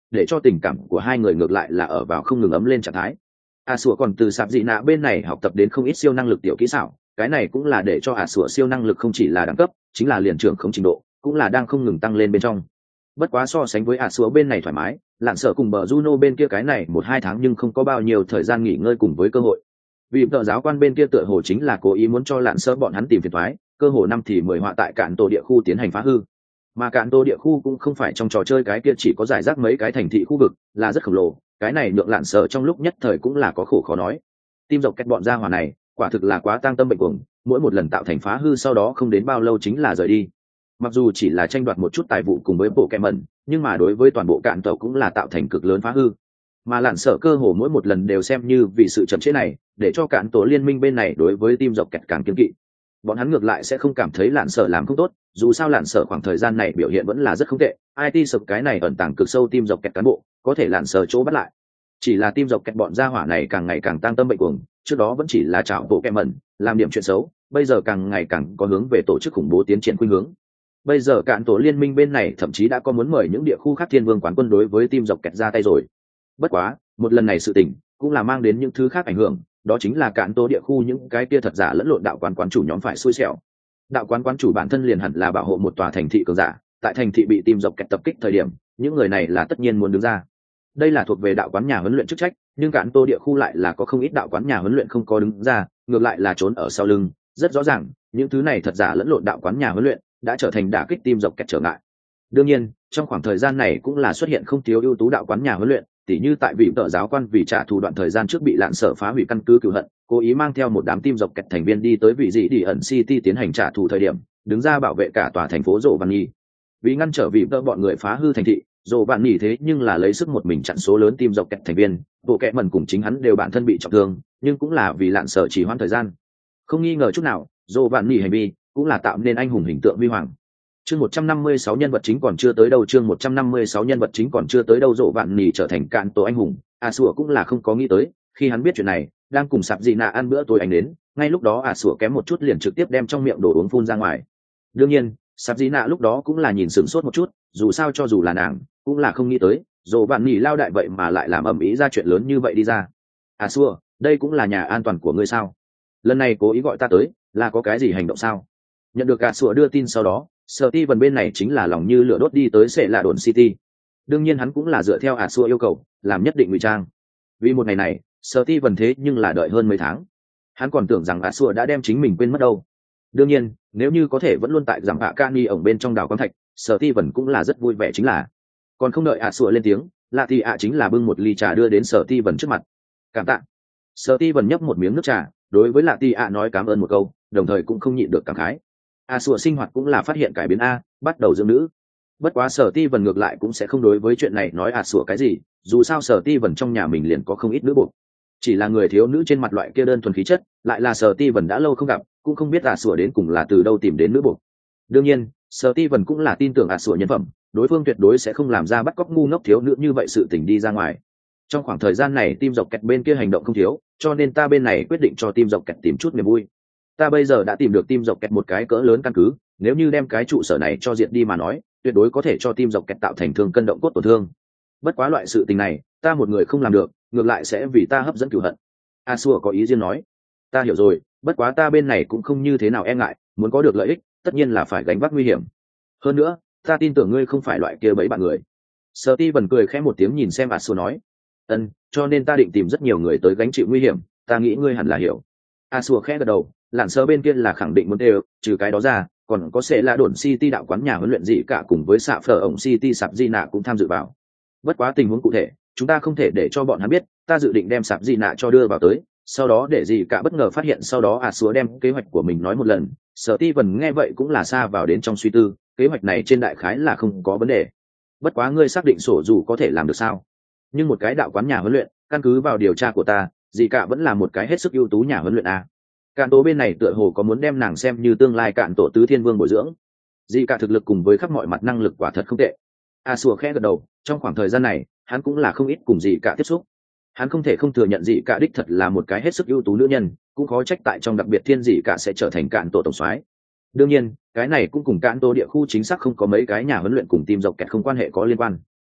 để cho tình cảm của hai người ngược lại là ở vào không ngừng ấm lên trạng thái. A Sủa còn từ sạp dị nạ bên này học tập đến không ít siêu năng lực tiểu kỹ xảo, cái này cũng là để cho A Sủa siêu năng lực không chỉ là đẳng cấp, chính là liền trưởng không trình độ, cũng là đang không ngừng tăng lên bên trong. Bất quá so sánh với A Sủa bên này thoải mái, Lạn Sở cùng bờ Juno bên kia cái này một hai tháng nhưng không có bao nhiêu thời gian nghỉ ngơi cùng với cơ hội. Vì tờ giáo quan bên kia tựa hồ chính là cố ý muốn cho Lạn Sở bọn hắn tìm phiền toái, cơ hồ năm thì mười họa tại cạn tổ địa khu tiến hành phá hư. Mà cạn tổ địa khu cũng không phải trong trò chơi cái kia chỉ có giải rác mấy cái thành thị khu vực, là rất khổng lồ, cái này nhượng Lạn Sở trong lúc nhất thời cũng là có khổ khó nói. Tim dọc kẹt bọn gia hỏa này, quả thực là quá tang tâm bệnh cuồng, mỗi một lần tạo thành phá hư sau đó không đến bao lâu chính là rời đi. Mặc dù chỉ là tranh đoạt một chút tài vụ cùng với bộ kẹm mẩn, nhưng mà đối với toàn bộ cạn tổ cũng là tạo thành cực lớn phá hư. Mà Lạn Sở cơ hồ mỗi một lần đều xem như vì sự chậm trễ này, để cho cạn tổ liên minh bên này đối với tim dọc kẹt càng kiêng kỵ. Bọn hắn ngược lại sẽ không cảm thấy Lạn Sở làm không tốt, dù sao Lạn Sở khoảng thời gian này biểu hiện vẫn là rất không tệ, i tê sập cái này ẩn tàng cực sâu tim dọc kẹt cán bộ, có thể Lạn Sở chỗ bắt lại. Chỉ là tim dọc kẹt bọn gia hỏa này càng ngày càng tăng tâm bệnh cuồng, trước đó vẫn chỉ là chảo bộ kẹm mẩn, làm điểm chuyện xấu, bây giờ càng ngày càng có hướng về tổ chức khủng bố tiến triển khuynh hướng. Bây giờ cạn tổ liên minh bên này thậm chí đã có muốn mời những địa khu khác thiên vương quán quân đối với tim dọc kẹt ra tay rồi. Bất quá, một lần này sự tình cũng là mang đến những thứ khác ảnh hưởng, đó chính là cạn tổ địa khu những cái kia thật giả lẫn lộn đạo quán quán chủ nhóm phải xui xẻo. Đạo quán quán chủ bản thân liền hẳn là bảo hộ một tòa thành thị cường giả, tại thành thị bị tim dọc kẹt tập kích thời điểm, những người này là tất nhiên muốn đứng ra. Đây là thuộc về đạo quán nhà huấn luyện chức trách, nhưng cạn tổ địa khu lại là có không ít đạo quán nhà huấn luyện không có đứng ra, ngược lại là trốn ở sau lưng. Rất rõ ràng, những thứ này thật giả lẫn lộn đạo quán nhà huấn luyện đã trở thành đả kích tim dọc kẹt trở ngại. Đương nhiên, trong khoảng thời gian này cũng là xuất hiện không thiếu ưu tú đạo quán nhà huấn luyện, tỉ như tại vị tợ giáo quan vì trả thù đoạn thời gian trước bị Lạn Sở phá hủy căn cứ cửu hận, cố ý mang theo một đám tim dọc kẹt thành viên đi tới vị dị đi ẩn city tiến hành trả thù thời điểm, đứng ra bảo vệ cả tòa thành phố Rộ Vạn Nhi. Vì ngăn trở vị tợ bọn người phá hư thành thị, Rộ Vạn Nhi thế nhưng là lấy sức một mình chặn số lớn tim dọc kẹt thành viên, bộ kẹt mần cùng chính hắn đều bản thân bị trọng thương, nhưng cũng là vì Lạn Sở chỉ hoãn thời gian. Không nghi ngờ chút nào, Rộ Vạn Nhi hành vi cũng là tạo nên anh hùng hình tượng huy hoàng. Chương một trăm năm mươi sáu nhân vật chính còn chưa tới đâu, chương một trăm năm mươi sáu nhân vật chính còn chưa tới đâu, Rộ Vạn Nhi trở thành cạn tổ anh hùng, A Sủa cũng là không có nghĩ tới, khi hắn biết chuyện này, đang cùng Sạp Dị Nạ ăn bữa tối anh đến, ngay lúc đó A Sủa kém một chút liền trực tiếp đem trong miệng đồ uống phun ra ngoài. Đương nhiên, Sạp Dị Nạ lúc đó cũng là nhìn sửng sốt một chút, dù sao cho dù là nàng, cũng là không nghĩ tới, Rộ Vạn Nhi lao đại vậy mà lại làm ầm ĩ ra chuyện lớn như vậy đi ra. A Sủa, đây cũng là nhà an toàn của ngươi sao? Lần này cố ý gọi ta tới, là có cái gì hành động sao? Nhận được A Sủa đưa tin sau đó, Steven bên này chính là lòng như lửa đốt đi tới sẽ là đồn City. Đương nhiên hắn cũng là dựa theo A Sủa yêu cầu, làm nhất định ngụy trang. Vì một ngày này, Steven thế nhưng là đợi hơn mấy tháng. Hắn còn tưởng rằng A Sủa đã đem chính mình quên mất đâu. Đương nhiên, nếu như có thể vẫn luôn tại giảm hạ Cani ổng bên trong đảo quang thạch, Steven cũng là rất vui vẻ chính là. Còn không đợi A Sủa lên tiếng, Lạ Thì ạ chính là bưng một ly trà đưa đến Steven trước mặt. Cảm tạ. Steven nhấp một miếng nước trà, đối với Lạ Thì ạ nói cảm ơn một câu, đồng thời cũng không nhịn được cảm khái. A Sủa sinh hoạt cũng là phát hiện cải biến a, bắt đầu dưỡng nữ. Bất quá Sở Ti Vân ngược lại cũng sẽ không đối với chuyện này nói A Sủa cái gì, dù sao Sở Ti Vân trong nhà mình liền có không ít nữ buộc. Chỉ là người thiếu nữ trên mặt loại kia đơn thuần khí chất, lại là Sở Ti Vân đã lâu không gặp, cũng không biết A Sủa đến cùng là từ đâu tìm đến nữ buộc. Đương nhiên, Sở Ti Vân cũng là tin tưởng A Sủa nhân phẩm, đối phương tuyệt đối sẽ không làm ra bắt cóc ngu ngốc thiếu nữ như vậy sự tình đi ra ngoài. Trong khoảng thời gian này Tim Dọc Kẹt bên kia hành động không thiếu, cho nên ta bên này quyết định cho Tim Dọc Kẹt tìm chút niềm vui. Ta bây giờ đã tìm được Tim Dọc Kẹt một cái cỡ lớn căn cứ, nếu như đem cái trụ sở này cho diệt đi mà nói, tuyệt đối có thể cho Tim Dọc Kẹt tạo thành thương cân động cốt tổn thương. Bất quá loại sự tình này, ta một người không làm được, ngược lại sẽ vì ta hấp dẫn cửu hận. A Sủa có ý riêng nói, ta hiểu rồi, bất quá ta bên này cũng không như thế nào e ngại, muốn có được lợi ích, tất nhiên là phải gánh vác nguy hiểm. Hơn nữa, ta tin tưởng ngươi không phải loại kia bẫy bạn người. Steven cười khẽ một tiếng nhìn xem A Sủa nói, ân, cho nên ta định tìm rất nhiều người tới gánh chịu nguy hiểm, ta nghĩ ngươi hẳn là hiểu. A Sủa khẽ gật đầu, lặn sơ bên kia là khẳng định muốn đều, trừ cái đó ra, còn có sẽ là đồn City đạo quán nhà huấn luyện gì cả cùng với xạ phở ổng City sạp di nạ cũng tham dự vào. Bất quá tình huống cụ thể, chúng ta không thể để cho bọn hắn biết, ta dự định đem sạp di nạ cho đưa vào tới, sau đó để gì cả bất ngờ phát hiện, sau đó A Sủa đem kế hoạch của mình nói một lần. Steven nghe vậy cũng là xa vào đến trong suy tư, kế hoạch này trên đại khái là không có vấn đề. Bất quá ngươi xác định sổ dù có thể làm được sao? Nhưng một cái đạo quán nhà huấn luyện, căn cứ vào điều tra của ta, gì cả vẫn là một cái hết sức ưu tú nhà huấn luyện a. Cạn tổ bên này tựa hồ có muốn đem nàng xem như tương lai cạn tổ tứ thiên vương bồi dưỡng. Dị cả thực lực cùng với khắp mọi mặt năng lực quả thật không tệ. A Sủa khẽ gật đầu, trong khoảng thời gian này, hắn cũng là không ít cùng dị cả tiếp xúc. Hắn không thể không thừa nhận dị cả đích thật là một cái hết sức ưu tú nữ nhân, cũng khó trách tại trong đặc biệt thiên dị cả sẽ trở thành cạn tổ tổng soái. Đương nhiên, cái này cũng cùng cạn tổ địa khu chính xác không có mấy cái nhà huấn luyện cùng team dọc kẹt không quan hệ có liên quan.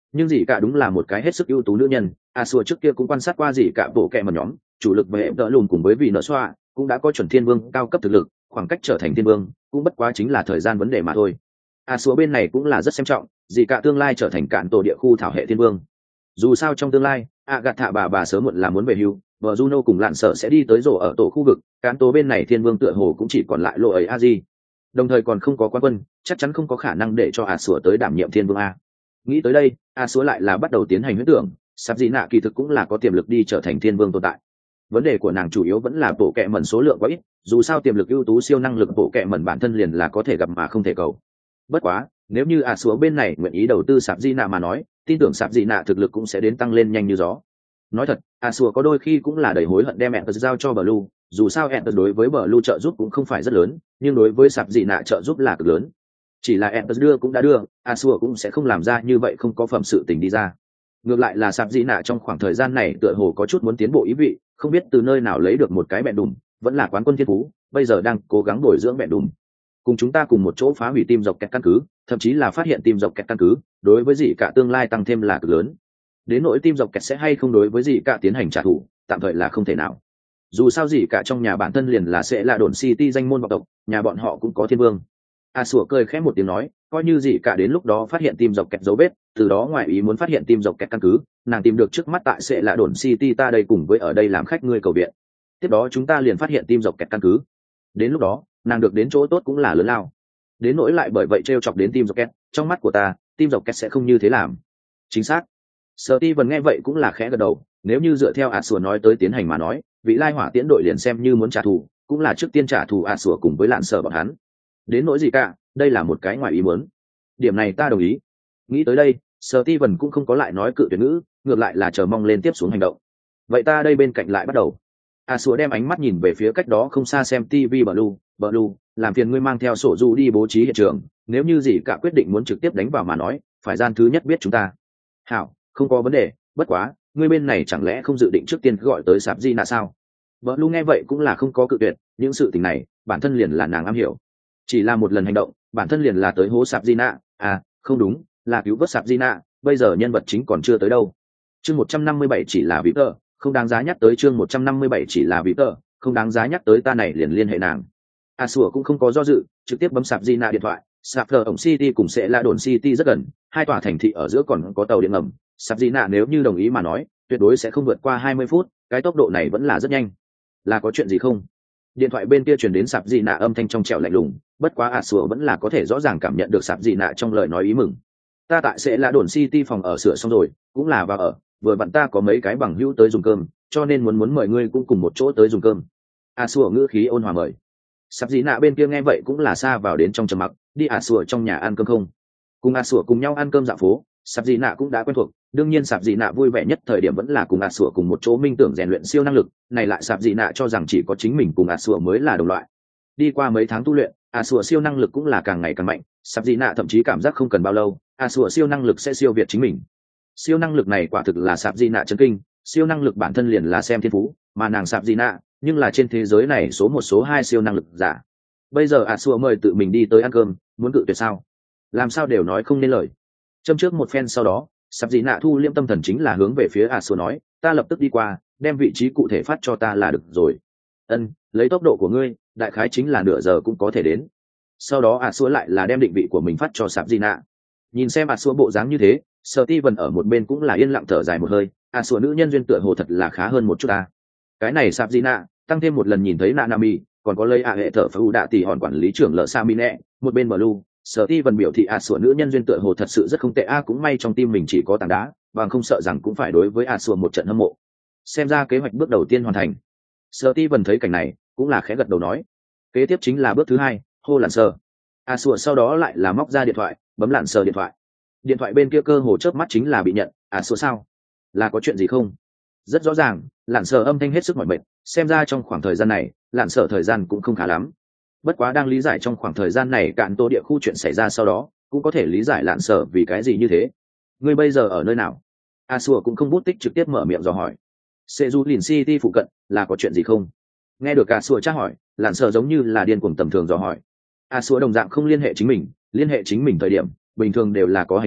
nhưng gì cả đúng là một cái hết sức ưu tú nữ nhân. A xua trước kia cũng quan sát qua gì cả bộ kệ một nhóm chủ lực về đỡ lùn cùng với vị nợ xoa cũng đã có chuẩn thiên vương cao cấp thực lực, khoảng cách trở thành thiên vương cũng bất quá chính là thời gian vấn đề mà thôi. A xua bên này cũng là rất xem trọng gì cả tương lai trở thành cạn tổ địa khu thảo hệ thiên vương. Dù sao trong tương lai a gạt thạ bà bà sớm muộn là muốn về hưu, vợ Juno cùng lạn sở sẽ đi tới rổ ở tổ khu vực, cán tố bên này thiên vương tựa hồ cũng chỉ còn lại lộ ấy a di, đồng thời còn không có quan quân, chắc chắn không có khả năng để cho a sủa tới đảm nhiệm thiên vương a. Nghĩ tới đây, a sủa lại là bắt đầu tiến hành huyễn tưởng, sắp gì nạ kỳ thực cũng là có tiềm lực đi trở thành thiên vương tồn tại. Vấn đề của nàng chủ yếu vẫn là bộ kệ mẩn số lượng quá ít, dù sao tiềm lực ưu tú siêu năng lực bộ kệ mẩn bản thân liền là có thể gặp mà không thể cầu. Bất quá nếu như a sủa bên này nguyện ý đầu tư sạp di nạ mà nói, tin tưởng sạp di nạ thực lực cũng sẽ đến tăng lên nhanh như gió. Nói thật, a sủa có đôi khi cũng là đầy hối hận đem Entus giao cho Blue, dù sao Entus đối với Blue trợ giúp cũng không phải rất lớn, nhưng đối với sạp dị nạ trợ giúp là cực lớn. Chỉ là Entus đưa cũng đã đưa, a sủa cũng sẽ không làm ra như vậy không có phẩm sự tình đi ra. Ngược lại là sạp dị nạ trong khoảng thời gian này tựa hồ có chút muốn tiến bộ ý vị, không biết từ nơi nào lấy được một cái bẹn đùm, vẫn là quán quân thiên phú, bây giờ đang cố gắng bồi dưỡng bẹn đùm. Cùng chúng ta cùng một chỗ phá hủy tim dọc kẹt căn cứ, thậm chí là phát hiện tim dọc kẹt căn cứ, đối với dị cả tương lai tăng thêm là cực lớn. Đến nỗi tim dọc kẹt sẽ hay không đối với dị cả tiến hành trả thù, tạm thời là không thể nào. Dù sao dị cả trong nhà bản thân liền là sẽ là đồn city danh môn vọng tộc, nhà bọn họ cũng có thiên vương. A sủa cười khẽ một tiếng nói, coi như dị cả đến lúc đó phát hiện tim dọc kẹt dấu vết, từ đó ngoài ý muốn phát hiện tim dọc kẹt căn cứ, nàng tìm được trước mắt tại sẽ là đồn city ta đây cùng với ở đây làm khách ngươi cầu viện. Tiếp đó chúng ta liền phát hiện tim dọc kẹt căn cứ. Đến lúc đó, nàng được đến chỗ tốt cũng là lớn lao. Đến nỗi lại bởi vậy trêu chọc đến tim dọc kẹt, trong mắt của ta, tim dọc kẹt sẽ không như thế làm. Chính xác. Steven nghe vậy cũng là khẽ gật đầu, nếu như dựa theo A Sủa nói tới tiến hành mà nói, vị lai hỏa tiễn đội liền xem như muốn trả thù, cũng là trước tiên trả thù A Sủa cùng với lạn sở bọn hắn. Đến nỗi gì cả, đây là một cái ngoài ý muốn. Điểm này ta đồng ý. Nghĩ tới đây, Steven cũng không có lại nói cự tuyệt ngữ, ngược lại là chờ mong lên tiếp xuống hành động. Vậy ta đây bên cạnh lại bắt đầu. A Sủa đem ánh mắt nhìn về phía cách đó không xa xem ti vi Blue, Blue, làm phiền ngươi mang theo sổ du đi bố trí hiện trường, nếu như gì cả quyết định muốn trực tiếp đánh vào mà nói, phải gian thứ nhất biết chúng ta. Hảo, không có vấn đề, bất quá ngươi bên này chẳng lẽ không dự định trước tiên gọi tới sạp di nạ sao? Vợ lu nghe vậy cũng là không có cự tuyệt, những sự tình này bản thân liền là nàng am hiểu, chỉ là một lần hành động bản thân liền là tới hố sạp di nạ, à không đúng, là cứu vớt sạp di nạ, bây giờ nhân vật chính còn chưa tới đâu. Chương một trăm năm mươi bảy chỉ là vị tờ, không đáng giá nhắc tới. Chương một trăm năm mươi bảy chỉ là vị tờ, không đáng giá nhắc tới, ta này liền liên hệ nàng. A Sủa cũng không có do dự, trực tiếp bấm sạp di nạ điện thoại. Sạp thờ ổng city cùng sẽ là đồn city rất gần, hai tòa thành thị ở giữa còn có tàu điện ngầm, sạp di nạ nếu như đồng ý mà nói tuyệt đối sẽ không vượt qua hai mươi phút, cái tốc độ này vẫn là rất nhanh. Là có chuyện gì không? Điện thoại bên kia truyền đến sạp di nạ âm thanh trong trẻo lạnh lùng, bất quá A Sủa vẫn là có thể rõ ràng cảm nhận được sạp di nạ trong lời nói ý mừng. Ta tại sẽ là đồn city phòng ở sửa xong rồi, cũng là vào ở, vừa vặn ta có mấy cái bằng hữu tới dùng cơm, cho nên muốn muốn mời ngươi cũng cùng một chỗ tới dùng cơm. A Sủa ngữ khí ôn hòa mời. Sạp di nạ bên kia nghe vậy cũng là xa vào đến trong trầm mặc, đi A Sủa trong nhà ăn cơm không? Cùng A Sủa cùng nhau ăn cơm dạo phố, sạp dị nạ cũng đã quen thuộc, đương nhiên sạp dị nạ vui vẻ nhất thời điểm vẫn là cùng A Sủa cùng một chỗ minh tưởng rèn luyện siêu năng lực, này lại sạp dị nạ cho rằng chỉ có chính mình cùng A Sủa mới là đồng loại. Đi qua mấy tháng tu luyện, A Sủa siêu năng lực cũng là càng ngày càng mạnh, sạp dị nạ thậm chí cảm giác không cần bao lâu, A Sủa siêu năng lực sẽ siêu việt chính mình. Siêu năng lực này quả thực là sạp dị nạ chấn kinh, siêu năng lực bản thân liền là xem thiên phú, mà nàng sạp dị nạ nhưng là trên thế giới này số một số hai siêu năng lực giả. Bây giờ A Sủa mời tự mình đi tới ăn cơm, muốn cự tuyệt sao? Làm sao đều nói không nên lời. Châm trước một phen sau đó, sạp dị nạ thu liêm tâm thần chính là hướng về phía A Sủa nói, ta lập tức đi qua, đem vị trí cụ thể phát cho ta là được rồi. Ân, lấy tốc độ của ngươi, đại khái chính là nửa giờ cũng có thể đến. Sau đó A Sủa lại là đem định vị của mình phát cho sạp dị nạ. Nhìn xem A Sủa bộ dáng như thế, Steven ở một bên cũng là yên lặng thở dài một hơi, A Sủa nữ nhân duyên tựa hồ thật là khá hơn một chút ta. Cái này sạp dị nạ, tăng thêm một lần nhìn thấy Nanami, còn có lấy A hệ thở phải đạ tỷ hòn quản lý trưởng lợ Samine, một bên Blue. Steven biểu thị A Sủa nữ nhân duyên tựa hồ thật sự rất không tệ, a cũng may trong tim mình chỉ có tảng đá, bằng không sợ rằng cũng phải đối với A Sủa một trận hâm mộ. Xem ra kế hoạch bước đầu tiên hoàn thành. Steven thấy cảnh này, cũng là khẽ gật đầu nói, kế tiếp chính là bước thứ hai, hô lặn sờ. A Sủa sau đó lại là móc ra điện thoại, bấm lặn sờ điện thoại. Điện thoại bên kia cơ hồ chớp mắt chính là bị nhận. A Sủa sao? Là có chuyện gì không? Rất rõ ràng, lặn sờ âm thanh hết sức mỏi mệt, xem ra trong khoảng thời gian này, lặn sờ thời gian cũng không khá lắm. Bất quá đang lý giải trong khoảng thời gian này cạn tô địa khu chuyện xảy ra sau đó, cũng có thể lý giải lạn sở vì cái gì như thế. Ngươi bây giờ ở nơi nào? A Sủa cũng không bút tích trực tiếp mở miệng dò hỏi. Seju Lin City phụ cận, là có chuyện gì không? Nghe được A Sủa tra hỏi, lạn sở giống như là điên cuồng tầm thường dò hỏi. A Sủa đồng dạng không liên hệ chính mình, liên hệ chính mình thời điểm, bình thường đều là có hành động,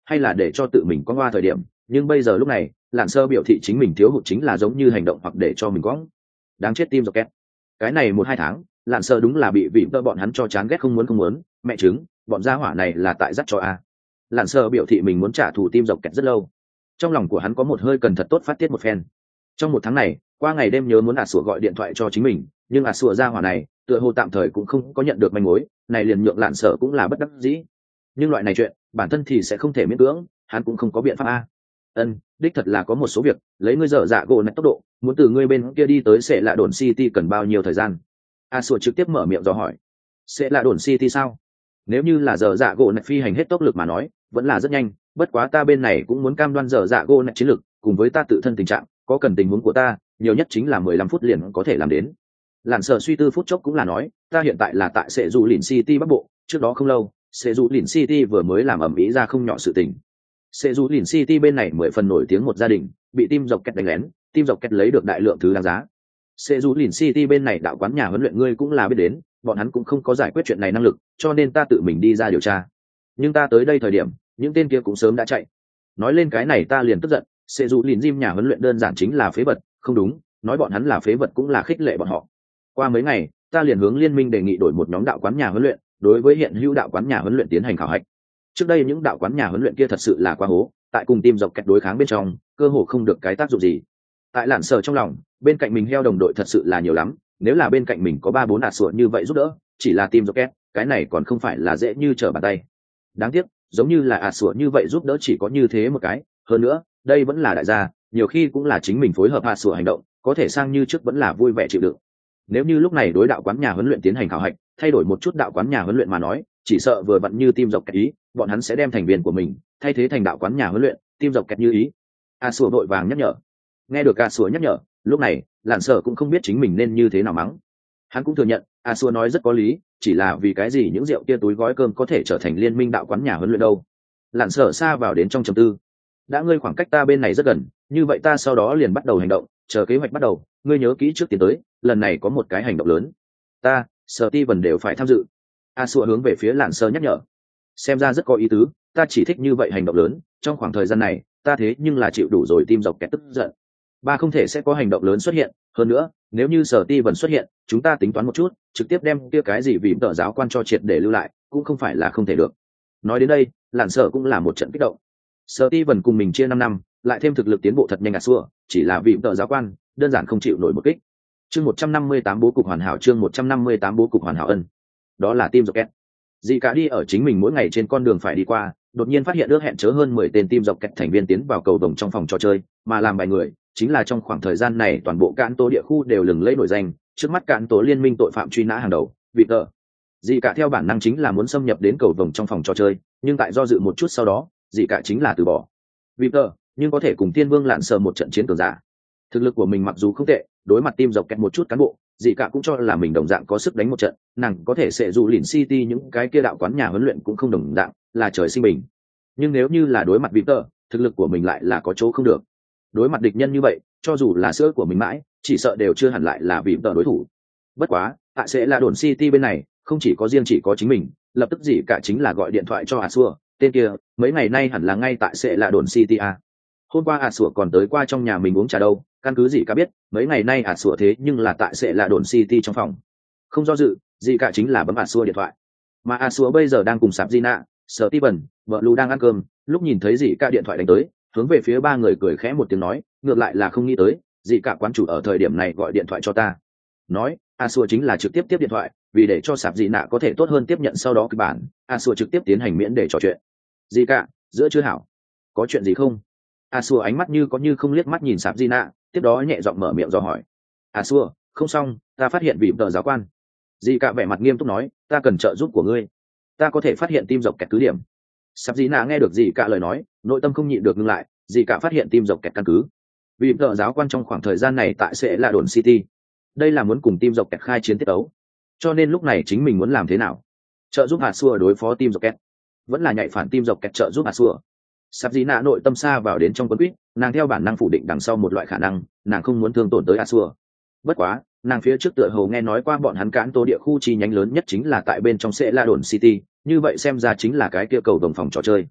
hay là để cho tự mình có qua thời điểm, nhưng bây giờ lúc này lạn sơ biểu thị chính mình thiếu hụt chính là giống như hành động hoặc để cho mình quõng. Đáng chết Team Rocket. Cái này một hai tháng lạn sơ đúng là bị vị tơ bọn hắn cho chán ghét không muốn không muốn, mẹ chứng bọn gia hỏa này là tại dắt cho a. Lạn sơ biểu thị mình muốn trả thù Team Rocket rất lâu, trong lòng của hắn có một hơi cần thật tốt phát tiết một phen. Trong một tháng này qua ngày đêm nhớ muốn ả sủa gọi điện thoại cho chính mình, nhưng ả sủa gia hỏa này tựa hồ tạm thời cũng không có nhận được manh mối này, liền nhượng lạn sở cũng là bất đắc dĩ. Nhưng loại này chuyện bản thân thì sẽ không thể miễn cưỡng, hắn cũng không có biện pháp a. Ân, đích thật là có một số việc lấy ngươi dở dạ gỗ này tốc độ muốn từ ngươi bên kia đi tới sẽ lạ đồn city cần bao nhiêu thời gian? A sủa trực tiếp mở miệng dò hỏi. Sẽ lạ đồn city sao? Nếu như là dở dạ gỗ này phi hành hết tốc lực mà nói vẫn là rất nhanh, bất quá ta bên này cũng muốn cam đoan dở dạ gỗ này chiến lực cùng với ta tự thân tình trạng, có cần tình huống của ta nhiều nhất chính là mười lăm phút liền có thể làm đến. Lạn sở suy tư phút chốc cũng là nói, ta hiện tại là tại sẽ dù lìn city bắc bộ, trước đó không lâu sẽ dù lìn city vừa mới làm ẩm ý ra không nhỏ sự tình. Sẽ dù lìn city bên này mười phần nổi tiếng một gia đình bị team dọc kẹt đánh lén, team dọc kẹt lấy được đại lượng thứ đáng giá. Sẽ dù lìn city bên này đạo quán nhà huấn luyện ngươi cũng là biết đến, bọn hắn cũng không có giải quyết chuyện này năng lực, cho nên ta tự mình đi ra điều tra. Nhưng ta tới đây thời điểm những tên kia cũng sớm đã chạy. Nói lên cái này ta liền tức giận, sẽ dù lìn gym nhà huấn luyện đơn giản chính là phế vật, không đúng, nói bọn hắn là phế vật cũng là khích lệ bọn họ. Qua mấy ngày ta liền hướng liên minh đề nghị đổi một nhóm đạo quán nhà huấn luyện, đối với hiện hữu đạo quán nhà huấn luyện tiến hành khảo hạch. Trước đây những đạo quán nhà huấn luyện kia thật sự là quá hố, tại cùng team dọc kẹt đối kháng bên trong cơ hồ không được cái tác dụng gì. Tại lạn sở trong lòng bên cạnh mình heo đồng đội thật sự là nhiều lắm, nếu là bên cạnh mình có ba bốn ạt sủa như vậy giúp đỡ, chỉ là team dọc kẹt cái này còn không phải là dễ như trở bàn tay. Đáng tiếc giống như là ạt sủa như vậy giúp đỡ chỉ có như thế một cái, hơn nữa đây vẫn là đại gia, nhiều khi cũng là chính mình phối hợp ạt sủa hành động, có thể sang như trước vẫn là vui vẻ chịu đựng. Nếu như lúc này đối đạo quán nhà huấn luyện tiến hành khảo hạch, thay đổi một chút đạo quán nhà huấn luyện mà nói, chỉ sợ vừa vặn như team dọc kẹt ý, bọn hắn sẽ đem thành viên của mình thay thế thành đạo quán nhà huấn luyện, team dọc kẹt như ý. A Sủa vội vàng nhắc nhở. Nghe được A Sủa nhắc nhở, lúc này Lạn Sở cũng không biết chính mình nên như thế nào mắng. Hắn cũng thừa nhận A Sủa nói rất có lý, chỉ là vì cái gì những rượu kia túi gói cơm có thể trở thành liên minh đạo quán nhà huấn luyện đâu? Lạn Sở xa vào đến trong trầm tư. Đã ngươi khoảng cách ta bên này rất gần, như vậy ta sau đó liền bắt đầu hành động, chờ kế hoạch bắt đầu, ngươi nhớ kỹ trước tiến tới, lần này có một cái hành động lớn, ta Sở Ti Vân đều phải tham dự. A Sủa hướng về phía Lạn Sở nhắc nhở. Xem ra rất có ý tứ, ta chỉ thích như vậy hành động lớn, trong khoảng thời gian này ta thế nhưng là chịu đủ rồi tim dọc kẹt tức giận. Ba không thể sẽ có hành động lớn xuất hiện, hơn nữa nếu như Sở Ti Vân xuất hiện, chúng ta tính toán một chút, trực tiếp đem kia cái gì vì tờ giáo quan cho triệt để lưu lại cũng không phải là không thể được. Nói đến đây Lạn Sở cũng là một trận kích động. Sở Ti Vân cùng mình chia năm năm, lại thêm thực lực tiến bộ thật nhanh. A Sủa chỉ là vì tờ giáo quan đơn giản không chịu nổi một kích. Chương một trăm năm mươi tám bố cục hoàn hảo, chương một trăm năm mươi tám bố cục hoàn hảo ân. Đó là team Rocket. Dì cả đi ở chính mình mỗi ngày trên con đường phải đi qua, đột nhiên phát hiện ước hẹn chớ hơn mười tên team Rocket thành viên tiến vào cầu vồng trong phòng trò chơi, mà làm bài người chính là trong khoảng thời gian này toàn bộ cạn tố địa khu đều lừng lẫy nổi danh, trước mắt cạn tố liên minh tội phạm truy nã hàng đầu, vị tờ. Dì cả theo bản năng chính là muốn xâm nhập đến cầu vồng trong phòng trò chơi, nhưng tại do dự một chút sau đó, dì cả chính là từ bỏ. Vị tờ, nhưng có thể cùng Thiên Vương Lạn Sở một trận chiến cường giả. Thực lực của mình mặc dù không tệ, đối mặt team Rocket một chút cán bộ, dì cả cũng cho là mình đồng dạng có sức đánh một trận, nàng có thể sẽ dụ lìn city những cái kia đạo quán nhà huấn luyện cũng không đồng dạng, là trời sinh bình. Nhưng nếu như là đối mặt Victor, thực lực của mình lại là có chỗ không được. Đối mặt địch nhân như vậy, cho dù là sữa của mình mãi, chỉ sợ đều chưa hẳn lại là Victor đối thủ. Bất quá, tại sẽ là đồn city bên này, không chỉ có riêng chỉ có chính mình, lập tức dì cả chính là gọi điện thoại cho A Sủa, tên kia, mấy ngày nay hẳn là ngay tại sẽ là đồn city a. Hôm qua A Sủa còn tới qua trong nhà mình uống trà đâu, căn cứ gì cả biết mấy ngày nay A Sủa thế nhưng là tại sẽ là đồn city trong phòng. Không do dự, gì cả chính là bấm A Sủa điện thoại. Mà A Sủa bây giờ đang cùng Sạp Gina, Sở Ti Vân, vợ Lu đang ăn cơm, lúc nhìn thấy gì cả điện thoại đánh tới, hướng về phía ba người cười khẽ một tiếng nói, ngược lại là không nghĩ tới, gì cả quán chủ ở thời điểm này gọi điện thoại cho ta. Nói, A Sủa chính là trực tiếp tiếp điện thoại, vì để cho Sạp Gina có thể tốt hơn tiếp nhận sau đó kịch bản, A Sủa trực tiếp tiến hành miễn để trò chuyện. Gì cả, giữa chưa hảo, có chuyện gì không? A Sủa ánh mắt như có như không liếc mắt nhìn Sạp Gina, tiếp đó nhẹ giọng mở miệng dò hỏi. A Sủa, không xong, ta phát hiện vị tờ giáo quan. Dì cả vẻ mặt nghiêm túc nói, ta cần trợ giúp của ngươi, ta có thể phát hiện tim dọc kẹt cứ điểm. Sạp Gina nghe được dì cả lời nói, nội tâm không nhịn được ngưng lại, dì cả phát hiện tim dọc kẹt căn cứ. Vị tờ giáo quan trong khoảng thời gian này tại sẽ là đồn city, đây là muốn cùng tim dọc kẹt khai chiến tiết ấu, cho nên lúc này chính mình muốn làm thế nào? Trợ giúp A Sủa đối phó tim dọc kẹt, vẫn là nhạy phản tim dọc kẹt trợ giúp A Sủa? Sạp Gina nội tâm xa vào đến trong quấn quýt, nàng theo bản năng phủ định đằng sau một loại khả năng, nàng không muốn thương tổn tới A Sủa. Bất quá, nàng phía trước tựa hồ nghe nói qua bọn hắn cản tố địa khu chi nhánh lớn nhất chính là tại bên trong sẽ la đồn city, như vậy xem ra chính là cái kia cầu đồng phòng trò chơi.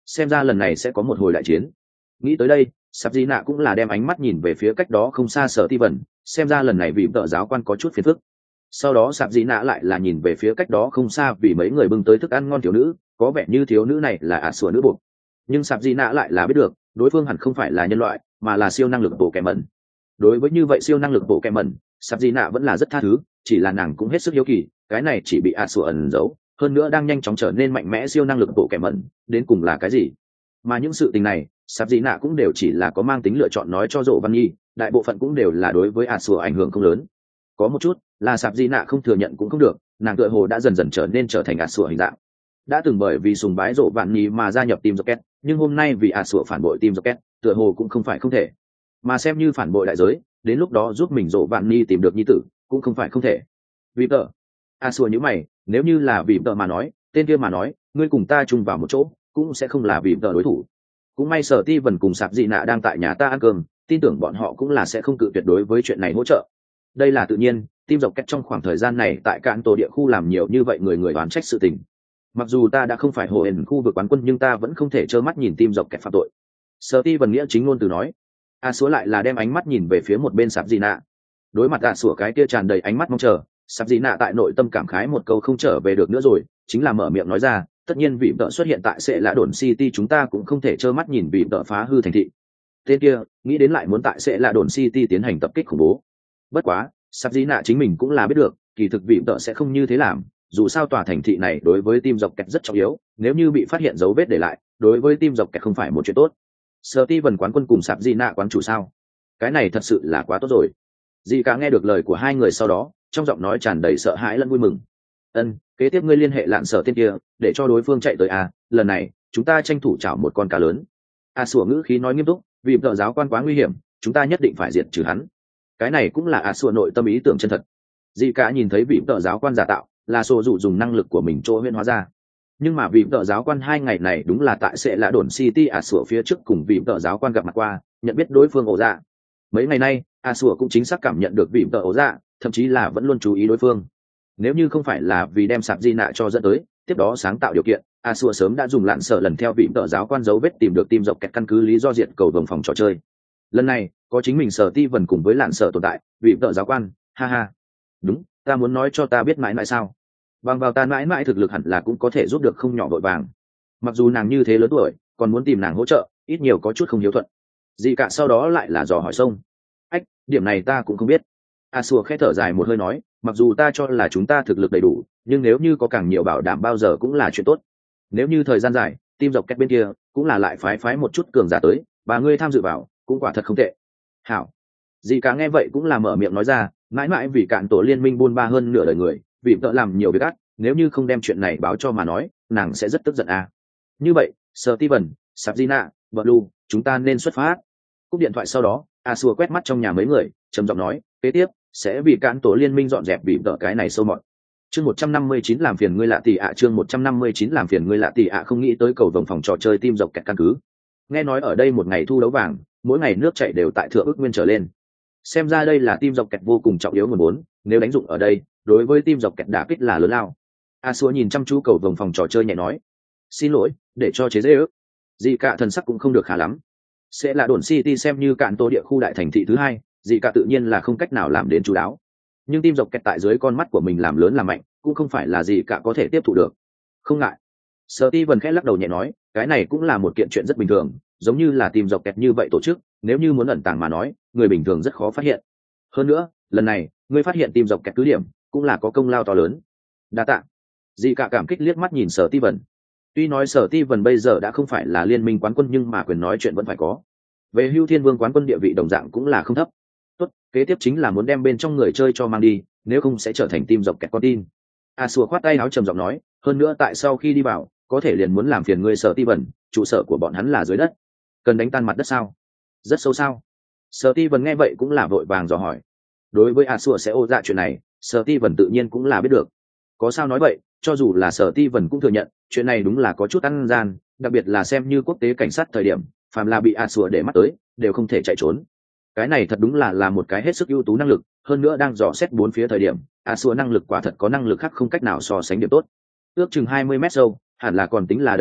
xem ra lần này sẽ có một hồi đại chiến. Nghĩ tới đây, sạp di nạ cũng là đem ánh mắt nhìn về phía cách đó không xa Sở Ti Vân, xem ra lần này vì tợ giáo quan có chút phiền phức. Sau đó sạp di nạ lại là nhìn về phía cách đó không xa vì mấy người bưng tới thức ăn ngon thiếu nữ, có vẻ như thiếu nữ này là ả sủa nữ buộc, nhưng sạp di nạ lại là biết được đối phương hẳn không phải là nhân loại mà là siêu năng lực bộ kẻ mẩn. Đối với như vậy siêu năng lực bộ kẻ mẩn, sạp di nạ vẫn là rất tha thứ, chỉ là nàng cũng hết sức hiếu kỳ cái này chỉ bị ả sủa ẩn giấu, hơn nữa đang nhanh chóng trở nên mạnh mẽ siêu năng lực bộ kẻ mẩn đến cùng là cái gì. Mà những sự tình này sạp di nạ cũng đều chỉ là có mang tính lựa chọn nói cho Dỗ Văn Nhi, đại bộ phận cũng đều là đối với ả sủa ảnh hưởng không lớn. Có một chút là sạp di nạ không thừa nhận cũng không được, nàng tựa hồ đã dần dần trở nên trở thành ả sủa hình dạng. Đã từng bởi vì sùng bái Dỗ Vạn Nhi mà gia nhập Team Rocket, nhưng hôm nay vì ả sủa phản bội Team Rocket, tựa hồ cũng không phải không thể. Mà xem như phản bội đại giới, đến lúc đó giúp mình Dỗ Vạn Nhi tìm được nhi tử, cũng không phải không thể. Vì tờ, ả sủa như mày, nếu như là vì tờ mà nói, tên kia mà nói, ngươi cùng ta chung vào một chỗ, cũng sẽ không là vì tờ đối thủ. Cũng may Sở Ti Vân cùng sạp dị nạ đang tại nhà ta ăn cơm, tin tưởng bọn họ cũng là sẽ không cự tuyệt đối với chuyện này hỗ trợ. Đây là tự nhiên, Team Rocket trong khoảng thời gian này tại cạn tổ địa khu làm nhiều như vậy người người đoán trách sự tình. Mặc dù ta đã không phải hồ ẩn khu vực quán quân nhưng ta vẫn không thể trơ mắt nhìn Team Rocket phạm tội. Sở Ti Vân nghĩa chính ngôn từ nói. A Súa lại là đem ánh mắt nhìn về phía một bên sạp dị nạ. Đối mặt A Súa cái kia tràn đầy ánh mắt mong chờ, sạp dị nạ tại nội tâm cảm khái một câu không trở về được nữa rồi, chính là mở miệng nói ra, tất nhiên vị vợ xuất hiện tại sẽ là đồn City chúng ta cũng không thể trơ mắt nhìn vị vợ phá hư thành thị. Tên kia nghĩ đến lại muốn tại sẽ là đồn City tiến hành tập kích khủng bố. Bất quá sạp dị nạ chính mình cũng là biết được kỳ thực vị vợ sẽ không như thế làm, dù sao tòa thành thị này đối với team dọc kẹt rất trọng yếu, nếu như bị phát hiện dấu vết để lại đối với team dọc kẹt không phải một chuyện tốt. Sở Ti Vân quán quân cùng sạp dị nạ quán chủ sao, cái này thật sự là quá tốt rồi. Dì cả nghe được lời của hai người sau đó trong giọng nói tràn đầy sợ hãi lẫn vui mừng. Ân, kế tiếp ngươi liên hệ lạn sở tên kia để cho đối phương chạy tới à, lần này chúng ta tranh thủ chảo một con cá lớn. A Sủa ngữ khí nói nghiêm túc, vì vợ giáo quan quá nguy hiểm, chúng ta nhất định phải diệt trừ hắn. Cái này cũng là A Sủa nội tâm ý tưởng chân thật. Dì cả nhìn thấy vị vợ giáo quan giả tạo là sổ dụ dùng năng lực của mình chỗ huyễn hóa ra, nhưng mà vị vợ giáo quan hai ngày này đúng là tại sẽ là đồn City A Sủa phía trước cùng vị vợ giáo quan gặp mặt qua, nhận biết đối phương ổ dạ. Mấy ngày nay A Sủa cũng chính xác cảm nhận được vị vợ ổ dạ, thậm chí là vẫn luôn chú ý đối phương. Nếu như không phải là vì đem sạp di nạ cho dẫn tới tiếp đó sáng tạo điều kiện, A Sủa sớm đã dùng lạn sợ lần theo vị tợ giáo quan dấu vết tìm được Team Rocket căn cứ lý do diệt cầu vòng phòng trò chơi. Lần này có chính mình Sở Ti Vân cùng với lạn sợ tồn tại, vị tợ giáo quan, ha ha. Đúng, ta muốn nói cho ta biết mãi mãi sao? Bằng vào ta mãi mãi thực lực hẳn là cũng có thể giúp được không nhỏ vội vàng. Mặc dù nàng như thế lớn tuổi, còn muốn tìm nàng hỗ trợ, ít nhiều có chút không hiếu thuận. Gì cả sau đó lại là dò hỏi sông. Ách, điểm này ta cũng không biết. A Sủa khẽ thở dài một hơi nói, mặc dù ta cho là chúng ta thực lực đầy đủ, nhưng nếu như có càng nhiều bảo đảm bao giờ cũng là chuyện tốt. Nếu như thời gian dài, team dọc kẹt bên kia cũng là lại phái phái một chút cường giả tới, và ngươi tham dự vào, cũng quả thật không tệ. Hảo. Dì cả nghe vậy cũng là mở miệng nói ra, mãi mãi vì cạn tổ liên minh buôn ba hơn nửa đời người, vì vợ làm nhiều việc ác, nếu như không đem chuyện này báo cho mà nói, nàng sẽ rất tức giận à. Như vậy, Steven, Sabina, Blue, chúng ta nên xuất phát. Cúp điện thoại sau đó, A Sủa quét mắt trong nhà mấy người, trầm giọng nói, kế tiếp sẽ vì cạn tổ liên minh dọn dẹp vì vợ cái này sâu mọt. Chương một trăm năm mươi chín làm phiền ngươi lạ tỷ ạ, chương một trăm năm mươi chín làm phiền ngươi lạ tỷ ạ, không nghĩ tới cầu vồng phòng trò chơi Team dọc kẹt căn cứ. Nghe nói ở đây một ngày thu đấu vàng, mỗi ngày nước chảy đều tại thượng ước nguyên trở lên. Xem ra đây là Team dọc kẹt vô cùng trọng yếu nguồn vốn, nếu đánh dụng ở đây, đối với Team dọc kẹt đả kích là lớn lao. A Sủa nhìn chăm chú cầu vồng phòng trò chơi nhẹ nói, xin lỗi, để cho chế dễ ước. Dị cả thần sắc cũng không được khá lắm. Sẽ là đồn City xem như cạn tô địa khu đại thành thị thứ hai, dị cả tự nhiên là không cách nào làm đến chú đáo. Nhưng Team dọc kẹt tại dưới con mắt của mình làm lớn làm mạnh, cũng không phải là gì cả có thể tiếp thụ được. Không ngại. Steven khẽ lắc đầu nhẹ nói, cái này cũng là một kiện chuyện rất bình thường, giống như là Team dọc kẹt như vậy tổ chức, nếu như muốn ẩn tàng mà nói, người bình thường rất khó phát hiện. Hơn nữa, lần này, ngươi phát hiện Team dọc kẹt cứ điểm, cũng là có công lao to lớn. Đa tạ. Dị cả cảm kích liếc mắt nhìn Steven. Tuy nói Steven bây giờ đã không phải là liên minh quán quân nhưng mà quyền nói chuyện vẫn phải có. Về Hưu Thiên Vương quán quân địa vị đồng dạng cũng là không thấp. Tốt, kế tiếp chính là muốn đem bên trong người chơi cho mang đi, nếu không sẽ trở thành Team dọc kẹt con tin. A Sủa khoát tay áo trầm giọng nói, hơn nữa tại sau khi đi vào, có thể liền muốn làm phiền ngươi Steven, trụ sở của bọn hắn là dưới đất. Cần đánh tan mặt đất sao? Rất sâu sao? Steven nghe vậy cũng là vội vàng dò hỏi. Đối với A Sủa sẽ ô dạ chuyện này, Steven tự nhiên cũng là biết được. Có sao nói vậy, cho dù là Steven cũng thừa nhận, chuyện này đúng là có chút ăn gian, đặc biệt là xem như quốc tế cảnh sát thời điểm, phàm là bị A Sủa để mắt tới, đều không thể chạy trốn. Cái này thật đúng là là một cái hết sức ưu tú năng lực, hơn nữa đang dò xét bốn phía thời điểm, A Sủa năng lực quả thật có năng lực khác không cách nào so sánh điểm tốt. Ước chừng hai mươi mét sâu, hẳn là còn tính là đời sâu,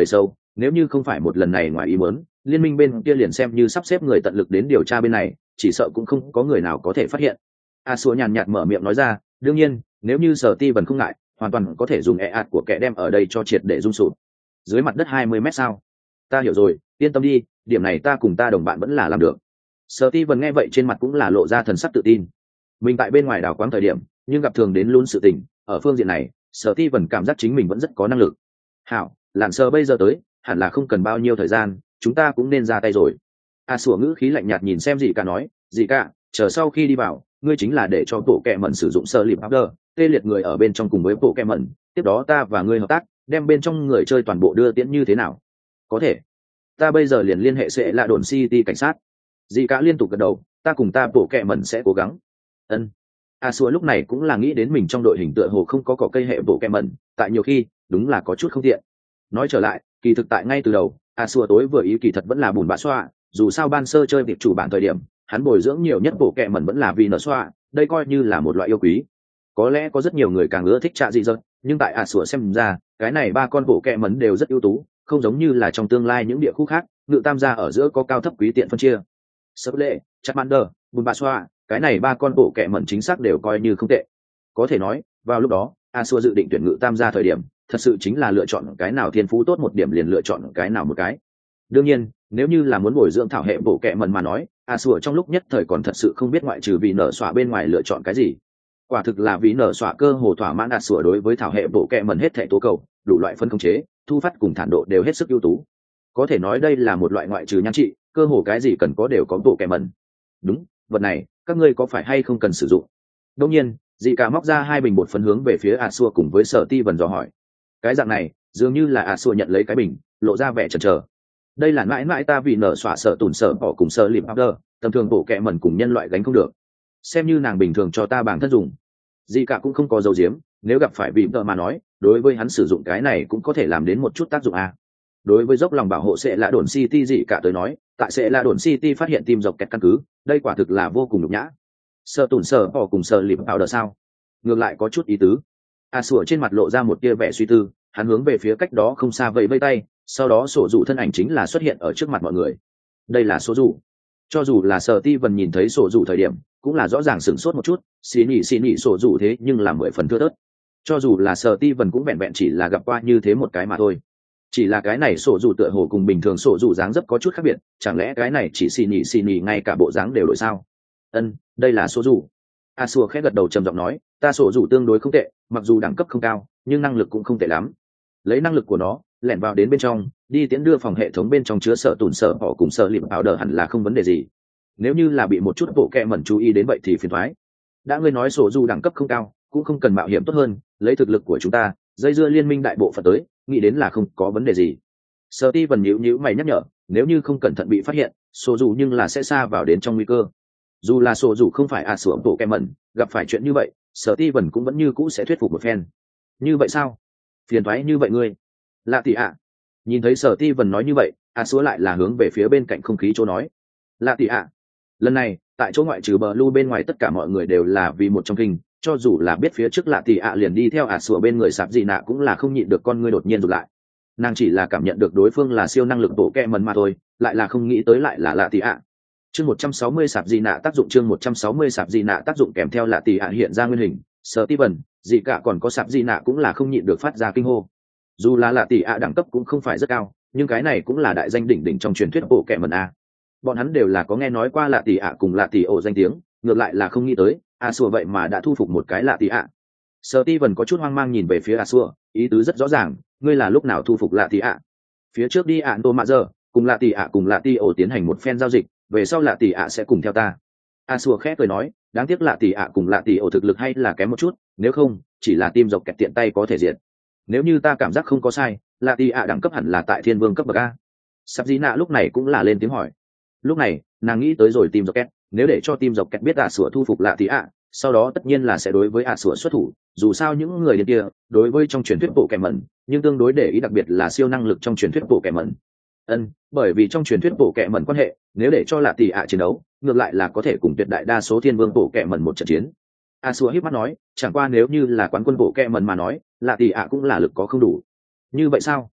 nếu như không phải một lần này ngoài ý muốn, liên minh bên kia liền xem như sắp xếp người tận lực đến điều tra bên này, chỉ sợ cũng không có người nào có thể phát hiện. A Sủa nhàn nhạt mở miệng nói ra, đương nhiên nếu như sở ti vần không ngại, hoàn toàn có thể dùng e ạt của kẻ đem ở đây cho triệt để rung sụp. Dưới mặt đất hai mươi mét sao? Ta hiểu rồi, yên tâm đi, điểm này ta cùng ta đồng bạn vẫn là làm được. Sở ti vần nghe vậy trên mặt cũng là lộ ra thần sắc tự tin. Mình tại bên ngoài đảo quáng thời điểm, nhưng gặp thường đến luôn sự tình, ở phương diện này, sở ti vần cảm giác chính mình vẫn rất có năng lực. Hảo, lặn sờ bây giờ tới, hẳn là không cần bao nhiêu thời gian, chúng ta cũng nên ra tay rồi. A Sủa ngữ khí lạnh nhạt nhìn xem gì cả nói, gì cả, chờ sau khi đi vào, ngươi chính là để cho bộ kẹ mẩn sử dụng sơ lịp powder, tê liệt người ở bên trong cùng với bộ kẹ mẩn, tiếp đó ta và ngươi hợp tác, đem bên trong người chơi toàn bộ đưa tiễn như thế nào? Có thể. Ta bây giờ liền liên hệ sẽ là đồn city cảnh sát. Dì cả liên tục gật đầu, ta cùng ta bộ kẹ mẩn sẽ cố gắng. Ân. A Sủa lúc này cũng là nghĩ đến mình trong đội hình tựa hồ không có cỏ cây hệ bộ kẹ mẩn, tại nhiều khi, đúng là có chút không tiện. Nói trở lại, kỳ thực tại ngay từ đầu, A Sủa tối vừa ý kỳ thật vẫn là bùn bã xoa, dù sao ban sơ chơi tiệp chủ bản thời điểm, hắn bồi dưỡng nhiều nhất bộ kẹ mẩn vẫn là vì nở xoa, đây coi như là một loại yêu quý. Có lẽ có rất nhiều người càng ưa thích trạ dị dật, nhưng tại A Sủa xem ra, cái này ba con bộ kẹ mẩn đều rất ưu tú, không giống như là trong tương lai những địa khu khác, ngự tam gia ở giữa có cao thấp quý tiện phân chia. Sấp lệ, Charmander, bùn bã xoa, cái này ba con bộ kẹ mẩn chính xác đều coi như không tệ. Có thể nói, vào lúc đó, A Sủa dự định tuyển ngự tam gia thời điểm, thật sự chính là lựa chọn cái nào thiên phú tốt một điểm liền lựa chọn cái nào một cái. Đương nhiên, nếu như là muốn bồi dưỡng thảo hệ bộ kẹ mẩn mà nói, A Sủa trong lúc nhất thời còn thật sự không biết ngoại trừ vì nở xóa bên ngoài lựa chọn cái gì. Quả thực là vì nở xóa cơ hồ thỏa mãn A Sủa đối với thảo hệ bộ kẹ mẩn hết thảy tố cầu, đủ loại phân khống chế, thu phát cùng thản độ đều hết sức ưu tú. Có thể nói đây là một loại ngoại trừ nhan trị, cơ hồ cái gì cần có đều có bộ kẹ mẩn. Đúng, vật này, các ngươi có phải hay không cần sử dụng? Đương nhiên, dị cả móc ra hai bình bột phấn hướng về phía A Sủa cùng với Sở Ti Vân dò hỏi. Cái dạng này, dường như là A Sủa nhận lấy cái bình, lộ ra vẻ chần chờ. Đây là mãi mãi ta vì nở xóa sợ tủn sợ bỏ cùng sợ lịp powder, tầm thường bộ kẹ mẩn cùng nhân loại gánh không được, xem như nàng bình thường cho ta bản thân dùng. Gì cả cũng không có dấu diếm, nếu gặp phải vị vợ mà nói, đối với hắn sử dụng cái này cũng có thể làm đến một chút tác dụng a. Đối với dốc lòng bảo hộ sẽ là đồn city gì cả tới nói, tại sẽ là đồn city phát hiện tim dọc kẹt căn cứ, đây quả thực là vô cùng nhục nhã. Sợ tủn sợ bỏ cùng sợ lịp powder sao? Ngược lại có chút ý tứ. A Sủa trên mặt lộ ra một tia vẻ suy tư, hắn hướng về phía cách đó không xa vẫy vây tay, sau đó sổ dụ thân ảnh chính là xuất hiện ở trước mặt mọi người. Đây là sổ dụ. Cho dù là Sở Ti Vân nhìn thấy sổ dụ thời điểm, cũng là rõ ràng sửng sốt một chút, xì nhị xì nhị sổ dụ thế nhưng là mười phần thưa thớt. Cho dù là Sở Ti Vân cũng vẹn vẹn chỉ là gặp qua như thế một cái mà thôi. Chỉ là cái này sổ dụ tựa hồ cùng bình thường sổ dụ dáng dấp có chút khác biệt, chẳng lẽ cái này chỉ xì nhị xì nhị ngay cả bộ dáng đều đổi sao? Ân, đây là sổ dụ. A Sủa khẽ gật đầu trầm giọng nói, ta sổ dụ tương đối không tệ, mặc dù đẳng cấp không cao, nhưng năng lực cũng không tệ lắm. Lấy năng lực của nó, lẻn vào đến bên trong, đi tiến đưa phòng hệ thống bên trong chứa sợ tủn sợ họ cùng sợ lịp áo đờ hẳn là không vấn đề gì. Nếu như là bị một chút bộ kẹ mẩn chú ý đến vậy thì phiền thoái. Đã ngươi nói sổ dù đẳng cấp không cao, cũng không cần mạo hiểm tốt hơn, lấy thực lực của chúng ta, dây dưa liên minh đại bộ phận tới, nghĩ đến là không có vấn đề gì. Sở Ti Vân nhíu nhíu mày nhắc nhở, nếu như không cẩn thận bị phát hiện, sổ dù nhưng là sẽ xa vào đến trong nguy cơ. Dù là sổ dù không phải à sủa bộ kẹ mẩn, gặp phải chuyện như vậy, Sở Ti Vân cũng vẫn như cũ sẽ thuyết phục một phen. Như vậy sao? Phiền thoái như vậy ngươi. Lạ tỷ ạ. Nhìn thấy Sở Ti Vân nói như vậy, a xúa lại là hướng về phía bên cạnh không khí chỗ nói. Lạ tỷ ạ. Lần này, tại chỗ ngoại trừ bờ lưu bên ngoài tất cả mọi người đều là vì một trong kinh, cho dù là biết phía trước lạ tỷ ạ liền đi theo a xúa bên người sạp gì nạ cũng là không nhịn được con ngươi đột nhiên rụt lại. Nàng chỉ là cảm nhận được đối phương là siêu năng lực bộ kẹ mần mà thôi, lại là không nghĩ tới lại là lạ tỷ ạ. Chương một trăm sáu mươi sạp gì nạ tác dụng chương một trăm sáu mươi sạp gì nạ tác dụng kèm theo lạ tỷ ạ hiện ra nguyên hình, Sở Ti Vân, gì cả còn có sạp gì nạ cũng là không nhịn được phát ra kinh hô. Dù là lạ tỷ ạ đẳng cấp cũng không phải rất cao, nhưng cái này cũng là đại danh đỉnh đỉnh trong truyền thuyết bộ kẹ mần a. Bọn hắn đều là có nghe nói qua lạ tỷ ạ cùng lạ tỷ ổ danh tiếng, ngược lại là không nghĩ tới a xua vậy mà đã thu phục một cái lạ tỷ ạ. Sở Ti Vân có chút hoang mang nhìn về phía a xua, ý tứ rất rõ ràng, ngươi là lúc nào thu phục lạ tỷ ạ? Phía trước đi ạn tô mạ giờ cùng lạ tỷ ạ cùng lạ tỷ ổ tiến hành một phen giao dịch, về sau lạ tỷ ạ sẽ cùng theo ta. A xua khẽ cười nói, đáng tiếc lạ tỷ ạ cùng lạ tỷ ổ thực lực hay là kém một chút, nếu không chỉ là tim dọc kẹt tiện tay có thể diệt. Nếu như ta cảm giác không có sai, lạ tỷ ạ đẳng cấp hẳn là tại thiên vương cấp bậc a. Sắp dĩ nạ lúc này cũng là lên tiếng hỏi. Lúc này nàng nghĩ tới rồi tim dọc kẹt, nếu để cho tim dọc kẹt biết ạ sủa thu phục lạ tỷ ạ, sau đó tất nhiên là sẽ đối với ạ sủa xuất thủ, dù sao những người điên kia đối với trong truyền thuyết bộ kẻ mẩn nhưng tương đối để ý, đặc biệt là siêu năng lực trong truyền thuyết bộ kẻ mẩn. Ân, bởi vì trong truyền thuyết bộ kẻ mẩn quan hệ, nếu để cho lạ tỷ ạ chiến đấu, ngược lại là có thể cùng tuyệt đại đa số thiên vương bộ kẻ mẩn một trận chiến. A xua híp mắt nói, chẳng qua nếu như là quán quân bộ kẻ mẩn mà nói, lạ tỷ ạ cũng là lực có không đủ. Như vậy sao?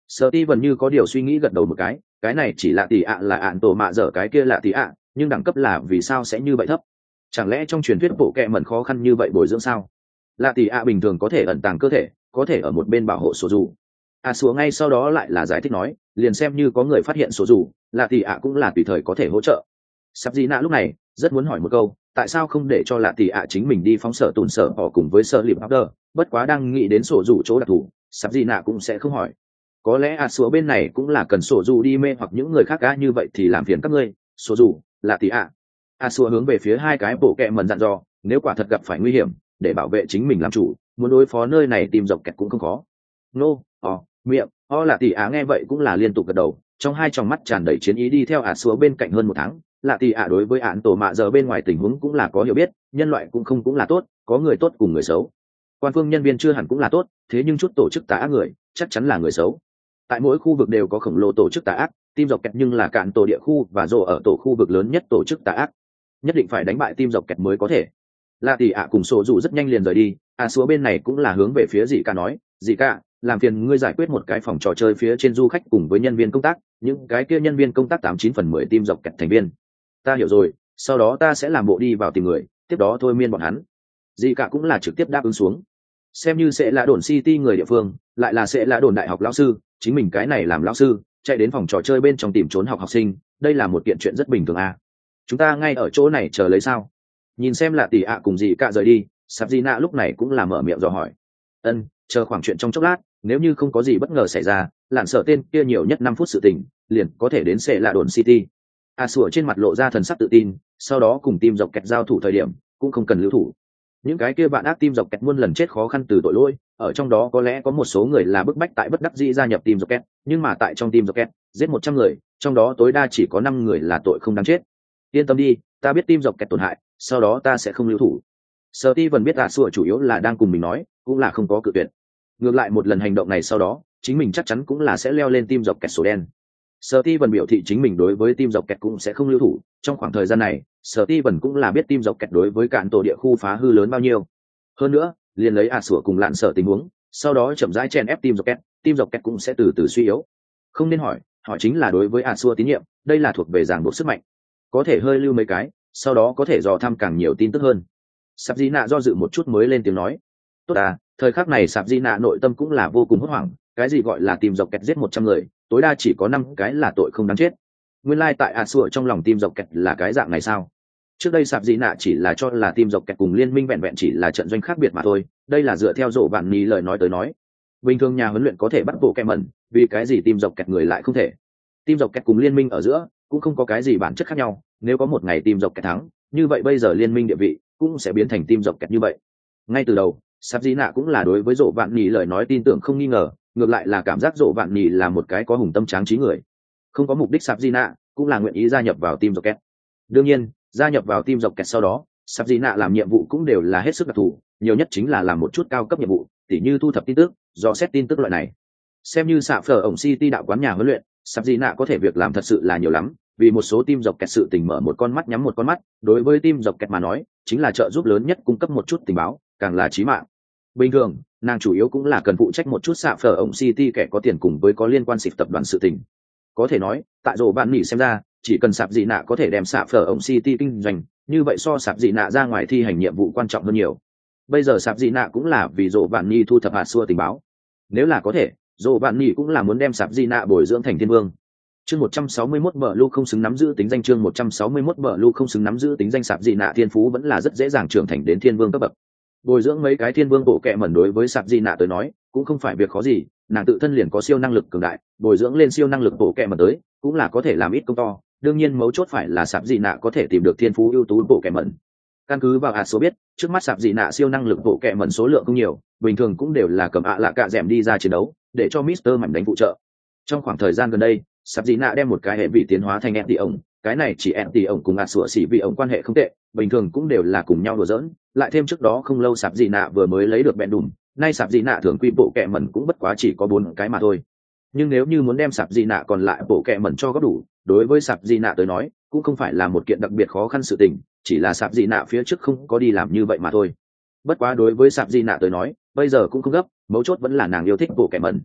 Sở Ti vẫn như có điều suy nghĩ gật đầu một cái, cái này chỉ là tỷ ạ là ạn tổ mạ dở cái kia là tỷ ạ, nhưng đẳng cấp là vì sao sẽ như vậy thấp? Chẳng lẽ trong truyền thuyết bộ kệ mẩn khó khăn như vậy bồi dưỡng sao? Là tỷ ạ bình thường có thể ẩn tàng cơ thể, có thể ở một bên bảo hộ số dù. À sủa ngay sau đó lại là giải thích nói, liền xem như có người phát hiện số dù, là tỷ ạ cũng là tùy thời có thể hỗ trợ. Sắp Di Nạ lúc này rất muốn hỏi một câu, tại sao không để cho là tỷ ạ chính mình đi phóng sở tùn sở họ cùng với sở liệp order, bất quá đang nghĩ đến sổ dù chỗ đặc thù, Sắp Di Nạ cũng sẽ không hỏi. Có lẽ à sủa bên này cũng là cần sổ dù đi mê hoặc những người khác á, như vậy thì làm phiền các ngươi, sổ dù, là tỷ ạ. À sủa hướng về phía hai cái bộ kệ mẩn dặn dò, nếu quả thật gặp phải nguy hiểm, để bảo vệ chính mình làm chủ, muốn đối phó nơi này tìm dọc kẹt cũng không khó. Nô, ò, miệng, o là tỷ á nghe vậy cũng là liên tục gật đầu, trong hai tròng mắt tràn đầy chiến ý đi theo ả xúa bên cạnh hơn một tháng. Là tỷ ạ đối với ạn tổ mạ giờ bên ngoài tình huống cũng là có hiểu biết, nhân loại cũng không cũng là tốt, có người tốt cùng người xấu. Quan phương nhân viên chưa hẳn cũng là tốt, thế nhưng chút tổ chức tà ác người chắc chắn là người xấu. Tại mỗi khu vực đều có khổng lồ tổ chức tà ác, team dọc kẹt nhưng là cạn tổ địa khu và rồ ở tổ khu vực lớn nhất tổ chức tà ác, nhất định phải đánh bại team dọc kẹt mới có thể. Là tỷ ạ cùng sổ dù rất nhanh liền rời đi, à xúa bên này cũng là hướng về phía dì cả nói, dì cả, làm phiền ngươi giải quyết một cái phòng trò chơi phía trên du khách cùng với nhân viên công tác, những cái kia nhân viên công tác tám chín phần mười team dọc kẹt thành viên. Ta hiểu rồi, sau đó ta sẽ làm bộ đi vào tìm người, tiếp đó thôi miên bọn hắn. Dì cả cũng là trực tiếp đáp ứng xuống. Xem như sẽ là đồn City người địa phương, lại là sẽ là đồn đại học lão sư, chính mình cái này làm lão sư, chạy đến phòng trò chơi bên trong tìm trốn học học sinh, đây là một kiện chuyện rất bình thường à. Chúng ta ngay ở chỗ này chờ lấy sao? Nhìn xem là tỷ ạ cùng dì cả rời đi, Sắp Di Nạ lúc này cũng là mở miệng dò hỏi. Ân, chờ khoảng chuyện trong chốc lát, nếu như không có gì bất ngờ xảy ra, lạn sợ tên kia nhiều nhất năm phút sự tình, liền có thể đến sẽ là đồn City. A sủa trên mặt lộ ra thần sắc tự tin, sau đó cùng team dọc kẹt giao thủ thời điểm, cũng không cần lưu thủ. Những cái kia bạn ác team dọc kẹt muôn lần chết khó khăn từ tội lỗi, ở trong đó có lẽ có một số người là bức bách tại bất đắc dĩ gia nhập team dọc kẹt, nhưng mà tại trong team dọc kẹt, giết một trăm người, trong đó tối đa chỉ có năm người là tội không đáng chết. Yên tâm đi, ta biết team dọc kẹt tổn hại, sau đó ta sẽ không lưu thủ. Sở Ti vẫn biết A sủa chủ yếu là đang cùng mình nói, cũng là không có cự tuyệt. Ngược lại một lần hành động này sau đó, chính mình chắc chắn cũng là sẽ leo lên team dọc kẹt sổ đen. Sở Ti vẫn biểu thị chính mình đối với team dọc kẹt cũng sẽ không lưu thủ, trong khoảng thời gian này, Sở Ti vẫn cũng là biết team dọc kẹt đối với cạn tổ địa khu phá hư lớn bao nhiêu. Hơn nữa, liền lấy A sủa cùng lạn sở tình huống, sau đó chậm rãi chen ép team dọc kẹt, team dọc kẹt cũng sẽ từ từ suy yếu. Không nên hỏi, hỏi chính là đối với A sủa tín nhiệm, đây là thuộc về ràng buộc sức mạnh. Có thể hơi lưu mấy cái, sau đó có thể dò thăm càng nhiều tin tức hơn. Sạp Di Nạ do dự một chút mới lên tiếng nói, tốt à, thời khắc này Sạp Di Nạ nội tâm cũng là vô cùng hốt hoảng, cái gì gọi là tìm dọc kẹt giết một trăm người, tối đa chỉ có năm cái là tội không đáng chết. Nguyên lai like tại A sủa trong lòng tìm dọc kẹt là cái dạng này sao? Trước đây Sạp Di Nạ chỉ là cho là tìm dọc kẹt cùng liên minh vẹn vẹn chỉ là trận doanh khác biệt mà thôi, đây là dựa theo rộ vạn ní lời nói tới nói. Bình thường nhà huấn luyện có thể bắt bộ kẹ mẩn, vì cái gì tìm dọc kẹt người lại không thể? Tìm dọc kẹt cùng liên minh ở giữa cũng không có cái gì bản chất khác nhau, nếu có một ngày tìm dọc kẹt thắng, như vậy bây giờ liên minh địa vị cũng sẽ biến thành team dọc kẹt như vậy. Ngay từ đầu, Sắp Di Nạ cũng là đối với Dỗ Vạn Nhì lời nói tin tưởng không nghi ngờ, ngược lại là cảm giác Dỗ Vạn Nhì là một cái có hùng tâm tráng trí người. Không có mục đích Sắp Di Nạ cũng là nguyện ý gia nhập vào team dọc kẹt. Đương nhiên, gia nhập vào team dọc kẹt sau đó, Sắp Di Nạ làm nhiệm vụ cũng đều là hết sức đặc thù, nhiều nhất chính là làm một chút cao cấp nhiệm vụ, tỉ như thu thập tin tức, dò xét tin tức loại này. Xem như xạ phở ổng City đạo quán nhà huấn luyện, Sắp Di Nạ có thể việc làm thật sự là nhiều lắm, vì một số team dọc kẹt sự tình mở một con mắt nhắm một con mắt, đối với team dọc kẹt mà nói, chính là trợ giúp lớn nhất cung cấp một chút tình báo, càng là chí mạng. Bình thường, nàng chủ yếu cũng là cần phụ trách một chút xạ phở ổng City kẻ có tiền cùng với có liên quan xịp tập đoàn sự tình. Có thể nói, tại rổ bạn nỉ xem ra, chỉ cần Sạp Dị Nạ có thể đem xạ phở ổng City kinh doanh, như vậy so Sạp Dị Nạ ra ngoài thi hành nhiệm vụ quan trọng hơn nhiều. Bây giờ Sạp Dị Nạ cũng là vì rổ bạn nỉ thu thập hạt xua tình báo. Nếu là có thể, rổ bạn nỉ cũng là muốn đem Sạp Dị Nạ bồi dưỡng thành thiên vương. Chương một trăm sáu mươi mốt bờ lu không xứng nắm giữ tính danh chương một trăm sáu mươi mốt bờ lu không xứng nắm giữ tính danh Sạp Dị Nạ thiên phú vẫn là rất dễ dàng trưởng thành đến thiên vương cấp bậc. Bồi dưỡng mấy cái thiên vương bộ kệ mẩn đối với Sạp Dị Nạ tới nói, cũng không phải việc khó gì, nàng tự thân liền có siêu năng lực cường đại, bồi dưỡng lên siêu năng lực bộ kệ mẩn tới, cũng là có thể làm ít công to. Đương nhiên mấu chốt phải là Sạp Dị Nạ có thể tìm được thiên phú ưu tú bộ kệ mẩn. Căn cứ vào hạt số biết, trước mắt Sạp Dị Nạ siêu năng lực bộ kệ mẩn số lượng không nhiều, bình thường cũng đều là cầm ạ lạ cạ dẻm đi ra chiến đấu, để cho Mister Mạnh đánh phụ trợ. Trong khoảng thời gian gần đây, Sạp Dị Nạ đem một cái hệ vị tiến hóa thành anti ổng, cái này chỉ anti ổng cùng ạt sủa xỉ vị ổng quan hệ không tệ, bình thường cũng đều là cùng nhau đùa giỡn, lại thêm trước đó không lâu Sạp Dị Nạ vừa mới lấy được bẹn đùm, nay Sạp Dị Nạ thường quy bộ kệ mẩn cũng bất quá chỉ có bốn cái mà thôi. Nhưng nếu như muốn đem Sạp Dị Nạ còn lại bộ kệ mẩn cho góp đủ, đối với Sạp Dị Nạ tới nói, cũng không phải là một kiện đặc biệt khó khăn sự tình, chỉ là Sạp Dị Nạ phía trước không có đi làm như vậy mà thôi. Bất quá đối với Sạp Dị Nạ tới nói, bây giờ cũng không gấp, mấu chốt vẫn là nàng yêu thích bộ kệ mẩn.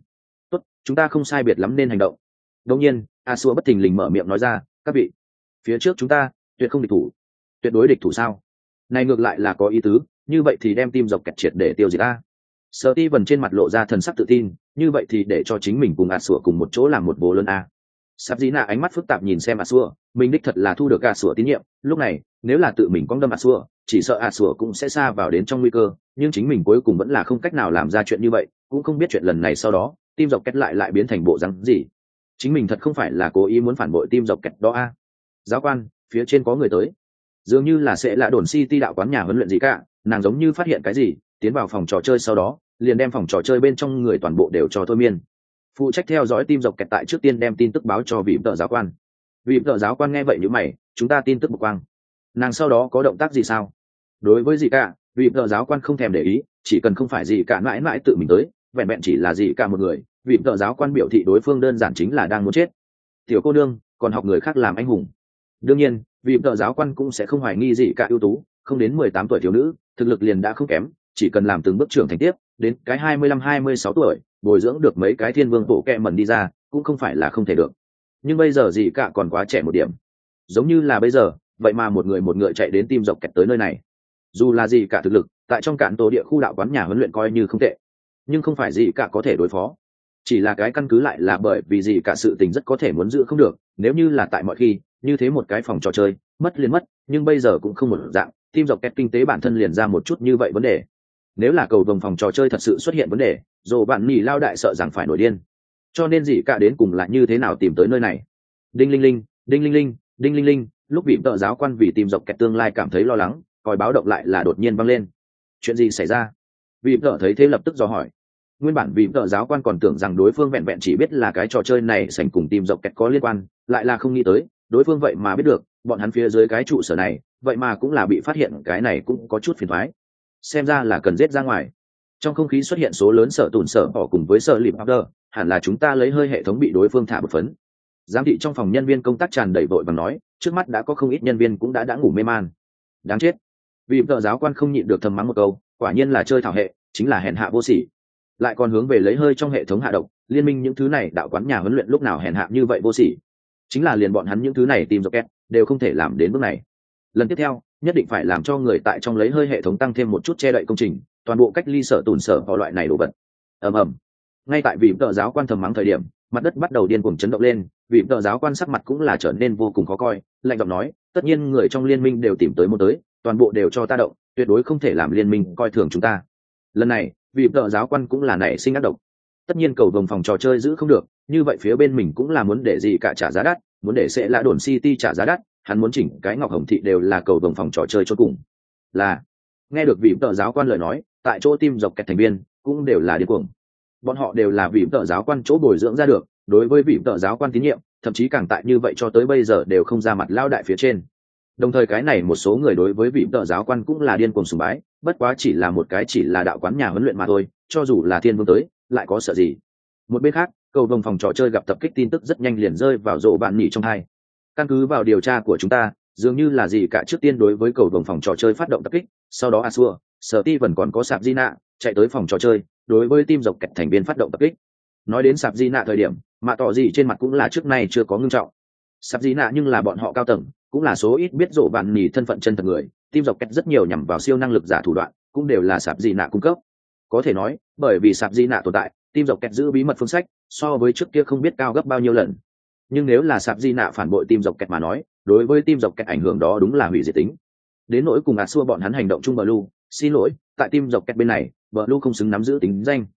tốt, chúng ta không sai biệt lắm nên hành động. Đương nhiên a xua bất thình lình mở miệng nói ra, các vị, phía trước chúng ta tuyệt không địch thủ. Tuyệt đối địch thủ sao? Này ngược lại là có ý tứ, như vậy thì đem tim dọc kẹt triệt để tiêu diệt a. Sở Ti Vân trên mặt lộ ra thần sắc tự tin, như vậy thì để cho chính mình cùng a xua cùng một chỗ làm một bố lớn a. Sắp dĩ nạ ánh mắt phức tạp nhìn xem a xua, mình đích thật là thu được a xua tín nhiệm, lúc này nếu là tự mình quăng đâm a xua, chỉ sợ a xua cũng sẽ xa vào đến trong nguy cơ, nhưng chính mình cuối cùng vẫn là không cách nào làm ra chuyện như vậy, cũng không biết chuyện lần này sau đó tim dọc kẹt lại lại biến thành bộ rắn gì. Chính mình thật không phải là cố ý muốn phản bội tim dọc kẹt đó a. Giáo quan, phía trên có người tới, dường như là sẽ là đồn city đạo quán nhà huấn luyện gì cả, nàng giống như phát hiện cái gì, tiến vào phòng trò chơi sau đó liền đem phòng trò chơi bên trong người toàn bộ đều cho thôi miên. Phụ trách theo dõi tim dọc kẹt tại trước tiên đem tin tức báo cho vị tợ giáo quan. Vị tợ giáo quan nghe vậy như mày, chúng ta tin tức một quang, nàng sau đó có động tác gì sao? Đối với gì cả, vị tợ giáo quan không thèm để ý, chỉ cần không phải gì cả mãi mãi tự mình tới, vẹn vẹn chỉ là gì cả một người, vị tợ giáo quan biểu thị đối phương đơn giản chính là đang muốn chết. Tiểu cô nương còn học người khác làm anh hùng. Đương nhiên vị tợ giáo quan cũng sẽ không hoài nghi gì cả ưu tú, không đến mười tám tuổi thiếu nữ thực lực liền đã không kém, chỉ cần làm từng bước trưởng thành tiếp đến cái hai mươi lăm hai mươi sáu tuổi bồi dưỡng được mấy cái thiên vương bộ kẹ mẩn đi ra cũng không phải là không thể được. Nhưng bây giờ gì cả còn quá trẻ một điểm, giống như là bây giờ vậy mà một người một ngựa chạy đến tim dọc kẹt tới nơi này. Dù là gì cả thực lực tại trong cạn tổ địa khu đạo quán nhà huấn luyện coi như không tệ, nhưng không phải gì cả có thể đối phó. Chỉ là cái căn cứ lại là bởi vì gì cả sự tình rất có thể muốn giữ không được, nếu như là tại mọi khi như thế một cái phòng trò chơi mất liền mất, nhưng bây giờ cũng không một dạng, tim dọc kẹt kinh tế bản thân liền ra một chút như vậy vấn đề. Nếu là cầu vồng phòng trò chơi thật sự xuất hiện vấn đề, dù bạn nhỉ lao đại sợ rằng phải nổi điên. Cho nên gì cả đến cùng là như thế nào tìm tới nơi này. Đinh linh linh, đinh linh linh, đinh linh linh, lúc vị tợ giáo quan vì tim dọc kẹt tương lai cảm thấy lo lắng, còi báo động lại là đột nhiên vang lên. Chuyện gì xảy ra? Vị tợ thấy thế lập tức dò hỏi. Nguyên bản vị tợ giáo quan còn tưởng rằng đối phương vẹn vẹn chỉ biết là cái trò chơi này sành cùng tim dọc kẹt có liên quan, lại là không nghĩ tới đối phương vậy mà biết được bọn hắn phía dưới cái trụ sở này vậy mà cũng là bị phát hiện, cái này cũng có chút phiền thoái, xem ra là cần giết ra ngoài. Trong không khí xuất hiện số lớn sợ tùn sợ bỏ cùng với sợ lịp powder, hẳn là chúng ta lấy hơi hệ thống bị đối phương thả một phấn. Giám thị trong phòng nhân viên công tác tràn đầy vội và nói, trước mắt đã có không ít nhân viên cũng đã đã ngủ mê man. Đáng chết. Vì vợ giáo quan không nhịn được thầm mắng một câu, quả nhiên là chơi thảo hệ, chính là hèn hạ vô sỉ, lại còn hướng về lấy hơi trong hệ thống hạ độc. Liên minh những thứ này đạo quán nhà huấn luyện lúc nào hèn hạ như vậy vô sỉ, chính là liền bọn hắn những thứ này tìm dọc kẹt đều không thể làm đến bước này. Lần tiếp theo nhất định phải làm cho người tại trong lấy hơi hệ thống tăng thêm một chút che đậy công trình, toàn bộ cách ly sở tùn sở vào loại này đồ vật. ầm ầm. Ngay tại vị tợ giáo quan thầm mắng thời điểm, mặt đất bắt đầu điên cuồng chấn động lên, vị tợ giáo quan sắc mặt cũng là trở nên vô cùng khó coi, lạnh giọng nói, tất nhiên người trong liên minh đều tìm tới một tới, toàn bộ đều cho ta động, tuyệt đối không thể làm liên minh coi thường chúng ta. Lần này vị tợ giáo quan cũng là nảy sinh ác độc, tất nhiên cầu vồng phòng trò chơi giữ không được, như vậy phía bên mình cũng là muốn để gì cả trả giá đắt, muốn để sẽ là đồn city trả giá đắt, hắn muốn chỉnh cái ngọc hồng thị đều là cầu vồng phòng trò chơi cho cùng. Là nghe được vị tợ giáo quan lời nói, tại chỗ tim dọc kẹt thành viên cũng đều là điên cuồng, bọn họ đều là vị tợ giáo quan chỗ bồi dưỡng ra được, đối với vị tợ giáo quan tín nhiệm thậm chí càng tại như vậy cho tới bây giờ đều không ra mặt lao đại phía trên. Đồng thời cái này một số người đối với vị tợ giáo quan cũng là điên cuồng sùng bái, bất quá chỉ là một cái chỉ là đạo quán nhà huấn luyện mà thôi, cho dù là thiên vương tới lại có sợ gì. Một bên khác cầu vồng phòng trò chơi gặp tập kích tin tức rất nhanh liền rơi vào rổ bạn nhỉ trong hai. Căn cứ vào điều tra của chúng ta, dường như là gì cả trước tiên đối với cầu vồng phòng trò chơi phát động tập kích, sau đó Asua, Steven còn có Sạp Gina chạy tới phòng trò chơi, đối với team dọc kẹt thành viên phát động tập kích. Nói đến Sạp Gina thời điểm, mà tỏ gì trên mặt cũng là trước nay chưa có ngưng trọng. Sạp Gina nhưng là bọn họ cao tầng, cũng là số ít biết rổ bạn nhỉ thân phận chân thật người, team dọc kẹt rất nhiều nhằm vào siêu năng lực giả thủ đoạn, cũng đều là Sạp Gina cung cấp. Có thể nói, bởi vì Sạp Gina tồn tại, team dọc kẹt giữ bí mật phương sách, so với trước kia không biết cao gấp bao nhiêu lần. Nhưng nếu là Sạp Gina phản bội team dọc kẹt mà nói, đối với team dọc kẹt ảnh hưởng đó đúng là hủy diệt tính. Đến nỗi cùng Asua bọn hắn hành động chung Blue, xin lỗi, tại team dọc kẹt bên này, Blue không xứng nắm giữ tính danh.